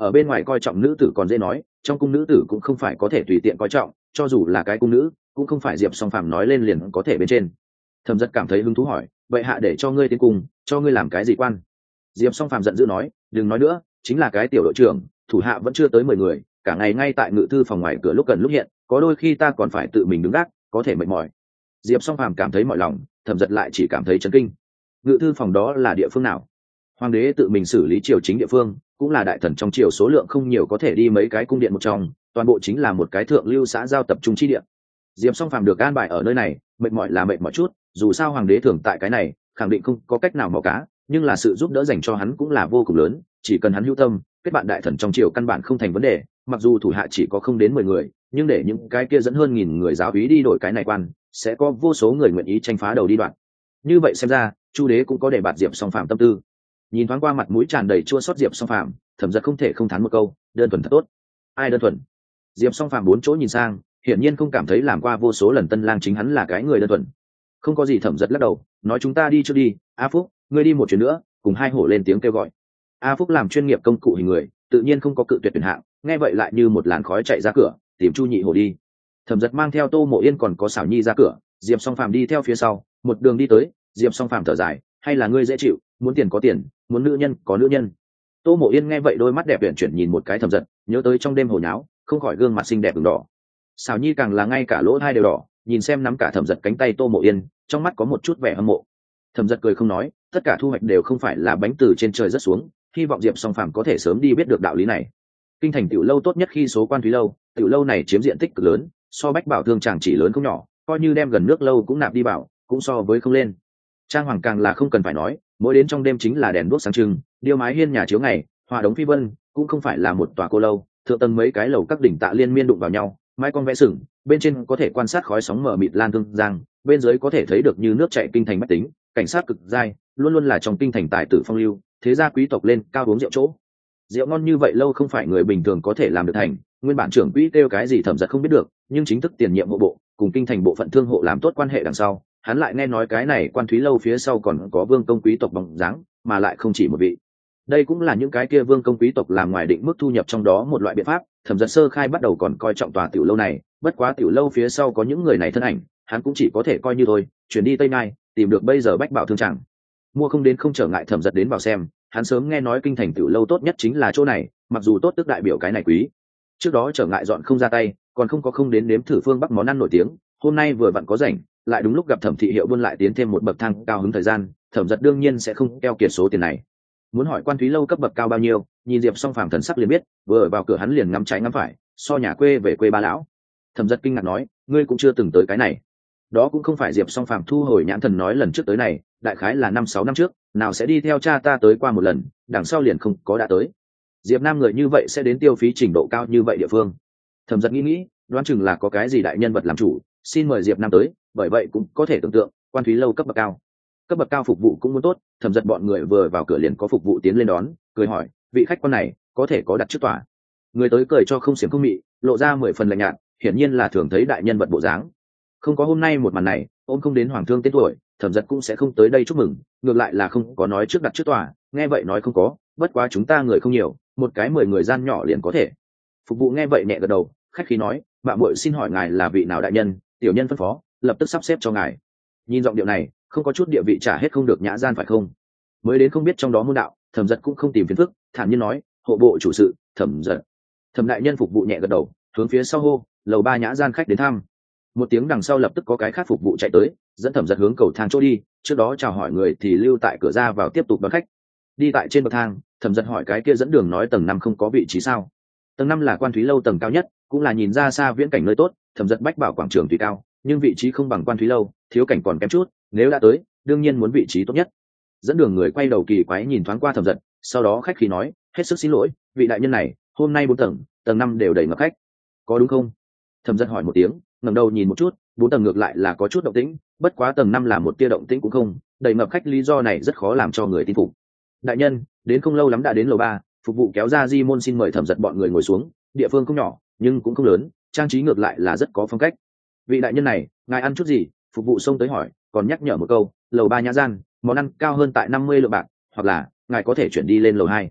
ở bên ngoài coi trọng nữ tử còn dễ nói, trong cung nữ tử cũng không phải có thể tùy tiện coi trọng, cho dù là cái cung nữ cũng không phải Diệp Song Phàm nói lên liền có thể bên trên. Thẩm Dật cảm thấy hứng thú hỏi, vậy hạ để cho ngươi tiến cung, cho ngươi làm cái gì quan? Diệp Song Phàm giận dữ nói, đừng nói nữa, chính là cái tiểu đội trưởng, thủ hạ vẫn chưa tới mười người, cả ngày ngay tại ngự thư phòng ngoài cửa lúc cần lúc hiện, có đôi khi ta còn phải tự mình đứng gác, có thể mệt mỏi. Diệp Song Phàm cảm thấy mỏi lòng, Thẩm Dật lại chỉ cảm thấy chấn kinh. Ngự thư phòng đó là địa phương nào? Hoàng đế tự mình xử lý triều chính địa phương, cũng là đại thần trong triều số lượng không nhiều có thể đi mấy cái cung điện một trong, toàn bộ chính là một cái thượng lưu xã giao tập trung chi địa. Diệp Song Phàm được an bài ở nơi này, mệt mỏi là mệt mỏi chút, dù sao hoàng đế thường tại cái này, khẳng định không có cách nào mò cá, nhưng là sự giúp đỡ dành cho hắn cũng là vô cùng lớn, chỉ cần hắn hữu tâm, kết bạn đại thần trong triều căn bản không thành vấn đề, mặc dù thủ hạ chỉ có không đến mười người, nhưng để những cái kia dẫn hơn nghìn người giáo úy đi đổi cái này quan, sẽ có vô số người nguyện ý tranh phá đầu đi đoạn. Như vậy xem ra, Chu đế cũng có để bạt Diệp Song Phàm tâm tư. Nhìn thoáng qua mặt mũi tràn đầy chua xót Diệp Song Phàm, Thẩm Dật không thể không thán một câu, đơn thuần thật tốt. Ai đơn thuần? Diệp Song Phàm bốn chỗ nhìn sang, hiển nhiên không cảm thấy làm qua vô số lần tân lang chính hắn là cái người đơn thuần. Không có gì. Thẩm Dật lắc đầu, nói chúng ta đi trước đi, A Phúc, ngươi đi một chuyến nữa. Cùng hai hổ lên tiếng kêu gọi. A Phúc làm chuyên nghiệp công cụ hình người, tự nhiên không có cự tuyệt tuyển hạng, nghe vậy lại như một làn khói chạy ra cửa, tìm Chu Nhị Hổ đi. Thẩm Dật mang theo Tô Mộ Yên còn có Xảo Nhi ra cửa, Diệp Song Phàm đi theo phía sau, một đường đi tới, Diệp Song Phàm thở dài, hay là ngươi dễ chịu, muốn tiền có tiền, muốn nữ nhân có nữ nhân. Tô Mộ Yên nghe vậy đôi mắt đẹp uyển chuyển nhìn một cái Thẩm Dật, nhớ tới trong đêm hồ nháo, không khỏi gương mặt xinh đẹp ửng đỏ. Xảo Nhi càng là ngay cả lỗ hai đều đỏ, nhìn xem nắm cả Thẩm Dật cánh tay Tô Mộ Yên, trong mắt có một chút vẻ hâm mộ. Thẩm Dật cười không nói, tất cả thu hoạch đều không phải là bánh từ trên trời rớt xuống, hy vọng Diệp Song Phàm có thể sớm đi biết được đạo lý này. Kinh thành tiểu lâu tốt nhất khi số quan thúy lâu, tiểu lâu này chiếm diện tích cực lớn, so Bách Bảo Thương Tràng chỉ lớn không nhỏ, coi như đem gần nước lâu cũng nạp đi bảo, cũng so với không lên. Trang hoàng càng là không cần phải nói, mỗi đến trong đêm chính là đèn đuốc sáng trưng, điêu mái hiên nhà chiếu ngày, họa đống phi vân, cũng không phải là một tòa cô lâu, thượng tầng mấy cái lầu các đỉnh tạ liên miên đụng vào nhau, mái con vẽ sừng, bên trên có thể quan sát khói sóng mờ mịt lan thương giang, bên dưới có thể thấy được như nước chảy kinh thành bách tính, cảnh sát cực dai, luôn luôn là trong kinh thành tài tử phong lưu, thế gia quý tộc lên cao uống rượu chỗ. Rượu ngon như vậy lâu không phải người bình thường có thể làm được thành, nguyên bản trưởng quỹ kêu cái gì Thẩm Dật không biết được, nhưng chính thức tiền nhiệm hộ bộ, cùng kinh thành bộ phận thương hộ làm tốt quan hệ đằng sau, hắn lại nghe nói cái này quan thúy lâu phía sau còn có vương công quý tộc bóng dáng, mà lại không chỉ một vị. Đây cũng là những cái kia vương công quý tộc làm ngoài định mức thu nhập trong đó một loại biện pháp. Thẩm Dật sơ khai bắt đầu còn coi trọng tòa tiểu lâu này, bất quá tiểu lâu phía sau có những người này thân ảnh, hắn cũng chỉ có thể coi như thôi, chuyển đi Tây Nhai, tìm được bây giờ Bách Bảo Thương Tràng. Mua không đến không trở ngại, Thẩm Dật đến vào xem, hắn sớm nghe nói kinh thành tiểu lâu tốt nhất chính là chỗ này, mặc dù tốt tức đại biểu cái này quý. Trước đó trở ngại dọn không ra tay, còn không có không đến nếm thử phương Bắc món ăn nổi tiếng, hôm nay vừa vặn có rảnh, lại đúng lúc gặp Thẩm thị hiệu buôn lại tiến thêm một bậc thang cao hứng thời gian, Thẩm Dật đương nhiên sẽ không keo kiệt số tiền này. Muốn hỏi quan thúy lâu cấp bậc cao bao nhiêu, nhìn Diệp Song Phàm thần sắc liền biết, vừa ở vào cửa hắn liền ngắm trái ngắm phải, so nhà quê về quê ba lão. Thẩm Dật kinh ngạc nói, ngươi cũng chưa từng tới cái này. Đó cũng không phải Diệp Song Phàm thu hồi nhãn thần nói lần trước tới này, đại khái là năm sáu năm trước, nào sẽ đi theo cha ta tới qua một lần, đằng sau liền không có đã tới. Diệp Nam người như vậy sẽ đến tiêu phí trình độ cao như vậy địa phương. Thẩm Dật nghĩ nghĩ, đoán chừng là có cái gì đại nhân vật làm chủ, xin mời Diệp Nam tới, bởi vậy cũng có thể tưởng tượng, quan thúy lâu cấp bậc cao. Cấp bậc cao phục vụ cũng muốn tốt, Thẩm Dật bọn người vừa vào cửa liền có phục vụ tiến lên đón, cười hỏi, vị khách quan này có thể có đặt trước tòa. Người tới cười cho không xiểm không mị, lộ ra mười phần lạnh nhạt, hiển nhiên là thường thấy đại nhân vật bộ dáng. Không có hôm nay một màn này, ôm không đến hoàng thương tên tuổi, Thẩm Dật cũng sẽ không tới đây chúc mừng, ngược lại là không có nói trước đặt trước tòa, nghe vậy nói không có, bất quá chúng ta người không nhiều, một cái mười người gian nhỏ liền có thể. Phục vụ nghe vậy nhẹ gật đầu, khách khí nói, mạ muội xin hỏi ngài là vị nào đại nhân, tiểu nhân phân phó, lập tức sắp xếp cho ngài. Nhìn giọng điệu này, không có chút địa vị trả hết không được nhã gian phải không? Mới đến không biết trong đó môn đạo, Thẩm Dật cũng không tìm phiền phức, thản nhiên nói, hộ bộ chủ sự, Thẩm Dật. Thẩm đại nhân phục vụ nhẹ gật đầu, hướng phía sau hô, lầu ba nhã gian khách đến thăm. Một tiếng đằng sau lập tức có cái khác phục vụ chạy tới, dẫn Thẩm Dật hướng cầu thang chỗ đi, trước đó chào hỏi người thì lưu tại cửa ra vào tiếp tục đón khách. Đi tại trên bậc thang, Thẩm Dật hỏi cái kia dẫn đường nói tầng năm không có vị trí sao? Tầng năm là quan thúy lâu tầng cao nhất, cũng là nhìn ra xa viễn cảnh nơi tốt, Thẩm Dật bách bảo quảng trường tùy cao, nhưng vị trí không bằng quan thúy lâu, thiếu cảnh còn kém chút, nếu đã tới, đương nhiên muốn vị trí tốt nhất. Dẫn đường người quay đầu kỳ quái nhìn thoáng qua Thẩm Dật, sau đó khách khí nói, hết sức xin lỗi, vị đại nhân này, hôm nay bốn tầng, tầng năm đều đầy ngập khách, có đúng không? Thẩm Dật hỏi một tiếng, ngẩng đầu nhìn một chút, bốn tầng ngược lại là có chút động tĩnh, bất quá tầng năm là một tia động tĩnh cũng không, đầy ngập khách lý do này rất khó làm cho người tin phục. Đại nhân, đến không lâu lắm đã đến lầu ba, phục vụ kéo ra di môn xin mời Thẩm Dật bọn người ngồi xuống, địa phương không nhỏ, nhưng cũng không lớn, trang trí ngược lại là rất có phong cách. Vị đại nhân này, ngài ăn chút gì? Phục vụ xông tới hỏi, còn nhắc nhở một câu, lầu ba nhã gian, món ăn cao hơn tại năm mươi lượng bạc, hoặc là ngài có thể chuyển đi lên lầu hai.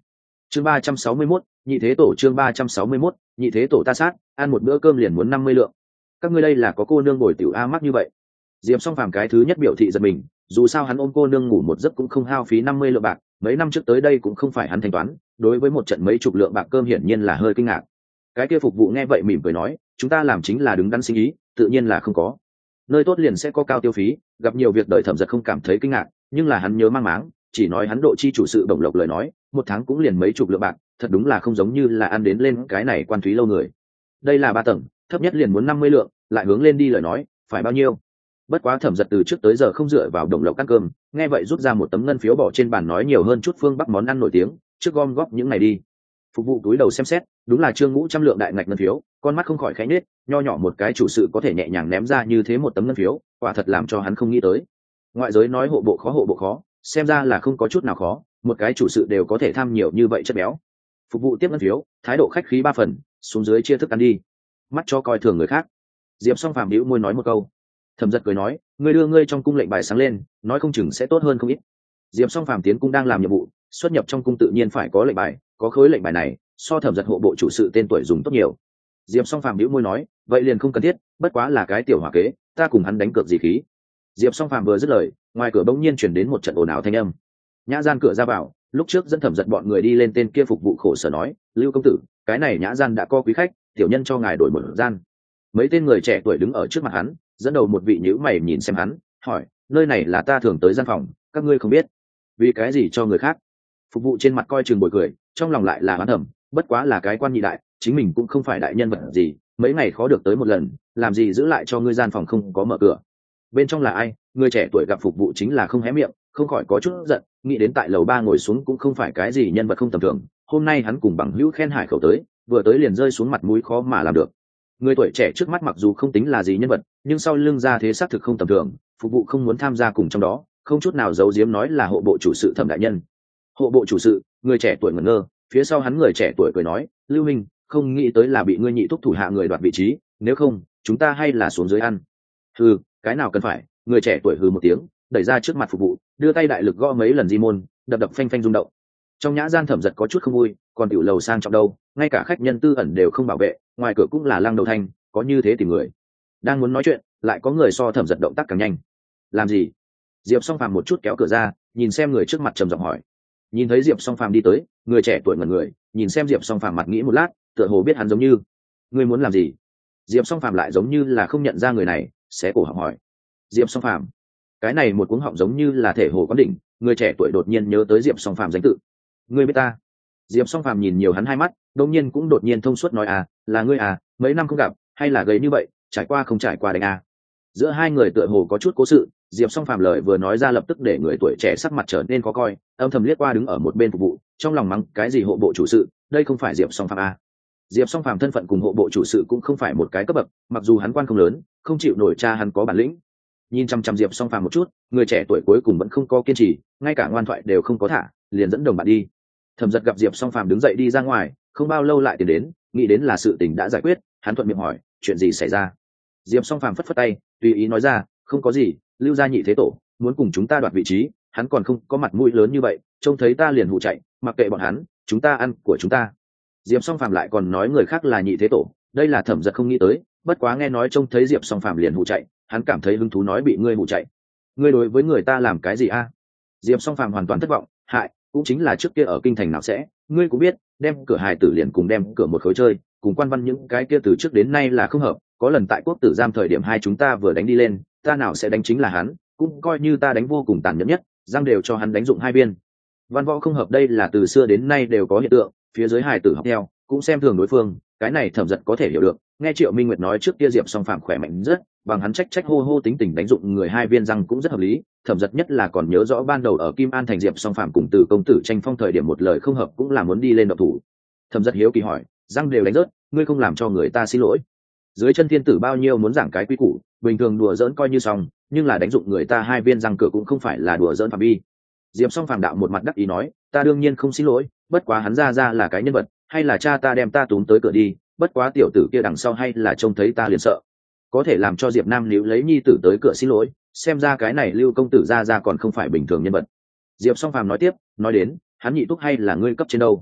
chương ba trăm sáu mươi mốt, nhị thế tổ chương ba trăm sáu mươi mốt, nhị thế tổ ta sát, ăn một bữa cơm liền muốn năm mươi lượng. Các ngươi đây là có cô nương bồi tiểu a mắc như vậy. Diệp Song Phàm cái thứ nhất biểu thị giật mình, dù sao hắn ôm cô nương ngủ một giấc cũng không hao phí năm mươi lượng bạc, mấy năm trước tới đây cũng không phải hắn thanh toán, đối với một trận mấy chục lượng bạc cơm hiển nhiên là hơi kinh ngạc. Cái kia phục vụ nghe vậy mỉm cười nói, chúng ta làm chính là đứng đắn sinh ý, tự nhiên là không có. Nơi tốt liền sẽ có cao tiêu phí, gặp nhiều việc đợi Thẩm Giật không cảm thấy kinh ngạc, nhưng là hắn nhớ mang máng, chỉ nói hắn độ chi chủ sự đồng lộc lời nói, một tháng cũng liền mấy chục lượng bạc, thật đúng là không giống như là ăn đến lên cái này quan thúy lâu người. Đây là ba tầng, thấp nhất liền muốn năm mươi lượng, lại hướng lên đi lời nói, phải bao nhiêu? Bất quá Thẩm Giật từ trước tới giờ không dựa vào đồng lộc ăn cơm, nghe vậy rút ra một tấm ngân phiếu bỏ trên bàn nói nhiều hơn chút phương bắc món ăn nổi tiếng, trước gom góp những này đi. Phục vụ túi đầu xem xét, đúng là trương ngũ trăm lượng đại ngạch ngân phiếu, con mắt không khỏi khẽ nhếch, nho nhỏ một cái chủ sự có thể nhẹ nhàng ném ra như thế một tấm ngân phiếu, quả thật làm cho hắn không nghĩ tới. Ngoại giới nói hộ bộ khó hộ bộ khó, xem ra là không có chút nào khó, một cái chủ sự đều có thể tham nhiều như vậy chất béo. Phục vụ tiếp ngân phiếu, thái độ khách khí ba phần, xuống dưới chia thức ăn đi. Mắt cho coi thường người khác. Diệp Song Phàm bĩu môi nói một câu. Thẩm Giật cười nói, ngươi đưa ngươi trong cung lệnh bài sáng lên, nói không chừng sẽ tốt hơn không ít. Diệp Song Phàm tiến cung đang làm nhiệm vụ, xuất nhập trong cung tự nhiên phải có lệnh bài, có khối lệnh bài này, so Thẩm Giật hộ bộ chủ sự tên tuổi dùng tốt nhiều. Diệp Song Phàm bĩu môi nói, vậy liền không cần thiết, bất quá là cái tiểu hỏa kế, ta cùng hắn đánh cược gì khí. Diệp Song Phàm vừa dứt lời, ngoài cửa bỗng nhiên truyền đến một trận ồn ào thanh âm. Nhã gian cửa ra vào, lúc trước dẫn Thẩm Giật bọn người đi lên, tên kia phục vụ khổ sở nói, Lưu công tử, cái này nhã gian đã có quý khách, tiểu nhân cho ngài đổi một gian. Mấy tên người trẻ tuổi đứng ở trước mặt hắn, dẫn đầu một vị nhíu mày nhìn xem hắn, hỏi, nơi này là ta thường tới gian phòng, các ngươi không biết, vì cái gì cho người khác? Phục vụ trên mặt coi chừng bồi cười, trong lòng lại là oán thầm, bất quá là cái quan nhị đại, chính mình cũng không phải đại nhân vật gì, mấy ngày khó được tới một lần, làm gì giữ lại cho ngươi gian phòng không có mở cửa. Bên trong là ai? Người trẻ tuổi gặp phục vụ chính là không hé miệng, không khỏi có chút giận, nghĩ đến tại lầu ba ngồi xuống cũng không phải cái gì nhân vật không tầm thường, hôm nay hắn cùng bằng hữu khen hải khẩu tới, vừa tới liền rơi xuống mặt mũi khó mà làm được. Người tuổi trẻ trước mắt mặc dù không tính là gì nhân vật, nhưng sau lưng ra thế xác thực không tầm thường, phục vụ không muốn tham gia cùng trong đó, không chút nào giấu giếm nói là hộ bộ chủ sự Thẩm đại nhân. Hộ bộ chủ sự? Người trẻ tuổi ngẩn ngơ, phía sau hắn người trẻ tuổi cười nói, Lưu Minh, không nghĩ tới là bị ngươi nhị thúc thủ hạ người đoạt vị trí, nếu không chúng ta hay là xuống dưới ăn. Hừ, cái nào cần phải. Người trẻ tuổi hừ một tiếng, đẩy ra trước mặt phục vụ, đưa tay đại lực gõ mấy lần di môn, đập đập phanh phanh rung động. Trong nhã gian Thẩm Giật có chút không vui, còn tiểu lầu sang trọng đâu, ngay cả khách nhân tư ẩn đều không bảo vệ, ngoài cửa cũng là lăng đầu thanh, có như thế tìm người. Đang muốn nói chuyện, lại có người so Thẩm Giật động tác càng nhanh. Làm gì? Diệp Song Phàm một chút kéo cửa ra, nhìn xem người trước mặt trầm giọng hỏi. Nhìn thấy Diệp Song Phàm đi tới, người trẻ tuổi ngẩn người, nhìn xem Diệp Song Phàm mặt nghĩ một lát, tựa hồ biết hắn giống như. Ngươi muốn làm gì? Diệp Song Phàm lại giống như là không nhận ra người này, xé cổ họng hỏi. Diệp Song Phàm? Cái này một cuống họng giống như là thể hồ quán đỉnh, người trẻ tuổi đột nhiên nhớ tới Diệp Song Phàm danh tự. Ngươi biết ta? Diệp Song Phàm nhìn nhiều hắn hai mắt, đột nhiên cũng đột nhiên thông suốt nói, à, là ngươi à, mấy năm không gặp, hay là gầy như vậy, trải qua không trải qua đánh à. Giữa hai người tựa hồ có chút cố sự, Diệp Song Phàm lời vừa nói ra lập tức để người tuổi trẻ sắc mặt trở nên khó coi, âm thầm liếc qua đứng ở một bên phục vụ, trong lòng mắng cái gì hộ bộ chủ sự, đây không phải Diệp Song Phàm à. Diệp Song Phàm thân phận cùng hộ bộ chủ sự cũng không phải một cái cấp bậc, mặc dù hắn quan không lớn, không chịu nổi cha hắn có bản lĩnh. Nhìn chăm chăm Diệp Song Phàm một chút, người trẻ tuổi cuối cùng vẫn không có kiên trì, ngay cả ngoan thoại đều không có thả, liền dẫn đồng bạn đi. Thẩm Giật gặp Diệp Song Phàm đứng dậy đi ra ngoài, không bao lâu lại tiến đến, nghĩ đến là sự tình đã giải quyết, hắn thuận miệng hỏi, chuyện gì xảy ra? Diệp Song Phàm phất phất tay, tùy ý nói ra, không có gì, Lưu gia nhị thế tổ muốn cùng chúng ta đoạt vị trí, hắn còn không có mặt mũi lớn như vậy, trông thấy ta liền hụ chạy, mặc kệ bọn hắn, chúng ta ăn của chúng ta. Diệp Song Phàm lại còn nói người khác là nhị thế tổ, đây là Thẩm Giật không nghĩ tới, bất quá nghe nói trông thấy Diệp Song Phàm liền hụ chạy, hắn cảm thấy hứng thú nói bị ngươi hụ chạy. Ngươi đối với người ta làm cái gì a? Diệp Song Phàm hoàn toàn thất vọng, hại, cũng chính là trước kia ở kinh thành nào sẽ, ngươi cũng biết, đem cửa hài tử liền cùng đem cửa một khối chơi, cùng quan văn những cái kia từ trước đến nay là không hợp, có lần tại quốc tử giam thời điểm hai chúng ta vừa đánh đi lên, ta nào sẽ đánh chính là hắn, cũng coi như ta đánh vô cùng tàn nhẫn nhất, răng đều cho hắn đánh dụng hai viên. Văn võ không hợp đây là từ xưa đến nay đều có hiện tượng, phía dưới hài tử học theo, cũng xem thường đối phương, cái này Thẩm Giật có thể hiểu được. Nghe Triệu Minh Nguyệt nói trước kia Diệp Song Phàm khỏe mạnh rất, bằng hắn trách trách hô hô tính tình đánh dụng người hai viên răng cũng rất hợp lý. Thẩm Giật nhất là còn nhớ rõ ban đầu ở Kim An thành Diệp Song Phàm cùng Từ công tử tranh phong thời điểm một lời không hợp cũng là muốn đi lên động thủ. Thẩm Giật hiếu kỳ hỏi, răng đều đánh rớt, ngươi không làm cho người ta xin lỗi? Dưới chân thiên tử bao nhiêu muốn giảng cái quy củ, bình thường đùa giỡn coi như xong, nhưng là đánh dụng người ta hai viên răng cửa cũng không phải là đùa giỡn phạm vi. Diệp Song Phàm đạo một mặt đắc ý nói, ta đương nhiên không xin lỗi, bất quá hắn ra ra là cái nhân vật, hay là cha ta đem ta túm tới cửa đi, bất quá tiểu tử kia đằng sau hay là trông thấy ta liền sợ, có thể làm cho Diệp Nam níu lấy nhi tử tới cửa xin lỗi, xem ra cái này Lưu công tử ra ra còn không phải bình thường nhân vật. Diệp Song Phàm nói tiếp, nói đến, hắn nhị thúc hay là ngươi cấp trên đâu?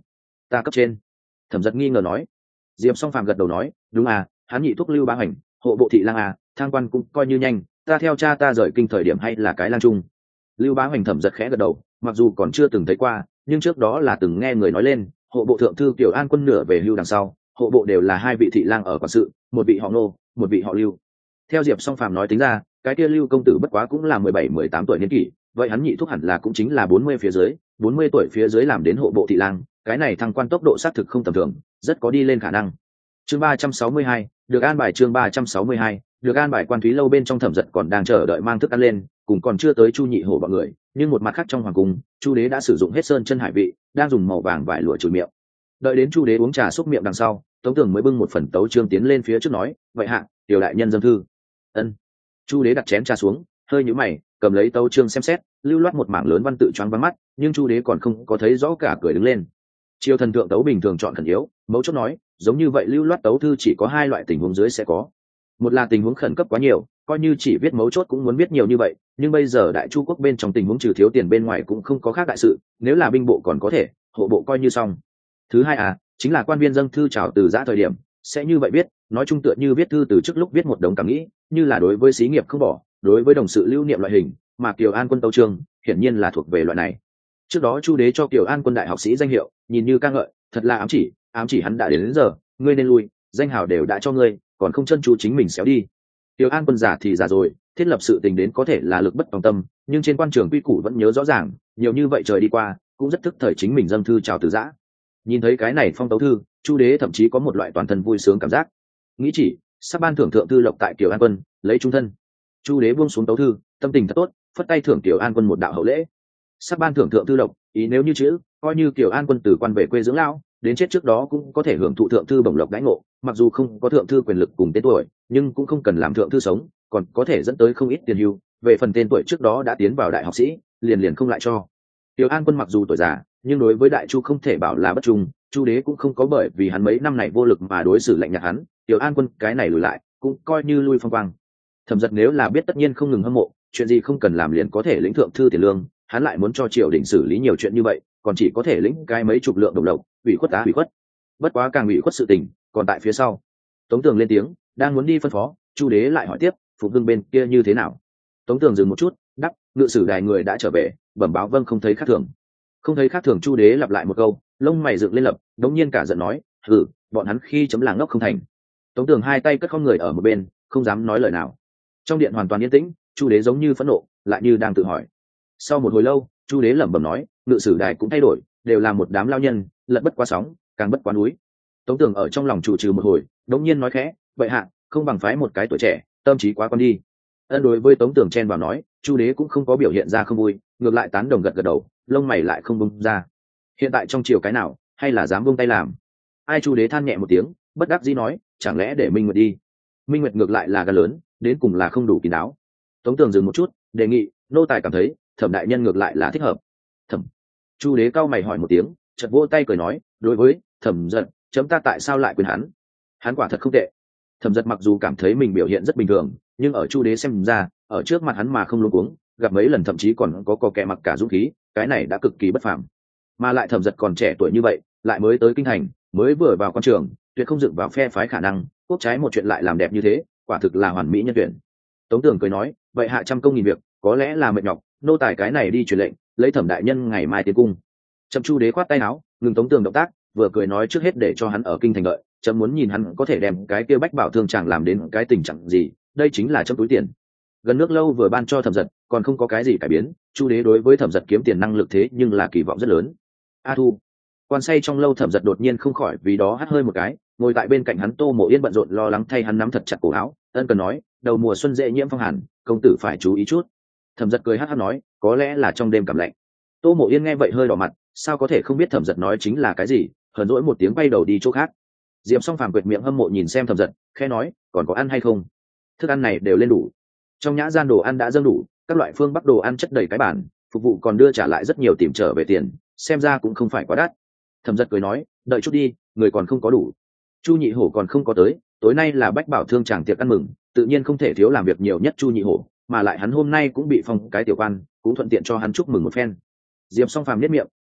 ta cấp trên. Thẩm Giật nghi ngờ nói. Diệp Song Phàm gật đầu nói, đúng à, hắn nhị thúc Lưu Bá Hoành, hộ bộ thị lang à, thang quan cũng coi như nhanh, ta theo cha ta rời kinh thời điểm hay là cái lang trung. Lưu Bá Hoành Thẩm Giật khẽ gật đầu, mặc dù còn chưa từng thấy qua, nhưng trước đó là từng nghe người nói lên, hộ bộ thượng thư Kiều An Quân nửa về hưu đằng sau, hộ bộ đều là hai vị thị lang ở quản sự, một vị họ Ngô, một vị họ Lưu. Theo Diệp Song Phàm nói tính ra, cái kia Lưu công tử bất quá cũng là mười bảy mười tám tuổi niên kỷ, vậy hắn nhị thúc hẳn là cũng chính là bốn mươi phía dưới, bốn mươi tuổi phía dưới làm đến hộ bộ thị lang, cái này thăng quan tốc độ xác thực không tầm thường, rất có đi lên khả năng. Chương ba trăm sáu mươi hai, được an bài chương ba trăm sáu mươi hai, được an bài Quan Thúy lâu bên trong Thẩm Giật còn đang chờ đợi mang thức ăn lên, cùng còn chưa tới Chu Nhị Hổ bọn người, nhưng một mặt khác trong hoàng cung, Chu đế đã sử dụng hết sơn chân hải vị, đang dùng màu vàng vải lụa chùi miệng. Đợi đến Chu đế uống trà xúc miệng đằng sau, Tống Tường mới bưng một phần tấu chương tiến lên phía trước nói, vậy hạ, tiểu đại nhân dâng thư. Ân. Chu đế đặt chén trà xuống, hơi nhíu mày, cầm lấy tấu chương xem xét, lưu loát một mảng lớn văn tự choáng váng mắt, nhưng Chu đế còn không có thấy rõ cả, cười đứng lên. Triều thần thượng tấu bình thường chọn khẩn yếu, mẫu chốt nói, giống như vậy lưu loát tấu thư chỉ có hai loại tình huống dưới sẽ có. Một là tình huống khẩn cấp quá nhiều, coi như chỉ viết mấu chốt cũng muốn viết nhiều như vậy, nhưng bây giờ đại chu quốc bên trong tình huống trừ thiếu tiền bên ngoài cũng không có khác đại sự, nếu là binh bộ còn có thể, hộ bộ coi như xong. Thứ hai à, chính là quan viên dâng thư chào từ giã thời điểm, sẽ như vậy viết, nói chung tựa như viết thư từ trước lúc viết một đống cảm nghĩ, như là đối với xí nghiệp không bỏ, đối với đồng sự lưu niệm loại hình, mà Kiều An Quân tấu chương, hiển nhiên là thuộc về loại này. Trước đó Chu đế cho Kiều An Quân đại học sĩ danh hiệu, nhìn như ca ngợi, thật là ám chỉ, ám chỉ hắn đã đến, đến giờ, ngươi nên lui, danh hào đều đã cho ngươi, còn không chân chú chính mình xéo đi. Kiều An Quân giả thì già rồi, thiết lập sự tình đến có thể là lực bất tòng tâm, nhưng trên quan trường quy củ vẫn nhớ rõ ràng, nhiều như vậy trời đi qua, cũng rất thức thời chính mình dâng thư chào từ giã. Nhìn thấy cái này phong tấu thư, Chu đế thậm chí có một loại toàn thân vui sướng cảm giác. Nghĩ chỉ, sắp ban thưởng thượng thư lộc tại Kiều An Quân, lấy trung thân. Chu đế buông xuống tấu thư, tâm tình thật tốt, phất tay thưởng Kiều An Quân một đạo hậu lễ. Sắp ban thưởng thượng thư lộc, ý nếu như chữ, coi như Kiều An Quân từ quan về quê dưỡng lão, đến chết trước đó cũng có thể hưởng thụ thượng thư bổng lộc đãi ngộ, mặc dù không có thượng thư quyền lực cùng tên tuổi, nhưng cũng không cần làm thượng thư sống, còn có thể dẫn tới không ít tiền hưu. Về phần tên tuổi trước đó đã tiến vào đại học sĩ, liền liền không lại cho. Kiều An Quân mặc dù tuổi già, nhưng đối với đại chu không thể bảo là bất trung, Chu đế cũng không có bởi vì hắn mấy năm này vô lực mà đối xử lạnh nhạt hắn, Kiều An Quân cái này lùi lại, cũng coi như lui phong quang. Thẩm Giật nếu là biết tất nhiên không ngừng hâm mộ, chuyện gì không cần làm liền có thể lĩnh thượng thư tiền lương, hắn lại muốn cho triều đình xử lý nhiều chuyện như vậy, còn chỉ có thể lĩnh cái mấy chục lượng đồng lộc, ủy khuất tá ủy khuất. Bất quá càng ủy khuất sự tình, còn tại phía sau. Tống Tường lên tiếng, đang muốn đi phân phó, Chu đế lại hỏi tiếp, phục hưng bên kia như thế nào? Tống Tường dừng một chút, đáp, ngự sử đài người đã trở về, bẩm báo vâng không thấy khác thường. Không thấy khác thường. Chu đế lặp lại một câu, lông mày dựng lên lập, đống nhiên cả giận nói, hừ, bọn hắn khi chấm làng ngốc không thành. Tống Tường hai tay cất không người ở một bên, không dám nói lời nào. Trong điện hoàn toàn yên tĩnh, Chu đế giống như phẫn nộ, lại như đang tự hỏi. Sau một hồi lâu, Chu đế lẩm bẩm nói, ngự sử đài cũng thay đổi, đều là một đám lao nhân, lật bất quá sóng, càng bất quá núi. Tống Tường ở trong lòng trụ trừ một hồi, đống nhiên nói khẽ, vậy hạ, không bằng phái một cái tuổi trẻ, tâm trí quá con đi. Ân đối với Tống Tường chen vào nói, Chu đế cũng không có biểu hiện ra không vui, ngược lại tán đồng gật gật đầu, lông mày lại không bung ra. Hiện tại trong triều cái nào, hay là dám buông tay làm? Ai? Chu đế than nhẹ một tiếng, bất đắc dĩ nói, chẳng lẽ để Minh Nguyệt đi? Minh Nguyệt ngược lại là gan lớn, đến cùng là không đủ kín đáo. Tống Tường dừng một chút, đề nghị, nô tài cảm thấy, Thẩm đại nhân ngược lại là thích hợp. Thẩm. Chu đế cau mày hỏi một tiếng, chợt vỗ tay cười nói, đối với Thẩm Giật, chấm ta tại sao lại quyền hắn? Hắn quả thật không tệ. Thẩm Giật mặc dù cảm thấy mình biểu hiện rất bình thường, nhưng ở Chu đế xem ra, ở trước mặt hắn mà không luống cuống, gặp mấy lần thậm chí còn có cò kè mặc cả dũng khí, cái này đã cực kỳ bất phàm. Mà lại Thẩm Giật còn trẻ tuổi như vậy, lại mới tới kinh thành, mới vừa vào quan trường, tuyệt không dựng vào phe phái khả năng, quốc trái một chuyện lại làm đẹp như thế, quả thực là hoàn mỹ nhân tuyển. Tống Tường cười nói, vậy hạ trăm công nghìn việc, có lẽ là mệt nhọc, nô tài cái này đi truyền lệnh, lấy Thẩm đại nhân ngày mai tiến cung. Trầm Chu đế khoát tay áo, ngừng Tống Tường động tác, vừa cười nói trước hết để cho hắn ở kinh thành đợi, chấm muốn nhìn hắn có thể đem cái kia bách bảo thương chàng làm đến cái tình trạng gì, đây chính là chấm túi tiền. Gần nước lâu vừa ban cho Thẩm Giật, còn không có cái gì cải biến, Chu đế đối với Thẩm Giật kiếm tiền năng lực thế nhưng là kỳ vọng rất lớn. A Thu, quan say trong lâu Thẩm Giật đột nhiên không khỏi vì đó hắt hơi một cái, ngồi tại bên cạnh hắn Tô Mộ Yên bận rộn lo lắng thay hắn nắm thật chặt cổ áo, ân cần nói, đầu mùa xuân dễ nhiễm phong hàn, công tử phải chú ý chút. Thẩm Giật cười hắt hắt nói, có lẽ là trong đêm cảm lạnh. Tô Mộ Yên nghe vậy hơi đỏ mặt, sao có thể không biết Thẩm Giật nói chính là cái gì, hờn dỗi một tiếng bay đầu đi chỗ khác. Diệp Song Phàm quệt miệng hâm mộ nhìn xem Thẩm Giật, khẽ nói, còn có ăn hay không? Thức ăn này đều lên đủ. Trong nhã gian đồ ăn đã dâng đủ, các loại phương bắc đồ ăn chất đầy cái bàn, phục vụ còn đưa trả lại rất nhiều tìm trở về tiền, xem ra cũng không phải quá đắt. Thẩm Giật cười nói, đợi chút đi, người còn không có đủ. Chu Nhị Hổ còn không có tới, tối nay là bách bảo thương chàng tiệc ăn mừng, tự nhiên không thể thiếu làm việc nhiều nhất Chu Nhị Hổ, mà lại hắn hôm nay cũng bị phong cái tiểu quan, cũng thuận tiện cho hắn chúc mừng một phen. Diệp Song Phàm nhếch miệng,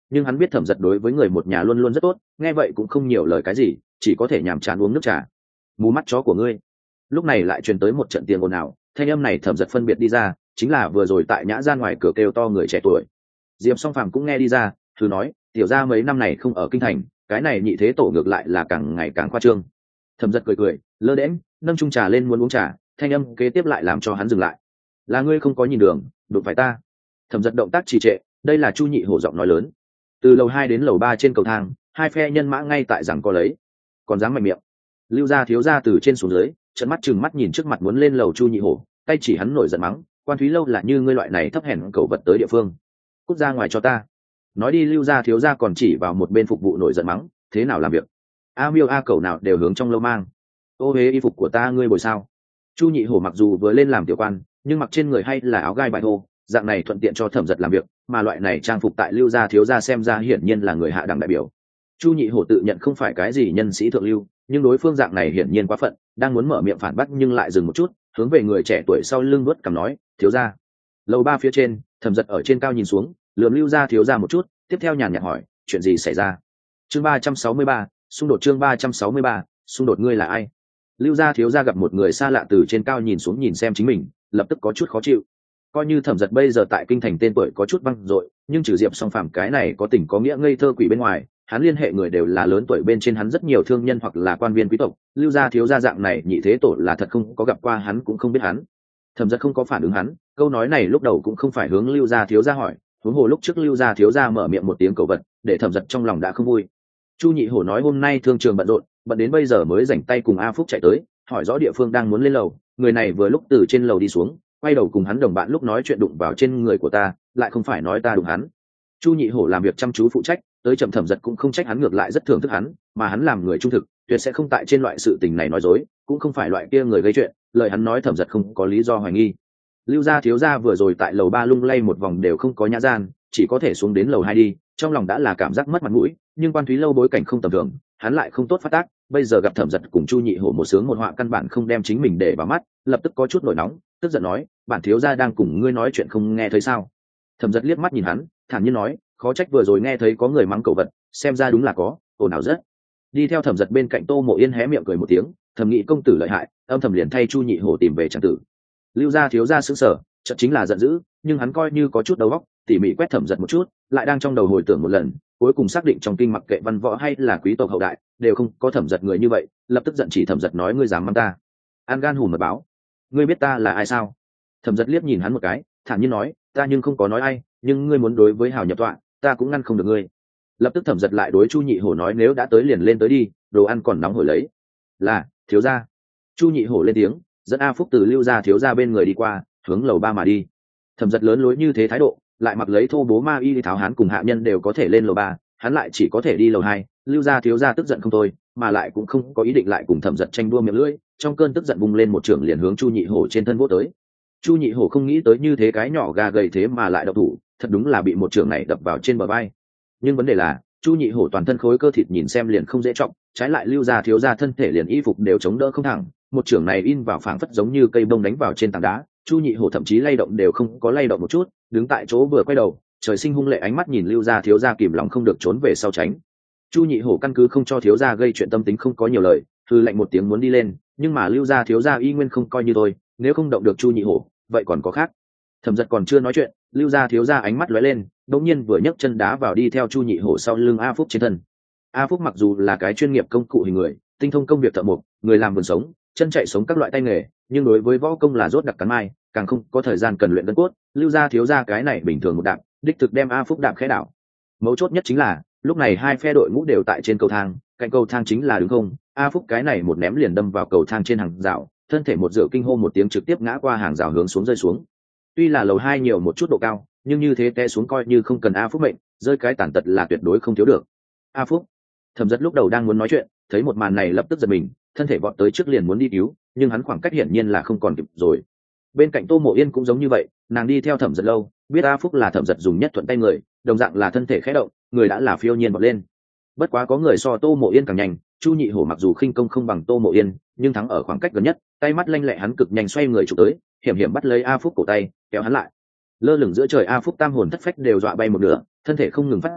nhưng hắn biết thẩm giật đối với người một nhà luôn luôn rất tốt, nghe vậy cũng không nhiều lời cái gì, chỉ có thể nhàm chán uống nước trà. Mù mắt chó của ngươi. Lúc này lại truyền tới một trận tiếng ồn ào, thanh âm này thẩm giật phân biệt đi ra, chính là vừa rồi tại nhã gian ngoài cửa kêu to người trẻ tuổi. Diệp Song Phàm cũng nghe đi ra, thử nói, tiểu gia mấy năm này không ở kinh thành, cái này nhị thế tổ ngược lại là càng ngày càng khoa trương. Thẩm giật cười cười, lơ đễnh nâng chung trà lên muốn uống trà, thanh âm kế tiếp lại làm cho hắn dừng lại. Là ngươi không có nhìn đường, đụng phải ta. Thẩm giật động tác trì trệ, đây là Chu Nhị Hổ giọng nói lớn. Từ lầu hai đến lầu ba trên cầu thang, hai phe nhân mã ngay tại rằng có lấy, còn dám mạnh miệng. Lưu gia thiếu gia từ trên xuống dưới, trợn mắt chừng mắt nhìn trước mặt muốn lên lầu Chu Nhị Hổ, tay chỉ hắn nổi giận mắng, quan Thúy lâu là như ngươi loại này thấp hèn cầu vật tới địa phương, cút ra ngoài cho ta. Nói đi Lưu gia thiếu gia còn chỉ vào một bên phục vụ nổi giận mắng, thế nào làm việc, a miêu a cầu nào đều hướng trong lâu mang, ô hế y phục của ta ngươi bồi sao. Chu Nhị Hổ mặc dù vừa lên làm tiểu quan, nhưng mặc trên người hay là áo gai bài thô, dạng này thuận tiện cho thẩm giật làm việc, mà loại này trang phục tại Lưu gia thiếu gia xem ra hiển nhiên là người hạ đẳng đại biểu. Chu Nhị Hổ tự nhận không phải cái gì nhân sĩ thượng lưu, nhưng đối phương dạng này hiển nhiên quá phận, đang muốn mở miệng phản bác nhưng lại dừng một chút, hướng về người trẻ tuổi sau lưng vuốt cằm nói, thiếu gia. Lầu ba phía trên, thẩm giật ở trên cao nhìn xuống, lườm Lưu gia thiếu gia một chút, tiếp theo nhàn nhạt hỏi, chuyện gì xảy ra. Chương ba trăm sáu mươi ba, xung đột. Chương ba trăm sáu mươi ba, xung đột. Ngươi là ai? Lưu gia thiếu gia gặp một người xa lạ từ trên cao nhìn xuống nhìn xem chính mình, lập tức có chút khó chịu. Coi như thẩm giật bây giờ tại kinh thành tên tuổi có chút văng dội, nhưng trừ Diệp Song Phàm cái này có tình có nghĩa ngây thơ quỷ bên ngoài, hắn liên hệ người đều là lớn tuổi bên trên hắn rất nhiều thương nhân hoặc là quan viên quý tộc. Lưu gia thiếu gia dạng này nhị thế tổ là thật không có gặp qua hắn cũng không biết hắn. Thẩm giật không có phản ứng hắn, câu nói này lúc đầu cũng không phải hướng Lưu gia thiếu gia hỏi, huống hồ lúc trước Lưu gia thiếu gia mở miệng một tiếng cầu vật, để thẩm giật trong lòng đã không vui. Chu Nhị Hổ nói hôm nay thương trường bận rộn, bận đến bây giờ mới rảnh tay cùng A Phúc chạy tới, hỏi rõ địa phương đang muốn lên lầu, người này vừa lúc từ trên lầu đi xuống, quay đầu cùng hắn đồng bạn lúc nói chuyện đụng vào trên người của ta, lại không phải nói ta đụng hắn. Chu Nhị Hổ làm việc chăm chú phụ trách, tới chậm thẩm giật cũng không trách hắn, ngược lại rất thưởng thức hắn, mà hắn làm người trung thực, tuyệt sẽ không tại trên loại sự tình này nói dối, cũng không phải loại kia người gây chuyện, lời hắn nói thẩm giật không có lý do hoài nghi. Lưu gia thiếu gia vừa rồi tại lầu ba lung lay một vòng đều không có nhã gian, chỉ có thể xuống đến lầu hai đi, trong lòng đã là cảm giác mất mặt mũi, nhưng quan Thúy lâu bối cảnh không tầm thường, hắn lại không tốt phát tác, bây giờ gặp thẩm giật cùng Chu Nhị Hổ một sướng một họa căn bản không đem chính mình để vào mắt, lập tức có chút nổi nóng, tức giận nói, bản thiếu gia đang cùng ngươi nói chuyện không nghe thấy sao. Thẩm giật liếc mắt nhìn hắn, thản nhiên nói, khó trách vừa rồi nghe thấy có người mắng cẩu vật, xem ra đúng là có, ồn ào rất. Đi theo thẩm giật bên cạnh Tô Mộ Yên hé miệng cười một tiếng, thầm nghĩ công tử lợi hại, âm thầm liền thay Chu Nhị Hổ tìm về tràng tử. Lưu gia thiếu gia sững sờ, chợt chính là giận dữ, nhưng hắn coi như có chút đầu óc, tỉ mỉ quét thẩm giật một chút, lại đang trong đầu hồi tưởng một lần, cuối cùng xác định trong kinh mặc kệ văn võ hay là quý tộc hậu đại đều không có thẩm giật người như vậy, lập tức giận chỉ thẩm giật nói, ngươi dám mắng ta, an gan hùm mật báo, ngươi biết ta là ai sao. Thẩm giật liếc nhìn hắn một cái, thản nhiên nói, ta nhưng không có nói ai, nhưng ngươi muốn đối với hào nhập tọa, ta cũng ngăn không được ngươi. Lập tức thẩm giật lại đối Chu Nhị Hổ nói, nếu đã tới liền lên tới đi, đồ ăn còn nóng hổi lấy. Là thiếu gia. Chu Nhị Hổ lên tiếng, dẫn A Phúc từ Lưu gia thiếu gia bên người đi qua, hướng lầu ba mà đi. Thẩm giật lớn lối như thế thái độ, lại mặc lấy thô bố ma y tháo hán cùng hạ nhân đều có thể lên lầu ba, hắn lại chỉ có thể đi lầu hai. Lưu gia thiếu gia tức giận không thôi, mà lại cũng không có ý định lại cùng thẩm giật tranh đua miệng lưỡi, trong cơn tức giận bung lên một trường liền hướng Chu Nhị Hổ trên thân vỗ tới. Chu Nhị Hổ không nghĩ tới như thế cái nhỏ gà gầy thế mà lại độc thủ, thật đúng là bị một trường này đập vào trên bờ vai. Nhưng vấn đề là Chu Nhị Hổ toàn thân khối cơ thịt nhìn xem liền không dễ trọng, trái lại Lưu gia thiếu gia thân thể liền y phục đều chống đỡ không thẳng, một trường này in vào phảng phất giống như cây bông đánh vào trên tảng đá. Chu Nhị Hổ thậm chí lay động đều không có lay động một chút, đứng tại chỗ vừa quay đầu, trời sinh hung lệ ánh mắt nhìn Lưu gia thiếu gia kìm lòng không được trốn về sau tránh. Chu Nhị Hổ căn cứ không cho thiếu gia gây chuyện tâm tính không có nhiều lời, thư lệnh một tiếng muốn đi lên, nhưng mà Lưu gia thiếu gia y nguyên không coi như thôi, nếu không động được Chu Nhị Hổ, vậy còn có khác. Thẩm giật còn chưa nói chuyện, Lưu gia thiếu gia ánh mắt lóe lên, đột nhiên vừa nhấc chân đá vào đi theo Chu Nhị Hổ sau lưng A Phúc trên thân. A Phúc mặc dù là cái chuyên nghiệp công cụ hình người, tinh thông công việc thợ mộc, người làm vườn sống, chân chạy sống các loại tay nghề, nhưng đối với võ công là rốt đặc cắn mai, càng không có thời gian cần luyện gân cốt. Lưu gia thiếu gia cái này bình thường một đạp, đích thực đem A Phúc đạp khẽ đảo. Mấu chốt nhất chính là lúc này hai phe đội ngũ đều tại trên cầu thang, cạnh cầu thang chính là đứng không, A Phúc cái này một ném liền đâm vào cầu thang trên hàng rào, thân thể một dựa kinh hô một tiếng trực tiếp ngã qua hàng rào hướng xuống rơi xuống. Tuy là lầu hai nhiều một chút độ cao, nhưng như thế té xuống coi như không cần A Phúc mệnh, rơi cái tàn tật là tuyệt đối không thiếu được. A Phúc. Thẩm giật lúc đầu đang muốn nói chuyện, thấy một màn này lập tức giật mình, thân thể vọt tới trước liền muốn đi cứu, nhưng hắn khoảng cách hiển nhiên là không còn kịp rồi. Bên cạnh Tô Mộ Yên cũng giống như vậy, nàng đi theo thẩm giật lâu, biết A Phúc là thẩm giật dùng nhất thuận tay người, đồng dạng là thân thể khẽ động, người đã là phiêu nhiên vọt lên. Bất quá có người so Tô Mộ Yên càng nhanh, Chu Nhị Hổ mặc dù khinh công không bằng Tô Mộ Yên, nhưng thắng ở khoảng cách gần nhất, tay mắt lanh lẹ hắn cực nhanh xoay người chụp tới, hiểm hiểm bắt lấy A Phúc cổ tay, kéo hắn lại. Lơ lửng giữa trời A Phúc tam hồn thất phách đều dọa bay một nửa, thân thể không ngừng phát run,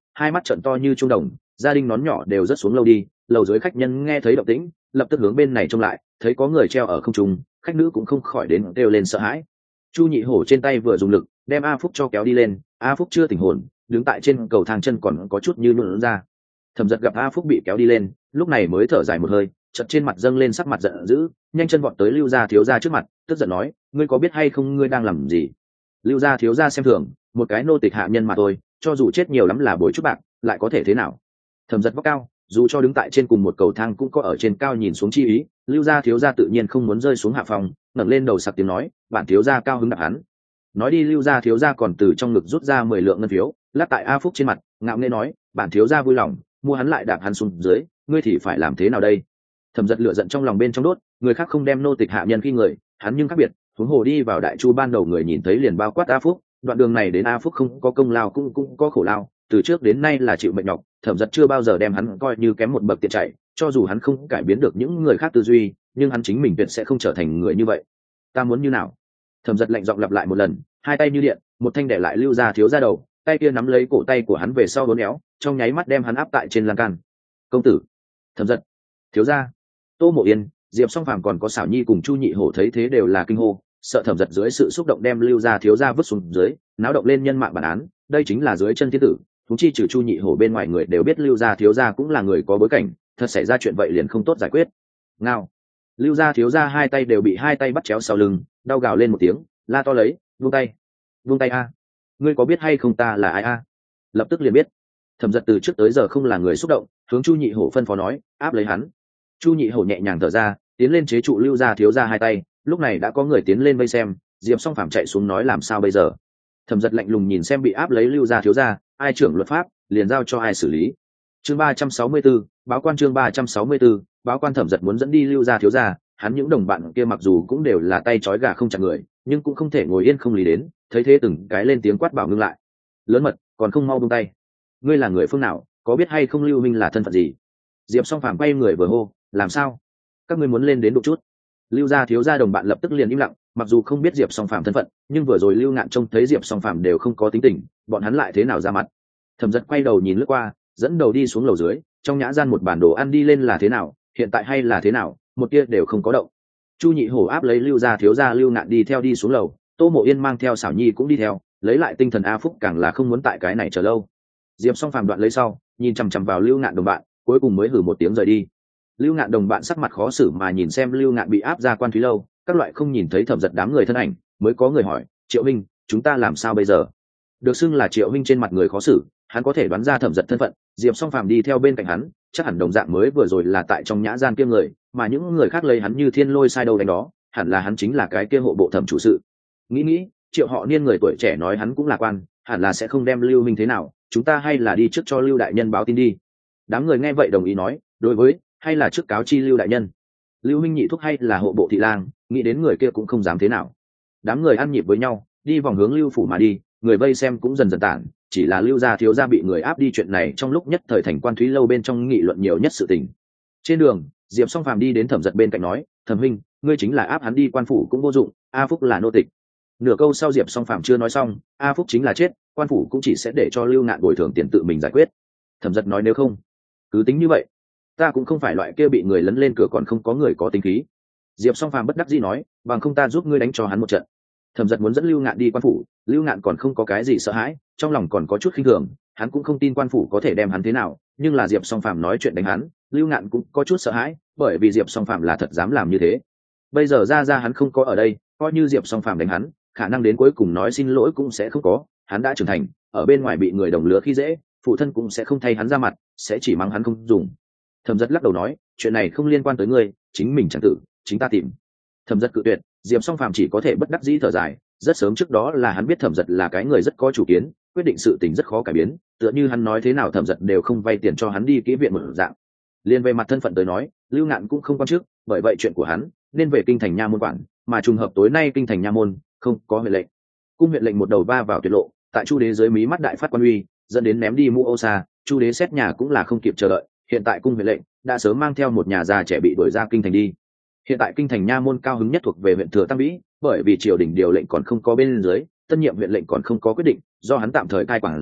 hai mắt trợn to như trung đồng, gia đình nón nhỏ đều rớt xuống lâu đi. Lầu dưới khách nhân nghe thấy động tĩnh lập tức hướng bên này trông lại, thấy có người treo ở không trung, khách nữ cũng không khỏi đến kêu lên sợ hãi. Chu Nhị Hổ trên tay vừa dùng lực đem A Phúc cho kéo đi lên, A Phúc chưa tỉnh hồn, đứng tại trên cầu thang chân còn có chút như nôn ra. Thẩm Giật gặp A Phúc bị kéo đi lên, lúc này mới thở dài một hơi, chợt trên mặt dâng lên sắc mặt giận dữ, nhanh chân vọt tới Lưu gia thiếu gia trước mặt, tức giận nói: ngươi có biết hay không ngươi đang làm gì? Lưu gia thiếu gia xem thường, một cái nô tịch hạ nhân mà thôi, cho dù chết nhiều lắm là bồi chút bạc, lại có thể thế nào? Thẩm Giật vóc cao, dù cho đứng tại trên cùng một cầu thang cũng có ở trên cao nhìn xuống chi ý. Lưu gia thiếu gia tự nhiên không muốn rơi xuống hạ phòng, ngẩng lên đầu sặc tiếng nói: bản thiếu gia cao hứng đạp hắn. Nói đi Lưu gia thiếu gia còn từ trong ngực rút ra mười lượng ngân phiếu, lắc tại A Phúc trên mặt, ngạo nghễ nói: bản thiếu gia vui lòng mua hắn lại đạp hắn xuống dưới, ngươi thì phải làm thế nào đây? Thẩm Giật lửa giận trong lòng bên trong đốt, người khác không đem nô tịch hạ nhân khi người, hắn nhưng khác biệt. Huống hồ đi vào đại chu ban đầu người nhìn thấy liền bao quát A Phúc, đoạn đường này đến A Phúc không có công lao cũng cũng có khổ lao, từ trước đến nay là chịu mệnh nhọc. Thẩm Giật chưa bao giờ đem hắn coi như kém một bậc tiện chạy, cho dù hắn không cải biến được những người khác tư duy, nhưng hắn chính mình tuyệt sẽ không trở thành người như vậy. Ta muốn như nào? Thẩm Giật lạnh giọng lặp lại một lần, hai tay như điện, một thanh để lại Lưu gia thiếu gia đầu, tay kia nắm lấy cổ tay của hắn về sau uốn éo, trong nháy mắt đem hắn áp tại trên lan can. Công tử, Thẩm Giật, thiếu gia. Tô Mộ Yên, Diệp Song Phàm còn có Xảo Nhi cùng Chu Nhị Hổ thấy thế đều là kinh hô, sợ Thẩm Giật dưới sự xúc động đem Lưu gia thiếu gia vứt xuống dưới, náo động lên nhân mạng bản án. Đây chính là dưới chân thiên tử, thúng chi trừ Chu Nhị Hổ bên ngoài người đều biết Lưu gia thiếu gia cũng là người có bối cảnh, thật xảy ra chuyện vậy liền không tốt giải quyết. Ngao. Lưu gia thiếu gia hai tay đều bị hai tay bắt chéo sau lưng, đau gào lên một tiếng, la to lấy: buông tay, buông tay a! Ngươi có biết hay không ta là ai a? Lập tức liền biết. Thẩm Giật từ trước tới giờ không là người xúc động, hướng Chu Nhị Hổ phân phó nói: áp lấy hắn. Chu Nhị Hổ nhẹ nhàng thở ra, tiến lên chế trụ Lưu gia thiếu gia hai tay. Lúc này đã có người tiến lên vây xem, Diệp Song Phàm chạy xuống nói làm sao bây giờ. Thẩm Giật lạnh lùng nhìn xem bị áp lấy Lưu gia thiếu gia, ai trưởng luật pháp liền giao cho ai xử lý. Chương ba trăm sáu mươi 34, báo quan chương ba trăm sáu mươi 34, báo quan. Thẩm Giật muốn dẫn đi Lưu gia thiếu gia, hắn những đồng bạn kia mặc dù cũng đều là tay trói gà không chặt người, nhưng cũng không thể ngồi yên không lý đến, thấy thế từng cái lên tiếng quát bảo ngưng lại. Lớn mật, còn không mau buông tay. Ngươi là người phương nào, có biết hay không Lưu Minh là thân phận gì? Diệp Song Phàm quay người vừa hô: làm sao? Các ngươi muốn lên đến độ chút? Lưu gia thiếu gia đồng bạn lập tức liền im lặng, mặc dù không biết Diệp Song Phàm thân phận, nhưng vừa rồi Lưu Ngạn trông thấy Diệp Song Phàm đều không có tính tình, bọn hắn lại thế nào ra mặt? Thẩm Giật quay đầu nhìn lướt qua, dẫn đầu đi xuống lầu dưới, trong nhã gian một bản đồ ăn đi lên là thế nào, hiện tại hay là thế nào, một tia đều không có động. Chu Nhị Hổ áp lấy Lưu gia thiếu gia Lưu Ngạn đi theo đi xuống lầu, Tô Mộ Yên mang theo Xảo Nhi cũng đi theo, lấy lại tinh thần. A Phúc càng là không muốn tại cái này chờ lâu. Diệp Song Phàm đoạn lấy sau, nhìn chằm chằm vào Lưu Ngạn đồng bạn, cuối cùng mới hử một tiếng rời đi. Lưu Ngạn đồng bạn sắc mặt khó xử mà nhìn xem Lưu Ngạn bị áp ra quan thúy lâu, các loại không nhìn thấy Thẩm Giật đám người thân ảnh, mới có người hỏi: Triệu Minh, chúng ta làm sao bây giờ? Được xưng là Triệu Minh trên mặt người khó xử, hắn có thể đoán ra Thẩm Giật thân phận. Diệp Song Phàm đi theo bên cạnh hắn, chắc hẳn đồng dạng mới vừa rồi là tại trong nhã gian kia người, mà những người khác lấy hắn như thiên lôi sai đâu đánh đó, hẳn là hắn chính là cái kia hộ bộ thẩm chủ sự. Nghĩ nghĩ, Triệu họ niên người tuổi trẻ nói hắn cũng là quan, hẳn là sẽ không đem Lưu Minh thế nào, chúng ta hay là đi trước cho Lưu đại nhân báo tin đi. Đám người nghe vậy đồng ý nói: đối với, hay là trước cáo chi Lưu đại nhân. Lưu Minh nhị thúc hay là hộ bộ thị lang, nghĩ đến người kia cũng không dám thế nào. Đám người ăn nhịp với nhau, đi vòng hướng Lưu phủ mà đi, người vây xem cũng dần dần tản, chỉ là Lưu gia thiếu gia bị người áp đi chuyện này trong lúc nhất thời thành quan thúy lâu bên trong nghị luận nhiều nhất sự tình. Trên đường, Diệp Song Phàm đi đến Thẩm Giật bên cạnh nói: Thẩm huynh, ngươi chính là áp hắn đi quan phủ cũng vô dụng, A Phúc là nô tịch. Nửa câu sau Diệp Song Phàm chưa nói xong, A Phúc chính là chết, quan phủ cũng chỉ sẽ để cho Lưu Ngạn bồi thường tiền tự mình giải quyết. Thẩm Giật nói: nếu không, cứ tính như vậy, ta cũng không phải loại kia bị người lấn lên cửa còn không có người có tính khí. Diệp Song Phàm bất đắc dĩ nói: bằng không ta giúp ngươi đánh cho hắn một trận. Thẩm Giật muốn dẫn Lưu Ngạn đi quan phủ, Lưu Ngạn còn không có cái gì sợ hãi, trong lòng còn có chút khinh thường, hắn cũng không tin quan phủ có thể đem hắn thế nào, nhưng là Diệp Song Phàm nói chuyện đánh hắn, Lưu Ngạn cũng có chút sợ hãi, bởi vì Diệp Song Phàm là thật dám làm như thế. Bây giờ ra ra hắn không có ở đây, coi như Diệp Song Phàm đánh hắn, khả năng đến cuối cùng nói xin lỗi cũng sẽ không có, hắn đã trưởng thành, ở bên ngoài bị người đồng lứa khi dễ, phụ thân cũng sẽ không thay hắn ra mặt, sẽ chỉ mắng hắn không dùng. Thẩm Giật lắc đầu nói: chuyện này không liên quan tới ngươi, chính mình chẳng tự, chính ta tìm. Thẩm Giật cự tuyệt, Diệp Song Phàm chỉ có thể bất đắc dĩ thở dài. Rất sớm trước đó là hắn biết Thẩm Giật là cái người rất có chủ kiến, quyết định sự tình rất khó cải biến, tựa như hắn nói thế nào Thẩm Giật đều không vay tiền cho hắn đi kỹ viện một dạng. Liên về mặt thân phận tới nói, Lưu Ngạn cũng không quan chức, bởi vậy chuyện của hắn nên về kinh thành nha môn quản, mà trùng hợp tối nay kinh thành nha môn không có huyện lệnh. Cung huyện lệnh một đầu va vào tuyệt lộ, tại Chu đế dưới mí mắt đại phát quan uy, dẫn đến ném đi mũ ô sa, Chu đế xét nhà cũng là không kịp chờ đợi, hiện tại cung huyện lệnh đã sớm mang theo một nhà già trẻ bị đuổi ra kinh thành đi. Hiện tại kinh thành nha môn cao hứng nhất thuộc về huyện Thừa Tam Vĩ, bởi vì triều đình điều lệnh còn không có bên dưới, tân nhiệm huyện lệnh còn không có quyết định, do hắn tạm thời cai quản dùm,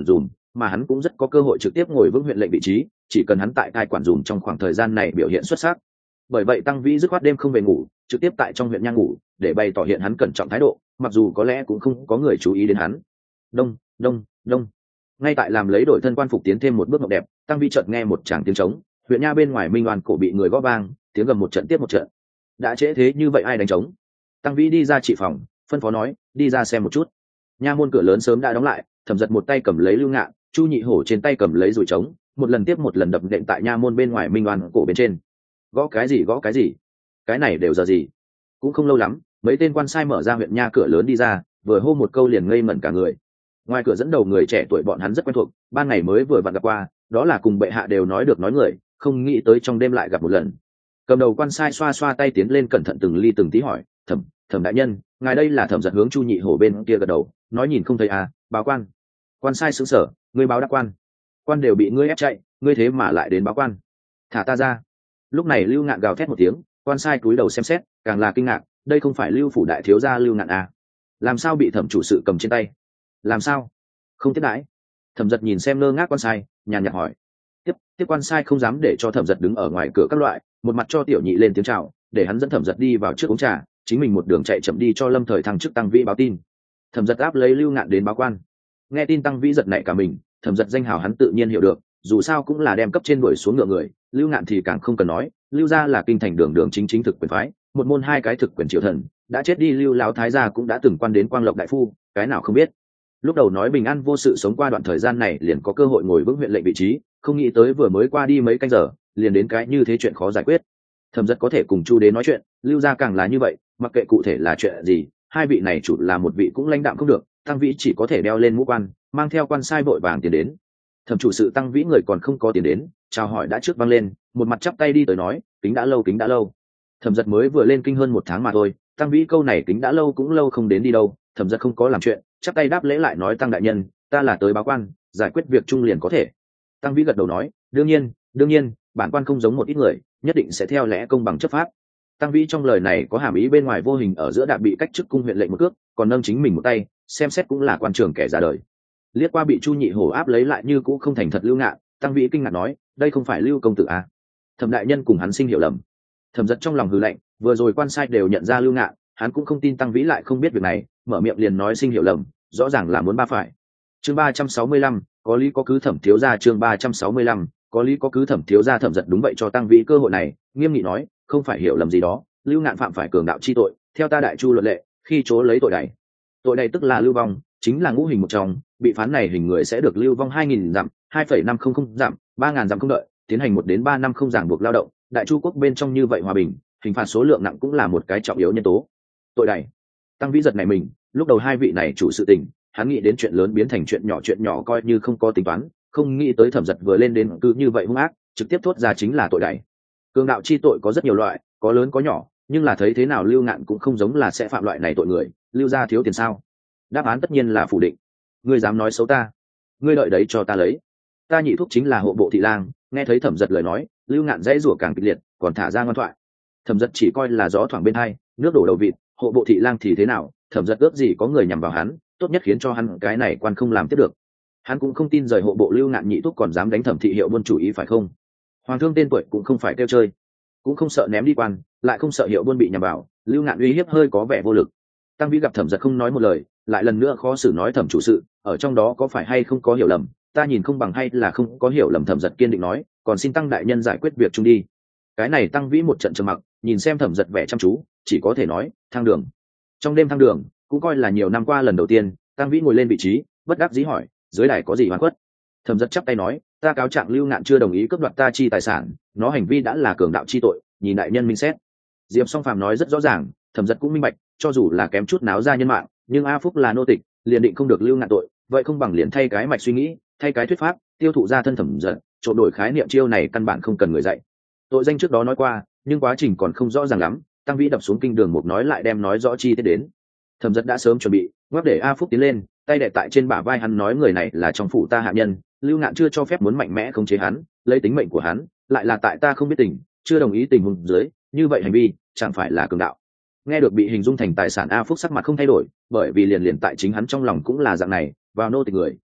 mà hắn cũng rất có cơ hội trực tiếp ngồi vững huyện lệnh vị trí, chỉ cần hắn tại cai quản dùm trong khoảng thời gian này biểu hiện xuất sắc. Bởi vậy Tăng Vĩ dứt khoát đêm không về ngủ, trực tiếp tại trong huyện nha ngủ, để bày tỏ hiện hắn cẩn trọng thái độ, mặc dù có lẽ cũng không có người chú ý đến hắn. Đông, đông, đông. Ngay tại làm lấy đổi thân quan phục tiến thêm một bước ngọc đẹp, Tăng Vĩ chợt nghe một tràng tiếng trống, huyện nha bên ngoài minh oan cổ bị người gõ vang, tiếng gầm một trận tiếp một trận. Đã trễ thế như vậy ai đánh trống? Tăng Vĩ đi ra trị phòng, phân phó nói, đi ra xem một chút. Nha môn cửa lớn sớm đã đóng lại, Thẩm Giật một tay cầm lấy Lưu Ngạn, Chu Nhị Hổ trên tay cầm lấy dùi trống, một lần tiếp một lần đập đệm tại nha môn bên ngoài minh oan cổ bên trên. Gõ cái gì gõ cái gì? Cái này đều giờ gì? Cũng không lâu lắm, mấy tên quan sai mở ra huyện nha cửa lớn đi ra, vừa hô một câu liền ngây ngẩn cả người. Ngoài cửa dẫn đầu người trẻ tuổi bọn hắn rất quen thuộc, ban ngày mới vừa vặn gặp qua, đó là cùng bệ hạ đều nói được nói người, không nghĩ tới trong đêm lại gặp một lần. Cầm đầu quan sai xoa xoa tay tiến lên cẩn thận từng ly từng tí hỏi, thẩm thẩm đại nhân, ngài đây là Thẩm Giật hướng Chu Nhị Hổ bên kia gật đầu, nói nhìn không thấy à? Báo quan. Quan sai sững sờ, ngươi báo đáp quan? Quan đều bị ngươi ép chạy, ngươi thế mà lại đến báo quan? Thả ta ra. Lúc này Lưu Ngạn gào thét một tiếng, quan sai cúi đầu xem xét, càng là kinh ngạc, đây không phải Lưu phủ đại thiếu gia Lưu Ngạn à? Làm sao bị thẩm chủ sự cầm trên tay? Làm sao? Không tiếp đãi. Thẩm Giật nhìn xem ngơ ngác quan sai, nhàn nhạt hỏi. Tiếp tiếp quan sai không dám để cho Thẩm Giật đứng ở ngoài cửa các loại, một mặt cho tiểu nhị lên tiếng chào, để hắn dẫn Thẩm Giật đi vào trước uống trà, chính mình một đường chạy chậm đi cho Lâm Thời thăng chức Tăng Vĩ báo tin. Thẩm Giật áp lấy Lưu Ngạn đến báo quan. Nghe tin Tăng Vĩ giật nảy cả mình, Thẩm Giật danh hào hắn tự nhiên hiểu được, dù sao cũng là đem cấp trên đuổi xuống ngựa người. Lưu Ngạn thì càng không cần nói, Lưu gia là kinh thành đường đường chính chính thực quyền phái, một môn hai cái thực quyền triều thần, đã chết đi Lưu lão thái gia cũng đã từng quan đến Quang Lộc đại phu, cái nào không biết. Lúc đầu nói bình an vô sự sống qua đoạn thời gian này liền có cơ hội ngồi vững huyện lệnh vị trí, không nghĩ tới vừa mới qua đi mấy canh giờ, liền đến cái như thế chuyện khó giải quyết. Thẩm Giật có thể cùng Chu Đế nói chuyện, Lưu gia càng là như vậy, mặc kệ cụ thể là chuyện gì, hai vị này chủ là một vị cũng lãnh đạm không được, Tăng Vĩ chỉ có thể đeo lên mũ quan, mang theo quan sai vội vàng tiến đến. Thẩm chủ sự Tăng Vĩ người còn không có tiền đến, chào hỏi đã trước vang lên, một mặt chắp tay đi tới nói, kính đã lâu kính đã lâu. Thẩm Giật mới vừa lên kinh hơn một tháng mà thôi, Tăng Vĩ câu này kính đã lâu cũng lâu không đến đi đâu. Thẩm Giật không có làm chuyện, chắp tay đáp lễ lại nói, Tăng đại nhân, ta là tới báo quan, giải quyết việc chung liền có thể. Tăng Vĩ gật đầu nói, đương nhiên đương nhiên, bản quan không giống một ít người, nhất định sẽ theo lẽ công bằng chấp pháp. Tăng Vĩ trong lời này có hàm ý bên ngoài vô hình ở giữa đạp bị cách chức cung huyện lệnh một cước, còn nâng chính mình một tay, xem xét cũng là quan trường kẻ ra đời. Liếc qua bị Chu Nhị Hổ áp lấy lại như cũ không thành thật Lưu Ngạn, Tăng Vĩ kinh ngạc nói, đây không phải Lưu công tử à? Thẩm đại nhân cùng hắn sinh hiểu lầm. Thẩm Giật trong lòng hừ lạnh, vừa rồi quan sai đều nhận ra Lưu Ngạn, hắn cũng không tin Tăng Vĩ lại không biết việc này, mở miệng liền nói sinh hiểu lầm, rõ ràng là muốn ba phải. Chương ba trăm sáu mươi lăm, có lý có cứ Thẩm thiếu gia. Chương ba trăm sáu mươi lăm, có lý có cứ Thẩm thiếu gia. Thẩm Giật đúng vậy cho Tăng Vĩ cơ hội này, nghiêm nghị nói, không phải hiểu lầm gì đó, Lưu Ngạn phạm phải cường đạo chi tội, theo ta đại chu luật lệ, khi chỗ lấy tội này, tội này tức là lưu vong, chính là ngũ hình một trong, bị phán này hình người sẽ được lưu vong hai nghìn dặm, hai phẩy năm không không dặm, ba ngàn dặm không đợi, tiến hành một đến ba năm không ràng buộc lao động. Đại chu quốc bên trong như vậy hòa bình, hình phạt số lượng nặng cũng là một cái trọng yếu nhân tố. Tội này, Tăng Vĩ giật này mình, lúc đầu hai vị này chủ sự tình, hắn nghĩ đến chuyện lớn biến thành chuyện nhỏ, chuyện nhỏ coi như không có tính toán, không nghĩ tới Thẩm Giật vừa lên đến cứ như vậy hung ác, trực tiếp thốt ra chính là tội này. Cường đạo chi tội có rất nhiều loại, có lớn có nhỏ, nhưng là thấy thế nào Lưu Ngạn cũng không giống là sẽ phạm loại này tội người. Lưu gia thiếu tiền sao? Đáp án tất nhiên là phủ định. Ngươi dám nói xấu ta, ngươi đợi đấy cho ta lấy. Ta nhị thúc chính là hộ bộ thị lang. Nghe thấy Thẩm Giật lời nói, Lưu Ngạn dãy rủa càng kịch liệt, còn thả ra ngoan thoại. Thẩm Giật chỉ coi là gió thoảng bên hai, nước đổ đầu vịt, hộ bộ thị lang thì thế nào? Thẩm Giật ước gì có người nhằm vào hắn, tốt nhất khiến cho hắn cái này quan không làm tiếp được. Hắn cũng không tin rời hộ bộ Lưu Ngạn nhị thúc còn dám đánh Thẩm thị hiệu buôn chủ ý phải không? Hoàng thương tên tuổi cũng không phải kêu chơi, cũng không sợ ném đi quan, lại không sợ hiệu buôn bị nhằm vào. Lưu Ngạn uy hiếp hơi có vẻ vô lực. Tăng Vĩ gặp Thẩm Giật không nói một lời, lại lần nữa khó xử nói, Thẩm chủ sự, ở trong đó có phải hay không có hiểu lầm, ta nhìn không bằng hay là không có hiểu lầm. Thẩm Giật kiên định nói, còn xin Tăng đại nhân giải quyết việc chung đi. Cái này Tăng Vĩ một trận trầm mặc, nhìn xem Thẩm Giật vẻ chăm chú, chỉ có thể nói, thang đường. Trong đêm thang đường, cũng coi là nhiều năm qua lần đầu tiên, Tăng Vĩ ngồi lên vị trí, bất đắc dĩ hỏi, dưới đài có gì oan khuất? Thẩm Giật chắp tay nói, ta cáo trạng Lưu Ngạn chưa đồng ý cướp đoạt ta chi tài sản, nó hành vi đã là cường đạo chi tội, nhìn đại nhân minh xét. Diệp Song Phàm nói rất rõ ràng, Thẩm Giật cũng minh bạch, cho dù là kém chút náo ra nhân mạng, nhưng A Phúc là nô tịch, liền định không được Lưu Ngạn tội, vậy không bằng liền thay cái mạch suy nghĩ, thay cái thuyết pháp, tiêu thụ ra thân Thẩm Giật, trộn đổi khái niệm chiêu này căn bản không cần người dạy. Tội danh trước đó nói qua, nhưng quá trình còn không rõ ràng lắm, Tăng Vĩ đập xuống kinh đường một nói lại đem nói rõ chi tiết đến. Thẩm Giật đã sớm chuẩn bị, ngoắc để A Phúc tiến lên, tay đè tại trên bả vai hắn nói, người này là trong phủ ta hạ nhân, Lưu Ngạn chưa cho phép muốn mạnh mẽ khống chế hắn, lấy tính mệnh của hắn, lại là tại ta không biết tình, chưa đồng ý tình huống dưới, như vậy hành vi chẳng phải là cường đạo. Nghe được bị hình dung thành tài sản, A Phúc sắc mặt không thay đổi, bởi vì liền liền tại chính hắn trong lòng cũng là dạng này, vào nô tịch người,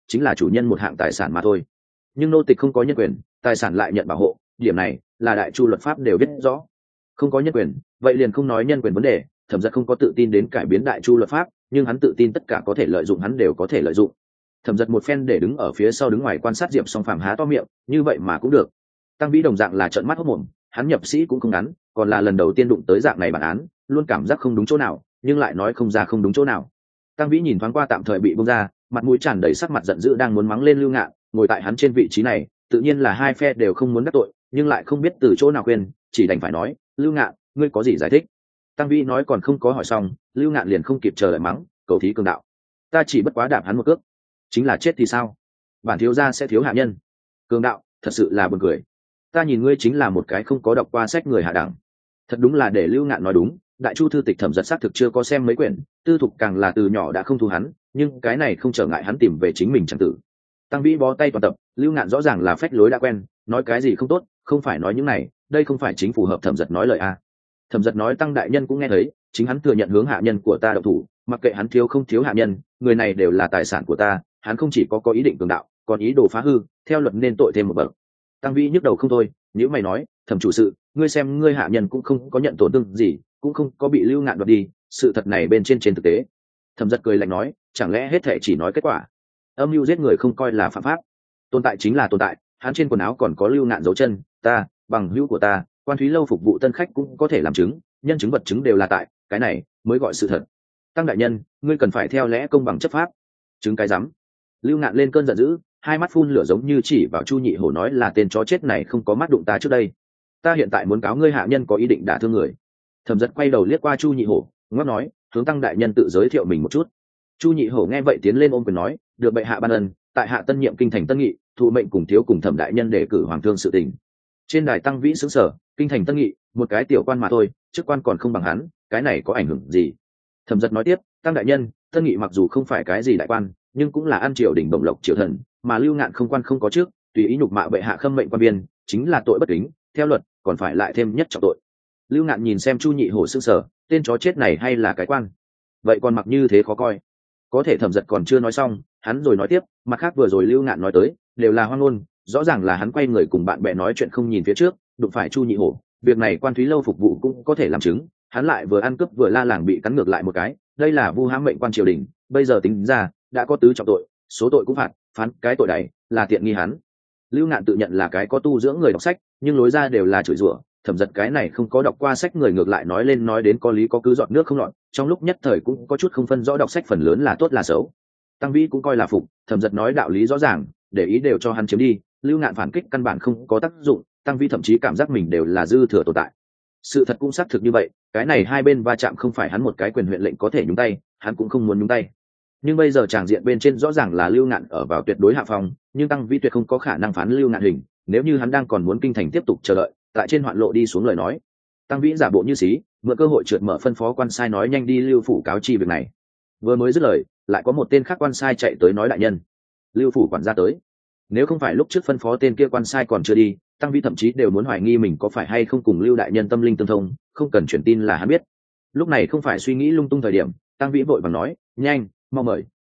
chính là chủ nhân một hạng tài sản mà thôi. Nhưng nô tịch không có nhân quyền, tài sản lại nhận bảo hộ, điểm này là đại chu luật pháp đều biết rõ. Không có nhân quyền, vậy liền không nói nhân quyền vấn đề. Thẩm Giật không có tự tin đến cải biến đại chu luật pháp, nhưng hắn tự tin tất cả có thể lợi dụng hắn đều có thể lợi dụng. Thẩm Giật một phen để đứng ở phía sau đứng ngoài quan sát Diệp Song Phàm há to miệng, như vậy mà cũng được. Tăng Vĩ đồng dạng là trợn mắt hốt mồm, hắn nhập sĩ cũng không ngắn, còn là lần đầu tiên đụng tới dạng này bản án, luôn cảm giác không đúng chỗ nào, nhưng lại nói không ra không đúng chỗ nào. Tăng Vĩ nhìn thoáng qua tạm thời bị buông ra, mặt mũi tràn đầy sắc mặt giận dữ đang muốn mắng lên Lưu Ngạn, ngồi tại hắn trên vị trí này, tự nhiên là hai phe đều không muốn đắc tội, nhưng lại không biết từ chỗ nào khuyên, chỉ đành phải nói, Lưu Ngạn, ngươi có gì giải thích? Tăng Vĩ nói còn không có hỏi xong, Lưu Ngạn liền không kịp chờ đợi mắng, cầu thí cường đạo, ta chỉ bất quá đạp hắn một cước, chính là chết thì sao? Bản thiếu gia sẽ thiếu hạ nhân. Cường đạo, thật sự là buồn cười. Ta nhìn ngươi chính là một cái không có đọc qua sách người hạ đẳng. Thật đúng là để Lưu Ngạn nói đúng, đại chu thư tịch Thẩm Giật xác thực chưa có xem mấy quyển, tư thục càng là từ nhỏ đã không thu hắn, nhưng cái này không trở ngại hắn tìm về chính mình chẳng tử. Tăng Vĩ bó tay toàn tập, Lưu Ngạn rõ ràng là phách lối đã quen, nói cái gì không tốt, không phải nói những này, đây không phải chính phù hợp Thẩm Giật nói lời a. Thẩm Giật nói Tăng đại nhân cũng nghe thấy, chính hắn thừa nhận hướng hạ nhân của ta động thủ, mặc kệ hắn thiếu không thiếu hạ nhân, người này đều là tài sản của ta, hắn không chỉ có có ý định cường đạo, còn ý đồ phá hư, theo luật nên tội thêm một bậc. Tăng Vĩ nhức đầu không thôi, nếu mày nói, Thẩm chủ sự, ngươi xem ngươi hạ nhân cũng không có nhận tổn thương gì, cũng không có bị Lưu Ngạn đoạt đi, sự thật này bên trên trên thực tế. Thẩm Giật cười lạnh nói, chẳng lẽ hết thể chỉ nói kết quả? Âm mưu giết người không coi là phạm pháp, tồn tại chính là tồn tại, hắn trên quần áo còn có Lưu Ngạn dấu chân, ta, bằng hữu của ta, Quan Thúy lâu phục vụ tân khách cũng có thể làm chứng, nhân chứng vật chứng đều là tại, cái này mới gọi sự thật. Tăng đại nhân, ngươi cần phải theo lẽ công bằng chấp pháp. Chứng cái rắm. Lưu Ngạn lên cơn giận dữ, hai mắt phun lửa giống như chỉ vào Chu Nhị Hổ nói là tên chó chết này không có mắt đụng ta trước đây. Ta hiện tại muốn cáo ngươi hạ nhân có ý định đả thương người. Thẩm Giật quay đầu liếc qua Chu Nhị Hổ, ngót nói, hướng Tăng đại nhân tự giới thiệu mình một chút. Chu Nhị Hổ nghe vậy tiến lên ôm quyền nói, được bệ hạ ban ân, tại hạ tân nhiệm kinh thành tân nghị, thụ mệnh cùng thiếu cùng Thẩm đại nhân để cử hoàng thương sự tình. Trên đài Tăng Vĩ sững sờ, kinh thành tân nghị, một cái tiểu quan mà thôi, chức quan còn không bằng hắn, cái này có ảnh hưởng gì? Thẩm Giật nói tiếp, Tăng đại nhân, tân nghị mặc dù không phải cái gì đại quan, nhưng cũng là ăn triều đình bổng lộc triều thần, mà Lưu Ngạn không quan không có trước, tùy ý nhục mạ bệ hạ khâm mệnh quan viên, chính là tội bất kính, theo luật còn phải lại thêm nhất trọng tội. Lưu Ngạn nhìn xem Chu Nhị Hổ sững sờ, tên chó chết này hay là cái quan? Vậy còn mặc như thế khó coi. Có thể Thẩm Giật còn chưa nói xong, hắn rồi nói tiếp, mặt khác vừa rồi Lưu Ngạn nói tới, đều là hoang ngôn, rõ ràng là hắn quay người cùng bạn bè nói chuyện không nhìn phía trước, đụng phải Chu Nhị Hổ, việc này Quan Thúy lâu phục vụ cũng có thể làm chứng, hắn lại vừa ăn cướp vừa la làng bị cắn ngược lại một cái, đây là vu hãm mệnh quan triều đình, bây giờ tính ra đã có tứ trọng tội, số tội cũng phạt, phán cái tội này là tiện nghi hắn. Lưu Ngạn tự nhận là cái có tu dưỡng người đọc sách, nhưng lối ra đều là chửi rủa. Thẩm Giật cái này không có đọc qua sách người ngược lại nói lên nói đến có lý có cứ giọt nước không lọt, trong lúc nhất thời cũng có chút không phân rõ đọc sách phần lớn là tốt là xấu. Tăng Vĩ cũng coi là phục, Thẩm Giật nói đạo lý rõ ràng, để ý đều cho hắn chiếm đi, Lưu Ngạn phản kích căn bản không có tác dụng, Tăng Vĩ thậm chí cảm giác mình đều là dư thừa tồn tại. Sự thật cũng xác thực như vậy, cái này hai bên va chạm không phải hắn một cái quyền huyện lệnh có thể nhúng tay, hắn cũng không muốn nhúng tay. Nhưng bây giờ tràng diện bên trên rõ ràng là Lưu Ngạn ở vào tuyệt đối hạ phong, nhưng Tăng Vĩ tuyệt không có khả năng phán Lưu Ngạn hình, nếu như hắn đang còn muốn kinh thành tiếp tục chờ đợi, tại trên hoạn lộ đi xuống lời nói. Tăng Vĩ giả bộ như xí, mượn cơ hội trượt mở phân phó quan sai nói nhanh đi Lưu phủ cáo chi việc này. Vừa mới dứt lời, lại có một tên khác quan sai chạy tới nói đại nhân, Lưu phủ quản gia tới. Nếu không phải lúc trước phân phó tên kia quan sai còn chưa đi, Tăng Vĩ thậm chí đều muốn hoài nghi mình có phải hay không cùng Lưu đại nhân tâm linh tương thông, không cần truyền tin là hắn biết. Lúc này không phải suy nghĩ lung tung thời điểm, Tăng Vĩ vội vàng nói, nhanh, mau mời.